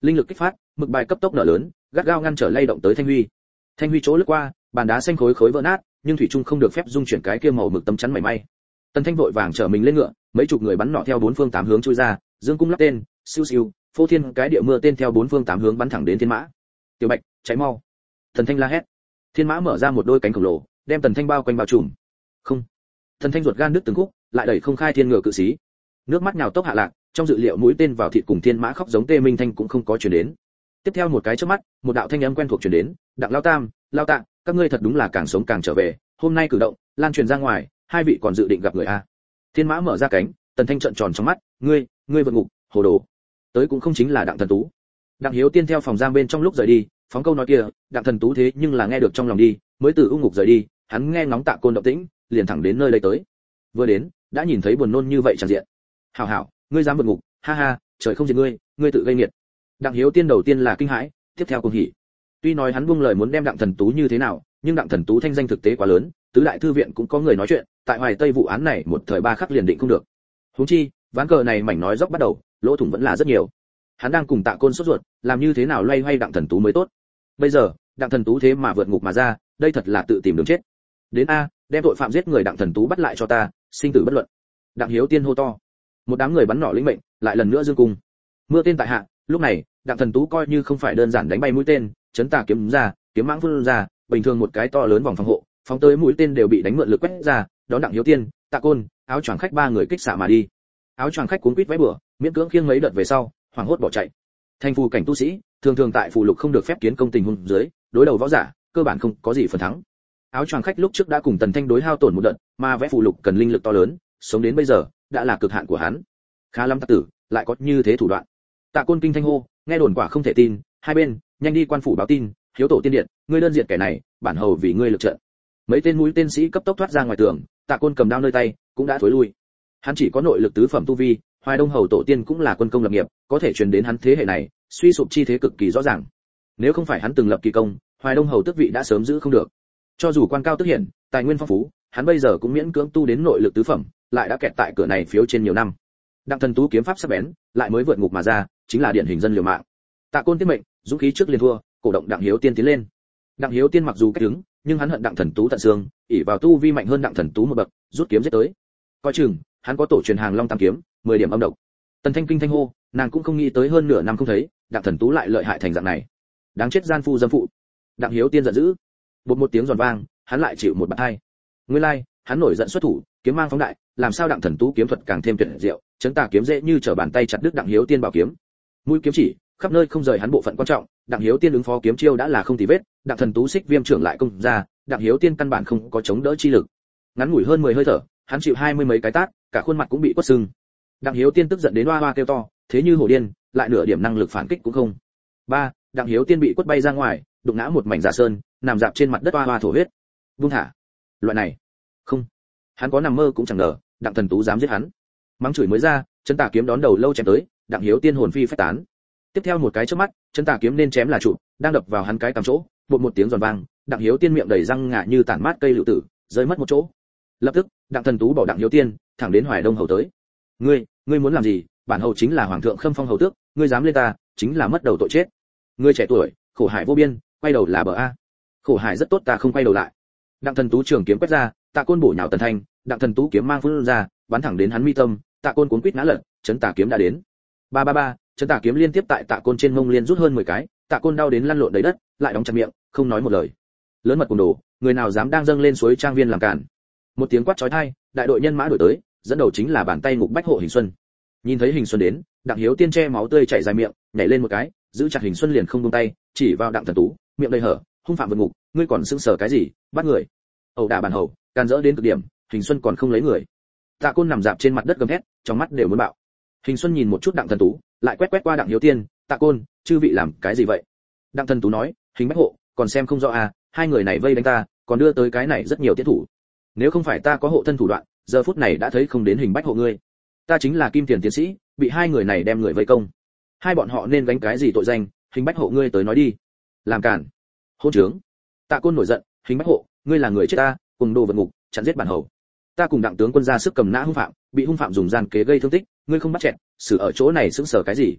linh lực kích phát, mực bài cấp tốc nở lớn, gắt gao ngăn trở lay động tới Thanh Huy. Thanh Huy chỗ lướt qua, bàn đá xanh khối khối vỡ nát, nhưng thủy trung không được phép dung chuyển cái kia màu mực tấm chắn mảy may. Tần Thanh vội vàng trở mình lên ngựa, mấy chục người bắn nỏ theo bốn phương tám hướng chui ra, dương cung lắp tên, siêu siêu, phô thiên cái địa mưa tên theo bốn phương tám hướng bắn thẳng đến Thiên Mã. Tiểu Bạch, cháy mau! Tần Thanh la hét. Thiên Mã mở ra một đôi cánh khổng lồ, đem Tần Thanh bao quanh bao trùm. Không! Tần Thanh ruột gan đứt từng khúc, lại đẩy không khai thiên ngựa cự sĩ. Nước mắt nhào tốc hạ lạc, trong dự liệu mũi tên vào thịt cùng Thiên Mã khóc giống tê minh thanh cũng không có truyền đến. Tiếp theo một cái chớp mắt, một đạo thanh âm quen thuộc truyền đến, "Đặng Lao Tam, Lao Tạ, các ngươi thật đúng là càng sống càng trở về, hôm nay cử động, lan truyền ra ngoài, hai vị còn dự định gặp người a?" Thiên Mã mở ra cánh, Tần Thanh trợn tròn trong mắt, "Ngươi, ngươi vượt ngục, hồ đồ." Tới cũng không chính là Đặng Thần Tú. Đặng Hiếu Tiên theo phòng giam bên trong lúc rời đi, phóng câu nói kia, Đặng Thần Tú thế nhưng là nghe được trong lòng đi, mới từ u ngục rời đi, hắn nghe ngóng Tạ Côn động tĩnh, liền thẳng đến nơi đây tới. Vừa đến, đã nhìn thấy buồn nôn như vậy chẳng diện. "Hảo hảo, ngươi dám vượt ngục, ha ha, trời không diệt ngươi, ngươi tự gây nghiệt." Đặng Hiếu Tiên đầu tiên là kinh hãi, tiếp theo cuồng hỉ. Tuy nói hắn buông lời muốn đem Đặng Thần Tú như thế nào, nhưng Đặng Thần Tú thanh danh thực tế quá lớn, tứ đại thư viện cũng có người nói chuyện, tại Hoài Tây vụ án này một thời ba khắc liền định không được. Huống chi, ván cờ này mảnh nói dốc bắt đầu, lỗ thủng vẫn là rất nhiều. Hắn đang cùng Tạ Côn sốt ruột, làm như thế nào loay hoay Đặng Thần Tú mới tốt. Bây giờ, Đặng Thần Tú thế mà vượt ngục mà ra, đây thật là tự tìm đường chết. Đến a, đem tội phạm giết người Đặng Thần Tú bắt lại cho ta, sinh tử bất luận. Đặng Hiếu Tiên hô to. Một đám người bắn nỏ lĩnh mệnh, lại lần nữa dương cung. Mưa tên tại hạ, lúc này, Đặng Thần Tú coi như không phải đơn giản đánh bay mũi tên, chấn tà kiếm ra, kiếm mãng phun ra, bình thường một cái to lớn vòng phòng hộ, phóng tới mũi tên đều bị đánh mượn lực quét ra, đón Đặng Hiếu Tiên, Tạ Côn, áo choàng khách ba người kích xạ mà đi. Áo choàng khách cuốn quýt vẫy bừa, miễn cưỡng khiêng mấy đợt về sau, hoảng hốt bỏ chạy. Thành phù cảnh tu sĩ, thường thường tại phù lục không được phép kiến công tình huống dưới, đối đầu võ giả, cơ bản không có gì phần thắng. Áo choàng khách lúc trước đã cùng Tần Thanh đối hao tổn một đợt, mà vẽ phù lục cần linh lực to lớn, sống đến bây giờ, đã là cực hạn của hắn. Khá lắm Tạ tử, lại có như thế thủ đoạn. Tạ Côn kinh thanh hô, nghe đồn quả không thể tin, hai bên, nhanh đi quan phủ báo tin, hiếu tổ tiên điện, ngươi đơn diệt kẻ này, bản hầu vì ngươi lực trận. Mấy tên mũi tên sĩ cấp tốc thoát ra ngoài tường, Tạ Côn cầm đao nơi tay, cũng đã thối lui. Hắn chỉ có nội lực tứ phẩm tu vi, Hoài Đông hầu tổ tiên cũng là quân công lập nghiệp, có thể truyền đến hắn thế hệ này, suy sụp chi thế cực kỳ rõ ràng. Nếu không phải hắn từng lập kỳ công, Hoài Đông hầu tước vị đã sớm giữ không được. Cho dù quan cao tước hiển, tài nguyên phong phú, hắn bây giờ cũng miễn cưỡng tu đến nội lực tứ phẩm, lại đã kẹt tại cửa này phiếu trên nhiều năm. Đặng Thần Tú kiếm pháp sắc bén, lại mới vượt ngục mà ra, chính là điển hình dân liều mạng. Tạ Côn tiếp mệnh, dũng khí trước liền thua, cổ động Đặng Hiếu Tiên tiến lên. Đặng Hiếu Tiên mặc dù cách đứng, nhưng hắn hận Đặng Thần Tú tận xương, ỷ vào tu vi mạnh hơn Đặng Thần Tú một bậc, rút kiếm giết tới. Coi chừng, hắn có tổ truyền hàng Long Tam kiếm, mười điểm âm độc. Tần Thanh kinh thanh hô, nàng cũng không nghĩ tới hơn nửa năm không thấy, Đặng Thần Tú lại lợi hại thành dạng này. Đáng chết gian phu dâm phụ. Đặng Hiếu Tiên giận dữ. Bột một tiếng giòn vang, hắn lại chịu một bạt hai. Nguyên lai, like, hắn nổi giận xuất thủ, kiếm mang phóng đại, làm sao Đặng Thần Tú kiếm thuật càng thêm tuyệt diệu, chấn tà kiếm dễ như trở bàn tay chặt đứt Đặng Hiếu Tiên bảo kiếm. Mũi kiếm chỉ, khắp nơi không rời hắn bộ phận quan trọng, Đặng Hiếu Tiên ứng phó kiếm chiêu đã là không tì vết, Đặng Thần Tú xích viêm trưởng lại công ra, Đặng Hiếu Tiên căn bản không có chống đỡ chi lực. Ngắn ngủi hơn mười hơi thở, hắn chịu hai mươi mấy cái tát, cả khuôn mặt cũng bị quất sưng. Đặng Hiếu Tiên tức giận đến oa oa kêu to, thế như hổ điên, lại nửa điểm năng lực phản kích cũng không. Ba, Đặng Hiếu Tiên bị quất bay ra ngoài, đụng ngã một mảnh giả sơn, nằm dạp trên mặt đất oa oa thổ huyết. Buông thả. Loại này, không, hắn có nằm mơ cũng chẳng ngờ, Đặng Thần Tú dám giết hắn. Mắng chửi mới ra, chân tà kiếm đón đầu lâu chém tới, Đặng Hiếu Tiên hồn phi phách tán. Tiếp theo một cái chớp mắt, chân tà kiếm nên chém là trụ, đang đập vào hắn cái cằm chỗ, bột một tiếng giòn vang, Đặng Hiếu Tiên miệng đầy răng ngà như tản mát cây lựu tử, rơi mất một chỗ. Lập tức, Đặng Thần Tú bỏ Đặng Hiếu Tiên, thẳng đến Hoài Đông hầu tới. Ngươi, ngươi muốn làm gì? Bản hầu chính là hoàng thượng Khâm Phong hầu tước, ngươi dám lên ta, chính là mất đầu tội chết. Ngươi trẻ tuổi, khổ hải vô biên, quay đầu là bờ a. Khổ hải rất tốt, ta không quay đầu lại. Đặng Thần Tú trường kiếm quét ra, Tạ Côn bổ nhào Tần Thanh, Đặng Thần Tú kiếm mang phun ra, bắn thẳng đến hắn mi tâm, Tạ Côn cuốn quýt ngã lật, chấn tà kiếm đã đến. Ba ba ba, chấn tà kiếm liên tiếp tại Tạ Côn trên mông liên rút hơn mười cái, Tạ Côn đau đến lăn lộn đầy đất, lại đóng chặt miệng, không nói một lời. Lớn mật cùng đồ, người nào dám đang dâng lên suối trang viên làm cản. Một tiếng quát chói tai, đại đội nhân mã đuổi tới, dẫn đầu chính là bàn tay ngục bách hộ Hình Xuân. Nhìn thấy Hình Xuân đến, Đặng Hiếu Tiên che máu tươi chảy dài miệng, nhảy lên một cái, giữ chặt Hình Xuân liền không buông tay, chỉ vào Đặng Thần Tú, miệng đầy hở, hung phạm vượt ngục, ngươi còn sững sờ cái gì, bắt người. Ẩu đả bản hầu, can dỡ đến cực điểm, Hình Xuân còn không lấy người. Tạ Côn nằm dạp trên mặt đất gầm thét, trong mắt đều muốn bạo. Hình Xuân nhìn một chút Đặng Thần Tú, lại quét quét qua Đặng Hiếu Tiên, Tạ Côn, chư vị làm cái gì vậy? Đặng Thần Tú nói, Hình bách hộ, còn xem không rõ à, hai người này vây đánh ta, còn đưa tới cái này rất nhiều tiết thủ. Nếu không phải ta có hộ thân thủ đoạn, giờ phút này đã thấy không đến Hình bách hộ ngươi. Ta chính là Kim Tiền tiến sĩ, bị hai người này đem người vây công. Hai bọn họ nên gánh cái gì tội danh, Hình bách hộ ngươi tới nói đi. Làm cản. Hôn trướng. Tạ Côn nổi giận, Hình bách hộ, ngươi là người chết ta, cùng đồ vượt ngục, chặn giết bản hầu. Ta cùng Đặng tướng quân ra sức cầm nã hung phạm, bị hung phạm dùng gian kế gây thương tích, ngươi không bắt chẹn, xử ở chỗ này sững sờ cái gì?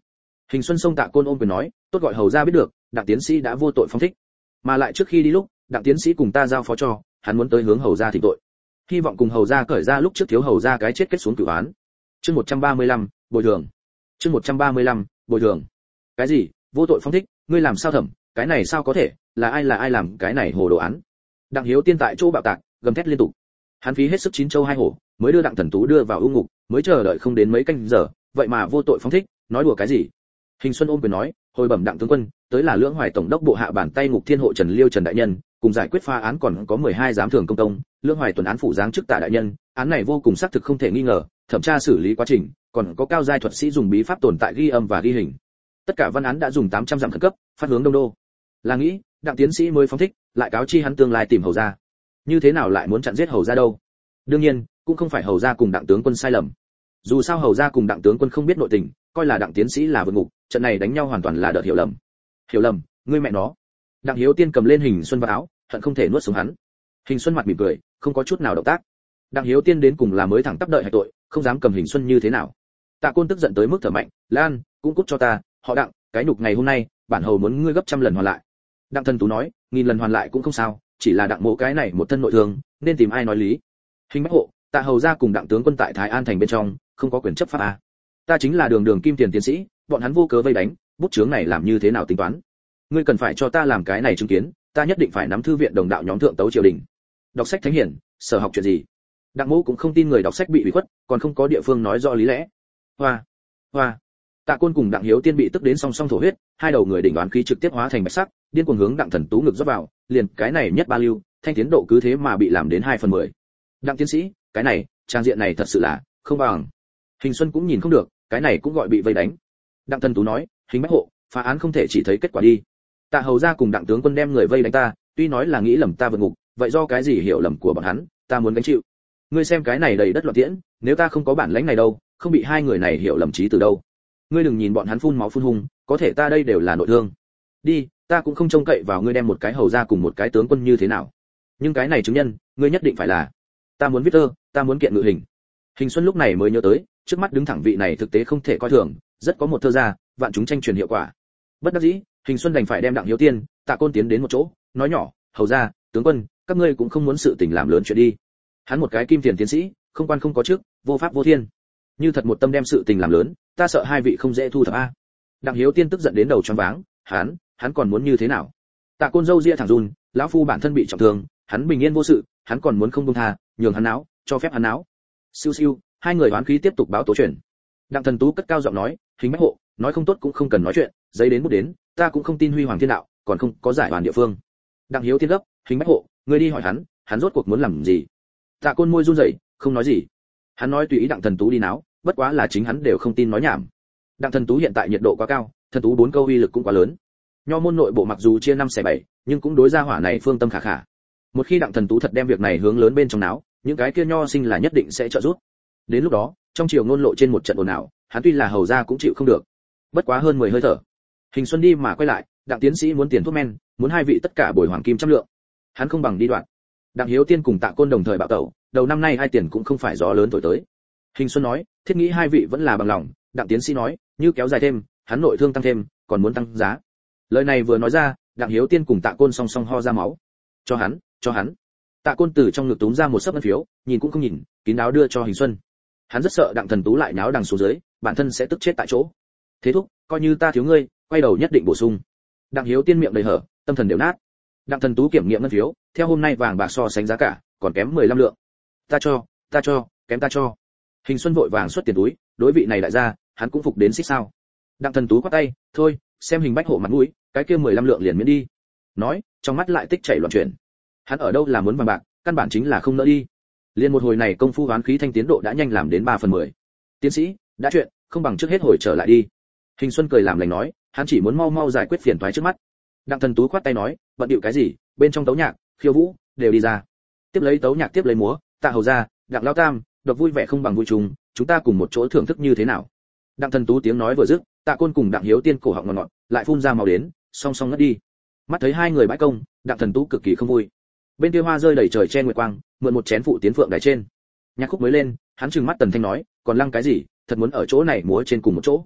Hình Xuân xông Tạ Côn ôm quyền nói, tốt gọi hầu gia biết được, đặng tiến sĩ đã vô tội phong thích, mà lại trước khi đi lúc, đặng tiến sĩ cùng ta giao phó cho, hắn muốn tới hướng hầu gia thỉnh tội, hy vọng cùng hầu gia cởi ra lúc trước thiếu hầu gia cái chết kết xuống cửu án. Chương một trăm ba mươi lăm, bồi thường. Chương một trăm ba mươi lăm, bồi thường. Cái gì? Vô tội phong thích? Ngươi làm sao thẩm? Cái này sao có thể? Là ai là ai làm cái này hồ đồ án? Đặng Hiếu Tiên tại chỗ bạo tạc, gầm thét liên tục. Hắn phí hết sức chín châu hai hổ, mới đưa đặng thần tú đưa vào ưu ngục, mới chờ đợi không đến mấy canh giờ, vậy mà vô tội phong thích, nói đùa cái gì? Hình Xuân ôm quyền nói, hồi bẩm đặng tướng quân, tới là lưỡng hoài tổng đốc bộ hạ bản tay ngục thiên hộ Trần Liêu Trần đại nhân, cùng giải quyết phá án còn có mười hai giám thường công công, lưỡng hoài tuần án phủ giáng chức tạ đại nhân, án này vô cùng xác thực không thể nghi ngờ, thẩm tra xử lý quá trình, còn có cao giai thuật sĩ dùng bí pháp tồn tại ghi âm và ghi hình. Tất cả văn án đã dùng tám trăm dặm khẩn cấp, phát hướng đông đô. Là nghĩ, đặng tiến sĩ mới phóng thích, lại cáo chi hắn tương lai tìm hầu gia. Như thế nào lại muốn chặn giết hầu gia đâu? Đương nhiên, cũng không phải hầu gia cùng đặng tướng quân sai lầm. Dù sao hầu gia cùng đặng tướng quân không biết nội tình, coi là đặng tiến sĩ là vượt ngục, trận này đánh nhau hoàn toàn là đợt hiểu lầm. Hiểu lầm, ngươi mẹ nó. Đặng Hiếu Tiên cầm lên Hình Xuân vào áo, hận không thể nuốt sống hắn. Hình Xuân mặt mỉm cười, không có chút nào động tác. Đặng Hiếu Tiên đến cùng là mới thẳng tắp đợi hạch tội, không dám cầm Hình Xuân như thế nào. Tạ Côn tức giận tới mức thở mạnh, "Lan, cũng cút cho ta, họ Đặng, cái nhục ngày hôm nay, bản hầu muốn ngươi gấp trăm lần hoàn lại." Đặng Thần Tú nói, "Nghìn lần hoàn lại cũng không sao, chỉ là Đặng mỗ cái này một thân nội thương, nên tìm ai nói lý." Hình Bách Hộ, Tạ hầu gia cùng Đặng tướng quân tại Thái An thành bên trong, không có quyền chấp pháp a. Ta chính là đường đường kim tiền tiến sĩ, bọn hắn vô cớ vây đánh, bút chướng này làm như thế nào tính toán? Ngươi cần phải cho ta làm cái này chứng kiến, ta nhất định phải nắm thư viện đồng đạo nhóm thượng tấu triều đình. Đọc sách thánh hiển, sở học chuyện gì? Đặng mỗ cũng không tin người đọc sách bị ủy khuất, còn không có địa phương nói rõ lý lẽ. Hoa, hoa. Tạ Côn cùng Đặng Hiếu Tiên bị tức đến song song thổ huyết, hai đầu người đỉnh đoán khí trực tiếp hóa thành bạch sắc, điên cuồng hướng Đặng Thần Tú ngực rót vào, liền cái này nhất ba lưu, thanh tiến độ cứ thế mà bị làm đến hai phần mười. Đặng tiến sĩ, cái này, trang diện này thật sự là không bằng. Hình Xuân cũng nhìn không được, cái này cũng gọi bị vây đánh. Đặng Thần Tú nói, Hình Bách Hộ, phá án không thể chỉ thấy kết quả đi. Tạ hầu gia cùng Đặng tướng quân đem người vây đánh ta, tuy nói là nghĩ lầm ta vượt ngục, vậy do cái gì hiểu lầm của bọn hắn, ta muốn gánh chịu. Ngươi xem cái này đầy đất loạn tiễn, nếu ta không có bản lãnh này đâu, không bị hai người này hiểu lầm trí từ đâu. Ngươi đừng nhìn bọn hắn phun máu phun hung, có thể ta đây đều là nội thương. Đi, ta cũng không trông cậy vào ngươi đem một cái hầu gia cùng một cái tướng quân như thế nào. Nhưng cái này chứng nhân, ngươi nhất định phải là. Ta muốn viết thơ, ta muốn kiện ngự hình. Hình Xuân lúc này mới nhớ tới, trước mắt đứng thẳng vị này thực tế không thể coi thường, rất có một thơ ra, vạn chúng tranh truyền hiệu quả. Bất đắc dĩ, Hình Xuân đành phải đem Đặng Hiếu Tiên, Tạ Côn tiến đến một chỗ, nói nhỏ, hầu gia, tướng quân, các ngươi cũng không muốn sự tình làm lớn chuyện đi. Hắn một cái kim tiền tiến sĩ, không quan không có chức, vô pháp vô thiên. Như thật một tâm đem sự tình làm lớn, ta sợ hai vị không dễ thu thập a. Đặng Hiếu Tiên tức giận đến đầu choáng váng, hắn, hắn còn muốn như thế nào? Tạ Côn râu ria thẳng run, lão phu bản thân bị trọng thương, hắn bình yên vô sự, hắn còn muốn không buông tha, nhường hắn náo, cho phép hắn náo. Siêu siêu, hai người hoán khí tiếp tục báo tố chuyện. Đặng Thần Tú cất cao giọng nói, Hình Bách Hộ, nói không tốt cũng không cần nói chuyện, giấy đến bút đến, ta cũng không tin Huy Hoàng Thiên Đạo, còn không có giải hoàn địa phương. Đặng Hiếu Tiên gấp, Hình Bách Hộ, ngươi đi hỏi hắn, hắn rốt cuộc muốn làm gì? Tạ Côn môi run rẩy, không nói gì. Hắn nói tùy ý Đặng Thần Tú đi náo, bất quá là chính hắn đều không tin nói nhảm. Đặng Thần Tú hiện tại nhiệt độ quá cao, Thần Tú bốn câu uy lực cũng quá lớn. Nho môn nội bộ mặc dù chia năm xẻ bảy, nhưng cũng đối ra hỏa này phương tâm khả khả. Một khi Đặng Thần Tú thật đem việc này hướng lớn bên trong náo, những cái kia nho sinh là nhất định sẽ trợ giúp. Đến lúc đó, trong triều ngôn lộ trên một trận ồn ào, hắn tuy là hầu gia cũng chịu không được. Bất quá hơn mười hơi thở. Hình Xuân đi mà quay lại, Đặng tiến sĩ muốn tiền thuốc men, muốn hai vị tất cả bồi hoàng kim trăm lượng. Hắn không bằng đi đoạn. Đặng Hiếu Tiên cùng Tạ Côn đồng thời bạo tẩu, đầu năm nay hai tiền cũng không phải gió lớn thổi tới. Hình Xuân nói, thiết nghĩ hai vị vẫn là bằng lòng. Đặng tiến sĩ nói, như kéo dài thêm, hắn nội thương tăng thêm, còn muốn tăng giá. Lời này vừa nói ra, Đặng Hiếu Tiên cùng Tạ Côn song song ho ra máu. Cho hắn, cho hắn. Tạ Côn từ trong ngực túm ra một sấp ngân phiếu, nhìn cũng không nhìn, kín đáo đưa cho Hình Xuân. Hắn rất sợ Đặng Thần Tú lại náo đằng xuống dưới, bản thân sẽ tức chết tại chỗ. Thế thúc, coi như ta thiếu ngươi, quay đầu nhất định bổ sung. Đặng Hiếu Tiên miệng đầy hở, tâm thần đều nát. Đặng Thần Tú kiểm nghiệm ngân phiếu, theo hôm nay vàng bạc so sánh giá cả, còn kém mười lăm lượng. Ta cho, ta cho, kém ta cho. Hình Xuân vội vàng xuất tiền túi, đối vị này đại gia, hắn cũng phục đến xích sao. Đặng Thần Tú quát tay, thôi, xem Hình Bách Hộ mặt mũi, cái kia mười lăm lượng liền miễn đi. Nói, trong mắt lại tích chảy loạn chuyển. Hắn ở đâu là muốn vàng bạc, căn bản chính là không nỡ đi. Liên một hồi này công phu hoán khí thanh tiến độ đã nhanh làm đến ba phần mười. Tiến sĩ, đã chuyện, không bằng trước hết hồi trở lại đi. Hình Xuân cười làm lành nói, hắn chỉ muốn mau mau giải quyết phiền toái trước mắt. Đặng Thần Tú khoát tay nói, bận điệu cái gì, bên trong tấu nhạc, khiêu vũ, đều đi ra. Tiếp lấy tấu nhạc tiếp lấy múa, Tạ hầu gia, Đặng lão tam, độc vui vẻ không bằng vui chung, chúng ta cùng một chỗ thưởng thức như thế nào? Đặng Thần Tú tiếng nói vừa dứt, Tạ Côn cùng Đặng Hiếu Tiên cổ họng ngọt ngọt, lại phun ra màu đến, song song ngất đi. Mắt thấy hai người bãi công, Đặng Thần Tú cực kỳ không vui. Bên kia hoa rơi đầy trời che nguyệt quang, mượn một chén phụ tiến phượng đài trên. Nhạc khúc mới lên, hắn trừng mắt Tần Thanh nói, còn lăng cái gì, thật muốn ở chỗ này múa trên cùng một chỗ.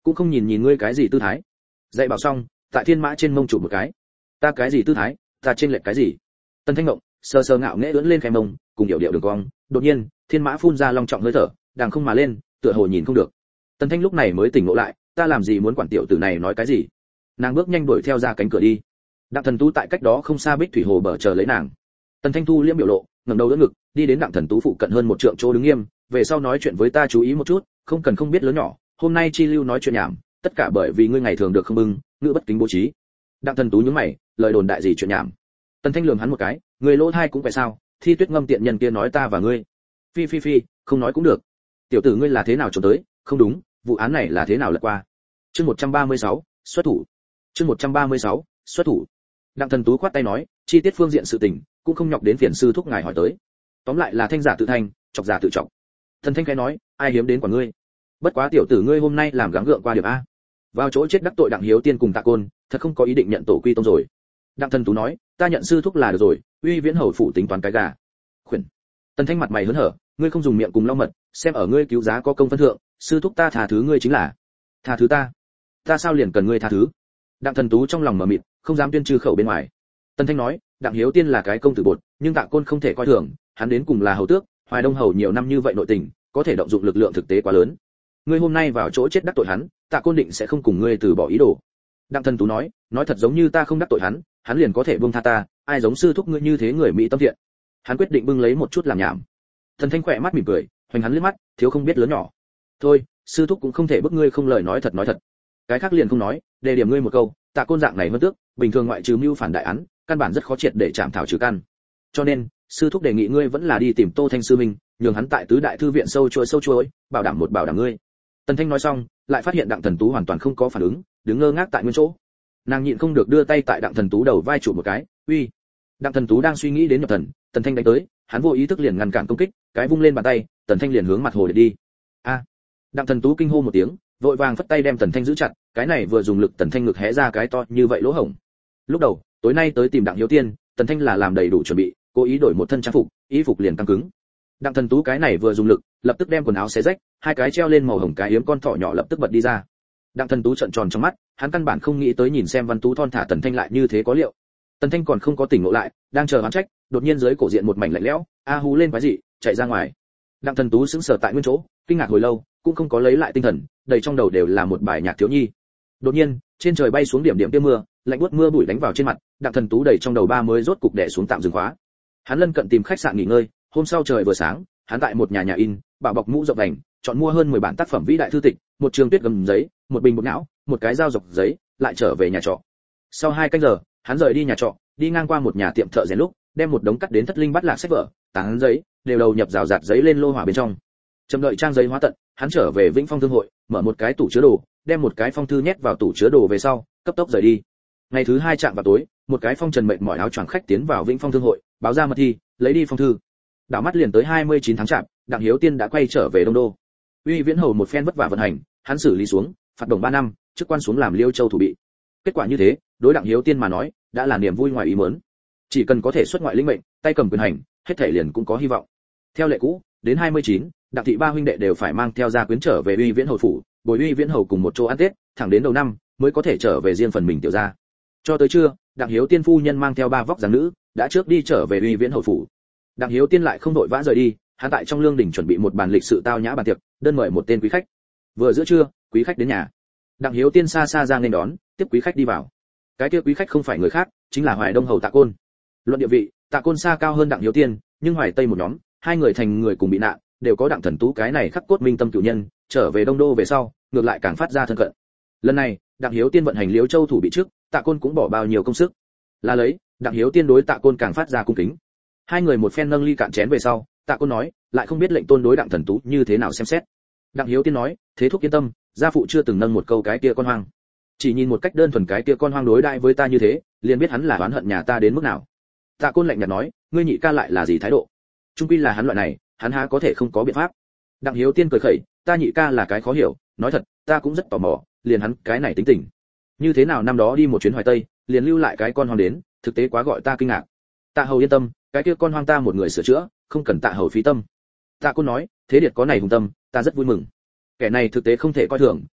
cũng không nhìn nhìn ngươi cái gì tư thái. Dạy bảo xong, tại thiên mã trên mông chụp một cái. Ta cái gì tư thái, ta trên lệch cái gì? Tần Thanh ngộng, sờ sờ ngạo nghễ ưỡn lên khẽ mông, cùng điệu điệu đường cong, đột nhiên, thiên mã phun ra long trọng hơi thở, đàng không mà lên, tựa hồ nhìn không được. Tần Thanh lúc này mới tỉnh ngộ lại, ta làm gì muốn quản tiểu tử này nói cái gì? Nàng bước nhanh đuổi theo ra cánh cửa đi. Đặng Thần Tú tại cách đó không xa Bích Thủy Hồ bờ chờ lấy nàng. Tần Thanh thu liễm biểu lộ, ngẩng đầu đỡ ngực, đi đến Đặng Thần Tú phụ cận hơn một trượng chỗ đứng nghiêm, về sau nói chuyện với ta chú ý một chút, không cần không biết lớn nhỏ, hôm nay chi lưu nói chuyện nhảm, tất cả bởi vì ngươi ngày thường được không bưng, ngữ bất kính bố trí. Đặng Thần Tú nhướng mày, lời đồn đại gì chuyện nhảm? Tần Thanh lườm hắn một cái, người lỗ thai cũng phải sao? Thi Tuyết Ngâm tiện nhân kia nói ta và ngươi. Phi phi phi, không nói cũng được. Tiểu tử ngươi là thế nào trốn tới? Không đúng, vụ án này là thế nào lật qua? Chương một trăm ba mươi sáu, xuất thủ. Chương một trăm ba mươi sáu, xuất thủ. Đặng Thần Tú khoát tay nói, chi tiết phương diện sự tình, cũng không nhọc đến phiền sư thúc ngài hỏi tới. Tóm lại là thanh giả tự thanh, chọc giả tự trọng. Thần Thanh cái nói, ai hiếm đến quả ngươi. Bất quá tiểu tử ngươi hôm nay làm gắng gượng qua điểm a. Vào chỗ chết đắc tội Đặng Hiếu Tiên cùng Tạ Côn, thật không có ý định nhận tổ quy tông rồi. Đặng Thần Tú nói, ta nhận sư thúc là được rồi, uy viễn hầu phủ tính toán cái gà. Khuyển. Tần Thanh mặt mày hớn hở, ngươi không dùng miệng cùng lau mật, xem ở ngươi cứu giá có công phân thượng, sư thúc ta tha thứ ngươi chính là. Tha thứ ta? Ta sao liền cần ngươi tha thứ? Đặng Thần Tú trong lòng mở mịt, không dám tuyên trừ khẩu bên ngoài. Tần Thanh nói, Đặng Hiếu Tiên là cái công tử bột, nhưng Tạ Côn không thể coi thường, hắn đến cùng là hầu tước, Hoài Đông hầu nhiều năm như vậy nội tình, có thể động dụng lực lượng thực tế quá lớn. Ngươi hôm nay vào chỗ chết đắc tội hắn, Tạ Côn định sẽ không cùng ngươi từ bỏ ý đồ. Đặng Thần Tú nói, nói thật giống như ta không đắc tội hắn, hắn liền có thể buông tha ta, ai giống sư thúc ngươi như thế người mỹ tâm thiện. Hắn quyết định bưng lấy một chút làm nhảm. Thần Thanh khỏe mắt mỉm cười, hoành hắn liếc mắt, thiếu không biết lớn nhỏ. Thôi, sư thúc cũng không thể bức ngươi không lời nói thật nói thật. Cái khác liền không nói, đề điểm ngươi một câu, Tạ Côn dạng này hơn tước, bình thường ngoại trừ mưu phản đại án, căn bản rất khó triệt để chạm thảo trừ căn. Cho nên, sư thúc đề nghị ngươi vẫn là đi tìm Tô Thanh sư minh, nhường hắn tại tứ đại thư viện sâu chuỗi sâu chuỗi, bảo đảm một bảo đảm ngươi. Tần Thanh nói xong, lại phát hiện Đặng Thần Tú hoàn toàn không có phản ứng, đứng ngơ ngác tại nguyên chỗ. Nàng nhịn không được đưa tay tại Đặng Thần Tú đầu vai chụp một cái, uy. Đặng Thần Tú đang suy nghĩ đến nhập thần, Tần Thanh đánh tới, hắn vô ý thức liền ngăn cản công kích, cái vung lên bàn tay, Tần Thanh liền hướng mặt hồ để đi. A! Đặng Thần Tú kinh hô một tiếng, vội vàng phất tay đem Tần Thanh giữ chặt, cái này vừa dùng lực Tần Thanh ngực hé ra cái to như vậy lỗ hổng. Lúc đầu, tối nay tới tìm Đặng Hiếu Tiên, Tần Thanh là làm đầy đủ chuẩn bị, cố ý đổi một thân trang phục, y phục liền căng cứng. Đặng Thần Tú cái này vừa dùng lực, lập tức đem quần áo xé rách, hai cái treo lên màu hồng cái yếm con thỏ nhỏ lập tức bật đi ra. Đặng Thần Tú trợn tròn trong mắt, hắn căn bản không nghĩ tới nhìn xem Văn Tú thon thả Tần Thanh lại như thế có liệu. Tần Thanh còn không có tỉnh ngộ lại, đang chờ hắn trách, đột nhiên dưới cổ diện một mảnh lạnh lẽo, a hú lên quái dị, chạy ra ngoài. Đặng Thần Tú sững sờ tại nguyên chỗ, kinh ngạc hồi lâu, cũng không có lấy lại tinh thần, đầy trong đầu đều là một bài nhạc thiếu nhi. Đột nhiên, trên trời bay xuống điểm điểm tia mưa, lạnh buốt mưa bụi đánh vào trên mặt, Đặng Thần Tú đầy trong đầu ba mới rốt cục đè xuống tạm dừng khóa. Hắn lân cận tìm khách sạn nghỉ ngơi, hôm sau trời vừa sáng, hắn tại một nhà nhà in, bảo bọc mũ rộng vành, chọn mua hơn mười bản tác phẩm vĩ đại thư tịch, một trường tuyết gầm giấy, một bình bột não, một cái dao dọc giấy, lại trở về nhà trọ. Sau hai canh giờ, hắn rời đi nhà trọ, đi ngang qua một nhà tiệm thợ rèn lúc, đem một đống cắt đến thất linh bắt lạc sách vở, tán giấy, đều đầu nhập rào rạt giấy lên lô hỏa bên trong. Chậm đợi trang giấy hóa tận, hắn trở về Vĩnh Phong thương hội, mở một cái tủ chứa đồ, đem một cái phong thư nhét vào tủ chứa đồ về sau, cấp tốc rời đi. Ngày thứ hai chạm vào tối, một cái phong trần mệt mỏi áo choàng khách tiến vào Vĩnh Phong thương hội, báo ra mật thi, lấy đi phong thư. Đảo mắt liền tới hai mươi chín tháng chạp, Đặng Hiếu Tiên đã quay trở về Đông Đô. Uy Viễn Hầu một phen vất vả vận hành, hắn xử lý xuống, phạt đồng ba năm, chức quan xuống làm Liêu Châu thủ bị. Kết quả như thế, đối Đặng Hiếu Tiên mà nói, đã là niềm vui ngoài ý muốn. Chỉ cần có thể xuất ngoại lĩnh mệnh, tay cầm quyền hành, hết thảy liền cũng có hy vọng. Theo lệ cũ, đến hai mươi chín, Đặng thị ba huynh đệ đều phải mang theo gia quyến trở về Uy Viễn Hầu phủ, bồi Uy Viễn Hầu cùng một chỗ ăn Tết, thẳng đến đầu năm mới có thể trở về riêng phần mình tiểu gia. Cho tới trưa, Đặng Hiếu Tiên phu nhân mang theo ba vóc dáng nữ, đã trước đi trở về Uy Viễn Hầu phủ. Đặng Hiếu Tiên lại không đội vã rời đi, hắn tại trong lương đình chuẩn bị một bàn lịch sự tao nhã bàn tiệc, đơn mời một tên quý khách. Vừa giữa trưa, quý khách đến nhà. Đặng Hiếu Tiên xa xa ra nên đón, tiếp quý khách đi vào. Cái kia quý khách không phải người khác, chính là Hoài Đông hầu Tạ Côn. Luận địa vị, Tạ Côn xa cao hơn Đặng Hiếu Tiên, nhưng Hoài Tây một nhóm, hai người thành người cùng bị nạn, đều có Đặng Thần Tú cái này khắc cốt minh tâm cửu nhân, trở về Đông Đô về sau, ngược lại càng phát ra thân cận. Lần này, Đặng Hiếu Tiên vận hành Liễu Châu thủ bị trước, Tạ Côn cũng bỏ bao nhiêu công sức. Là lấy, Đặng Hiếu Tiên đối Tạ Côn càng phát ra cung kính. Hai người một phen nâng ly cạn chén về sau, Tạ Côn nói, lại không biết lệnh tôn đối Đặng Thần Tú như thế nào xem xét. Đặng Hiếu Tiên nói, thế thúc yên tâm, gia phụ chưa từng nâng một câu cái kia con hoang. Chỉ nhìn một cách đơn thuần cái kia con hoang đối đãi với ta như thế, liền biết hắn là oán hận nhà ta đến mức nào. Tạ Côn lạnh nhạt nói, ngươi nhị ca lại là gì thái độ? Trung quy là hắn loại này, hắn há có thể không có biện pháp. Đặng Hiếu Tiên cười khẩy, ta nhị ca là cái khó hiểu, nói thật, ta cũng rất tò mò, liền hắn cái này tính tình. Như thế nào năm đó đi một chuyến Hoài Tây, liền lưu lại cái con hoang đến, thực tế quá gọi ta kinh ngạc. Tạ hầu yên tâm, cái kia con hoang ta một người sửa chữa, không cần Tạ hầu phí tâm. Tạ Côn nói, thế điệt có này hùng tâm, ta rất vui mừng. Kẻ này thực tế không thể coi thường,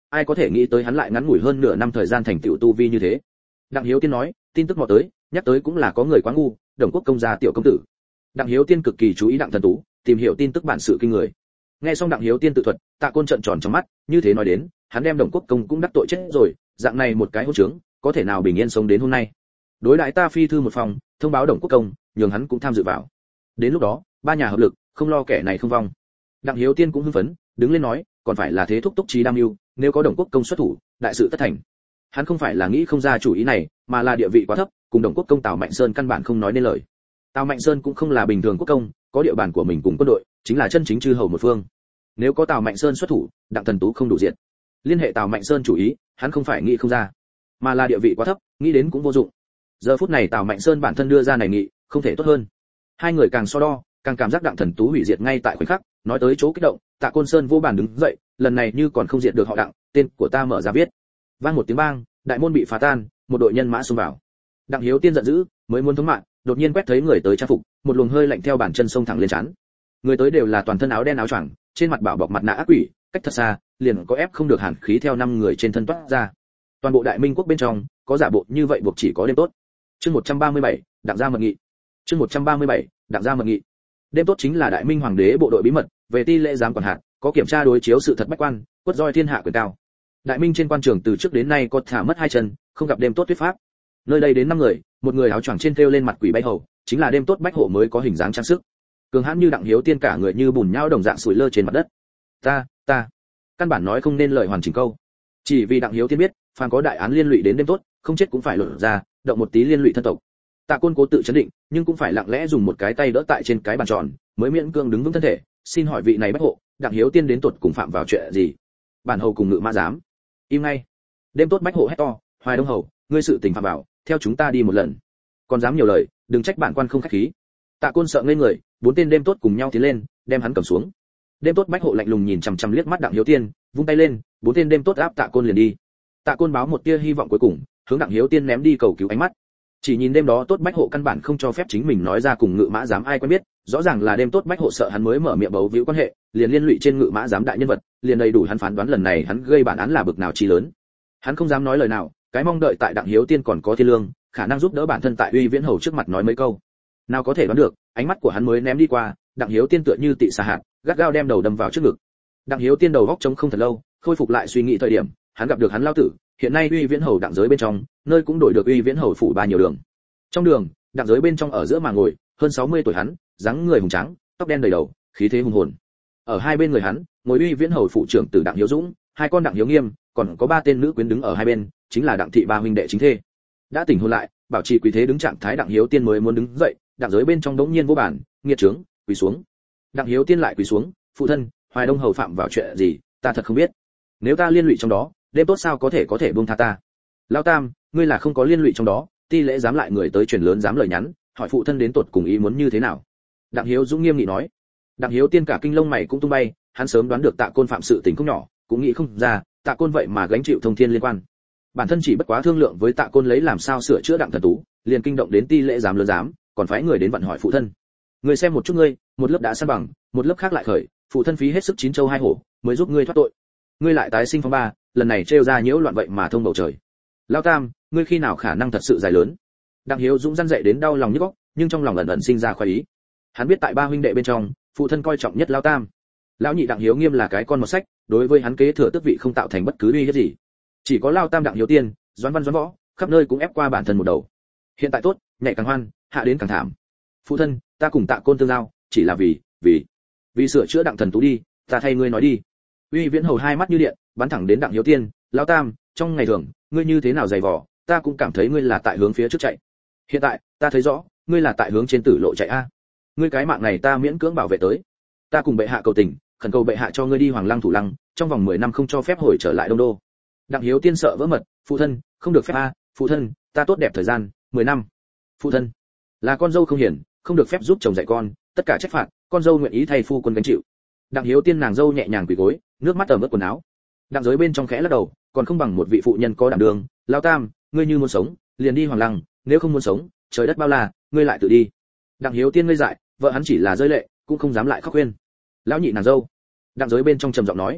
ai có thể nghĩ tới hắn lại ngắn ngủi hơn nửa năm thời gian thành tựu tu vi như thế. Đặng Hiếu Tiên nói, tin tức mò tới, nhắc tới cũng là có người quá ngu, Đồng Quốc công gia tiểu công tử. Đặng Hiếu Tiên cực kỳ chú ý Đặng Thần Tú, tìm hiểu tin tức bản sự kinh người. Nghe xong Đặng Hiếu Tiên tự thuật, Tạ Côn trợn tròn trong mắt, như thế nói đến, hắn đem Đồng Quốc công cũng đắc tội chết rồi, dạng này một cái hỗn trướng, có thể nào bình yên sống đến hôm nay. Đối đãi ta phi thư một phòng, thông báo Đồng Quốc công, nhường hắn cũng tham dự vào. Đến lúc đó, ba nhà hợp lực, không lo kẻ này không vong. Đặng Hiếu Tiên cũng hưng phấn, đứng lên nói, còn phải là thế thúc túc trí đam mưu, nếu có Đồng Quốc công xuất thủ, đại sự tất thành. Hắn không phải là nghĩ không ra chủ ý này, mà là địa vị quá thấp, cùng Đồng Quốc công Tào Mạnh Sơn căn bản không nói nên lời. Tào Mạnh Sơn cũng không là bình thường quốc công, có địa bàn của mình cùng quân đội, chính là chân chính chư hầu một phương. Nếu có Tào Mạnh Sơn xuất thủ, Đặng Thần Tú không đủ diện. Liên hệ Tào Mạnh Sơn chủ ý, hắn không phải nghĩ không ra, mà là địa vị quá thấp, nghĩ đến cũng vô dụng. Giờ phút này Tào Mạnh Sơn bản thân đưa ra này nghị, không thể tốt hơn. Hai người càng so đo, càng cảm giác Đặng Thần Tú hủy diệt ngay tại khoảnh khắc, nói tới chỗ kích động, Tạ Côn Sơn vô bàn đứng dậy, lần này như còn không diệt được họ Đặng, tên của ta mở ra viết. Vang một tiếng bang, đại môn bị phá tan, một đội nhân mã xông vào. Đặng Hiếu Tiên giận dữ, mới muốn thống mạng, đột nhiên quét thấy người tới trang phục, một luồng hơi lạnh theo bàn chân xông thẳng lên trán. Người tới đều là toàn thân áo đen áo choàng, trên mặt bảo bọc mặt nạ ác quỷ, cách thật xa, liền có ép không được hàn khí theo năm người trên thân toát ra. Toàn bộ Đại Minh quốc bên trong, có giả bộ như vậy buộc chỉ có đêm tốt. Chương một trăm ba mươi bảy, Đặng gia mật nghị. Chương một trăm ba mươi bảy, Đặng gia mật nghị. Đêm tốt chính là Đại Minh hoàng đế bộ đội bí mật, về ti lễ giám quản hạt, có kiểm tra đối chiếu sự thật bách quan, quất roi thiên hạ quyền cao. Đại Minh trên quan trường từ trước đến nay có thả mất hai chân, không gặp đêm tốt thuyết pháp. Nơi đây đến năm người, một người áo choàng trên thêu lên mặt quỷ bay hầu, chính là đêm tốt bách hộ mới có hình dáng trang sức. Cường hãn như Đặng Hiếu Tiên cả người như bùn nhão đồng dạng sủi lơ trên mặt đất. Ta, ta, căn bản nói không nên lời hoàn chỉnh câu. Chỉ vì Đặng Hiếu Tiên biết, phàm có đại án liên lụy đến đêm tốt, không chết cũng phải lột ra, động một tí liên lụy thân tộc. Tạ Côn cố tự chấn định, nhưng cũng phải lặng lẽ dùng một cái tay đỡ tại trên cái bàn tròn, mới miễn cương đứng vững thân thể. Xin hỏi vị này bách hộ, Đặng Hiếu Tiên đến tuột cùng phạm vào chuyện gì? Bản hầu cùng ngự mã giám. Im ngay. Đêm tốt bách hộ hét to, Hoài Đông hầu, ngươi sự tình phạm vào, theo chúng ta đi một lần. Còn dám nhiều lời, đừng trách bản quan không khách khí. Tạ Côn sợ ngây người, bốn tên đêm tốt cùng nhau tiến lên, đem hắn cầm xuống. Đêm tốt bách hộ lạnh lùng nhìn chằm chằm liếc mắt Đặng Hiếu Tiên, vung tay lên, bốn tên đêm tốt áp Tạ Côn liền đi. Tạ Côn báo một tia hy vọng cuối cùng, hướng Đặng Hiếu Tiên ném đi cầu cứu ánh mắt. Chỉ nhìn đêm đó tốt bách hộ căn bản không cho phép chính mình nói ra cùng ngự mã giám ai quen biết, rõ ràng là đêm tốt bách hộ sợ hắn mới mở miệng bấu víu quan hệ, liền liên lụy trên ngự mã giám đại nhân vật, liền đầy đủ hắn phán đoán lần này hắn gây bản án là bực nào chi lớn. Hắn không dám nói lời nào, cái mong đợi tại Đặng Hiếu Tiên còn có thiên lương, khả năng giúp đỡ bản thân tại Uy Viễn hầu trước mặt nói mấy câu. Nào có thể đoán được, ánh mắt của hắn mới ném đi qua, Đặng Hiếu Tiên tựa như tị xà hạt, gắt gao đem đầu đâm vào trước ngực. Đặng Hiếu Tiên đầu góc trống không thật lâu, khôi phục lại suy nghĩ thời điểm, hắn gặp được hắn lao tử, hiện nay Uy Viễn hầu đặng giới bên trong, nơi cũng đổi được Uy Viễn hầu phủ ba nhiều đường. Trong đường, đặng giới bên trong ở giữa mà ngồi, hơn sáu mươi tuổi hắn, dáng người hùng tráng, tóc đen đầy đầu, khí thế hùng hồn. Ở hai bên người hắn, ngồi Uy Viễn hầu phụ trưởng tử Đặng Hiếu Dũng, hai con Đặng Hiếu Nghiêm, còn có ba tên nữ quyến đứng ở hai bên, chính là Đặng thị ba huynh đệ chính thê. Đã tỉnh hồn lại, bảo trì quỳ thế đứng trạng thái Đặng Hiếu Tiên mới muốn đứng dậy, đặng giới bên trong đống nhiên vô bản, nghiệt trướng, quỳ xuống. Đặng Hiếu Tiên lại quỳ xuống, phụ thân, Hoài Đông hầu phạm vào chuyện gì, ta thật không biết. Nếu ta liên lụy trong đó, đêm tốt sao có thể có thể buông tha ta. Lão Tam, ngươi là không có liên lụy trong đó, ti lễ dám lại người tới truyền lớn dám lời nhắn, hỏi phụ thân đến tột cùng ý muốn như thế nào. Đặng Hiếu Dũng nghiêm nghị nói. Đặng Hiếu Tiên cả kinh lông mày cũng tung bay, hắn sớm đoán được Tạ Côn phạm sự tình không nhỏ, cũng nghĩ không ra, Tạ Côn vậy mà gánh chịu thông thiên liên quan. Bản thân chỉ bất quá thương lượng với Tạ Côn lấy làm sao sửa chữa Đặng Thần Tú, liền kinh động đến ti lễ dám lớn dám, còn phái người đến vận hỏi phụ thân. Ngươi xem một chút ngươi, một lớp đã san bằng, một lớp khác lại khởi, phụ thân phí hết sức chín châu hai hổ, mới giúp ngươi thoát tội. Ngươi lại tái sinh phong ba, lần này trêu ra nhiễu loạn vậy mà thông bầu trời. Lão Tam, ngươi khi nào khả năng thật sự dài lớn? Đặng Hiếu Dũng răn dậy đến đau lòng nhức óc, nhưng trong lòng ẩn ẩn sinh ra khoái ý. Hắn biết tại ba huynh đệ bên trong, phụ thân coi trọng nhất Lão Tam. Lão nhị Đặng Hiếu Nghiêm là cái con một sách, đối với hắn kế thừa tước vị không tạo thành bất cứ uy hiếp gì. Chỉ có Lão Tam Đặng Hiếu Tiên, Doãn Văn Doãn Võ, khắp nơi cũng ép qua bản thân một đầu. Hiện tại tốt, nhảy càng hoan, hạ đến càng thảm. Phụ thân, ta cùng Tạ Côn tương giao, chỉ là vì, vì, vì sửa chữa Đặng Thần Tú đi, ta thay ngươi nói đi. Uy Viễn hầu hai mắt như điện, bắn thẳng đến Đặng Hiếu Tiên, Lão Tam, trong ngày thường, ngươi như thế nào dày vò, ta cũng cảm thấy ngươi là tại hướng phía trước chạy. Hiện tại, ta thấy rõ, ngươi là tại hướng trên tử lộ chạy a. Ngươi cái mạng này ta miễn cưỡng bảo vệ tới. Ta cùng bệ hạ cầu tình, khẩn cầu bệ hạ cho ngươi đi Hoàng Lăng Thủ Lăng, trong vòng mười năm không cho phép hồi trở lại Đông Đô. Đặng Hiếu Tiên sợ vỡ mật, phụ thân, không được phép a, phụ thân, ta tốt đẹp thời gian, mười năm. Phụ thân, là con dâu không hiền, không được phép giúp chồng dạy con, tất cả trách phạt, con dâu nguyện ý thay phu quân gánh chịu. Đặng Hiếu Tiên nàng dâu nhẹ nhàng quỳ gối, nước mắt ẩm ướt quần áo. Đặng giới bên trong khẽ lắc đầu, còn không bằng một vị phụ nhân có đảm đường. Lão Tam, ngươi như muốn sống, liền đi Hoàng Lăng, nếu không muốn sống, trời đất bao la, ngươi lại tự đi. Đặng Hiếu Tiên ngây dại, vợ hắn chỉ là rơi lệ, cũng không dám lại khóc khuyên. Lão nhị nàng dâu, đặng giới bên trong trầm giọng nói,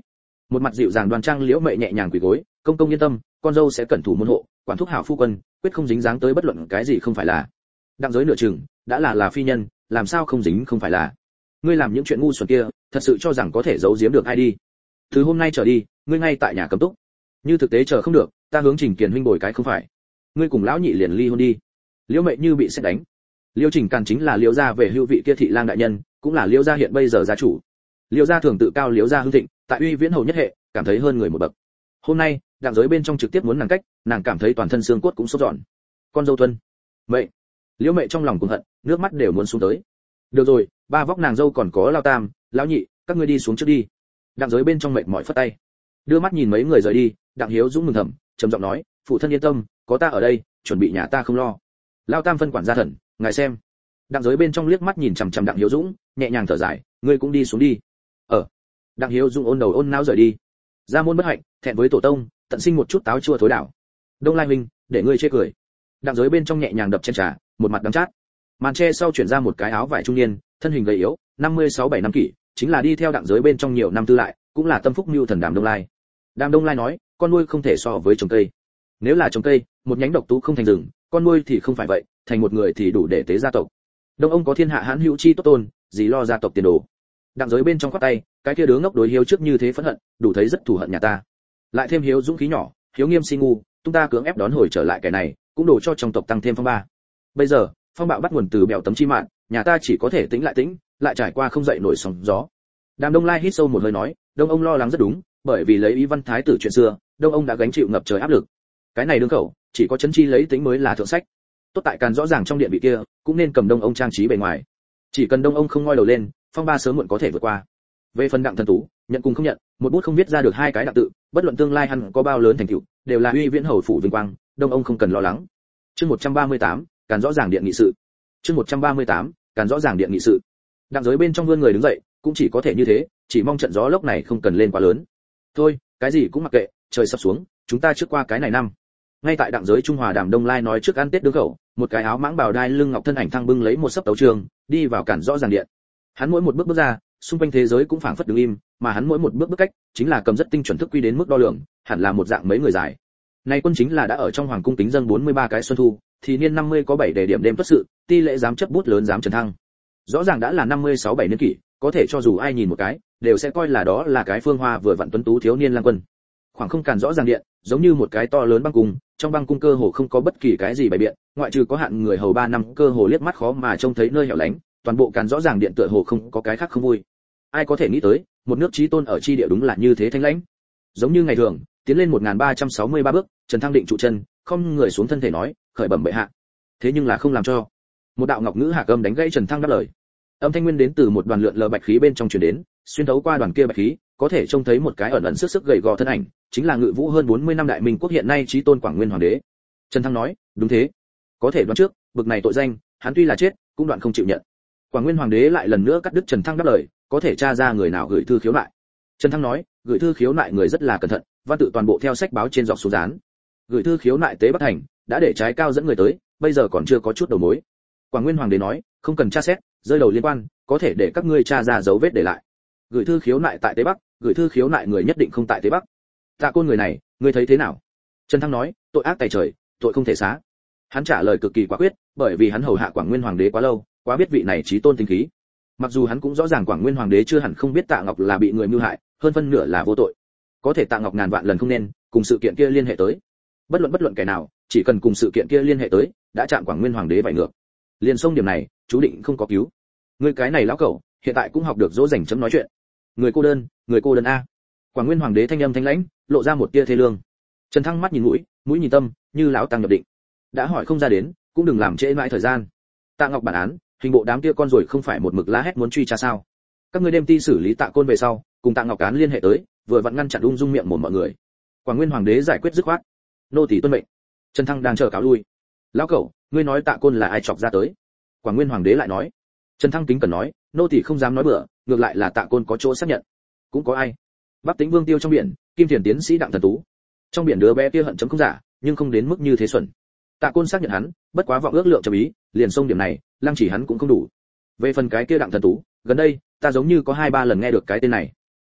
Một mặt dịu dàng đoan trang Liễu Mệ nhẹ nhàng quỳ gối, công công yên tâm, con dâu sẽ cẩn thủ môn hộ, quản thúc hảo phu quân, quyết không dính dáng tới bất luận cái gì không phải là. Đặng giới nửa chừng, đã là là phi nhân, làm sao không dính không phải là. Ngươi làm những chuyện ngu xuẩn kia, thật sự cho rằng có thể giấu giếm được ai đi? Từ hôm nay trở đi, ngươi ngay tại nhà cấm túc. Như thực tế chờ không được, ta hướng Trình Kiền huynh bồi cái không phải. Ngươi cùng lão nhị liền ly hôn đi. Liễu Mệ như bị sét đánh. Liễu Trình Càn chính là Liễu gia về hưu vị kia thị lang đại nhân, cũng là Liễu gia hiện bây giờ gia chủ. Liễu gia thường tự cao Liễu gia hưng thịnh, tại uy viễn hầu nhất hệ, cảm thấy hơn người một bậc. Hôm nay, đặng giới bên trong trực tiếp muốn nàng cách, nàng cảm thấy toàn thân xương cốt cũng sốt giòn. Con dâu Tuân. Mệ. Liễu Mệ trong lòng cuồng hận, nước mắt đều muốn xuống tới. Được rồi, ba vóc nàng dâu còn có Lao Tam, lão nhị, các ngươi đi xuống trước đi. Đặng giới bên trong mệt mỏi phất tay. Đưa mắt nhìn mấy người rời đi, Đặng Hiếu Dũng mừng thầm, trầm giọng nói, phụ thân yên tâm, có ta ở đây, chuẩn bị nhà ta không lo. Lao Tam phân quản gia thần, ngài xem. Đặng giới bên trong liếc mắt nhìn chằm chằm Đặng Hiếu Dũng, nhẹ nhàng thở dài, ngươi cũng đi xuống đi. Ở. Đặng Hiếu Dũng ôn đầu ôn não rời đi. Ra môn bất hạnh, thẹn với tổ tông, tận sinh một chút táo chua thối đảo. Đông Lai huynh, để ngươi chê cười. Đặng giới bên trong nhẹ nhàng đập chén trà, một mặt đắng chát. Màn che sau chuyển ra một cái áo vải trung niên, thân hình gầy yếu, năm mươi sáu bảy năm kỷ, chính là đi theo đặng giới bên trong nhiều năm tư lại, cũng là tâm phúc mưu thần Đàm Đông Lai. Đàm Đông Lai nói, con nuôi không thể so với trồng cây. Nếu là trồng cây, một nhánh độc tú không thành rừng, con nuôi thì không phải vậy, thành một người thì đủ để tế gia tộc. Đông ông có thiên hạ hãn hữu chi tốt tôn, gì lo gia tộc tiền đồ. Đặng giới bên trong quát tay, cái kia đứa ngốc đối Hiếu trước như thế phẫn hận, đủ thấy rất thù hận nhà ta. Lại thêm Hiếu dũng khí nhỏ, Hiếu nghiêm si ngu, chúng ta cưỡng ép đón hồi trở lại cái này, cũng đủ cho trong tộc tăng thêm phong ba. Bây giờ, phong bạo bắt nguồn từ bèo tấm chi mạng, nhà ta chỉ có thể tĩnh lại tĩnh, lại trải qua không dậy nổi sóng gió. Đàm Đông Lai hít sâu một hơi nói, Đông ông lo lắng rất đúng, bởi vì lấy ý văn thái tử chuyện xưa, Đông ông đã gánh chịu ngập trời áp lực. Cái này đương khẩu, chỉ có chấn chi lấy tính mới là thượng sách. Tốt tại Càn rõ ràng trong điện vị kia, cũng nên cầm Đông ông trang trí bề ngoài. Chỉ cần Đông ông không ngoi đầu lên, phong ba sớm muộn có thể vượt qua. Về phần Đặng Thần Tú, nhận cùng không nhận, một bút không viết ra được hai cái đặng tự, bất luận tương lai hắn có bao lớn thành tựu, đều là uy viễn hầu phủ vinh quang, Đông ông không cần lo lắng. Chương một trăm ba mươi tám, Càn rõ ràng điện nghị sự. Chương một trăm ba mươi tám, Càn rõ ràng điện nghị sự. Đặng giới bên trong vươn người đứng dậy, cũng chỉ có thể như thế, chỉ mong trận gió lốc này không cần lên quá lớn. Thôi, cái gì cũng mặc kệ, trời sắp xuống, chúng ta trước qua cái này năm. Ngay tại đặng giới Trung Hòa Đàm Đông Lai nói trước ăn Tết đương khẩu, một cái áo mãng bào đai lưng ngọc thân ảnh thăng bưng lấy một sấp tấu trường, đi vào Càn rõ ràng điện. Hắn mỗi một bước bước ra, xung quanh thế giới cũng phảng phất đứng im, mà hắn mỗi một bước bước cách, chính là cầm rất tinh chuẩn thức quy đến mức đo lường, hẳn là một dạng mấy người dài. Nay quân chính là đã ở trong hoàng cung tính dâng bốn mươi ba cái xuân thu, thì niên năm mươi có bảy đề điểm đêm tuất sự, ti lễ giám chấp bút lớn giám trần thăng. Rõ ràng đã là năm mươi sáu bảy niên kỷ, có thể cho dù ai nhìn một cái, đều sẽ coi là đó là cái phương hoa vừa vặn tuấn tú thiếu niên lang quân. Khoảng không Càn rõ ràng điện, giống như một cái to lớn băng cung, trong băng cung cơ hồ không có bất kỳ cái gì bày biện, ngoại trừ có hạn người hầu ba năm cơ hồ liếc mắt khó mà trông thấy nơi hẻo lánh, toàn bộ Càn rõ ràng điện tựa hồ không có cái khác không vui. Ai có thể nghĩ tới, một nước chí tôn ở chi địa đúng là như thế thanh lãnh. Giống như ngày thường, tiến lên một nghìn ba trăm sáu mươi ba bước, Trần Thăng định trụ chân, không người xuống thân thể nói, khởi bẩm bệ hạ. Thế nhưng là không làm cho. Một đạo ngọc ngữ hạ âm đánh gãy Trần Thăng đáp lời. Âm thanh nguyên đến từ một đoàn lượn lờ bạch khí bên trong truyền đến, xuyên thấu qua đoàn kia bạch khí, có thể trông thấy một cái ẩn ẩn sức sức gầy gò thân ảnh, chính là ngự vũ hơn bốn mươi năm đại minh quốc hiện nay chí tôn Quảng Nguyên hoàng đế. Trần Thăng nói, đúng thế. Có thể đoán trước, bực này tội danh, hắn tuy là chết, cũng đoạn không chịu nhận. Quảng Nguyên hoàng đế lại lần nữa cắt đứt Trần Thăng đáp lời, có thể tra ra người nào gửi thư khiếu nại. Trần Thăng nói, gửi thư khiếu nại người rất là cẩn thận, văn tự toàn bộ theo sách báo trên dọc xuống dán. Gửi thư khiếu nại tế Bắc Thành, đã để trái cao dẫn người tới, bây giờ còn chưa có chút đầu mối. Quảng Nguyên hoàng đế nói, không cần tra xét, rơi đầu liên quan, có thể để các ngươi tra ra dấu vết để lại. Gửi thư khiếu nại tại Tế Bắc, gửi thư khiếu nại người nhất định không tại Tế Bắc. Tạ Côn người này, ngươi thấy thế nào? Trần Thăng nói, tội ác tày trời, tội không thể xá. Hắn trả lời cực kỳ quả quyết, bởi vì hắn hầu hạ Quảng Nguyên hoàng đế quá lâu, quá biết vị này chí tôn tính khí. Mặc dù hắn cũng rõ ràng Quảng Nguyên hoàng đế chưa hẳn không biết Tạ Ngọc là bị người mưu hại, hơn phân nửa là vô tội. Có thể Tạ Ngọc ngàn vạn lần không nên cùng sự kiện kia liên hệ tới. Bất luận bất luận kẻ nào, chỉ cần cùng sự kiện kia liên hệ tới, đã chạm Quảng Nguyên hoàng đế vải ngược. Liên xông điểm này, chú định không có cứu. Ngươi cái này lão cẩu, hiện tại cũng học được dỗ dành chấm nói chuyện. Người cô đơn, người cô đơn a. Quảng Nguyên hoàng đế thanh âm thanh lãnh, lộ ra một tia thê lương. Trần Thăng mắt nhìn mũi, mũi nhìn tâm, như lão tăng nhập định. Đã hỏi không ra đến, cũng đừng làm trễ mãi thời gian. Tạ Ngọc bản án, hình bộ đám kia con rồi không phải một mực la hét muốn truy tra sao? Các ngươi đem ti xử lý Tạ Côn về sau, cùng Tạ Ngọc án liên hệ tới, vừa vặn ngăn chặn ung dung miệng mồm mọi người. Quảng Nguyên hoàng đế giải quyết dứt khoát. Nô tỳ tuân mệnh. Trần Thăng đang chờ cáo lui. Lão cẩu, ngươi nói Tạ Côn là ai chọc ra tới? Quảng Nguyên hoàng đế lại nói. Trần Thăng kính cẩn nói, nô tỳ không dám nói bừa, ngược lại là Tạ Côn có chỗ xác nhận. Cũng có ai? Bắc Tĩnh Vương Tiêu trong biển, Kim Thiền tiến sĩ Đặng Thần Tú. Trong biển đứa bé kia hận chấm không giả, nhưng không đến mức như thế xuẩn. Tạ Côn xác nhận hắn, bất quá vọng ước lượng chấm ý, liền xông điểm này, lăng chỉ hắn cũng không đủ. Về phần cái kia Đặng Thần Tú, gần đây, ta giống như có hai ba lần nghe được cái tên này.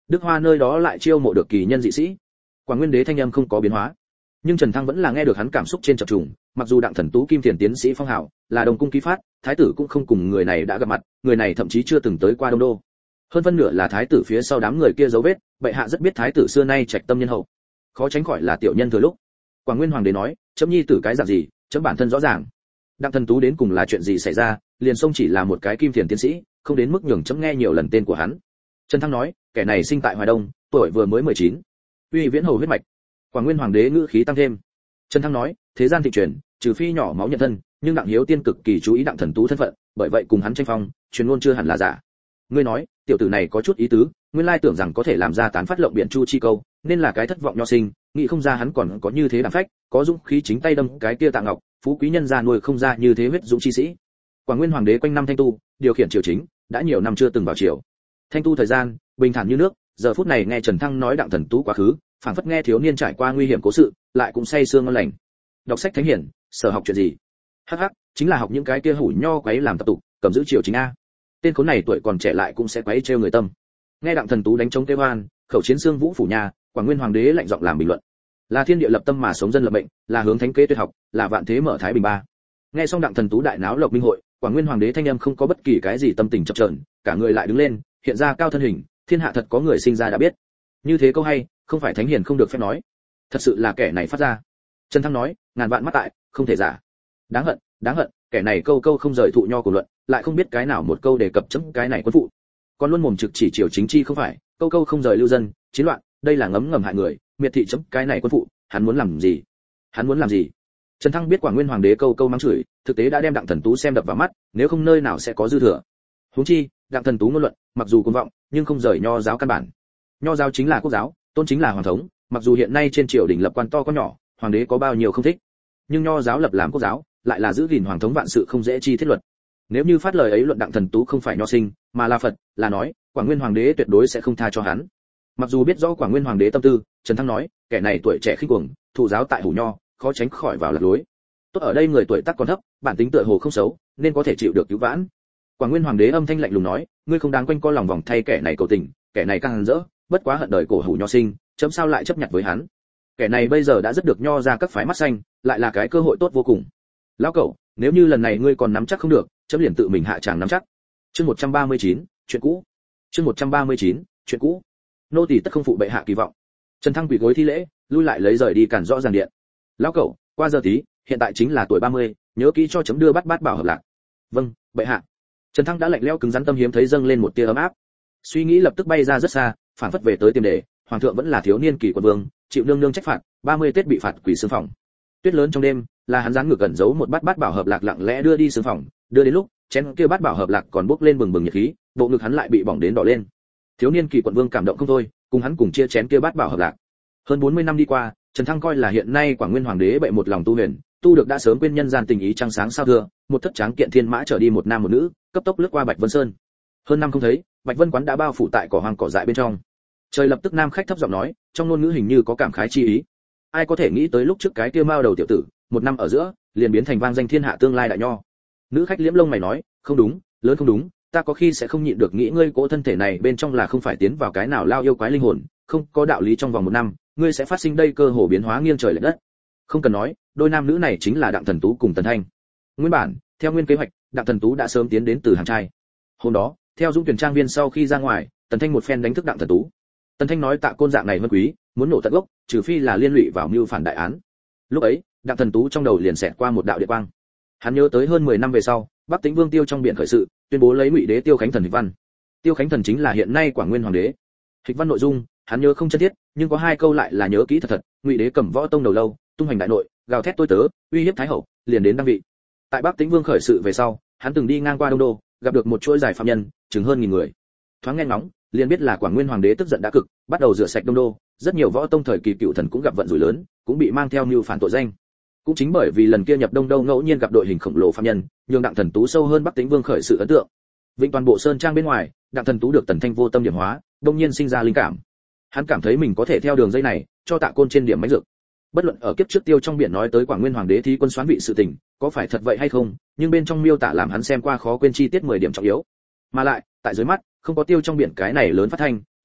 Đức Hoa nơi đó lại chiêu mộ được kỳ nhân dị sĩ. Quảng Nguyên Đế thanh âm không có biến hóa, nhưng Trần Thăng vẫn là nghe được hắn cảm xúc trên chập trùng. Mặc dù Đặng Thần Tú kim tiền tiến sĩ phong hào là đồng cung ký phát, thái tử cũng không cùng người này đã gặp mặt, người này thậm chí chưa từng tới qua Đông Đô. Hơn phân nửa là thái tử phía sau đám người kia dấu vết, bệ hạ rất biết thái tử xưa nay trạch tâm nhân hậu, khó tránh khỏi là tiểu nhân thừa lúc. Quảng Nguyên Hoàng đế nói, chấm nhi tử cái dạng gì, chấm bản thân rõ ràng. Đặng Thần Tú đến cùng là chuyện gì xảy ra, liền xông chỉ là một cái kim tiền tiến sĩ, không đến mức nhường chấm nghe nhiều lần tên của hắn. Trần Thăng nói, kẻ này sinh tại Hoài Đông, tuổi vừa mới mười chín, uy viễn hầu huyết mạch. Quảng Nguyên Hoàng đế ngữ khí tăng thêm. Trần Thăng nói, thế gian thịnh truyền, trừ phi nhỏ máu nhận thân, nhưng Đặng Hiếu Tiên cực kỳ chú ý Đặng Thần Tú thân phận, bởi vậy cùng hắn tranh phong, truyền ngôn chưa hẳn là giả. Ngươi nói, tiểu tử này có chút ý tứ, nguyên lai tưởng rằng có thể làm ra tán phát lộng biện chu chi câu, nên là cái thất vọng nho sinh, nghĩ không ra hắn còn có như thế đảm phách, có dũng khí chính tay đâm cái kia Tạ Ngọc, phú quý nhân gia nuôi không ra như thế huyết dũng chi sĩ. Quảng Nguyên Hoàng đế quanh năm thanh tu, điều khiển triều chính, đã nhiều năm chưa từng vào triều. Thanh tu thời gian, bình thản như nước, giờ phút này nghe Trần Thăng nói Đặng Thần Tú quá khứ, phảng phất nghe thiếu niên trải qua nguy hiểm cố sự, lại cũng say sương ngon lành. Đọc sách thánh hiển, sở học chuyện gì? Hắc hắc, chính là học những cái kia hủ nho quấy làm tập tục, cầm giữ triều chính a. Tên khốn này tuổi còn trẻ lại cũng sẽ quấy trêu người tâm. Nghe Đặng Thần Tú đánh chống kêu oan, khẩu chiến xương vũ phủ nhà, Quảng Nguyên Hoàng đế lạnh giọng làm bình luận. Là thiên địa lập tâm mà sống dân lập mệnh, là hướng thánh kế tuyệt học, là vạn thế mở thái bình ba. Nghe xong Đặng Thần Tú đại náo Lộc Minh hội, Quảng Nguyên Hoàng đế thanh âm không có bất kỳ cái gì tâm tình chập chờn, cả người lại đứng lên, hiện ra cao thân hình, thiên hạ thật có người sinh ra đã biết. Như thế câu hay, không phải thánh hiền không được phép nói. Thật sự là kẻ này phát ra. Trần Thăng nói, ngàn vạn mắt tại, không thể giả. Đáng hận, đáng hận, kẻ này câu câu không rời thụ nho của luận, lại không biết cái nào một câu đề cập chấm cái này quân phụ. Còn luôn mồm trực chỉ triều chính chi không phải, câu câu không rời lưu dân, chiến loạn, đây là ngấm ngầm hại người, miệt thị chấm cái này quân phụ, hắn muốn làm gì? Hắn muốn làm gì? Trần Thăng biết Quảng Nguyên Hoàng đế câu câu mắng chửi, thực tế đã đem Đặng Thần Tú xem đập vào mắt, nếu không nơi nào sẽ có dư thừa. Huống chi, Đặng Thần Tú ngôn luận, mặc dù cuồng vọng, nhưng không rời nho giáo căn bản. Nho giáo chính là quốc giáo, tôn chính là hoàng thống, mặc dù hiện nay trên triều đình lập quan to có nhỏ, hoàng đế có bao nhiêu không thích, nhưng nho giáo lập làm quốc giáo, lại là giữ gìn hoàng thống vạn sự không dễ chi thiết luật. Nếu như phát lời ấy luận Đặng Thần Tú không phải nho sinh, mà là Phật, là nói, Quảng Nguyên Hoàng đế tuyệt đối sẽ không tha cho hắn. Mặc dù biết rõ Quảng Nguyên Hoàng đế tâm tư, Trần Thăng nói, kẻ này tuổi trẻ khinh cuồng, thụ giáo tại hủ nho, khó tránh khỏi vào lạc lối. Tốt ở đây người tuổi tác còn thấp, bản tính tựa hồ không xấu, nên có thể chịu được cứu vãn. Quảng Nguyên Hoàng đế âm thanh lạnh lùng nói, ngươi không đáng quanh co lòng vòng thay kẻ này cầu tình, kẻ này càng dỡ, bất quá hận đời cổ hủ nho sinh, chấm sao lại chấp nhận với hắn. Kẻ này bây giờ đã rất được nho ra các phái mắt xanh, lại là cái cơ hội tốt vô cùng. Lão cẩu, nếu như lần này ngươi còn nắm chắc không được, chấm liền tự mình hạ tràng nắm chắc. Chương một trăm ba mươi chín, chuyện cũ. Chương một trăm ba mươi chín, chuyện cũ. Nô tỳ tất không phụ bệ hạ kỳ vọng. Trần Thăng quỳ gối thi lễ, lui lại lấy rời đi cản rõ ràng điện. Lão cẩu, qua giờ tí, hiện tại chính là tuổi ba mươi, nhớ kỹ cho chấm đưa bát bát bảo hợp lạc. Vâng, bệ hạ. Trần Thăng đã lạnh lẽo cứng rắn tâm hiếm thấy dâng lên một tia ấm áp. Suy nghĩ lập tức bay ra rất xa, phản phất về tới tiền đề, hoàng thượng vẫn là thiếu niên kỳ quận vương, chịu nương nương trách phạt, ba mươi Tết bị phạt quỷ xương phòng. Tuyết lớn trong đêm, là hắn dán ngược cẩn giấu một bát bát bảo hợp lạc lặng lẽ đưa đi xương phòng, đưa đến lúc, chén kia bát bảo hợp lạc còn bốc lên bừng bừng nhiệt khí, bộ ngực hắn lại bị bỏng đến đỏ lên. Thiếu niên kỳ quận vương cảm động không thôi, cùng hắn cùng chia chén kia bát bảo hợp lạc. Hơn bốn mươi năm đi qua, Trần Thăng coi là hiện nay Quảng Nguyên Hoàng đế bệ một lòng tu huyền, tu được đã sớm quên nhân gian tình ý trăng sáng sao thưa, một thất tráng kiện thiên mã trở đi một nam một nữ, cấp tốc lướt qua Bạch Vân Sơn. Hơn năm không thấy, Bạch Vân quán đã bao phủ tại cỏ hoang cỏ dại bên trong. Trời lập tức nam khách thấp giọng nói, trong ngôn ngữ hình như có cảm khái chi ý. Ai có thể nghĩ tới lúc trước cái kia mao đầu tiểu tử, một năm ở giữa, liền biến thành vang danh thiên hạ tương lai đại nho. Nữ khách liễm lông mày nói, không đúng, lớn không đúng, ta có khi sẽ không nhịn được nghĩ ngươi cỗ thân thể này bên trong là không phải tiến vào cái nào lao yêu quái linh hồn, không có đạo lý trong vòng một năm, ngươi sẽ phát sinh đây cơ hồ biến hóa nghiêng trời lệch đất. Không cần nói, đôi nam nữ này chính là Đặng Thần Tú cùng Tần Thanh. Nguyên bản, theo nguyên kế hoạch, Đặng Thần Tú đã sớm tiến đến từ hàng trai. Hôm đó, theo Dũng Tuyển trang viên sau khi ra ngoài, Tần Thanh một phen đánh thức Đặng Thần Tú. Tần Thanh nói Tạ Côn dạng này vân quý, muốn nổ tận gốc, trừ phi là liên lụy vào mưu phản đại án. Lúc ấy, Đặng Thần Tú trong đầu liền xẹt qua một đạo điện quang. Hắn nhớ tới hơn mười năm về sau, Bắc Tĩnh Vương Tiêu trong biển khởi sự, tuyên bố lấy Ngụy Đế Tiêu Khánh Thần Hịch Văn. Tiêu Khánh Thần chính là hiện nay Quảng Nguyên Hoàng đế. Hịch Văn nội dung, hắn nhớ không chân thiết, nhưng có hai câu lại là nhớ kỹ thật thật. Ngụy Đế cầm võ tông đầu lâu, tung hành đại nội, gào thét tôi tớ, uy hiếp thái hậu, liền đến đăng vị. Tại Bắc Tĩnh Vương khởi sự về sau, hắn từng đi ngang qua Đông Đô, gặp được một chuỗi giải phạm nhân, chừng hơn nghìn người. Thoáng nghe ngóng, liền biết là Quảng Nguyên Hoàng đế tức giận đã cực, bắt đầu rửa sạch Đông Đô, rất nhiều võ tông thời kỳ cựu thần cũng gặp vận rủi lớn, cũng bị mang theo mưu phản tội danh. Cũng chính bởi vì lần kia nhập Đông Đô ngẫu nhiên gặp đội hình khổng lồ phạm nhân, nhường Đặng Thần Tú sâu hơn Bắc Tĩnh Vương khởi sự ấn tượng. Vịnh toàn bộ sơn trang bên ngoài, Đặng Thần Tú được Tần Thanh vô tâm điểm hóa, đông nhiên sinh ra linh cảm. Hắn cảm thấy mình có thể theo đường dây này, cho Tạ Côn trên điểm mánh dược. Bất luận ở kiếp trước Tiêu trong biển nói tới Quảng Nguyên Hoàng đế thí quân soán vị sự tình, có phải thật vậy hay không, nhưng bên trong miêu tả làm hắn xem qua khó quên chi tiết mười điểm trọng yếu. Mà lại, tại dưới mắt, không có Tiêu trong biển cái này lớn phát thanh,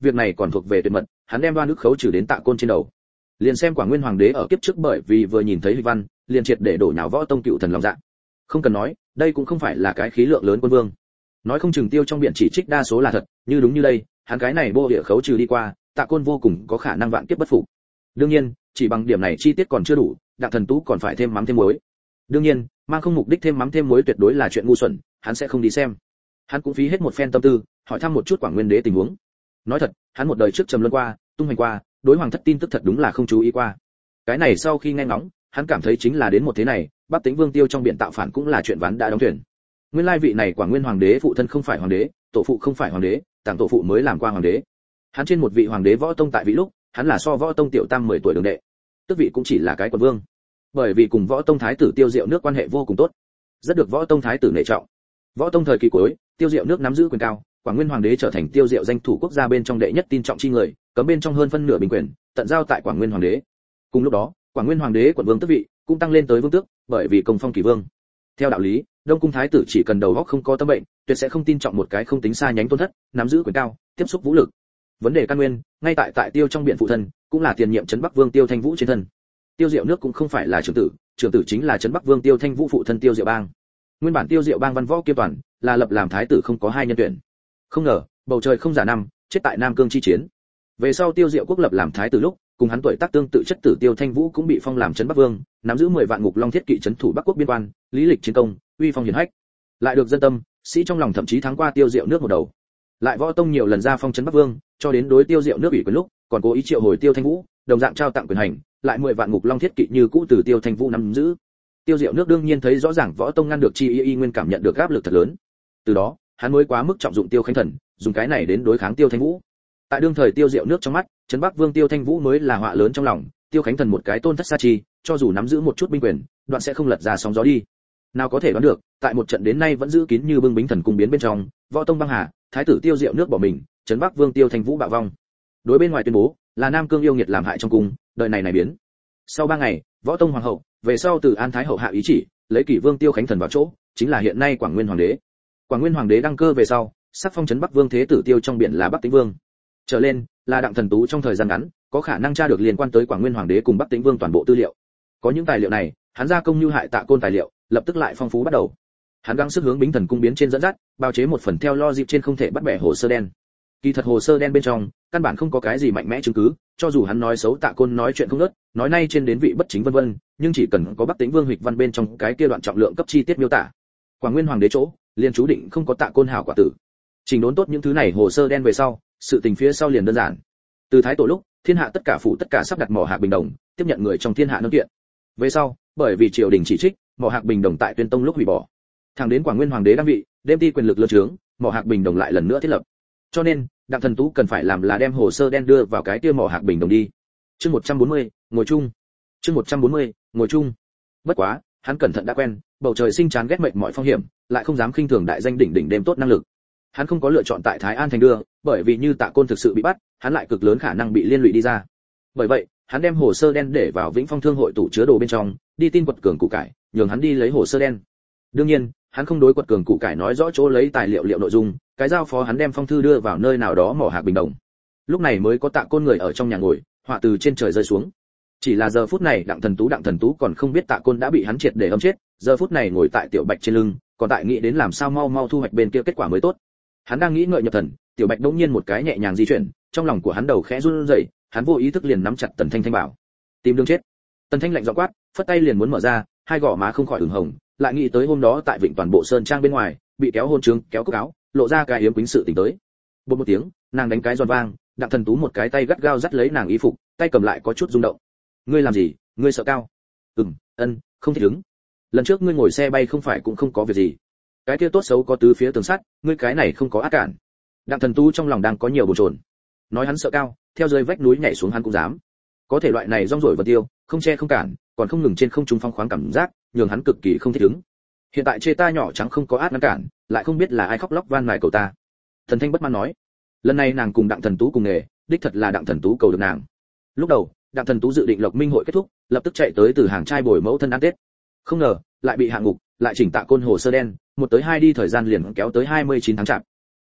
việc này còn thuộc về tuyệt mật, hắn đem đoan ức khấu trừ đến Tạ Côn trên đầu. Liền xem Quảng Nguyên Hoàng đế ở kiếp trước bởi vì vừa nhìn thấy Hịch Văn, liền triệt để đổ nhào Võ Tông cựu thần lòng dạ. Không cần nói, đây cũng không phải là cái khí lượng lớn quân vương. Nói không chừng Tiêu trong biển chỉ trích đa số là thật, như đúng như đây, hắn cái này bô địa khấu trừ đi qua, Tạ Côn vô cùng có khả năng vạn kiếp bất phục. Đương nhiên, chỉ bằng điểm này chi tiết còn chưa đủ, Đặng Thần Tú còn phải thêm mắm thêm muối. Đương nhiên, mang không mục đích thêm mắm thêm muối tuyệt đối là chuyện ngu xuẩn, hắn sẽ không đi xem. Hắn cũng phí hết một phen tâm tư, hỏi thăm một chút Quảng Nguyên đế tình huống. Nói thật, hắn một đời trước trầm luân qua, tung hoành qua, đối hoàng thất tin tức thật đúng là không chú ý qua. Cái này sau khi nghe ngóng, hắn cảm thấy chính là đến một thế này, Bắc Tĩnh Vương Tiêu trong biển tạo phản cũng là chuyện ván đã đóng thuyền. Nguyên lai vị này Quảng Nguyên Hoàng đế phụ thân không phải hoàng đế, tổ phụ không phải hoàng đế, tàng tổ phụ mới làm qua hoàng đế. Hắn trên một vị hoàng đế Võ Tông tại vị lúc, hắn là so Võ Tông tiểu tam mười tuổi đường đệ. Tước vị cũng chỉ là cái quận vương. Bởi vì cùng Võ Tông thái tử Tiêu Diệu nước quan hệ vô cùng tốt, rất được Võ Tông thái tử nể trọng. Võ Tông thời kỳ cuối, Tiêu Diệu nước nắm giữ quyền cao, Quảng Nguyên Hoàng đế trở thành Tiêu Diệu danh thủ quốc gia bên trong đệ nhất tin trọng chi người, cấm bên trong hơn phân nửa bình quyền, tận giao tại Quảng Nguyên Hoàng đế. Cùng lúc đó, Quảng Nguyên Hoàng đế quận vương tước vị cũng tăng lên tới vương tước, bởi vì công phong kỳ vương. Theo đạo lý, Đông cung thái tử chỉ cần đầu óc không có tâm bệnh, tuyệt sẽ không tin trọng một cái không tính xa nhánh tôn thất, nắm giữ quyền cao, tiếp xúc vũ lực. Vấn đề căn nguyên, ngay tại tại Tiêu trong biển phụ thân, cũng là tiền nhiệm trấn Bắc Vương Tiêu Thanh Vũ trên thân. Tiêu Diệu nước cũng không phải là trưởng tử, trưởng tử chính là trấn Bắc Vương Tiêu Thanh Vũ phụ thân Tiêu Diệu Bang. Nguyên bản Tiêu Diệu Bang văn võ kiêm toàn, là lập làm thái tử không có hai nhân tuyển. Không ngờ, bầu trời không giả năm, chết tại Nam Cương chi chiến. Về sau Tiêu Diệu quốc lập làm thái tử lúc, cùng hắn tuổi tác tương tự chất tử Tiêu Thanh Vũ cũng bị phong làm trấn Bắc Vương, nắm giữ mười vạn ngục long thiết kỵ trấn thủ Bắc quốc biên quan, lý lịch chiến công, uy phong hiển hách. Lại được dân tâm, sĩ trong lòng thậm chí thắng qua Tiêu Diệu nước một đầu. Lại Võ Tông nhiều lần ra phong trấn Bắc Vương, cho đến đối Tiêu Diệu nước ủy quyền lúc, còn cố ý triệu hồi Tiêu Thanh Vũ, đồng dạng trao tặng quyền hành, lại mười vạn ngục long thiết kỵ như cũ từ Tiêu Thanh Vũ nắm giữ. Tiêu Diệu nước đương nhiên thấy rõ ràng Võ Tông ngăn được chi y y nguyên cảm nhận được áp lực thật lớn. Từ đó, hắn mới quá mức trọng dụng Tiêu Khánh Thần, dùng cái này đến đối kháng Tiêu Thanh Vũ. Tại đương thời Tiêu Diệu nước trong mắt, trấn Bắc Vương Tiêu Thanh Vũ mới là họa lớn trong lòng, Tiêu Khánh Thần một cái tôn thất sa chi, cho dù nắm giữ một chút binh quyền, đoạn sẽ không lật ra sóng gió đi. Nào có thể đoán được, tại một trận đến nay vẫn giữ kín như bưng bính thần cung biến bên trong, Võ Tông băng hà, thái tử Tiêu Diệu nước bỏ mình, trấn Bắc Vương Tiêu Thanh Vũ bạo vong. Đối bên ngoài tuyên bố, là Nam Cương yêu nghiệt làm hại trong cung, đời này này biến. Sau ba ngày, Võ Tông hoàng hậu, về sau từ An Thái hậu hạ ý chỉ, lấy kỷ vương Tiêu Khánh Thần vào chỗ, chính là hiện nay Quảng Nguyên Hoàng đế. Quảng Nguyên Hoàng đế đăng cơ về sau, sắc phong trấn Bắc Vương thế tử Tiêu trong biển là Bắc Tĩnh Vương. Trở lên, là Đặng Thần Tú trong thời gian ngắn, có khả năng tra được liên quan tới Quảng Nguyên Hoàng đế cùng Bắc Tĩnh Vương toàn bộ tư liệu. Có những tài liệu này, hắn gia công như hại Tạ Côn tài liệu, lập tức lại phong phú bắt đầu. Hắn gắng sức hướng Bính Thần cung biến trên dẫn dắt, bao chế một phần theo lo dịp trên không thể bắt bẻ hồ sơ đen. Kỳ thật hồ sơ đen bên trong, căn bản không có cái gì mạnh mẽ chứng cứ, cho dù hắn nói xấu Tạ Côn nói chuyện không ngớt, nói nay trên đến vị bất chính vân vân, nhưng chỉ cần có Bắc Tĩnh Vương Hịch Văn bên trong cái kia đoạn trọng lượng cấp chi tiết miêu tả, Quảng Nguyên Hoàng đế chỗ, liền chú định không có Tạ Côn hảo quả tử. Trình đốn tốt những thứ này hồ sơ đen về sau, sự tình phía sau liền đơn giản. Từ thái tổ lúc, thiên hạ tất cả phủ tất cả sắp đặt mỏ hạc bình đồng, tiếp nhận người trong thiên hạ nâng kiện. Về sau, bởi vì triều đình chỉ trích, mỏ hạc bình đồng tại Tuyên Tông lúc hủy bỏ. Thẳng đến Quảng Nguyên Hoàng đế đăng vị, đêm ti quyền lực lớn trướng, mỏ hạc bình đồng lại lần nữa thiết lập. Cho nên, Đặng Thần Tú cần phải làm là đem hồ sơ đen đưa vào cái kia mỏ hạc bình đồng đi. Chương một trăm bốn mươi, ngồi chung. Chương một trăm bốn mươi, ngồi chung. Bất quá, hắn cẩn thận đã quen, bầu trời sinh chán ghét mệt mọi phong hiểm, lại không dám khinh thường đại danh đỉnh đỉnh đêm tốt năng lực. Hắn không có lựa chọn tại Thái An thành đưa, bởi vì như Tạ Côn thực sự bị bắt, hắn lại cực lớn khả năng bị liên lụy đi ra. Bởi vậy, hắn đem hồ sơ đen để vào Vĩnh Phong Thương hội tủ chứa đồ bên trong, đi tin Quật Cường Củ Cải, nhường hắn đi lấy hồ sơ đen. Đương nhiên, hắn không đối Quật Cường Củ Cải nói rõ chỗ lấy tài liệu liệu nội dung, cái giao phó hắn đem phong thư đưa vào nơi nào đó mỏ hạc bình đồng. Lúc này mới có Tạ Côn người ở trong nhà ngồi, họa từ trên trời rơi xuống. Chỉ là giờ phút này Đặng Thần Tú Đặng Thần Tú còn không biết Tạ Côn đã bị hắn triệt để âm chết, giờ phút này ngồi tại Tiểu Bạch trên lưng, còn tại nghĩ đến làm sao mau mau thu hoạch bên kia kết quả mới tốt. Hắn đang nghĩ ngợi nhập thần, Tiểu Bạch đột nhiên một cái nhẹ nhàng di chuyển, trong lòng của hắn đầu khẽ run rẩy, hắn vô ý thức liền nắm chặt Tần Thanh Thanh bảo, tìm đường chết. Tần Thanh lạnh giọng quát, phất tay liền muốn mở ra, hai gò má không khỏi ửng hồng, lại nghĩ tới hôm đó tại Vịnh Toàn Bộ Sơn Trang bên ngoài, bị kéo hôn trướng, kéo cúc áo, lộ ra cái yếm quýnh sự tình tới. Bột một tiếng, nàng đánh cái giòn vang, Đặng Thần Tú một cái tay gắt gao dắt lấy nàng y phục, tay cầm lại có chút rung động. Ngươi làm gì? Ngươi sợ cao? Ừm, ân, không thích ứng. Lần trước ngươi ngồi xe bay không phải cũng không có việc gì. Cái kia tốt xấu có tứ phía tường sắt, ngươi cái này không có ác cản. Đặng Thần Tú trong lòng đang có nhiều bồn chồn. Nói hắn sợ cao, theo dưới vách núi nhảy xuống hắn cũng dám. Có thể loại này rong rổi vật tiêu, không che không cản, còn không ngừng trên không trung phong khoáng cảm giác, nhường hắn cực kỳ không thích ứng. Hiện tại chê ta nhỏ trắng không có át ngăn cản, lại không biết là ai khóc lóc van nài cầu ta. Thần Thanh bất mãn nói. Lần này nàng cùng Đặng Thần Tú cùng nghề, đích thật là Đặng Thần Tú cầu được nàng. Lúc đầu, Đặng Thần Tú dự định Lộc Minh hội kết thúc, lập tức chạy tới từ hàng trai bồi mẫu thân ăn Tết. Không ngờ, lại bị hạ ngục, lại chỉnh Tạ Côn hồ sơ đen, một tới hai đi thời gian liền kéo tới hai mươi chín tháng chạp.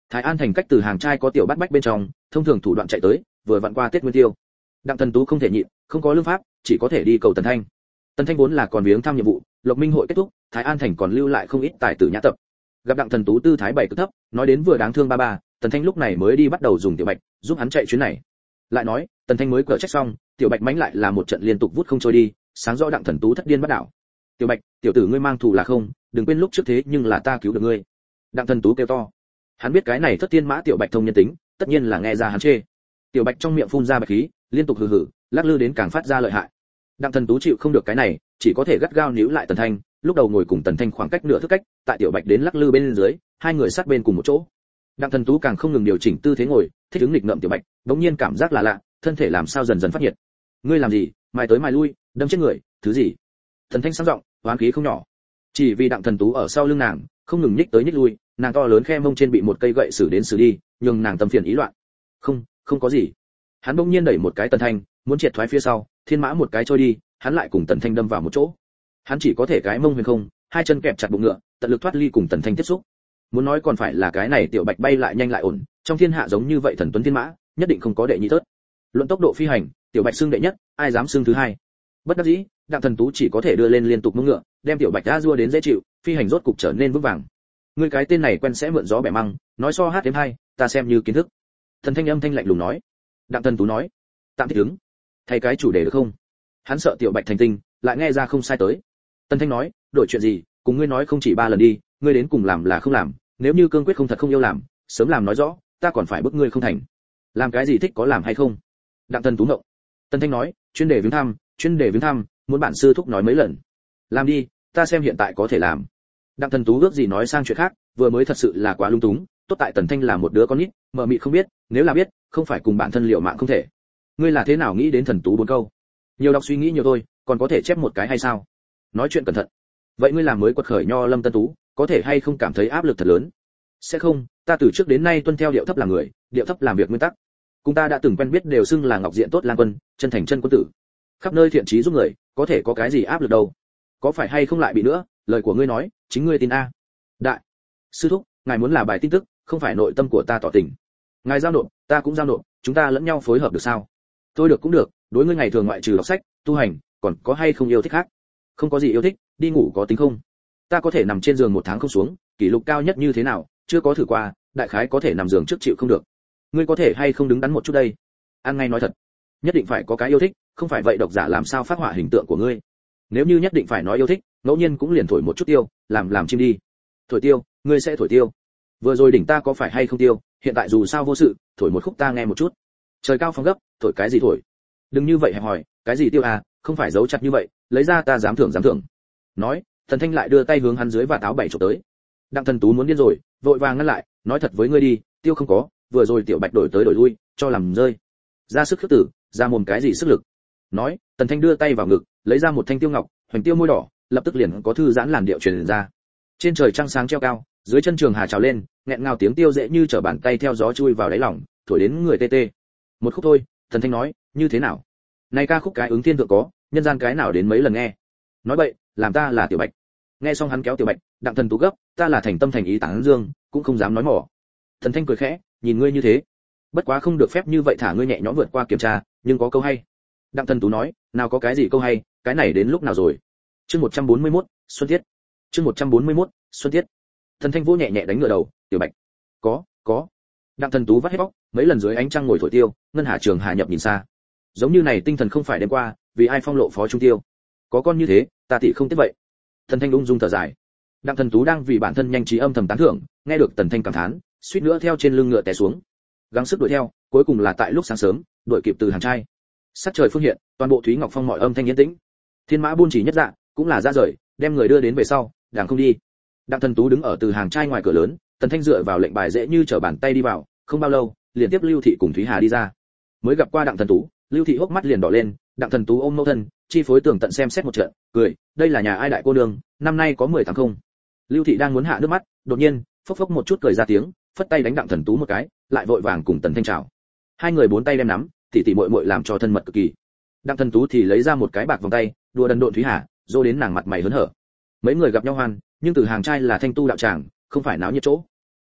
Thái An thành cách từ hàng trai có tiểu bát bách bên trong, thông thường thủ đoạn chạy tới, vừa vặn qua Tết Nguyên Tiêu. Đặng Thần Tú không thể nhịn, không có lương pháp, chỉ có thể đi cầu Tần Thanh. Tần Thanh vốn là còn viếng thăm nhiệm vụ, Lộc Minh hội kết thúc, Thái An thành còn lưu lại không ít tài tử nhã tập. Gặp Đặng Thần Tú tư thái bảy cực thấp, nói đến vừa đáng thương ba ba, Tần Thanh lúc này mới đi bắt đầu dùng tiểu bạch giúp hắn chạy chuyến này. Lại nói, Tần Thanh mới cở trách xong, tiểu bạch mánh lại là một trận liên tục vút không trôi đi, sáng rõ Đặng Thần Tú thất điên bắt đảo. Tiểu bạch, tiểu tử ngươi mang thù là không, đừng quên lúc trước thế nhưng là ta cứu được ngươi. Đặng Thần Tú kêu to. Hắn biết cái này thất tiên mã tiểu bạch thông nhân tính, tất nhiên là nghe ra hắn chê. Tiểu bạch trong miệng phun ra bạch khí, liên tục hừ hừ, lắc lư đến càng phát ra lợi hại. Đặng Thần Tú chịu không được cái này, chỉ có thể gắt gao níu lại Tần Thanh, lúc đầu ngồi cùng Tần Thanh khoảng cách nửa thước cách, tại tiểu bạch đến lắc lư bên dưới, hai người sát bên cùng một chỗ. Đặng Thần Tú càng không ngừng điều chỉnh tư thế ngồi, thích ứng nghịch ngợm tiểu bạch, đống nhiên cảm giác là lạ, thân thể làm sao dần dần phát nhiệt. Ngươi làm gì, mài tới mài lui, đâm chết người, thứ gì? Tần Thanh sáng giọng, oán khí không nhỏ. Chỉ vì Đặng Thần Tú ở sau lưng nàng, không ngừng nhích tới nhích lui, nàng to lớn khe mông trên bị một cây gậy xử đến xử đi, nhưng nàng tâm phiền ý loạn. Không, không có gì. Hắn bỗng nhiên đẩy một cái Tần Thanh, muốn triệt thoái phía sau, thiên mã một cái trôi đi, hắn lại cùng Tần Thanh đâm vào một chỗ. Hắn chỉ có thể cái mông huyền không, hai chân kẹp chặt bụng ngựa, tận lực thoát ly cùng Tần Thanh tiếp xúc. Muốn nói còn phải là cái này tiểu bạch bay lại nhanh lại ổn, trong thiên hạ giống như vậy thần tuấn thiên mã, nhất định không có đệ nhị tớt. Luận tốc độ phi hành, tiểu bạch xưng đệ nhất, ai dám xưng thứ hai. Bất đắc dĩ, Đặng Thần Tú chỉ có thể đưa lên liên tục mông ngựa, đem tiểu bạch đã rua đến dễ chịu, phi hành rốt cục trở nên vững vàng. Ngươi cái tên này quen sẽ mượn gió bẻ măng, nói so hát thêm hay, ta xem như kiến thức. Thần Thanh âm thanh lạnh lùng nói. Đặng Thần Tú nói, tạm thích ứng, thay cái chủ đề được không? Hắn sợ tiểu bạch thành tinh, lại nghe ra không sai tới. Tần Thanh nói, đổi chuyện gì, cùng ngươi nói không chỉ ba lần đi, ngươi đến cùng làm là không làm, nếu như cương quyết không thật không yêu làm, sớm làm nói rõ, ta còn phải bức ngươi không thành. Làm cái gì thích có làm hay không? Đặng Thần Tú ngộng. Tần Thanh nói, chuyên đề viếng thăm, chuyên đề viếng thăm, muốn bản sư thúc nói mấy lần. Làm đi, ta xem hiện tại có thể làm. Đặng Thần Tú ước gì nói sang chuyện khác, vừa mới thật sự là quá lung túng, tốt tại Tần Thanh là một đứa con nít, mờ mịt không biết, nếu là biết, không phải cùng bản thân liệu mạng không thể. Ngươi là thế nào nghĩ đến Thần Tú bốn câu? Nhiều đọc suy nghĩ nhiều thôi, còn có thể chép một cái hay sao? Nói chuyện cẩn thận. Vậy ngươi làm mới quật khởi nho lâm tân tú, có thể hay không cảm thấy áp lực thật lớn? Sẽ không, ta từ trước đến nay tuân theo điệu thấp làm người, điệu thấp làm việc nguyên tắc. Cùng ta đã từng quen biết đều xưng là ngọc diện tốt lang quân, chân thành chân quân tử. Khắp nơi thiện trí giúp người, có thể có cái gì áp lực đâu? Có phải hay không lại bị nữa, lời của ngươi nói, chính ngươi tin a. Đại sư thúc, ngài muốn là bài tin tức, không phải nội tâm của ta tỏ tình. Ngài giao nộp, ta cũng giao nộp, chúng ta lẫn nhau phối hợp được sao? Tôi được cũng được, đối ngươi ngày thường ngoại trừ đọc sách, tu hành, còn có hay không yêu thích khác? Không có gì yêu thích, đi ngủ có tính không? Ta có thể nằm trên giường một tháng không xuống, kỷ lục cao nhất như thế nào, chưa có thử qua, đại khái có thể nằm giường trước chịu không được. Ngươi có thể hay không đứng đắn một chút đây? Ăn ngay nói thật, nhất định phải có cái yêu thích, không phải vậy độc giả làm sao phát họa hình tượng của ngươi? Nếu như nhất định phải nói yêu thích, ngẫu nhiên cũng liền thổi một chút tiêu, làm làm chim đi. Thổi tiêu, ngươi sẽ thổi tiêu. Vừa rồi đỉnh ta có phải hay không tiêu, hiện tại dù sao vô sự, thổi một khúc ta nghe một chút. Trời cao phong gấp, thổi cái gì thổi? Đừng như vậy hẹp hỏi, cái gì tiêu à, không phải giấu chặt như vậy, lấy ra ta dám thưởng dám thưởng. Nói, Thần Thanh lại đưa tay hướng hắn dưới và táo bảy chụp tới. Đặng Thần Tú muốn điên rồi, vội vàng ngăn lại, nói thật với ngươi đi, tiêu không có, vừa rồi tiểu bạch đổi tới đổi lui, cho làm rơi. Ra sức khước tử, ra mồm cái gì sức lực. Nói, Tần Thanh đưa tay vào ngực, lấy ra một thanh tiêu ngọc, hoành tiêu môi đỏ, lập tức liền có thư giãn làn điệu truyền ra. Trên trời trăng sáng treo cao, dưới chân trường hà trào lên, nghẹn ngào tiếng tiêu dễ như trở bàn tay theo gió chui vào đáy lòng, thổi đến người tê tê. Một khúc thôi, Tần Thanh nói, như thế nào? Này ca khúc cái ứng thiên thượng có, nhân gian cái nào đến mấy lần nghe. Nói bậy, làm ta là tiểu bạch. Nghe xong hắn kéo tiểu bạch, Đặng Thần Tú gấp, ta là thành tâm thành ý tán dương, cũng không dám nói mỏ. Thần Thanh cười khẽ, nhìn ngươi như thế, bất quá không được phép như vậy thả ngươi nhẹ nhõm vượt qua kiểm tra, nhưng có câu hay. Đặng Thần Tú nói, nào có cái gì câu hay, cái này đến lúc nào rồi? Chương một trăm bốn mươi mốt, Xuân Tiết. Chương một trăm bốn mươi mốt, Xuân Tiết. Thần Thanh vô nhẹ nhẹ đánh ngựa đầu, tiểu bạch. Có, có. Đặng Thần Tú vắt hết bóc, mấy lần dưới ánh trăng ngồi thổi tiêu, ngân hà trường hà nhập nhìn xa. Giống như này tinh thần không phải đêm qua, vì ai phong lộ phó trung tiêu. Có con như thế, ta tỷ không tiếc vậy. Thần Thanh ung dung thở dài. Đặng Thần Tú đang vì bản thân nhanh trí âm thầm tán thưởng, nghe được Tần Thanh cảm thán, suýt nữa theo trên lưng ngựa té xuống. Gắng sức đuổi theo, cuối cùng là tại lúc sáng sớm, đuổi kịp từ hàng trai. Sắc trời phương hiện, toàn bộ Thúy Ngọc Phong mọi âm thanh yên tĩnh. Thiên mã buôn chỉ nhất dạ, cũng là ra rời, đem người đưa đến về sau, đàng không đi. Đặng Thần Tú đứng ở từ hàng trai ngoài cửa lớn, Tần Thanh dựa vào lệnh bài dễ như trở bàn tay đi vào, không bao lâu, liền tiếp Lưu Thị cùng Thúy Hà đi ra. Mới gặp qua Đặng Thần Tú, Lưu Thị hốc mắt liền đỏ lên, Đặng Thần Tú ôm mẫu thân, chi phối tường tận xem xét một trận, cười, đây là nhà ai đại cô nương, năm nay có mười tháng không? Lưu Thị đang muốn hạ nước mắt, đột nhiên, phốc phốc một chút cười ra tiếng, phất tay đánh Đặng Thần Tú một cái, lại vội vàng cùng Tần Thanh chào. Hai người bốn tay đem nắm, tỉ tỉ muội muội làm cho thân mật cực kỳ. Đặng Thần Tú thì lấy ra một cái bạc vòng tay, đùa đần độn Thúy Hà, dô đến nàng mặt mày hớn hở. Mấy người gặp nhau hoan, nhưng từ hàng trai là thanh tu đạo tràng, không phải náo nhiệt chỗ.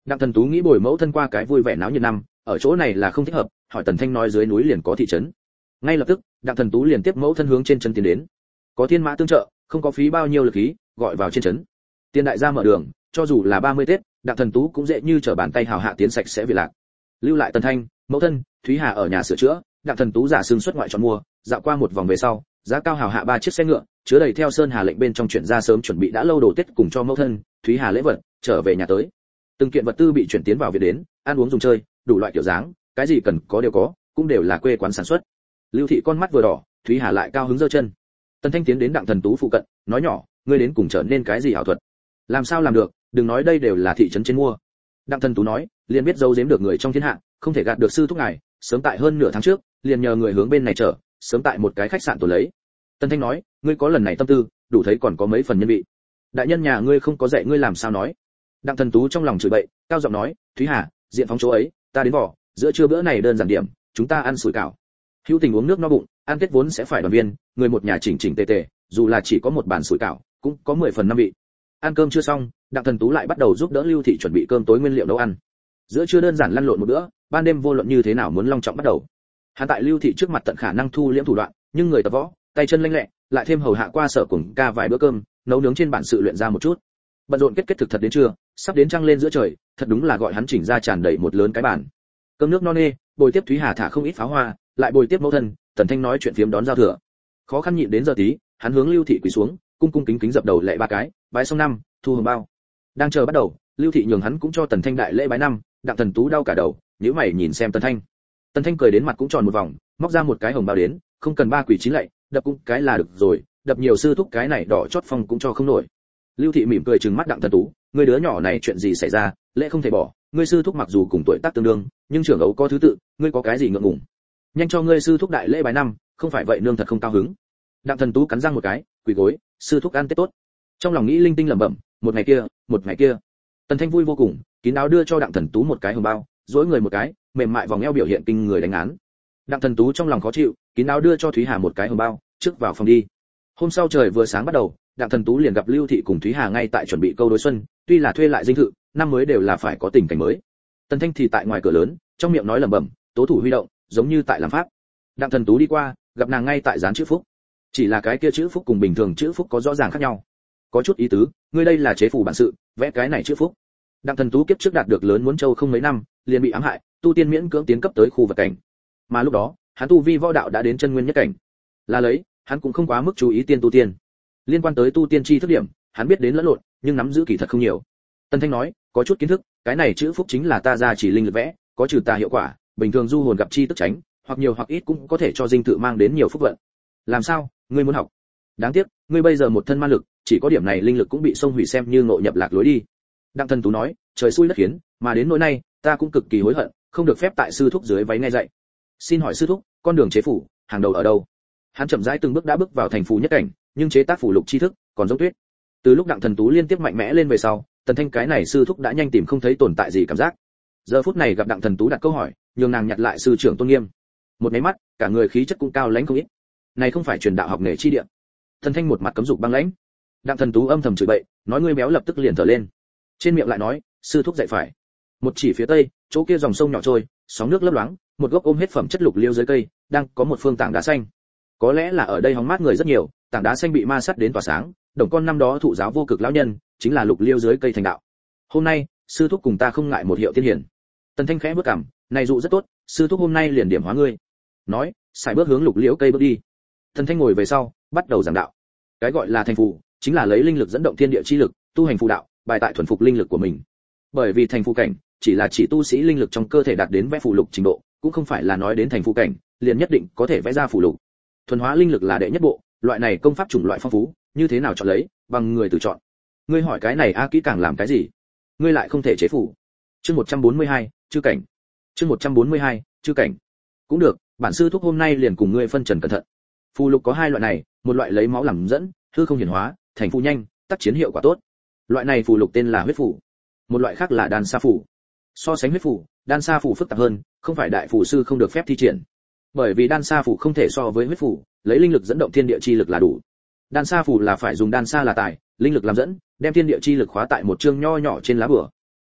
Đặng Thần Tú nghĩ bồi mẫu thân qua cái vui vẻ náo nhiệt năm, ở chỗ này là không thích hợp, hỏi Tần Thanh nói dưới núi liền có thị trấn. Ngay lập tức, Đặng Thần Tú liền tiếp mẫu thân hướng trên trấn tiến đến. Có thiên mã tương trợ, không có phí bao nhiêu lực khí, gọi vào trên trấn. Tiên đại gia mở đường, cho dù là ba mươi Tết, Đặng Thần Tú cũng dễ như trở bàn tay hào hạ tiến sạch sẽ về lạc. Lưu lại Tần Thanh, mẫu thân, Thúy Hà ở nhà sửa chữa, Đặng Thần Tú giả sương xuất ngoại chọn mua, dạo qua một vòng về sau, giá cao hào hạ ba chiếc xe ngựa, chứa đầy theo Sơn Hà lệnh bên trong chuyển ra sớm chuẩn bị đã lâu đồ Tết cùng cho mẫu thân, Thúy Hà lễ vật, trở về nhà tới. Từng kiện vật tư bị chuyển tiến vào viện đến, ăn uống dùng chơi, đủ loại kiểu dáng, cái gì cần có đều có, cũng đều là quê quán sản xuất. Lưu thị con mắt vừa đỏ, Thúy Hà lại cao hứng giơ chân. Tần Thanh tiến đến Đặng Thần Tú phụ cận, nói nhỏ, ngươi đến cùng trở nên cái gì ảo thuật? Làm sao làm được, đừng nói đây đều là thị trấn trên mua. Đặng Thần Tú nói, liền biết giấu giếm được người trong thiên hạ, không thể gạt được sư thúc ngài, sớm tại hơn nửa tháng trước, liền nhờ người hướng bên này trở, sớm tại một cái khách sạn tổ lấy. Tần Thanh nói, ngươi có lần này tâm tư, đủ thấy còn có mấy phần nhân vị. Đại nhân nhà ngươi không có dạy ngươi làm sao nói. Đặng Thần Tú trong lòng chửi bậy, cao giọng nói, Thúy Hà, diện phóng chỗ ấy, ta đến vỏ, giữa trưa bữa này đơn giản điểm, chúng ta ăn sủi cảo. Hữu tình uống nước no bụng, ăn Tết vốn sẽ phải đoàn viên, người một nhà chỉnh chỉnh tề tề, dù là chỉ có một bàn sủi cảo, cũng có mười phần năm vị. Ăn cơm chưa xong, Đặng Thần Tú lại bắt đầu giúp đỡ Lưu thị chuẩn bị cơm tối nguyên liệu nấu ăn. Giữa trưa đơn giản lăn lộn một bữa, ban đêm vô luận như thế nào muốn long trọng bắt đầu. Hắn tại Lưu thị trước mặt tận khả năng thu liễm thủ đoạn, nhưng người tập võ, tay chân lanh lẹ, lại thêm hầu hạ qua sở cùng ca vài bữa cơm, nấu nướng trên bản sự luyện ra một chút. Bận rộn kết kết thực thật đến trưa, sắp đến trăng lên giữa trời, thật đúng là gọi hắn chỉnh ra tràn đầy một lớn cái bàn. Cơm nước no nê, bồi tiếp Thúy Hà thả không ít pháo hoa, lại bồi tiếp mẫu thân, Tần Thanh nói chuyện phiếm đón giao thừa. Khó khăn nhịn đến giờ tí, hắn hướng Lưu thị quỳ xuống, cung cung kính kính dập đầu lễ ba cái, bái xong năm, thu hồng bao. Đang chờ bắt đầu, Lưu thị nhường hắn cũng cho Tần Thanh đại lễ bái năm, Đặng Thần Tú đau cả đầu, nhíu mày nhìn xem Tần Thanh. Tần Thanh cười đến mặt cũng tròn một vòng, móc ra một cái hồng bao đến, không cần ba quỷ chín lạy, đập cũng cái là được rồi, đập nhiều sư thúc cái này đỏ chót phong cũng cho không nổi. Lưu thị mỉm cười trừng mắt Đặng Thần Tú, người đứa nhỏ này chuyện gì xảy ra, lễ không thể bỏ, ngươi sư thúc mặc dù cùng tuổi tác tương đương, nhưng trưởng ấu có thứ tự, ngươi có cái gì ngượng ngùng? Nhanh cho ngươi sư thúc đại lễ bái năm, không phải vậy nương thật không cao hứng. Đặng Thần Tú cắn răng một cái, quỳ gối, sư thúc ăn Tết tốt. Trong lòng nghĩ linh tinh lẩm bẩm, một ngày kia, một ngày kia. Tần Thanh vui vô cùng, kín đáo đưa cho Đặng Thần Tú một cái hồng bao, dỗi người một cái, mềm mại vòng eo biểu hiện kinh người đánh án. Đặng Thần Tú trong lòng khó chịu, kín đáo đưa cho Thúy Hà một cái hồng bao, trước vào phòng đi. Hôm sau trời vừa sáng bắt đầu, Đặng Thần Tú liền gặp Lưu thị cùng Thúy Hà ngay tại chuẩn bị câu đối xuân, tuy là thuê lại dinh thự, năm mới đều là phải có tình cảnh mới. Tần Thanh thì tại ngoài cửa lớn, trong miệng nói lẩm bẩm, tố thủ huy động, giống như tại làm pháp. Đặng Thần Tú đi qua, gặp nàng ngay tại dán chữ phúc. Chỉ là cái kia chữ phúc cùng bình thường chữ phúc có rõ ràng khác nhau. Có chút ý tứ, ngươi đây là chế phù bản sự, vẽ cái này chữ phúc. Đặng Thần Tú kiếp trước đạt được lớn muốn châu không mấy năm, liền bị ám hại, tu tiên miễn cưỡng tiến cấp tới khu vật cảnh. Mà lúc đó, hắn tu vi võ đạo đã đến chân nguyên nhất cảnh. Là lấy, hắn cũng không quá mức chú ý tiên tu tiên. Liên quan tới tu tiên chi thức điểm, hắn biết đến lẫn lộn, nhưng nắm giữ kỳ thật không nhiều. Tần Thanh nói, có chút kiến thức, cái này chữ phúc chính là ta ra chỉ linh lực vẽ, có trừ tà hiệu quả, bình thường du hồn gặp chi tức tránh, hoặc nhiều hoặc ít cũng có thể cho dinh thự mang đến nhiều phúc vận. Làm sao, ngươi muốn học? Đáng tiếc, ngươi bây giờ một thân ma lực, chỉ có điểm này linh lực cũng bị xông hủy xem như ngộ nhập lạc lối đi. Đặng Thần Tú nói, trời xui đất khiến, mà đến nỗi này, ta cũng cực kỳ hối hận, không được phép tại sư thúc dưới váy nghe dạy. Xin hỏi sư thúc, con đường chế phủ, hàng đầu ở đâu? Hắn chậm rãi từng bước đã bước vào thành phù nhất cảnh, nhưng chế tác phủ lục tri thức còn giống tuyết. Từ lúc Đặng Thần Tú liên tiếp mạnh mẽ lên về sau, Tần Thanh cái này sư thúc đã nhanh tìm không thấy tồn tại gì cảm giác. Giờ phút này gặp Đặng Thần Tú đặt câu hỏi, nhường nàng nhặt lại sư trưởng tôn nghiêm. Một cái mắt, cả người khí chất cũng cao lãnh không ít. Này không phải truyền đạo học nghề chi địa. Tần Thanh một mặt cấm dục băng lãnh. Đặng Thần Tú âm thầm chửi bậy, nói ngươi béo lập tức liền thở lên. Trên miệng lại nói, sư thúc dạy phải. Một chỉ phía tây, chỗ kia dòng sông nhỏ trôi, sóng nước lấp loáng, một gốc ôm hết phẩm chất lục liêu dưới cây, đang có một phương tảng đá xanh. Có lẽ là ở đây hóng mát người rất nhiều, tảng đá xanh bị ma sát đến tỏa sáng, đồng con năm đó thụ giáo vô cực lão nhân, chính là lục liêu dưới cây thành đạo. Hôm nay, sư thúc cùng ta không ngại một hiệu tiên hiển. Tần Thanh khẽ bước cằm, này dụ rất tốt, sư thúc hôm nay liền điểm hóa ngươi. Nói, xài bước hướng lục liễu cây bước đi. Tần Thanh ngồi về sau, bắt đầu giảng đạo. Cái gọi là thành phù, chính là lấy linh lực dẫn động thiên địa chi lực, tu hành phù đạo, bài tại thuần phục linh lực của mình. Bởi vì thành phù cảnh, chỉ là chỉ tu sĩ linh lực trong cơ thể đạt đến vẽ phù lục trình độ, cũng không phải là nói đến thành phù cảnh, liền nhất định có thể vẽ ra phù lục. Thuần hóa linh lực là đệ nhất bộ, loại này công pháp chủng loại phong phú, như thế nào chọn lấy, bằng người tự chọn. Ngươi hỏi cái này a kỹ càng làm cái gì? Ngươi lại không thể chế phù. Chương một trăm bốn mươi hai, chư cảnh. Chương một trăm bốn mươi hai, chư cảnh. Cũng được, bản sư thúc hôm nay liền cùng ngươi phân trần cẩn thận. Phù lục có hai loại này, một loại lấy máu làm dẫn, hư không hiển hóa, thành phù nhanh, tác chiến hiệu quả tốt. Loại này phù lục tên là huyết phù. Một loại khác là đan sa phù. So sánh huyết phù, đan sa phù phức tạp hơn, không phải đại phù sư không được phép thi triển. Bởi vì đan sa phù không thể so với huyết phù, lấy linh lực dẫn động thiên địa chi lực là đủ. Đan sa phù là phải dùng đan sa là tài, linh lực làm dẫn, đem thiên địa chi lực khóa tại một chương nho nhỏ trên lá bửa.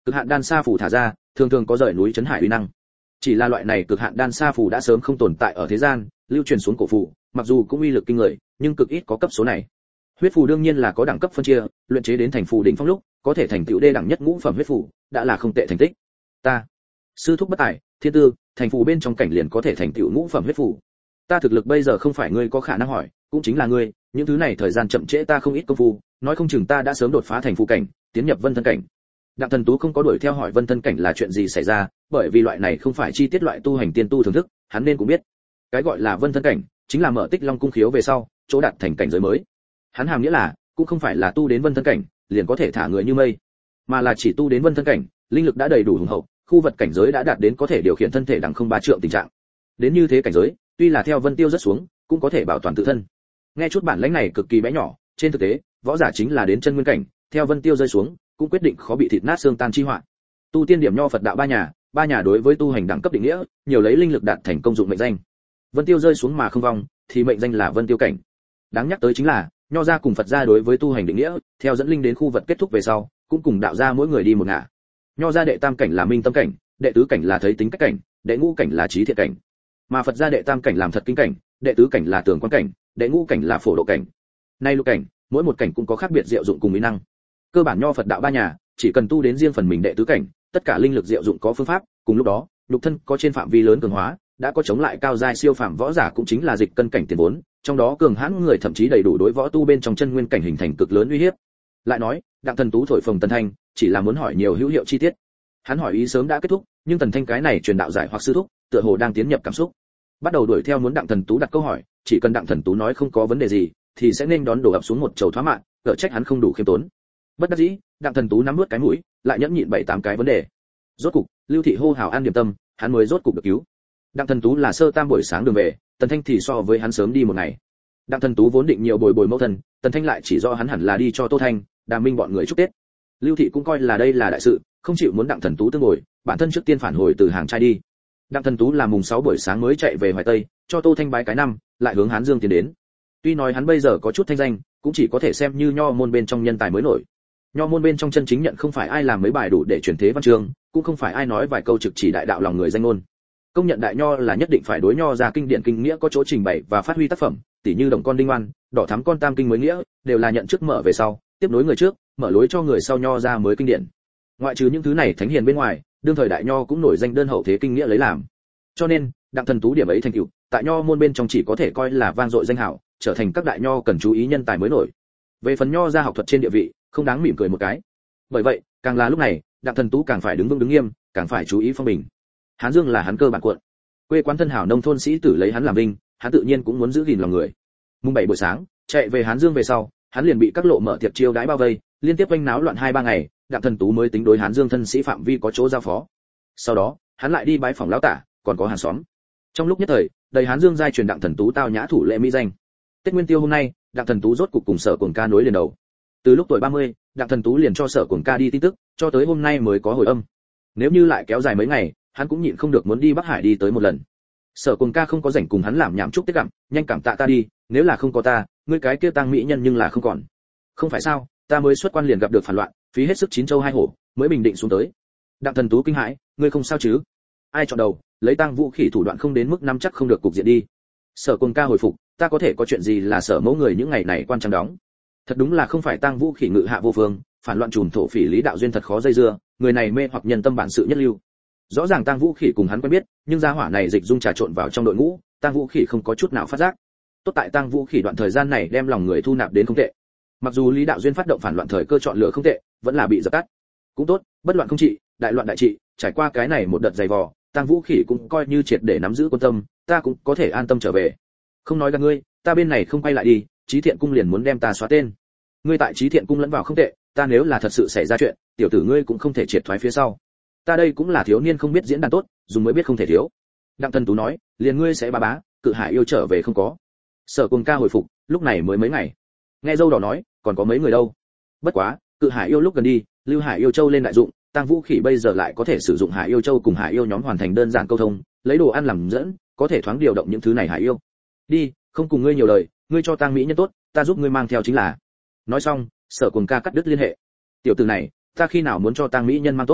Cực hạn đan sa phù thả ra, thường thường có rời núi chấn hải uy năng. Chỉ là loại này cực hạn đan sa phù đã sớm không tồn tại ở thế gian, lưu truyền xuống cổ phù, mặc dù cũng uy lực kinh người, nhưng cực ít có cấp số này. Huyết phù đương nhiên là có đẳng cấp phân chia, luyện chế đến thành phù đỉnh phong lúc, có thể thành tựu đê đẳng nhất ngũ phẩm huyết phù, đã là không tệ thành tích. Ta, sư thúc bất tài, thiên tư, thành phù bên trong cảnh liền có thể thành tựu ngũ phẩm huyết phù. Ta thực lực bây giờ không phải ngươi có khả năng hỏi, cũng chính là ngươi, những thứ này thời gian chậm trễ ta không ít công phu, nói không chừng ta đã sớm đột phá thành phù cảnh, tiến nhập vân thân cảnh. Đặng Thần Tú không có đuổi theo hỏi vân thân cảnh là chuyện gì xảy ra, bởi vì loại này không phải chi tiết loại tu hành tiên tu thưởng thức, hắn nên cũng biết. Cái gọi là vân thân cảnh, chính là mở Tích Long cung khiếu về sau, chỗ đạt thành cảnh giới mới. Hắn hàm nghĩa là, cũng không phải là tu đến vân thân cảnh, liền có thể thả người như mây, mà là chỉ tu đến vân thân cảnh, linh lực đã đầy đủ hùng hậu, khu vật cảnh giới đã đạt đến có thể điều khiển thân thể đẳng không ba trượng tình trạng. Đến như thế cảnh giới, tuy là theo vân tiêu rất xuống, cũng có thể bảo toàn tự thân. Nghe chút bản lãnh này cực kỳ bé nhỏ, trên thực tế, võ giả chính là đến chân nguyên cảnh, theo vân tiêu rơi xuống, cũng quyết định khó bị thịt nát xương tan chi họa. Tu tiên điểm nho Phật đạo ba nhà, ba nhà đối với tu hành đẳng cấp định nghĩa, nhiều lấy linh lực đạt thành công dụng mệnh danh. Vân tiêu rơi xuống mà không vong, thì mệnh danh là vân tiêu cảnh. Đáng nhắc tới chính là, nho gia cùng Phật gia đối với tu hành định nghĩa, theo dẫn linh đến khu vật kết thúc về sau, cũng cùng đạo gia mỗi người đi một ngả. Nho gia đệ tam cảnh là minh tâm cảnh, đệ tứ cảnh là thấy tính cách cảnh, đệ ngũ cảnh là trí thiện cảnh. Mà Phật gia đệ tam cảnh làm thật kinh cảnh, đệ tứ cảnh là tường quan cảnh, đệ ngũ cảnh là phổ độ cảnh. Nay lục cảnh, mỗi một cảnh cũng có khác biệt diệu dụng cùng mỹ năng. Cơ bản nho Phật đạo ba nhà, chỉ cần tu đến riêng phần mình đệ tứ cảnh, tất cả linh lực diệu dụng có phương pháp, cùng lúc đó, nhục thân có trên phạm vi lớn cường hóa, đã có chống lại cao giai siêu phàm võ giả cũng chính là dịch cân cảnh tiền vốn, trong đó cường hãn người thậm chí đầy đủ đối võ tu bên trong chân nguyên cảnh hình thành cực lớn uy hiếp. Lại nói, Đặng Thần Tú thổi phồng Tần Thanh, chỉ là muốn hỏi nhiều hữu hiệu chi tiết. Hắn hỏi ý sớm đã kết thúc, nhưng Tần Thanh cái này truyền đạo giải hoặc sư thúc, tựa hồ đang tiến nhập cảm xúc. Bắt đầu đuổi theo muốn Đặng Thần Tú đặt câu hỏi, chỉ cần Đặng Thần Tú nói không có vấn đề gì, thì sẽ nên đón đổ ập xuống một chầu thoá mạng, cỡ trách hắn không đủ khiêm tốn. Bất đắc dĩ, Đặng Thần Tú nắm nuốt cái mũi, lại nhẫn nhịn bảy tám cái vấn đề. Rốt cục, Lưu Thị hô hào an điểm tâm, hắn mới rốt cục được cứu. Đặng Thần Tú là sơ tam buổi sáng đường về, Tần Thanh thì so với hắn sớm đi một ngày. Đặng Thần Tú vốn định nhiều bồi bồi mẫu thân, Tần Thanh lại chỉ do hắn hẳn là đi cho Tô Thanh, Đàm Minh bọn người chúc Tết. Lưu Thị cũng coi là đây là đại sự, không chịu muốn Đặng Thần Tú tương ngồi, bản thân trước tiên phản hồi từ hàng trai đi. Đặng Thần Tú là mùng sáu buổi sáng mới chạy về Hoài Tây, cho Tô Thanh bái cái năm, lại hướng Hán Dương tiến đến. Tuy nói hắn bây giờ có chút thanh danh, cũng chỉ có thể xem như nho môn bên trong nhân tài mới nổi. Nho môn bên trong chân chính nhận không phải ai làm mấy bài đủ để truyền thế văn chương, cũng không phải ai nói vài câu trực chỉ đại đạo lòng người danh ngôn. Công nhận đại nho là nhất định phải đối nho ra kinh điển kinh nghĩa có chỗ trình bày và phát huy tác phẩm, tỉ như Đồng Con Đinh Oan, Đỏ Thắm Con Tam Kinh mới nghĩa, đều là nhận trước mở về sau, tiếp nối người trước, mở lối cho người sau nho ra mới kinh điển. Ngoại trừ những thứ này thánh hiền bên ngoài, đương thời đại nho cũng nổi danh đơn hậu thế kinh nghĩa lấy làm. Cho nên, Đặng Thần Tú điểm ấy thành tựu, tại nho môn bên trong chỉ có thể coi là vang dội danh hảo, trở thành các đại nho cần chú ý nhân tài mới nổi. Về phần nho ra học thuật trên địa vị, không đáng mỉm cười một cái. Bởi vậy, càng là lúc này, Đặng Thần Tú càng phải đứng vững đứng nghiêm, càng phải chú ý phong bình. Hán Dương là hắn cơ bản quận, quê quán thân hảo nông thôn sĩ tử lấy hắn làm vinh, hắn tự nhiên cũng muốn giữ gìn lòng người. Mùng bảy buổi sáng, chạy về Hán Dương về sau, hắn liền bị các lộ mở tiệc chiêu đãi bao vây, liên tiếp oanh náo loạn hai ba ngày, Đặng Thần Tú mới tính đối Hán Dương thân sĩ phạm vi có chỗ giao phó. Sau đó, hắn lại đi bái phòng lão tả, còn có hàng xóm. Trong lúc nhất thời, đầy Hán Dương giai truyền Đặng Thần Tú tao nhã thủ lễ mỹ danh. Tết Nguyên Tiêu hôm nay, Đặng Thần Tú rốt cục cùng Sở Cuồng Ca nối liền đầu. Từ lúc tuổi ba mươi, Đặng Thần Tú liền cho Sở Cuồng Ca đi tin tức, cho tới hôm nay mới có hồi âm. Nếu như lại kéo dài mấy ngày, hắn cũng nhịn không được muốn đi Bắc Hải đi tới một lần. Sở Cuồng Ca không có rảnh cùng hắn làm nhảm chúc Tết gặm, nhanh cảm tạ ta đi, nếu là không có ta, ngươi cái kia tang mỹ nhân nhưng là không còn. Không phải sao, ta mới xuất quan liền gặp được phản loạn, phí hết sức chín châu hai hổ, mới bình định xuống tới. Đặng Thần Tú kinh hãi, ngươi không sao chứ? Ai chọn đầu, lấy Tang Vũ Khỉ thủ đoạn không đến mức nắm chắc không được cục diện đi. Sở Cuồng Ca hồi phục, ta có thể có chuyện gì là Sở mẫu người những ngày này quan trọng đóng. Thật đúng là không phải Tang Vũ Khỉ ngự hạ vô phương, phản loạn trùm thổ phỉ Lý Đạo Duyên thật khó dây dưa, người này mê hoặc nhân tâm bản sự nhất lưu. Rõ ràng Tang Vũ Khỉ cùng hắn quen biết, nhưng gia hỏa này dịch dung trà trộn vào trong đội ngũ, Tang Vũ Khỉ không có chút nào phát giác. Tốt tại Tang Vũ Khỉ đoạn thời gian này đem lòng người thu nạp đến không tệ. Mặc dù Lý Đạo Duyên phát động phản loạn thời cơ chọn lựa không tệ, vẫn là bị dập tắt. Cũng tốt, bất loạn không trị, đại loạn đại trị, trải qua cái này một đợt dày vò, Tang Vũ Khỉ cũng coi như triệt để nắm giữ quân tâm, ta cũng có thể an tâm trở về. Không nói gạt ngươi, ta bên này không quay lại đi, Chí Thiện cung liền muốn đem ta xóa tên. Ngươi tại Chí Thiện cung lẫn vào không tệ, ta nếu là thật sự xảy ra chuyện, tiểu tử ngươi cũng không thể triệt thoái phía sau. Ta đây cũng là thiếu niên không biết diễn đàn tốt, dùng mới biết không thể thiếu. Đặng Thần Tú nói, liền ngươi sẽ bá bá, Cự Hải yêu trở về không có. Sở Cuồng Ca hồi phục, lúc này mới mấy ngày. Nghe dâu đỏ nói, còn có mấy người đâu. Bất quá, Cự Hải yêu lúc gần đi, Lưu Hải yêu châu lên đại dụng, Tang Vũ Khỉ bây giờ lại có thể sử dụng Hải yêu châu cùng Hải yêu nhóm hoàn thành đơn giản câu thông, lấy đồ ăn làm dẫn, có thể thoáng điều động những thứ này Hải yêu. Đi, không cùng ngươi nhiều lời, ngươi cho Tang mỹ nhân tốt, ta giúp ngươi mang theo chính là. Nói xong, Sở Cuồng Ca cắt đứt liên hệ. Tiểu tử này, ta khi nào muốn cho Tang mỹ nhân mang tốt?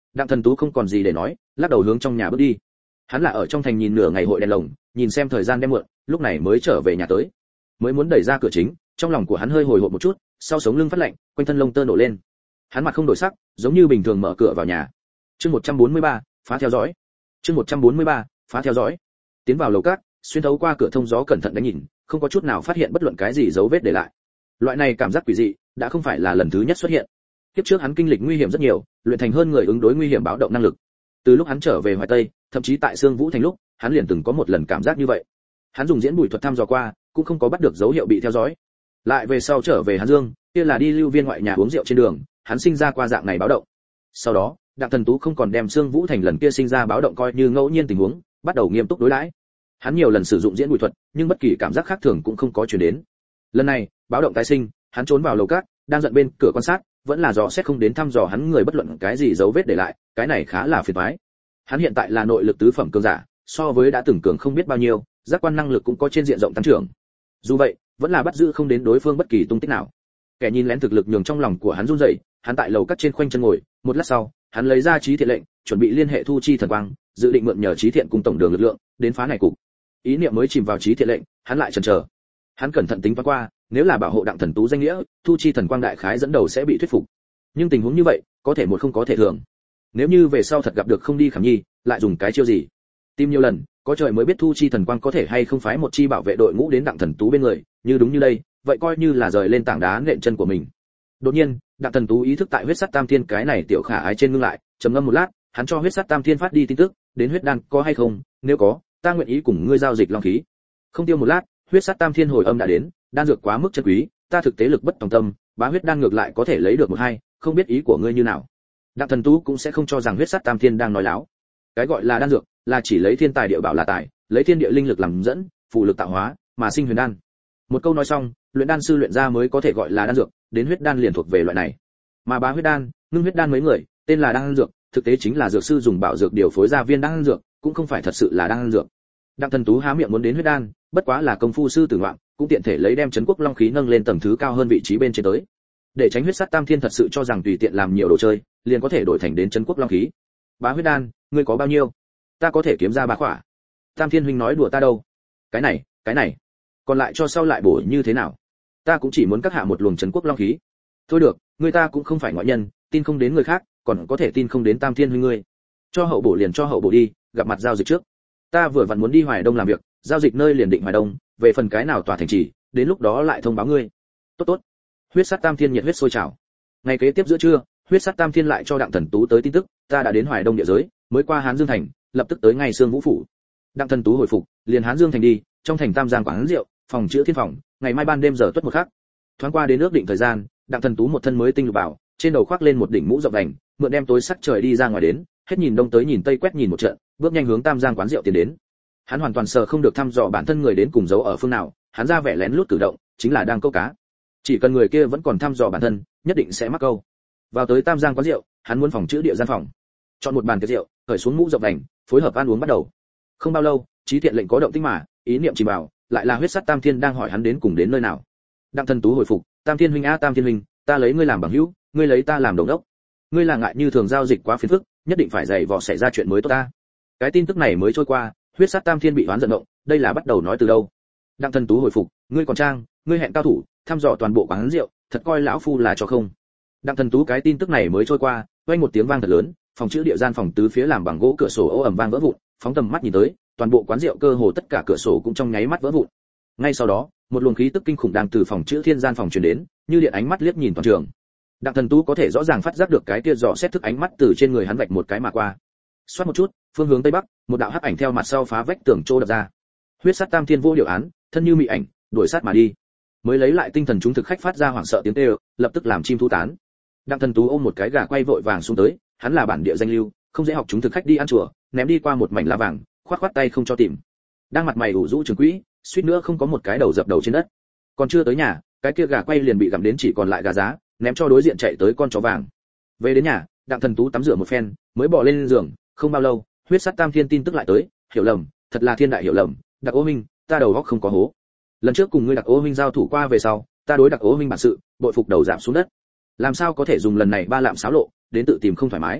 Đặng Thần Tú không còn gì để nói, lắc đầu hướng trong nhà bước đi. Hắn là ở trong thành nhìn nửa ngày hội đèn lồng, nhìn xem thời gian đem muộn, lúc này mới trở về nhà tới. Mới muốn đẩy ra cửa chính, trong lòng của hắn hơi hồi hộp một chút, sau sống lưng phát lạnh, quanh thân lông tơ nổ lên. Hắn mặt không đổi sắc, giống như bình thường mở cửa vào nhà. Chương một trăm bốn mươi ba, phá theo dõi. Chương một trăm bốn mươi ba, phá theo dõi. Tiến vào lầu cát, xuyên thấu qua cửa thông gió cẩn thận đánh nhìn, không có chút nào phát hiện bất luận cái gì dấu vết để lại. Loại này cảm giác quỷ dị, đã không phải là lần thứ nhất xuất hiện. Kiếp trước hắn kinh lịch nguy hiểm rất nhiều, luyện thành hơn người ứng đối nguy hiểm báo động năng lực. Từ lúc hắn trở về Hoài Tây, thậm chí tại Sương Vũ thành lúc, hắn liền từng có một lần cảm giác như vậy. Hắn dùng diễn bùi thuật thăm dò qua, cũng không có bắt được dấu hiệu bị theo dõi. Lại về sau trở về Hán Dương, kia là đi lưu viên ngoại nhà uống rượu trên đường, hắn sinh ra qua dạng này báo động. Sau đó, Đặng Thần Tú không còn đem Sương Vũ thành lần kia sinh ra báo động coi như ngẫu nhiên tình huống, bắt đầu nghiêm túc đối đãi. Hắn nhiều lần sử dụng diễn bùi thuật, nhưng bất kỳ cảm giác khác thường cũng không có truyền đến. Lần này, báo động tái sinh, hắn trốn vào lầu cát, đang giận bên cửa quan sát, vẫn là dò xét không đến thăm dò hắn người bất luận cái gì dấu vết để lại, cái này khá là phiền toái. Hắn hiện tại là nội lực tứ phẩm cường giả, so với đã từng cường không biết bao nhiêu, giác quan năng lực cũng có trên diện rộng tăng trưởng. Dù vậy, vẫn là bắt giữ không đến đối phương bất kỳ tung tích nào. Kẻ nhìn lén thực lực nhường trong lòng của hắn run rẩy, hắn tại lầu cát trên khoanh chân ngồi, một lát sau, hắn lấy ra Chí Thiện lệnh, chuẩn bị liên hệ Thu Chi thần quang, dự định mượn nhờ Chí Thiện cùng tổng đường lực lượng, đến phá này cục. Ý niệm mới chìm vào Chí Thiện lệnh, hắn lại chần chờ. Hắn cẩn thận tính toán qua, nếu là bảo hộ Đặng Thần Tú danh nghĩa, Thu Chi thần quang đại khái dẫn đầu sẽ bị thuyết phục. Nhưng tình huống như vậy, có thể một không có thể thường. Nếu như về sau thật gặp được không đi Khảm Nhi, lại dùng cái chiêu gì? Tìm nhiều lần, có trời mới biết Thu Chi thần quang có thể hay không phái một chi bảo vệ đội ngũ đến Đặng Thần Tú bên người, như đúng như đây, vậy coi như là rời lên tảng đá nện chân của mình. Đột nhiên, Đặng Thần Tú ý thức tại huyết sắt tam thiên cái này tiểu khả ái trên ngưng lại, trầm ngâm một lát, hắn cho huyết sắt tam thiên phát đi tin tức, đến huyết đan có hay không, nếu có, ta nguyện ý cùng ngươi giao dịch long khí. Không tiêu một lát, huyết sắt tam thiên hồi âm đã đến, đan dược quá mức chân quý, ta thực tế lực bất tòng tâm, bá huyết đan ngược lại có thể lấy được một hai, không biết ý của ngươi như nào. Đặng Thần Tú cũng sẽ không cho rằng huyết sắt tam thiên đang nói láo. Cái gọi là đan dược, là chỉ lấy thiên tài địa bảo là tài, lấy thiên địa linh lực làm dẫn, phụ lực tạo hóa, mà sinh huyền đan. Một câu nói xong, luyện đan sư luyện ra mới có thể gọi là đan dược, đến huyết đan liền thuộc về loại này. Mà bá huyết đan, ngưng huyết đan mấy người, tên là đan dược, thực tế chính là dược sư dùng bảo dược điều phối ra viên đan dược, cũng không phải thật sự là đan dược. Đặng Thần Tú há miệng muốn đến huyết đan, bất quá là công phu sư tử ngoạn, cũng tiện thể lấy đem trấn quốc long khí nâng lên tầng thứ cao hơn vị trí bên trên tới. Để tránh huyết sắt tam thiên thật sự cho rằng tùy tiện làm nhiều đồ chơi, liền có thể đổi thành đến trấn quốc long khí. Bá huyết đan, ngươi có bao nhiêu? Ta có thể kiếm ra ba khỏa. Tam thiên huynh nói đùa ta đâu? Cái này, cái này, còn lại cho sau lại bổ như thế nào? Ta cũng chỉ muốn cắt hạ một luồng trấn quốc long khí. Thôi được, người ta cũng không phải ngoại nhân, tin không đến người khác, còn có thể tin không đến Tam Thiên huynh ngươi. Cho hậu bổ liền cho hậu bổ đi, gặp mặt giao dịch trước. Ta vừa vặn muốn đi Hoài Đông làm việc, giao dịch nơi liền định Hoài Đông, về phần cái nào tòa thành trì, đến lúc đó lại thông báo ngươi. Tốt tốt. Huyết sắt Tam Thiên nhiệt huyết sôi trào. Ngày kế tiếp giữa trưa, huyết sắt Tam Thiên lại cho Đặng Thần Tú tới tin tức, ta đã đến Hoài Đông địa giới, mới qua Hán Dương thành, lập tức tới ngay Sương Vũ phủ. Đặng Thần Tú hồi phục, liền Hán Dương thành đi, trong thành Tam Giang quán rượu, phòng chữa thiên phòng, ngày mai ban đêm giờ tuất một khắc. Thoáng qua đến ước định thời gian, Đặng Thần Tú một thân mới tinh lục bảo, trên đầu khoác lên một đỉnh mũ rộng vành, mượn đem tối sắc trời đi ra ngoài đến, hết nhìn đông tới nhìn tây quét nhìn một trận, bước nhanh hướng Tam Giang quán rượu tiến đến. Hắn hoàn toàn sờ không được thăm dò bản thân người đến cùng giấu ở phương nào, hắn ra vẻ lén lút cử động, chính là đang câu cá. Chỉ cần người kia vẫn còn thăm dò bản thân, nhất định sẽ mắc câu. Vào tới Tam Giang quán rượu, hắn muốn phòng chữa địa gian phòng, chọn một bàn tiệc rượu, cởi xuống mũ rộng vành, phối hợp ăn uống bắt đầu. Không bao lâu, Chí Thiện lệnh có động tĩnh mà, ý niệm chỉ bảo, lại là huyết sắt Tam Thiên đang hỏi hắn đến cùng đến nơi nào. Đặng Thần Tú hồi phục, Tam Thiên huynh a Tam Thiên huynh, ta lấy ngươi làm bằng hữu, ngươi lấy ta làm đồng đốc. Ngươi là ngại như thường giao dịch quá phiền phức, nhất định phải dày vò xảy ra chuyện mới tốt ta. Cái tin tức này mới trôi qua, huyết sát Tam Thiên bị hoán giận động, đây là bắt đầu nói từ đâu? Đặng Thần Tú hồi phục, ngươi còn trang, ngươi hẹn cao thủ, thăm dò toàn bộ quán rượu, thật coi lão phu là cho không. Đặng Thần Tú cái tin tức này mới trôi qua, vang một tiếng vang thật lớn, phòng chứa địa gian phòng tứ phía làm bằng gỗ cửa sổ ố ầm vang vỡ vụn, phóng tầm mắt nhìn tới, toàn bộ quán rượu cơ hồ tất cả cửa sổ cũng trong nháy mắt vỡ vụn. Ngay sau đó, một luồng khí tức kinh khủng đang từ phòng chứa thiên gian phòng truyền đến, như điện ánh mắt liếc nhìn toàn trường. Đặng Thần Tú có thể rõ ràng phát giác được cái kia dò xét thức ánh mắt từ trên người hắn vạch một cái mà qua. Xoát một chút, phương hướng tây bắc, một đạo hắc ảnh theo mặt sau phá vách tường trô đập ra. Huyết sát Tam Thiên vô điều án, thân như mị ảnh, đuổi sát mà đi. Mới lấy lại tinh thần chúng thực khách phát ra hoảng sợ tiếng kêu, lập tức làm chim thu tán. Đặng Thần Tú ôm một cái gà quay vội vàng xuống tới, hắn là bản địa danh lưu, không dễ học chúng thực khách đi ăn chùa, ném đi qua một mảnh lá vàng, khoát khoát tay không cho tìm. Đang mặt mày ủ rũ trường quỹ, suýt nữa không có một cái đầu dập đầu trên đất. Còn chưa tới nhà, cái kia gà quay liền bị gặm đến chỉ còn lại gà giá, ném cho đối diện chạy tới con chó vàng. Về đến nhà, Đặng Thần Tú tắm rửa một phen, mới bỏ lên giường, không bao lâu, huyết sát Tam Thiên tin tức lại tới, hiểu lầm, thật là thiên đại hiểu lầm, Đặc Ô Minh, ta đầu óc không có hố. Lần trước cùng ngươi Đặc Ô Minh giao thủ qua về sau, ta đối Đặc Ô Minh bản sự, bội phục đầu giảm xuống đất. Làm sao có thể dùng lần này ba lạm xáo lộ, đến tự tìm không thoải mái.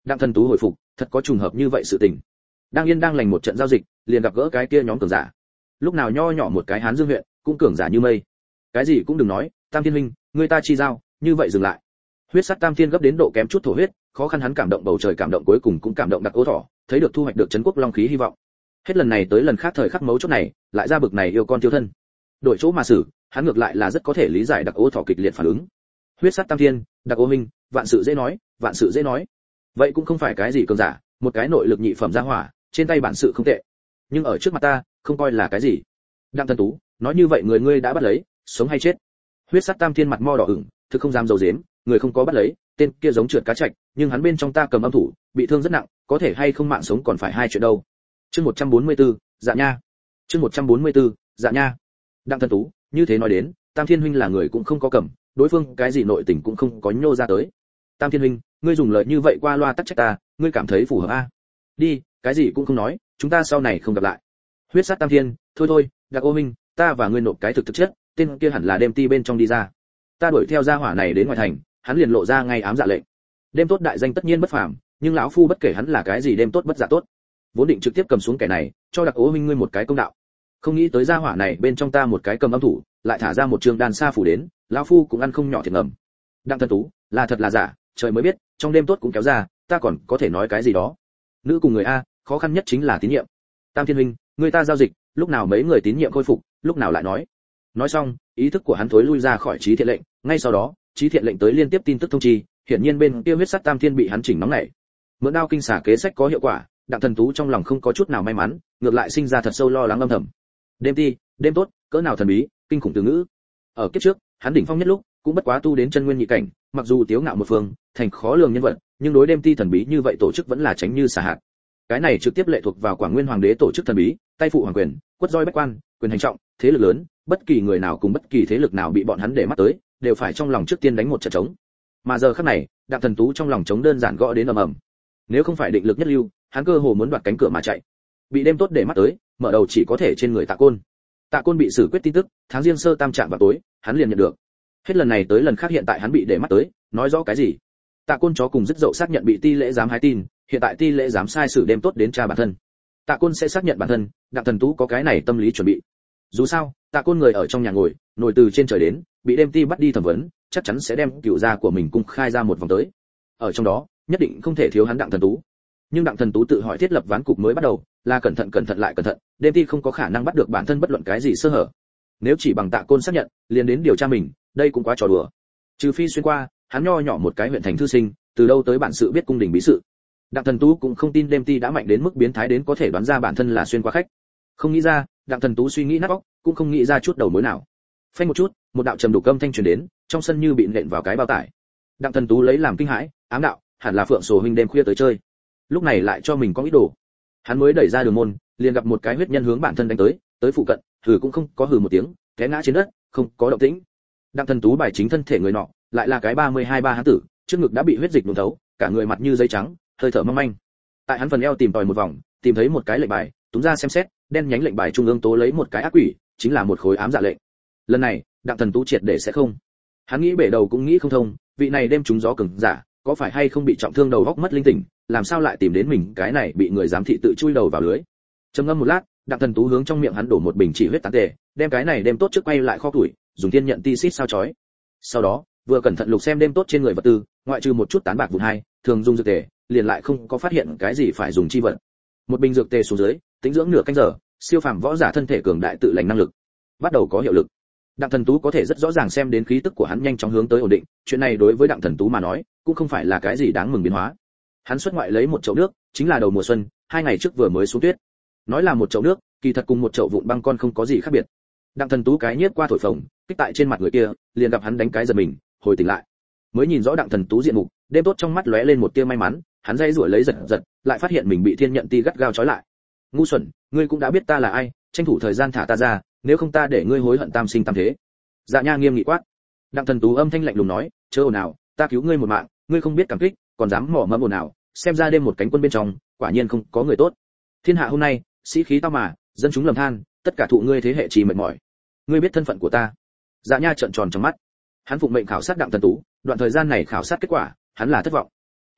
Đặng Thần Tú hồi phục, thật có trùng hợp như vậy sự tình. Đang yên đang lành một trận giao dịch, liền gặp gỡ cái kia nhóm cường giả. Lúc nào nho nhỏ một cái Hán Dương huyện, cũng cường giả như mây. Cái gì cũng đừng nói, Tam Thiên huynh, người ta chi giao, như vậy dừng lại. Huyết Sắt Tam Thiên gấp đến độ kém chút thổ huyết, khó khăn hắn cảm động bầu trời cảm động cuối cùng cũng cảm động Đặc Ô Thỏ, thấy được thu hoạch được trấn quốc long khí hy vọng. Hết lần này tới lần khác thời khắc mấu chốt này, lại ra bực này yêu con tiêu thân. Đổi chỗ mà xử, hắn ngược lại là rất có thể lý giải Đặc Ô Thỏ kịch liệt phản ứng. Huyết Sắt Tam Thiên, Đặc Ô huynh, vạn sự dễ nói, vạn sự dễ nói. Vậy cũng không phải cái gì cường giả, một cái nội lực nhị phẩm gia hỏa, trên tay bản sự không tệ. Nhưng ở trước mặt ta, không coi là cái gì. Đặng Thần Tú, nói như vậy người ngươi đã bắt lấy, sống hay chết? Huyết Sắt Tam Thiên mặt mo đỏ ửng, thực không dám giấu giếm, người không có bắt lấy, tên kia giống trượt cá trạch, nhưng hắn bên trong ta cầm âm thủ, bị thương rất nặng, có thể hay không mạng sống còn phải hai chuyện đâu. Chương một trăm bốn mươi tư, Dạ Nha. Chương một trăm bốn mươi tư, Dạ Nha. Đặng Thần Tú, như thế nói đến, Tam Thiên huynh là người cũng không có cầm, đối phương cái gì nội tình cũng không có nhô ra tới. Tam Thiên huynh, ngươi dùng lời như vậy qua loa tắc trách ta, ngươi cảm thấy phù hợp a? Đi, cái gì cũng không nói, chúng ta sau này không gặp lại. Huyết Sắt Tam Thiên, thôi thôi, Đặc Ô huynh, ta và ngươi nộp cái thực thực chất, tên kia hẳn là đêm ti bên trong đi ra. Ta đuổi theo gia hỏa này đến ngoài thành, hắn liền lộ ra ngay ám dạ lệnh. Đêm tốt đại danh tất nhiên bất phàm, nhưng lão phu bất kể hắn là cái gì đêm tốt bất dạ tốt, vốn định trực tiếp cầm xuống kẻ này, cho Đặc Ô huynh ngươi một cái công đạo. Không nghĩ tới gia hỏa này bên trong ta một cái cầm âm thủ, lại thả ra một trường đàn sa phủ đến, lão phu cũng ăn không nhỏ thiệt ngầm. Đặng Thần Tú, là thật là giả, trời mới biết, trong đêm tốt cũng kéo ra, ta còn có thể nói cái gì đó. Nữ cùng người a, khó khăn nhất chính là tín nhiệm. Tam Thiên huynh, người ta giao dịch, lúc nào mấy người tín nhiệm khôi phục, lúc nào lại nói. Nói xong, ý thức của hắn thối lui ra khỏi trí thiện lệnh, ngay sau đó, trí thiện lệnh tới liên tiếp tin tức thông chi, hiển nhiên bên kia Huyết Sắt Tam Thiên bị hắn chỉnh nóng nảy. Mượn đao kinh xả kế sách có hiệu quả, Đặng Thần Tú trong lòng không có chút nào may mắn, ngược lại sinh ra thật sâu lo lắng âm thầm. Đêm ti, đêm tốt, cỡ nào thần bí, kinh khủng từ ngữ. Ở kiếp trước, hắn đỉnh phong nhất lúc, cũng bất quá tu đến chân nguyên nhị cảnh, mặc dù tiếu ngạo một phương, thành khó lường nhân vật, nhưng đối đêm ti thần bí như vậy tổ chức vẫn là tránh như xả hạt. Cái này trực tiếp lệ thuộc vào Quảng Nguyên Hoàng đế tổ chức thần bí, tay phụ hoàng quyền, quất roi bách quan, quyền hành trọng, thế lực lớn, bất kỳ người nào cùng bất kỳ thế lực nào bị bọn hắn để mắt tới, đều phải trong lòng trước tiên đánh một trận trống. Mà giờ khắc này, Đặng Thần Tú trong lòng trống đơn giản gõ đến ầm ầm. Nếu không phải định lực nhất lưu, hắn cơ hồ muốn đoạt cánh cửa mà chạy. Bị đêm tốt để mắt tới, mở đầu chỉ có thể trên người Tạ Côn. Tạ Côn bị xử quyết tin tức, tháng riêng sơ tam trạm vào tối, hắn liền nhận được. Hết lần này tới lần khác hiện tại hắn bị để mắt tới, nói rõ cái gì? Tạ Côn chó cùng rất dậu xác nhận bị ti lễ giám hái tin, hiện tại ti lễ giám sai sử đêm tốt đến tra bản thân. Tạ Côn sẽ xác nhận bản thân, Đặng Thần Tú có cái này tâm lý chuẩn bị. Dù sao, Tạ Côn người ở trong nhà ngồi, nổi từ trên trời đến, bị đêm ti bắt đi thẩm vấn, chắc chắn sẽ đem cựu gia của mình cung khai ra một vòng tới. Ở trong đó, nhất định không thể thiếu hắn Đặng Thần Tú. Nhưng Đặng Thần Tú tự hỏi thiết lập ván cục mới bắt đầu, là cẩn thận cẩn thận lại cẩn thận, đêm ti không có khả năng bắt được bản thân bất luận cái gì sơ hở. Nếu chỉ bằng Tạ Côn xác nhận, liền đến điều tra mình, đây cũng quá trò đùa. Trừ phi xuyên qua, hắn nho nhỏ một cái huyện thành thư sinh, từ đâu tới bản sự biết cung đình bí sự. Đặng Thần Tú cũng không tin đêm ti đã mạnh đến mức biến thái đến có thể đoán ra bản thân là xuyên qua khách. Không nghĩ ra, Đặng Thần Tú suy nghĩ nát óc, cũng không nghĩ ra chút đầu mối nào. Phanh một chút, một đạo trầm đục âm thanh truyền đến, trong sân như bị nện vào cái bao tải. Đặng Thần Tú lấy làm kinh hãi, ám đạo, hẳn là Phượng Sồ huynh đêm khuya tới chơi. Lúc này lại cho mình có ít đồ. Hắn mới đẩy ra đường môn, liền gặp một cái huyết nhân hướng bản thân đánh tới, tới phụ cận, hừ cũng không có hừ một tiếng, té ngã trên đất, không có động tĩnh. Đặng Thần Tú bài chính thân thể người nọ, lại là cái ba mươi hai ba hán tử, trước ngực đã bị huyết dịch nhuộm thấu, cả người mặt như giấy trắng, hơi thở mong manh. Tại hắn phần eo tìm tòi một vòng, tìm thấy một cái lệnh bài, túm ra xem xét, đen nhánh lệnh bài trung ương tố lấy một cái ác quỷ, chính là một khối ám dạ lệnh. Lần này, Đặng Thần Tú triệt để sẽ không. Hắn nghĩ bể đầu cũng nghĩ không thông, vị này đêm trúng gió cường giả, có phải hay không bị trọng thương đầu óc mất linh tỉnh, làm sao lại tìm đến mình, cái này bị người giám thị tự chui đầu vào lưới. Trầm ngâm một lát, Đặng Thần Tú hướng trong miệng hắn đổ một bình chỉ huyết tán tề, đem cái này đem tốt trước quay lại kho tuổi, dùng tiên nhận ti xít sao chói. Sau đó, vừa cẩn thận lục xem đêm tốt trên người vật tư, ngoại trừ một chút tán bạc vụn hai, thường dùng dược tề, liền lại không có phát hiện cái gì phải dùng chi vật. Một bình dược tề xuống dưới, tính dưỡng nửa canh giờ, siêu phàm võ giả thân thể cường đại tự lành năng lực bắt đầu có hiệu lực. Đặng Thần Tú có thể rất rõ ràng xem đến khí tức của hắn nhanh chóng hướng tới ổn định, chuyện này đối với Đặng Thần Tú mà nói, cũng không phải là cái gì đáng mừng biến hóa. Hắn xuất ngoại lấy một chậu nước, chính là đầu mùa xuân, hai ngày trước vừa mới xuống tuyết. Nói là một chậu nước, kỳ thật cùng một chậu vụn băng con không có gì khác biệt. Đặng Thần Tú cái nhiếp qua thổi phồng, kích tại trên mặt người kia, liền gặp hắn đánh cái giật mình, hồi tỉnh lại. Mới nhìn rõ Đặng Thần Tú diện mục, đêm tốt trong mắt lóe lên một tia may mắn, hắn dây rủi lấy giật giật, lại phát hiện mình bị thiên nhận ti gắt gao trói lại. Ngu xuẩn, ngươi cũng đã biết ta là ai, tranh thủ thời gian thả ta ra, nếu không ta để ngươi hối hận tam sinh tam thế. Dạ Nha nghiêm nghị quát. Đặng Thần Tú âm thanh lạnh lùng nói, chớ ồn nào, ta cứu ngươi một mạng, ngươi không biết cảm kích, còn dám mỏ mẫm ồn nào, xem ra đêm một cánh quân bên trong, quả nhiên không có người tốt. Thiên hạ hôm nay, sĩ khí tao mà, dân chúng lầm than, tất cả thụ ngươi thế hệ trì mệt mỏi. Ngươi biết thân phận của ta? Dạ Nha trợn tròn trong mắt. Hắn phụng mệnh khảo sát Đặng Thần Tú, đoạn thời gian này khảo sát kết quả, hắn là thất vọng.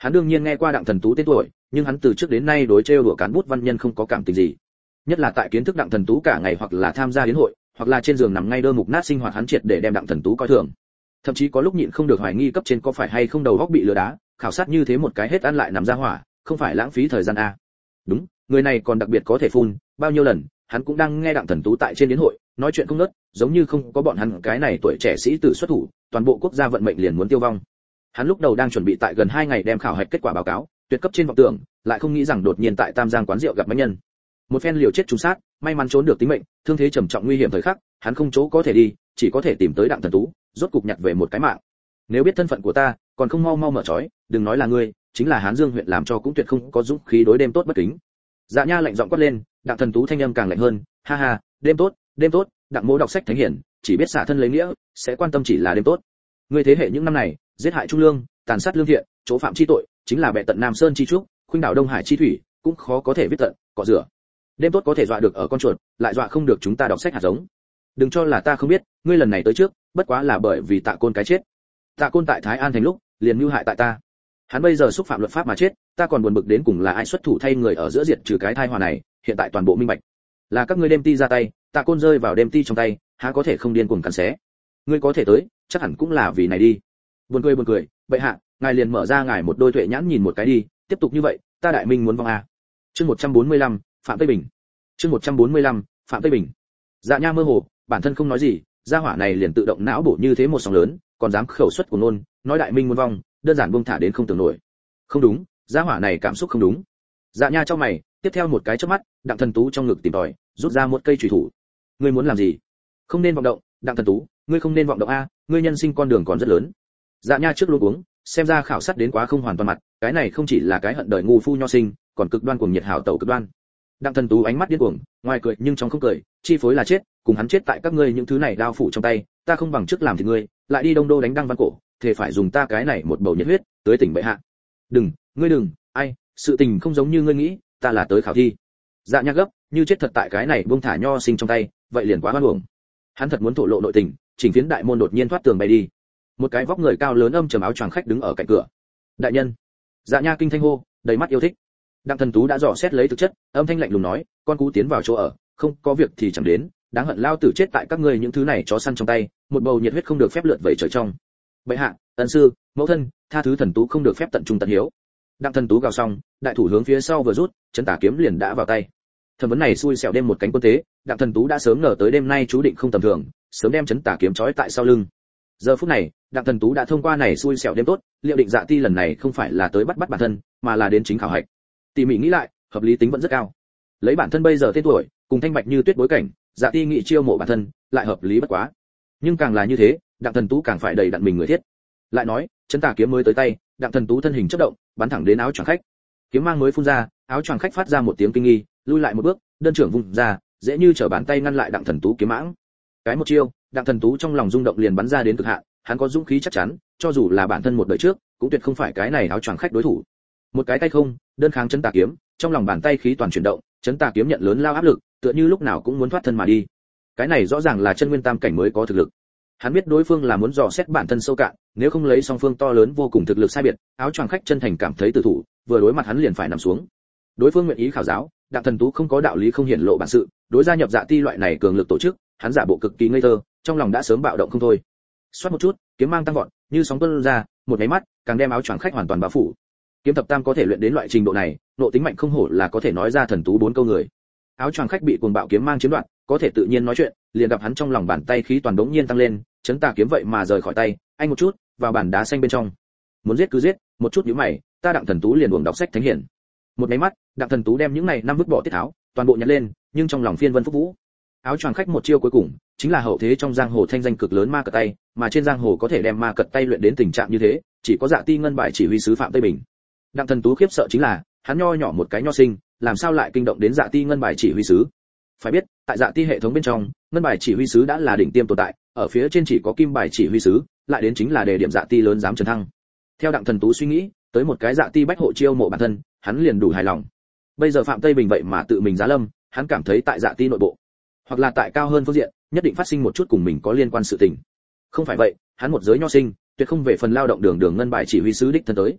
Hắn đương nhiên nghe qua Đặng Thần Tú tên tuổi, nhưng hắn từ trước đến nay đối trêu đùa cán bút văn nhân không có cảm tình gì. Nhất là tại kiến thức Đặng Thần Tú cả ngày hoặc là tham gia yến hội, hoặc là trên giường nằm ngay đơ mục nát sinh hoạt hắn triệt để đem Đặng Thần Tú coi thường. Thậm chí có lúc nhịn không được hoài nghi cấp trên có phải hay không đầu óc bị lừa đá, khảo sát như thế một cái hết ăn lại nằm ra hỏa, không phải lãng phí thời gian à. Đúng, người này còn đặc biệt có thể phun, bao nhiêu lần, hắn cũng đang nghe Đặng Thần Tú tại trên yến hội, nói chuyện không ngớt, giống như không có bọn hắn cái này tuổi trẻ sĩ tử xuất thủ, toàn bộ quốc gia vận mệnh liền muốn tiêu vong. Hắn lúc đầu đang chuẩn bị tại gần hai ngày đem khảo hạch kết quả báo cáo, tuyệt cấp trên vọng tưởng, lại không nghĩ rằng đột nhiên tại Tam Giang quán rượu gặp mãnh nhân. Một phen liều chết trùng sát, may mắn trốn được tính mệnh, thương thế trầm trọng nguy hiểm thời khắc, hắn không chỗ có thể đi, chỉ có thể tìm tới Đặng Thần Tú, rốt cục nhặt về một cái mạng. Nếu biết thân phận của ta, còn không mau mau mở trói, đừng nói là ngươi, chính là Hán Dương huyện làm cho cũng tuyệt không có dũng khí đối đêm tốt bất kính. Dạ Nha lạnh giọng quát lên, Đặng Thần Tú thanh âm càng lạnh hơn, ha ha, đêm tốt, đêm tốt, Đặng Mỗ đọc sách thánh hiển, chỉ biết xả thân lấy nghĩa, sẽ quan tâm chỉ là đêm tốt. Ngươi thế hệ những năm này, giết hại trung lương, tàn sát lương thiện, chỗ phạm chi tội, chính là bệ tận Nam Sơn chi trúc, khuynh đảo Đông Hải chi thủy, cũng khó có thể viết tận, cọ rửa. Đêm tốt có thể dọa được ở con chuột, lại dọa không được chúng ta đọc sách hạt giống. Đừng cho là ta không biết, ngươi lần này tới trước, bất quá là bởi vì Tạ Côn cái chết. Tạ Côn tại Thái An thành lúc, liền mưu hại tại ta. Hắn bây giờ xúc phạm luật pháp mà chết, ta còn buồn bực đến cùng là ai xuất thủ thay người ở giữa diệt trừ cái tai họa này, hiện tại toàn bộ minh bạch. Là các ngươi đêm ti ra tay, Tạ Côn rơi vào đêm ti trong tay, há có thể không điên cuồng cắn xé. Ngươi có thể tới, chắc hẳn cũng là vì này đi. Buồn cười buồn cười, bệ hạ, ngài liền mở ra ngài một đôi tuệ nhãn nhìn một cái đi, tiếp tục như vậy, ta đại minh muốn vong à. Chương một trăm bốn mươi lăm, Phạm Tây Bình. Chương một trăm bốn mươi lăm, Phạm Tây Bình. Dạ Nha mơ hồ, bản thân không nói gì, gia hỏa này liền tự động não bổ như thế một sóng lớn, còn dám khẩu xuất của nôn, nói đại minh muốn vong, đơn giản buông thả đến không tưởng nổi. Không đúng, gia hỏa này cảm xúc không đúng. Dạ Nha trong mày, tiếp theo một cái chớp mắt, Đặng Thần Tú trong ngực tìm tòi, rút ra một cây chùy thủ. Ngươi muốn làm gì? Không nên vọng động, Đặng Thần Tú, ngươi không nên vọng động a, ngươi nhân sinh con đường còn rất lớn. Dạ Nha trước luống cuống, xem ra khảo sát đến quá không hoàn toàn mặt, cái này không chỉ là cái hận đời ngu phu nho sinh, còn cực đoan cuồng nhiệt hảo tẩu cực đoan. Đặng Thần Tú ánh mắt điên cuồng, ngoài cười nhưng trong không cười, chi phối là chết, cùng hắn chết tại các ngươi những thứ này đao phủ trong tay, ta không bằng trước làm thì ngươi, lại đi Đông Đô đánh Đăng Văn Cổ, thề phải dùng ta cái này một bầu nhiệt huyết, tới tỉnh bệ hạ. Đừng, ngươi đừng, ai, sự tình không giống như ngươi nghĩ, ta là tới khảo thi. Dạ Nha gấp, như chết thật tại cái này buông thả nho sinh trong tay, vậy liền quá hoan uổng. Hắn thật muốn thổ lộ nội tình, chỉnh phiến đại môn đột nhiên thoát tường bay đi. Một cái vóc người cao lớn âm trầm áo choàng khách đứng ở cạnh cửa. Đại nhân. Dạ Nha kinh thanh hô, đầy mắt yêu thích. Đặng Thần Tú đã dò xét lấy thực chất, âm thanh lạnh lùng nói, con cú tiến vào chỗ ở, không có việc thì chẳng đến, đáng hận lao tử chết tại các ngươi những thứ này chó săn trong tay, một bầu nhiệt huyết không được phép lượn vẩy trời trong. Bệ hạ, ân sư, mẫu thân, tha thứ Thần Tú không được phép tận trung tận hiếu. Đặng Thần Tú gào xong, đại thủ hướng phía sau vừa rút, chân tả kiếm liền đã vào tay. Thẩm vấn này xui xẻo đêm một cánh quân tế, Đặng Thần Tú đã sớm ngờ tới đêm nay chú định không tầm thường, sớm đem chấn tả kiếm trói tại sau lưng. Giờ phút này, Đặng Thần Tú đã thông qua này xui xẻo đêm tốt, liệu định Dạ Ti lần này không phải là tới bắt bắt bản thân, mà là đến chính khảo hạch. Tỉ mỉ nghĩ lại, hợp lý tính vẫn rất cao. Lấy bản thân bây giờ tên tuổi, cùng thanh bạch như tuyết bối cảnh, Dạ Ti nghị chiêu mộ bản thân, lại hợp lý bất quá. Nhưng càng là như thế, Đặng Thần Tú càng phải đầy đặn mình người thiết. Lại nói, chấn tà kiếm mới tới tay, Đặng Thần Tú thân hình chớp động, bắn thẳng đến áo choàng khách. Kiếm mang mới phun ra, áo choàng khách phát ra một tiếng kinh nghi, lui lại một bước, đơn trưởng vùng ra, dễ như trở bàn tay ngăn lại Đặng Thần Tú kiếm mãng. Cái một chiêu, Đặng Thần Tú trong lòng rung động liền bắn ra đến cực hạn, hắn có dũng khí chắc chắn, cho dù là bản thân một đời trước, cũng tuyệt không phải cái này áo choàng khách đối thủ. Một cái tay không, đơn kháng chấn tà kiếm, trong lòng bàn tay khí toàn chuyển động, chấn tà kiếm nhận lớn lao áp lực, tựa như lúc nào cũng muốn thoát thân mà đi. Cái này rõ ràng là chân nguyên tam cảnh mới có thực lực. Hắn biết đối phương là muốn dò xét bản thân sâu cạn, nếu không lấy song phương to lớn vô cùng thực lực sai biệt, áo choàng khách chân thành cảm thấy tử thủ, vừa đối mặt hắn liền phải nằm xuống. Đối phương nguyện ý khảo giáo, Đặng Thần Tú không có đạo lý không hiển lộ bản sự, đối gia nhập Dạ Ti loại này cường lực tổ chức, hắn giả bộ cực kỳ ngây thơ, trong lòng đã sớm bạo động không thôi. Xoát một chút, kiếm mang tăng vọt, như sóng tuôn ra, một cái mắt, càng đem áo choàng khách hoàn toàn bao phủ. Kiếm thập tam có thể luyện đến loại trình độ này, nộ tính mạnh không hổ là có thể nói ra thần tú bốn câu người. Áo choàng khách bị cuồng bạo kiếm mang chiếm đoạt, có thể tự nhiên nói chuyện, liền gặp hắn trong lòng bàn tay khí toàn đống nhiên tăng lên, chấn tà kiếm vậy mà rời khỏi tay, anh một chút, vào bàn đá xanh bên trong. Muốn giết cứ giết, một chút nhíu mày, ta Đặng Thần Tú liền uổng đọc sách thánh hiển. Một cái mắt, Đặng Thần Tú đem những này năm vứt bỏ tiết tháo, toàn bộ nhặt lên, nhưng trong lòng phiên vân phúc vũ. Áo choàng khách một chiêu cuối cùng, chính là hậu thế trong giang hồ thanh danh cực lớn ma cật tay, mà trên giang hồ có thể đem ma cật tay luyện đến tình trạng như thế, chỉ có Dạ Ti ngân bài chỉ huy sứ Phạm Tây Bình. Đặng Thần Tú khiếp sợ chính là, hắn nho nhỏ một cái nho sinh, làm sao lại kinh động đến Dạ Ti ngân bài chỉ huy sứ? Phải biết, tại Dạ Ti hệ thống bên trong, ngân bài chỉ huy sứ đã là đỉnh tiêm tồn tại, ở phía trên chỉ có kim bài chỉ huy sứ, lại đến chính là đề điểm Dạ Ti lớn dám trấn thăng. Theo Đặng Thần Tú suy nghĩ, tới một cái Dạ Ti bách hộ chiêu mộ bản thân, hắn liền đủ hài lòng. Bây giờ Phạm Tây Bình vậy mà tự mình giá lâm, hắn cảm thấy tại Dạ Ti nội bộ, hoặc là tại cao hơn phương diện, nhất định phát sinh một chút cùng mình có liên quan sự tình. Không phải vậy, hắn một giới nho sinh, tuyệt không về phần lao động đường đường ngân bài chỉ huy sứ đích thân tới.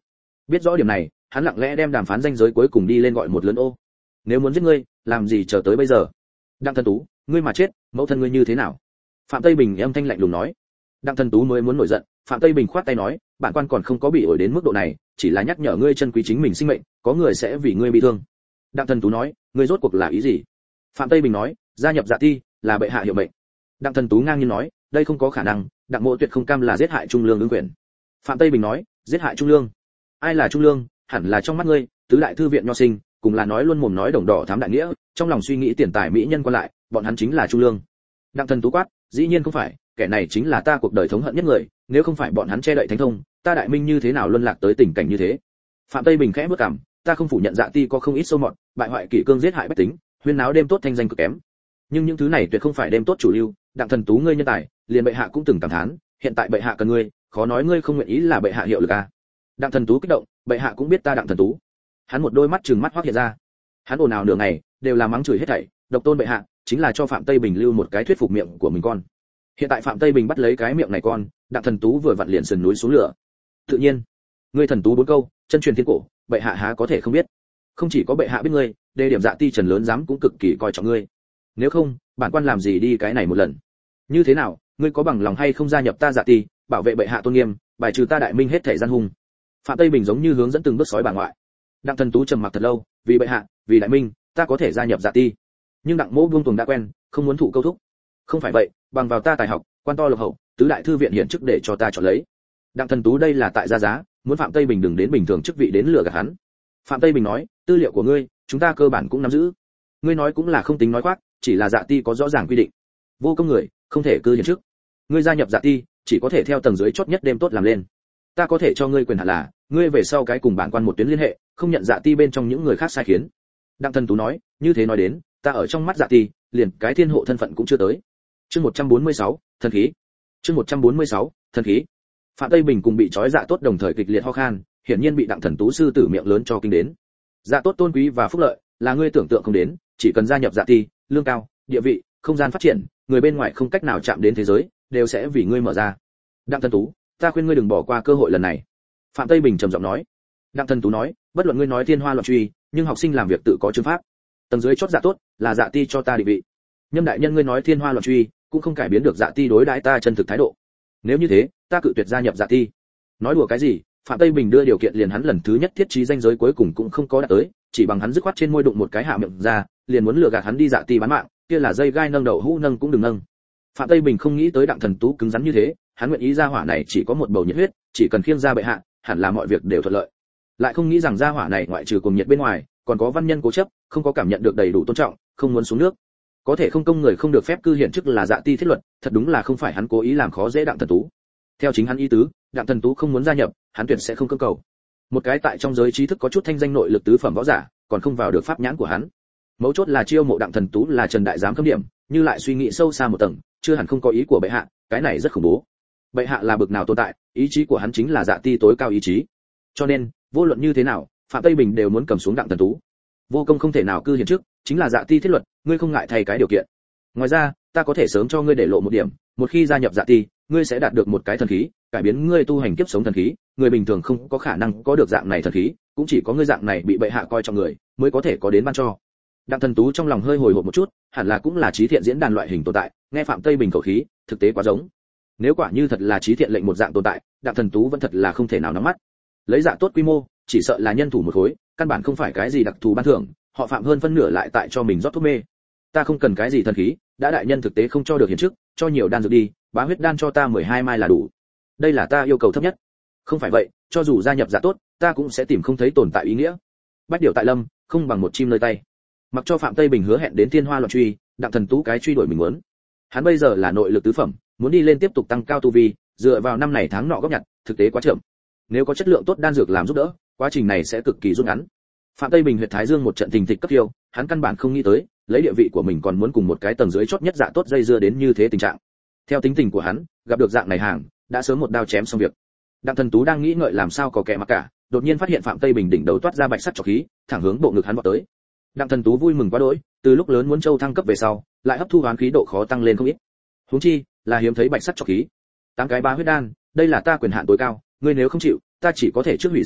Biết rõ điểm này, hắn lặng lẽ đem đàm phán danh giới cuối cùng đi lên gọi một lớn ô. Nếu muốn giết ngươi, làm gì chờ tới bây giờ? Đặng Thần Tú, ngươi mà chết, mẫu thân ngươi như thế nào? Phạm Tây Bình âm thanh lạnh lùng nói. Đặng Thần Tú mới muốn nổi giận, Phạm Tây Bình khoát tay nói, bản quan còn không có bị ổi đến mức độ này, chỉ là nhắc nhở ngươi trân quý chính mình sinh mệnh, có người sẽ vì ngươi bị thương. Đặng Thần Tú nói, ngươi rốt cuộc là ý gì? Phạm Tây Bình nói, gia nhập Dạ Ti là bệ hạ hiệu mệnh. Đặng Thần Tú ngang nhiên nói, đây không có khả năng, Đặng Mộ tuyệt không cam là giết hại Trung Lương ứng quyền. Phạm Tây Bình nói, giết hại Trung Lương? Ai là Trung Lương? Hẳn là trong mắt ngươi, tứ đại thư viện nho sinh, cùng là nói luôn mồm nói đồng đỏ thám đại nghĩa, trong lòng suy nghĩ tiền tài mỹ nhân qua lại, bọn hắn chính là Trung Lương. Đặng Thần Tú quát, dĩ nhiên không phải, kẻ này chính là ta cuộc đời thống hận nhất người, nếu không phải bọn hắn che đậy thánh thông, ta Đại Minh như thế nào luân lạc tới tình cảnh như thế? Phạm Tây Bình khẽ bước cằm, ta không phủ nhận Dạ Ti có không ít sâu mọt, bại hoại kỷ cương giết hại bách tính, huyên náo đêm tốt thanh danh cực kém. Nhưng những thứ này tuyệt không phải đêm tốt chủ lưu, Đặng Thần Tú ngươi nhân tài, liền bệ hạ cũng từng cảm thán, hiện tại bệ hạ cần ngươi, khó nói ngươi không nguyện ý là bệ hạ hiệu lực à? Đặng Thần Tú kích động, bệ hạ cũng biết ta Đặng Thần Tú. Hắn một đôi mắt trừng mắt hoắc hiện ra. Hắn ồn ào nửa ngày, đều là mắng chửi hết thảy, độc tôn bệ hạ, chính là cho Phạm Tây Bình lưu một cái thuyết phục miệng của mình con. Hiện tại Phạm Tây Bình bắt lấy cái miệng này con, Đặng Thần Tú vừa vặn liền sườn núi xuống lửa. Tự nhiên, ngươi Thần Tú bốn câu, chân truyền thiên cổ, bệ hạ há có thể không biết. Không chỉ có bệ hạ biết ngươi, đề điểm Dạ Ti Trần lớn dám cũng cực kỳ coi trọng ngươi. Nếu không, bản quan làm gì đi cái này một lần? Như thế nào, ngươi có bằng lòng hay không gia nhập ta Dạ Ti, bảo vệ bệ hạ tôn nghiêm, bài trừ ta Đại Minh hết thảy gian hung? Phạm Tây Bình giống như hướng dẫn từng bước sói bà ngoại. Đặng Thần Tú trầm mặc thật lâu, vì bệ hạ, vì Đại Minh, ta có thể gia nhập Dạ Ti. Nhưng Đặng Mỗ buông tuồng đã quen, không muốn thụ câu thúc. Không phải vậy, bằng vào ta tài học, quan to lộc hậu, tứ đại thư viện hiện chức để cho ta chọn lấy. Đặng Thần Tú đây là tại gia giá, muốn Phạm Tây Bình đừng đến bình thường chức vị đến lừa gạt hắn. Phạm Tây Bình nói, tư liệu của ngươi, chúng ta cơ bản cũng nắm giữ. Ngươi nói cũng là không tính nói khoác, chỉ là Dạ Ti có rõ ràng quy định, vô công người không thể cư hiện chức. Ngươi gia nhập Dạ Ti, chỉ có thể theo tầng dưới chót nhất đêm tốt làm lên. Ta có thể cho ngươi quyền hạn là, ngươi về sau cái cùng bản quan một tuyến liên hệ, không nhận Dạ Ti bên trong những người khác sai khiến. Đặng Thần Tú nói, như thế nói đến, ta ở trong mắt Dạ Ti, liền cái thiên hộ thân phận cũng chưa tới. Chương một trăm bốn mươi sáu, thần khí. Chương một trăm bốn mươi sáu, thần khí. Phạm Tây Bình cùng bị trói Dạ Tốt đồng thời kịch liệt ho khan, hiển nhiên bị Đặng Thần Tú sư tử miệng lớn cho kinh đến. Dạ Tốt tôn quý và phúc lợi, là ngươi tưởng tượng không đến, chỉ cần gia nhập Dạ Ti, lương cao, địa vị, không gian phát triển, người bên ngoài không cách nào chạm đến thế giới, đều sẽ vì ngươi mở ra. Đặng Thần Tú, ta khuyên ngươi đừng bỏ qua cơ hội lần này. Phạm Tây Bình trầm giọng nói. Đặng Thần Tú nói, bất luận ngươi nói thiên hoa loạn truy, nhưng học sinh làm việc tự có chương pháp. Tầng dưới chót Dạ Tốt, là Dạ Ti cho ta định vị. Nhâm đại nhân ngươi nói thiên hoa loạn truy, cũng không cải biến được Dạ Ti đối đãi ta chân thực thái độ. Nếu như thế, ta cự tuyệt gia nhập Dạ Ti. Nói đùa cái gì? Phạm Tây Bình đưa điều kiện liền hắn lần thứ nhất thiết trí danh giới cuối cùng cũng không có đạt tới, chỉ bằng hắn dứt khoát trên môi đụng một cái hạ miệng ra, liền muốn lừa gạt hắn đi Dạ Ti bán mạng, kia là dây gai nâng đậu hũ nâng cũng đừng nâng. Phạm Tây Bình không nghĩ tới Đặng Thần Tú cứng rắn như thế, hắn nguyện ý gia hỏa này chỉ có một bầu nhiệt huyết, chỉ cần khiêng ra bệ hạ, hẳn là mọi việc đều thuận lợi. Lại không nghĩ rằng gia hỏa này ngoại trừ cùng nhiệt bên ngoài, còn có văn nhân cố chấp, không có cảm nhận được đầy đủ tôn trọng, không muốn xuống nước. Có thể không công người không được phép cư hiện chức là Dạ Ti thiết luật, thật đúng là không phải hắn cố ý làm khó dễ Đặng Thần Tú. Theo chính hắn ý tứ, Đặng Thần Tú không muốn gia nhập, hắn tuyệt sẽ không cưỡng cầu. Một cái tại trong giới trí thức có chút thanh danh nội lực tứ phẩm võ giả, còn không vào được pháp nhãn của hắn. Mấu chốt là chiêu mộ Đặng Thần Tú là Trần đại giám cấm điểm, như lại suy nghĩ sâu xa một tầng, chưa hẳn không có ý của bệ hạ, cái này rất khủng bố. Bệ hạ là bực nào tồn tại, ý chí của hắn chính là Dạ Ti tối cao ý chí. Cho nên, vô luận như thế nào, Phạm Tây Bình đều muốn cầm xuống Đặng Thần Tú. Vô công không thể nào cư hiện chức, chính là Dạ Ti thiết luật, ngươi không ngại thay cái điều kiện. Ngoài ra, ta có thể sớm cho ngươi để lộ một điểm, một khi gia nhập Dạ Ti, ngươi sẽ đạt được một cái thần khí, cải biến ngươi tu hành kiếp sống thần khí, người bình thường không có khả năng có được dạng này thần khí, cũng chỉ có ngươi dạng này bị bệ hạ coi trọng người, mới có thể có đến ban cho. Đặng Thần Tú trong lòng hơi hồi hộp một chút, hẳn là cũng là trí thiện diễn đàn loại hình tồn tại, nghe Phạm Tây Bình khẩu khí, thực tế quá giống. Nếu quả như thật là trí thiện lệnh một dạng tồn tại, Đặng Thần Tú vẫn thật là không thể nào nắm mắt. Lấy Dạ Tốt quy mô, chỉ sợ là nhân thủ một khối, căn bản không phải cái gì đặc thù ban thưởng, họ Phạm hơn phân nửa lại tại cho mình rót thuốc mê. Ta không cần cái gì thần khí, đã đại nhân thực tế không cho được hiện trước, cho nhiều đan dược đi, bá huyết đan cho ta mười hai mai là đủ. Đây là ta yêu cầu thấp nhất. Không phải vậy, cho dù gia nhập Dạ Tốt, ta cũng sẽ tìm không thấy tồn tại ý nghĩa. Bách điều tại lâm, không bằng một chim nơi tay. Mặc cho Phạm Tây Bình hứa hẹn đến thiên hoa loạn truy, Đặng Thần Tú cái truy đuổi mình muốn. Hắn bây giờ là nội lực tứ phẩm, muốn đi lên tiếp tục tăng cao tu vi, dựa vào năm này tháng nọ góp nhặt, thực tế quá chậm. Nếu có chất lượng tốt đan dược làm giúp đỡ, quá trình này sẽ cực kỳ rút ngắn. Phạm Tây Bình huyệt thái dương một trận tình thịch cấp kiêu, hắn căn bản không nghĩ tới, lấy địa vị của mình còn muốn cùng một cái tầng dưới chót nhất Dạ Tốt dây dưa đến như thế tình trạng. Theo tính tình của hắn, gặp được dạng này hàng, đã sớm một đao chém xong việc. Đặng Thần Tú đang nghĩ ngợi làm sao có kẻ mặc cả, đột nhiên phát hiện Phạm Tây Bình đỉnh đầu toát ra bạch sắt trọc khí, thẳng hướng bộ ngực hắn vọt tới. Đặng Thần Tú vui mừng quá đỗi, từ lúc lớn muốn châu thăng cấp về sau, lại hấp thu hoán khí độ khó tăng lên không ít. Huống chi, là hiếm thấy bạch sắt trọc khí. Tám cái ba huyết đan, đây là ta quyền hạn tối cao, ngươi nếu không chịu, ta chỉ có thể trước hủy diệt ngươi,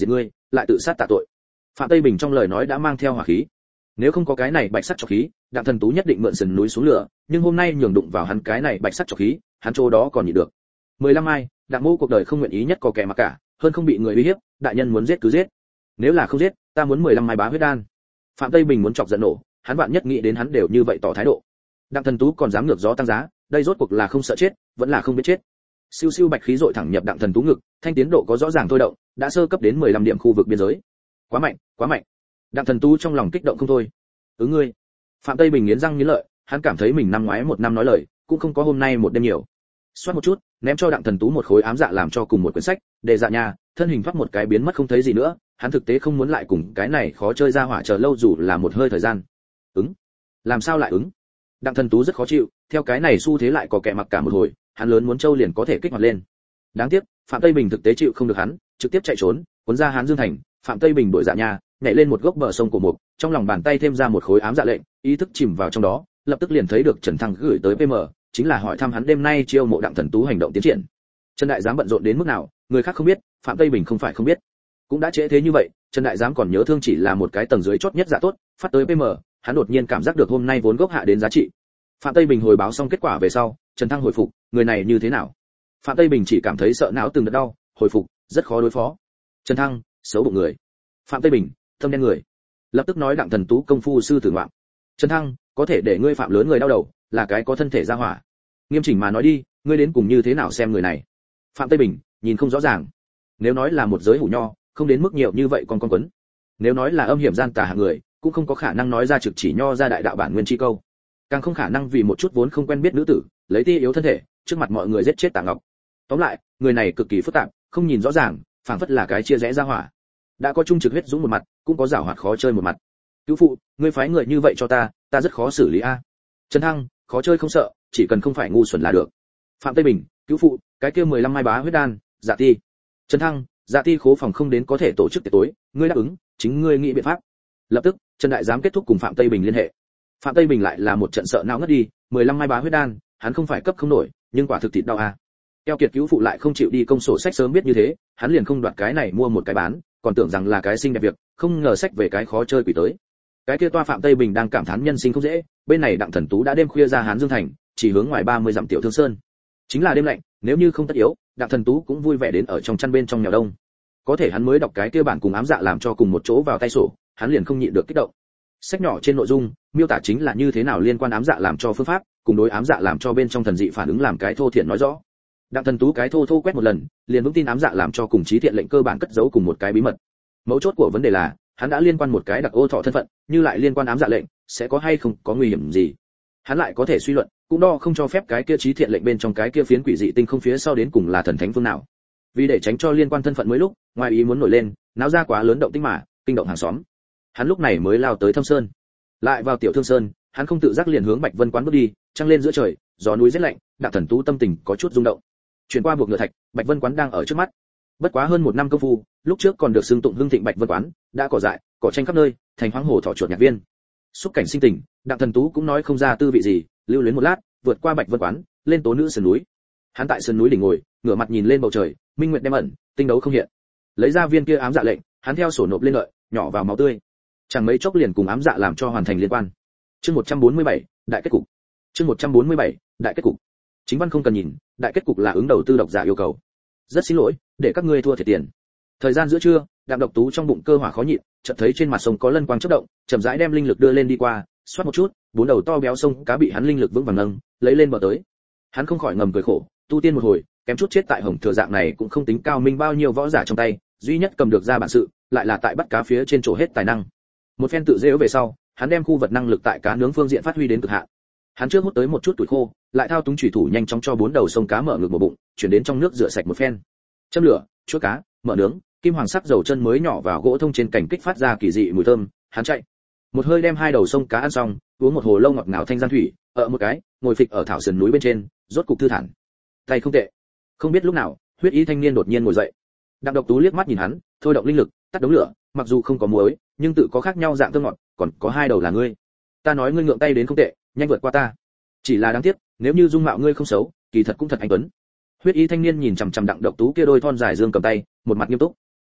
lại tự sát tạ tội. Phạm Tây Bình trong lời nói đã mang theo hỏa khí. Nếu không có cái này bạch sắc trọc khí, Đặng Thần Tú nhất định mượn sườn núi xuống lửa, nhưng hôm nay nhường đụng vào hắn cái này bạch sắc trọc khí, hắn chỗ đó còn nhịn được. mười lăm ai, Đặng Mô cuộc đời không nguyện ý nhất có kẻ mà cả, hơn không bị người uy hiếp, đại nhân muốn giết cứ giết. Nếu là không giết, ta muốn mười lăm mai bá huyết đan. Phạm Tây Bình muốn chọc giận nổ, hắn vạn nhất nghĩ đến hắn đều như vậy tỏ thái độ. Đặng Thần Tú còn dám ngược gió tăng giá, đây rốt cuộc là không sợ chết, vẫn là không biết chết. Siêu siêu bạch khí dội thẳng nhập Đặng Thần Tú ngực, thanh tiến độ có rõ ràng thôi động, đã sơ cấp đến mười lăm điểm khu vực biên giới. Quá mạnh, quá mạnh. Đặng Thần Tú trong lòng kích động không thôi. Ứng ngươi. Phạm Tây Bình nghiến răng nghiến lợi, hắn cảm thấy mình năm ngoái một năm nói lời, cũng không có hôm nay một đêm nhiều. Xoát một chút, ném cho Đặng Thần Tú một khối ám dạ làm cho cùng một quyển sách, để dạ nhà, thân hình thoát một cái biến mất không thấy gì nữa, hắn thực tế không muốn lại cùng cái này khó chơi ra hỏa chờ lâu dù là một hơi thời gian. Ứng? Làm sao lại ứng? Đặng Thần Tú rất khó chịu, theo cái này xu thế lại có kẻ mặc cả một hồi, hắn lớn muốn châu liền có thể kích hoạt lên. Đáng tiếc, Phạm Tây Bình thực tế chịu không được hắn, trực tiếp chạy trốn, cuốn ra Hán Dương Thành, Phạm Tây Bình đuổi dạ nhà, nhảy lên một gốc bờ sông của mục, trong lòng bàn tay thêm ra một khối ám dạ lệnh, ý thức chìm vào trong đó, lập tức liền thấy được Trần Thăng gửi tới pê em, chính là hỏi thăm hắn đêm nay chiêu mộ Đặng Thần Tú hành động tiến triển. Trần đại giám bận rộn đến mức nào, người khác không biết, Phạm Tây Bình không phải không biết. Cũng đã trễ thế như vậy, Trần đại giám còn nhớ thương chỉ là một cái tầng dưới chót nhất dạ tốt, phát tới pê em, hắn đột nhiên cảm giác được hôm nay vốn gốc hạ đến giá trị. Phạm Tây Bình hồi báo xong kết quả về sau, Trần Thăng hồi phục, người này như thế nào? Phạm Tây Bình chỉ cảm thấy sợ não từng đợt đau, hồi phục, rất khó đối phó. Trần Thăng, xấu bụng người. Phạm Tây Bình, thâm đen người. Lập tức nói Đặng Thần Tú công phu sư tử ngoạm. Trần Thăng, có thể để ngươi phạm lớn người đau đầu, là cái có thân thể ra hỏa. Nghiêm chỉnh mà nói đi, ngươi đến cùng như thế nào xem người này? Phạm Tây Bình, nhìn không rõ ràng. Nếu nói là một giới hủ nho, không đến mức nhiều như vậy còn con quấn. Nếu nói là âm hiểm gian tà hạng người, cũng không có khả năng nói ra trực chỉ nho ra đại đạo bản nguyên chi câu. Càng không khả năng vì một chút vốn không quen biết nữ tử, lấy tia yếu thân thể, trước mặt mọi người giết chết Tạ Ngọc. Tóm lại, người này cực kỳ phức tạp, không nhìn rõ ràng, phảng phất là cái chia rẽ ra hỏa. Đã có trung trực huyết dũng một mặt, cũng có giảo hoạt khó chơi một mặt. Cứu phụ, ngươi phái người như vậy cho ta, ta rất khó xử lý a. Trần Thăng, khó chơi không sợ, chỉ cần không phải ngu xuẩn là được. Phạm Tây Bình, cứu phụ, cái kia mười lăm mai bá huyết đan, dạ ti. Trần Thăng, dạ ti khố phòng không đến có thể tổ chức tiệc tối, ngươi đáp ứng, chính ngươi nghĩ biện pháp. Lập tức, Trần đại giám kết thúc cùng Phạm Tây Bình liên hệ. Phạm Tây Bình lại là một trận sợ não ngất đi, mười lăm mai bá huyết đan, hắn không phải cấp không nổi, nhưng quả thực thịt đau a. Keo kiệt cứu phụ lại không chịu đi công sổ sách sớm biết như thế, hắn liền không đoạt cái này mua một cái bán, còn tưởng rằng là cái xinh đẹp việc, không ngờ sách về cái khó chơi quỷ tới. Cái kia toa Phạm Tây Bình đang cảm thán nhân sinh không dễ, bên này Đặng Thần Tú đã đêm khuya ra Hán Dương Thành, chỉ hướng ngoài ba mươi dặm tiểu Thương Sơn. Chính là đêm lạnh, nếu như không tất yếu, Đặng Thần Tú cũng vui vẻ đến ở trong chăn bên trong nhà đông. Có thể hắn mới đọc cái kia bản cùng ám dạ làm cho cùng một chỗ vào tay sổ, hắn liền không nhịn được kích động. Sách nhỏ trên nội dung, miêu tả chính là như thế nào liên quan ám dạ làm cho phương pháp, cùng đối ám dạ làm cho bên trong thần dị phản ứng làm cái thô thiện nói rõ. Đặng Thần Tú cái thô thô quét một lần, liền vững tin ám dạ làm cho cùng trí thiện lệnh cơ bản cất giấu cùng một cái bí mật. Mấu chốt của vấn đề là, hắn đã liên quan một cái đặc ô thọ thân phận, như lại liên quan ám dạ lệnh, sẽ có hay không có nguy hiểm gì? Hắn lại có thể suy luận, cũng đo không cho phép cái kia trí thiện lệnh bên trong cái kia phiến quỷ dị tinh không phía sau đến cùng là thần thánh phương nào. Vì để tránh cho liên quan thân phận mới lúc, ngoài ý muốn nổi lên, náo ra quá lớn động tĩnh mà, kinh động hàng xóm. Hắn lúc này mới lao tới Thâm Sơn. Lại vào tiểu Thương Sơn, hắn không tự giác liền hướng Bạch Vân quán bước đi, trăng lên giữa trời, gió núi rét lạnh, Đặng Thần Tú tâm tình có chút rung động. Chuyển qua buộc ngựa thạch, Bạch Vân quán đang ở trước mắt. Bất quá hơn một năm công phu, lúc trước còn được xưng tụng hưng thịnh Bạch Vân quán, đã cỏ dại, cỏ tranh khắp nơi, thành hoang hồ thỏ chuột nhạc viên. Xúc cảnh sinh tình, Đặng Thần Tú cũng nói không ra tư vị gì, lưu luyến một lát, vượt qua Bạch Vân quán, lên tố nữ sườn núi. Hắn tại sườn núi đỉnh ngồi, ngửa mặt nhìn lên bầu trời, minh nguyệt đem ẩn, tinh đấu không hiện. Lấy ra viên kia ám dạ lệnh, hắn theo sổ nộp lên lợi, nhỏ vào máu tươi. Chẳng mấy chốc liền cùng ám dạ làm cho hoàn thành liên quan. Chương một trăm bốn mươi bảy, đại kết cục. Chương một trăm bốn mươi bảy, đại kết cục. Chính văn không cần nhìn, đại kết cục là ứng đầu tư độc giả yêu cầu. Rất xin lỗi, để các ngươi thua thiệt tiền. Thời gian giữa trưa, Đặng Độc Tú trong bụng cơ hỏa khó nhịn, chợt thấy trên mặt sông có lân quang chớp động, chậm rãi đem linh lực đưa lên đi qua, xoát một chút, bốn đầu to béo sông cá bị hắn linh lực vững vàng nâng, lấy lên bờ tới. Hắn không khỏi ngầm cười khổ, tu tiên một hồi, kém chút chết tại hồng thừa dạng này cũng không tính cao minh bao nhiêu võ giả trong tay, duy nhất cầm được ra bản sự, lại là tại bắt cá phía trên chỗ hết tài năng. Một phen tự giễu về sau, hắn đem khu vật năng lực tại cá nướng phương diện phát huy đến cực hạn. Hắn trước hút tới một chút tuổi khô, lại thao túng chủy thủ nhanh chóng cho bốn đầu sông cá mở ngược một bụng, chuyển đến trong nước rửa sạch một phen. Châm lửa, chuốt cá, mở nướng, kim hoàng sắc dầu chân mới nhỏ vào gỗ thông trên cảnh kích phát ra kỳ dị mùi thơm, hắn chạy. Một hơi đem hai đầu sông cá ăn xong, uống một hồ lâu ngọt ngào thanh gian thủy, ở một cái, ngồi phịch ở thảo sườn núi bên trên, rốt cục thư thản. Tay không tệ. Không biết lúc nào, huyết ý thanh niên đột nhiên ngồi dậy. Đặng Độc Tú liếc mắt nhìn hắn, thôi động linh lực, tắt đống lửa, mặc dù không có muối, nhưng tự có khác nhau dạng thơm ngọt, còn có hai đầu là ngươi. Ta nói ngươi ngượng tay đến không tệ, nhanh vượt qua ta. Chỉ là đáng tiếc, nếu như dung mạo ngươi không xấu, kỳ thật cũng thật anh tuấn. Huyết ý thanh niên nhìn chằm chằm Đặng Độc Tú kia đôi thon dài dương cầm tay, một mặt nghiêm túc.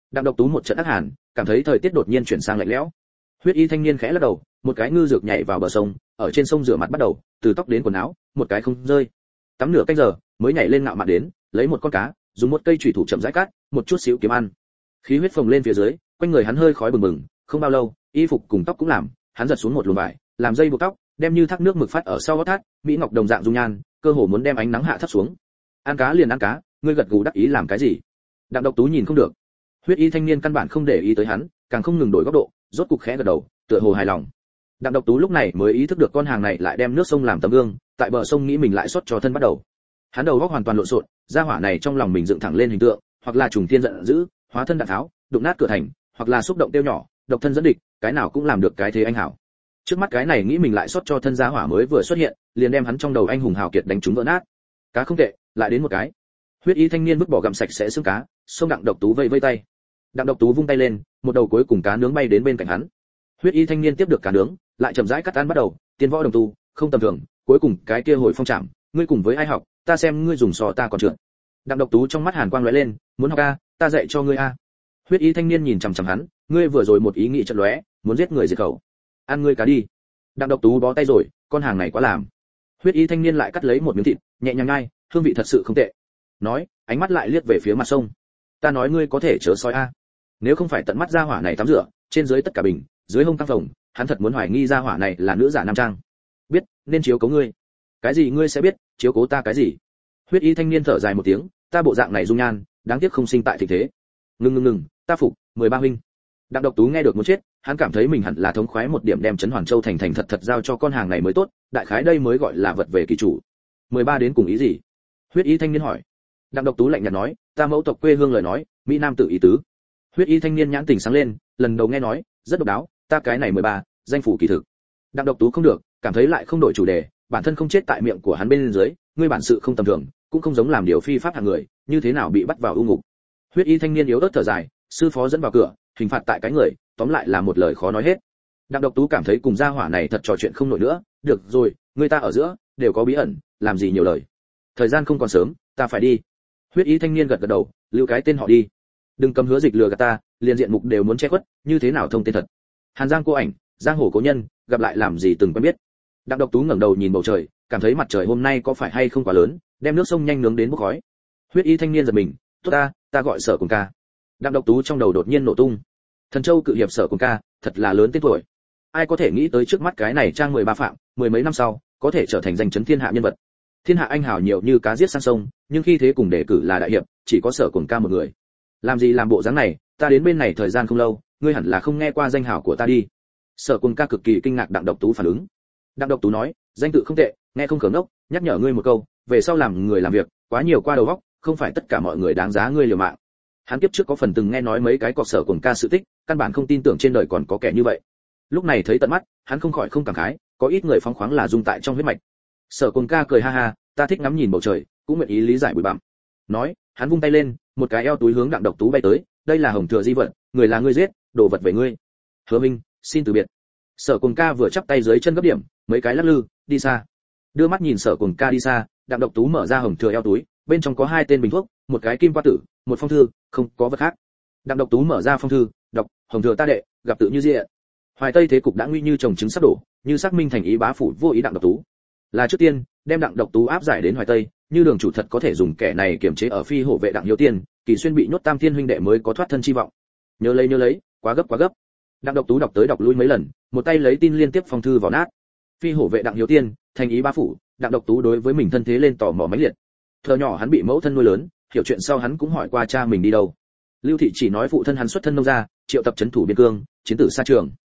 Đặng Độc Tú một trận ác hàn, cảm thấy thời tiết đột nhiên chuyển sang lạnh lẽo. Huyết y thanh niên khẽ lắc đầu, một cái ngư dược nhảy vào bờ sông, ở trên sông rửa mặt bắt đầu, từ tóc đến quần áo, một cái không rơi. Tắm nửa canh giờ, mới nhảy lên ngạo mạn đến, lấy một con cá, dùng một cây chùy thủ chậm rãi cắt, một chút xíu kiếm ăn. Khí huyết phồng lên phía dưới, quanh người hắn hơi khói bừng bừng, không bao lâu, y phục cùng tóc cũng làm, hắn giật xuống một luồng vải, làm dây buộc tóc, đem như thác nước mực phát ở sau gót thắt, mỹ ngọc đồng dạng dung nhan, cơ hồ muốn đem ánh nắng hạ thấp xuống. Ăn cá liền ăn cá, ngươi gật gù đắc ý làm cái gì? Đặng Độc Tú nhìn không được. Huyết y thanh niên căn bản không để ý tới hắn, càng không ngừng đổi góc độ, rốt cục khẽ gật đầu, tựa hồ hài lòng. Đặng Độc Tú lúc này mới ý thức được con hàng này lại đem nước sông làm tấm gương, tại bờ sông nghĩ mình lại xuất cho thân bắt đầu. Hắn đầu óc hoàn toàn lộn xộn, gia hỏa này trong lòng mình dựng thẳng lên hình tượng, hoặc là trùng tiên giận dữ, hóa thân đạn tháo, đụng nát cửa thành, hoặc là xúc động tiêu nhỏ, độc thân dẫn địch, cái nào cũng làm được cái thế anh hảo. Trước mắt cái này nghĩ mình lại xuất cho thân gia hỏa mới vừa xuất hiện, liền đem hắn trong đầu anh hùng hào kiệt đánh trúng vỡ nát. Cá không tệ, lại đến một cái. Huyết y thanh niên vứt bỏ gặm sạch sẽ xương cá, xông Đặng Độc Tú vây vây tay. Đặng Độc Tú vung tay lên, một đầu cuối cùng cá nướng bay đến bên cạnh hắn. Huyết y thanh niên tiếp được cá nướng, lại chậm rãi cắt ăn bắt đầu, tiên võ đồng tu, không tầm thường, cuối cùng cái kia hồi phong trảm, ngươi cùng với ai học, ta xem ngươi dùng sò ta còn trượt. Đặng Độc Tú trong mắt hàn quang lóe lên, muốn học a, ta dạy cho ngươi a. Huyết y thanh niên nhìn chằm chằm hắn, ngươi vừa rồi một ý nghĩ chợt lóe, muốn giết người diệt khẩu. Ăn ngươi cá đi. Đặng Độc Tú bó tay rồi, con hàng này quá làm. Huyết y thanh niên lại cắt lấy một miếng thịt, nhẹ nhàng nhai, hương vị thật sự không tệ. Nói, ánh mắt lại liếc về phía mặt sông. Ta nói ngươi có thể chớ soi a. Nếu không phải tận mắt ra hỏa này tắm rửa, trên dưới tất cả bình, dưới hông căng phồng, hắn thật muốn hoài nghi ra hỏa này là nữ giả nam trang. Biết, nên chiếu cố ngươi. Cái gì ngươi sẽ biết, chiếu cố ta cái gì? Huyết y thanh niên thở dài một tiếng, ta bộ dạng này dung nhan, đáng tiếc không sinh tại thịnh thế. Ngừng ngừng ngừng, ta phục, mười ba huynh. Đặng Độc Tú nghe được muốn chết, hắn cảm thấy mình hẳn là thống khoái một điểm đem trấn Hoàn Châu thành thành thật thật giao cho con hàng này mới tốt, đại khái đây mới gọi là vật về kỳ chủ. mười ba đến cùng ý gì? Huyết y thanh niên hỏi. Đặng Độc Tú lạnh nhạt nói, ta mẫu tộc quê hương lời nói, mỹ nam tự ý tứ. Huyết y thanh niên nhãn tình sáng lên, lần đầu nghe nói, rất độc đáo, ta cái này mười ba, danh phủ kỳ thực. Đặng Độc Tú không được, cảm thấy lại không đổi chủ đề, bản thân không chết tại miệng của hắn bên dưới, ngươi bản sự không tầm thường, cũng không giống làm điều phi pháp hạng người, như thế nào bị bắt vào ưu ngục. Huyết y thanh niên yếu ớt thở dài, sư phó dẫn vào cửa, hình phạt tại cái người, tóm lại là một lời khó nói hết. Đặng Độc Tú cảm thấy cùng gia hỏa này thật trò chuyện không nổi nữa, được rồi, người ta ở giữa đều có bí ẩn, làm gì nhiều lời. Thời gian không còn sớm, ta phải đi. Huyết y thanh niên gật gật đầu, lưu cái tên họ đi. Đừng cầm hứa dịch lừa gạt ta, liền diện mục đều muốn che khuất, như thế nào thông tên thật. Hàn Giang cô ảnh, giang hồ cố nhân, gặp lại làm gì từng quen biết. Đặng Độc Tú ngẩng đầu nhìn bầu trời, cảm thấy mặt trời hôm nay có phải hay không quá lớn, đem nước sông nhanh nướng đến bốc khói. Huyết y thanh niên giật mình, tốt ta, ta gọi Sở Cùng Ca. Đặng Độc Tú trong đầu đột nhiên nổ tung. Thần Châu cự hiệp Sở Cùng Ca, thật là lớn tên tuổi. Ai có thể nghĩ tới trước mắt cái này trang mười ba phạm, mười mấy năm sau, có thể trở thành danh chấn thiên hạ nhân vật. Thiên hạ anh hào nhiều như cá giết sang sông, nhưng khi thế cùng đề cử là đại hiệp, chỉ có Sở Cùng Ca một người. Làm gì làm bộ dáng này, ta đến bên này thời gian không lâu, ngươi hẳn là không nghe qua danh hào của ta đi. Sở Cùng Ca cực kỳ kinh ngạc Đặng Độc Tú phản ứng. Đặng Độc Tú nói, danh tự không tệ, nghe không khờ ngốc, nhắc nhở ngươi một câu, về sau làm người làm việc, quá nhiều qua đầu óc, không phải tất cả mọi người đáng giá ngươi liều mạng. Hắn kiếp trước có phần từng nghe nói mấy cái cọc Sở Cùng Ca sự tích, căn bản không tin tưởng trên đời còn có kẻ như vậy. Lúc này thấy tận mắt, hắn không khỏi không cảm khái, có ít người phóng khoáng là dung tại trong huyết mạch. Sở Cùng Ca cười ha ha, ta thích ngắm nhìn bầu trời, cũng nguyện ý lý giải bụi bặm. Nói, hắn vung tay lên, một cái eo túi hướng Đặng Độc Tú bay tới, đây là hồng thừa di vật, người là ngươi giết, đồ vật về ngươi. Hứa Minh, xin từ biệt. Sở Cùng Ca vừa chắp tay dưới chân gấp điểm, mấy cái lắc lư, đi xa. Đưa mắt nhìn Sở Cùng Ca đi xa, Đặng Độc Tú mở ra hồng thừa eo túi, bên trong có hai tên bình thuốc, một cái kim qua tử, một phong thư, không có vật khác. Đặng Độc Tú mở ra phong thư, đọc, hồng thừa ta đệ, gặp tự như diện. Hoài Tây thế cục đã nguy như trồng trứng sắp đổ, như xác minh thành ý bá phủ vô ý Đặng Độc Tú. Là trước tiên, đem Đặng Độc Tú áp giải đến Hoài Tây, như đường chủ thật có thể dùng kẻ này kiểm chế ở phi hổ vệ Đặng Hiếu Tiên, Kỳ Xuyên bị nhốt Tam Thiên huynh đệ mới có thoát thân chi vọng. Nhớ lấy nhớ lấy, quá gấp quá gấp. Đặng Độc Tú đọc tới đọc lui mấy lần, một tay lấy tin liên tiếp phong thư vào nát. Phi hổ vệ Đặng Hiếu Tiên, thành ý bá phủ, Đặng Độc Tú đối với mình thân thế lên tò mò mãnh liệt. Thơ nhỏ hắn bị mẫu thân nuôi lớn, hiểu chuyện sau hắn cũng hỏi qua cha mình đi đâu. Lưu thị chỉ nói phụ thân hắn xuất thân nông gia, triệu tập trấn thủ biên cương, chiến tử xa trường.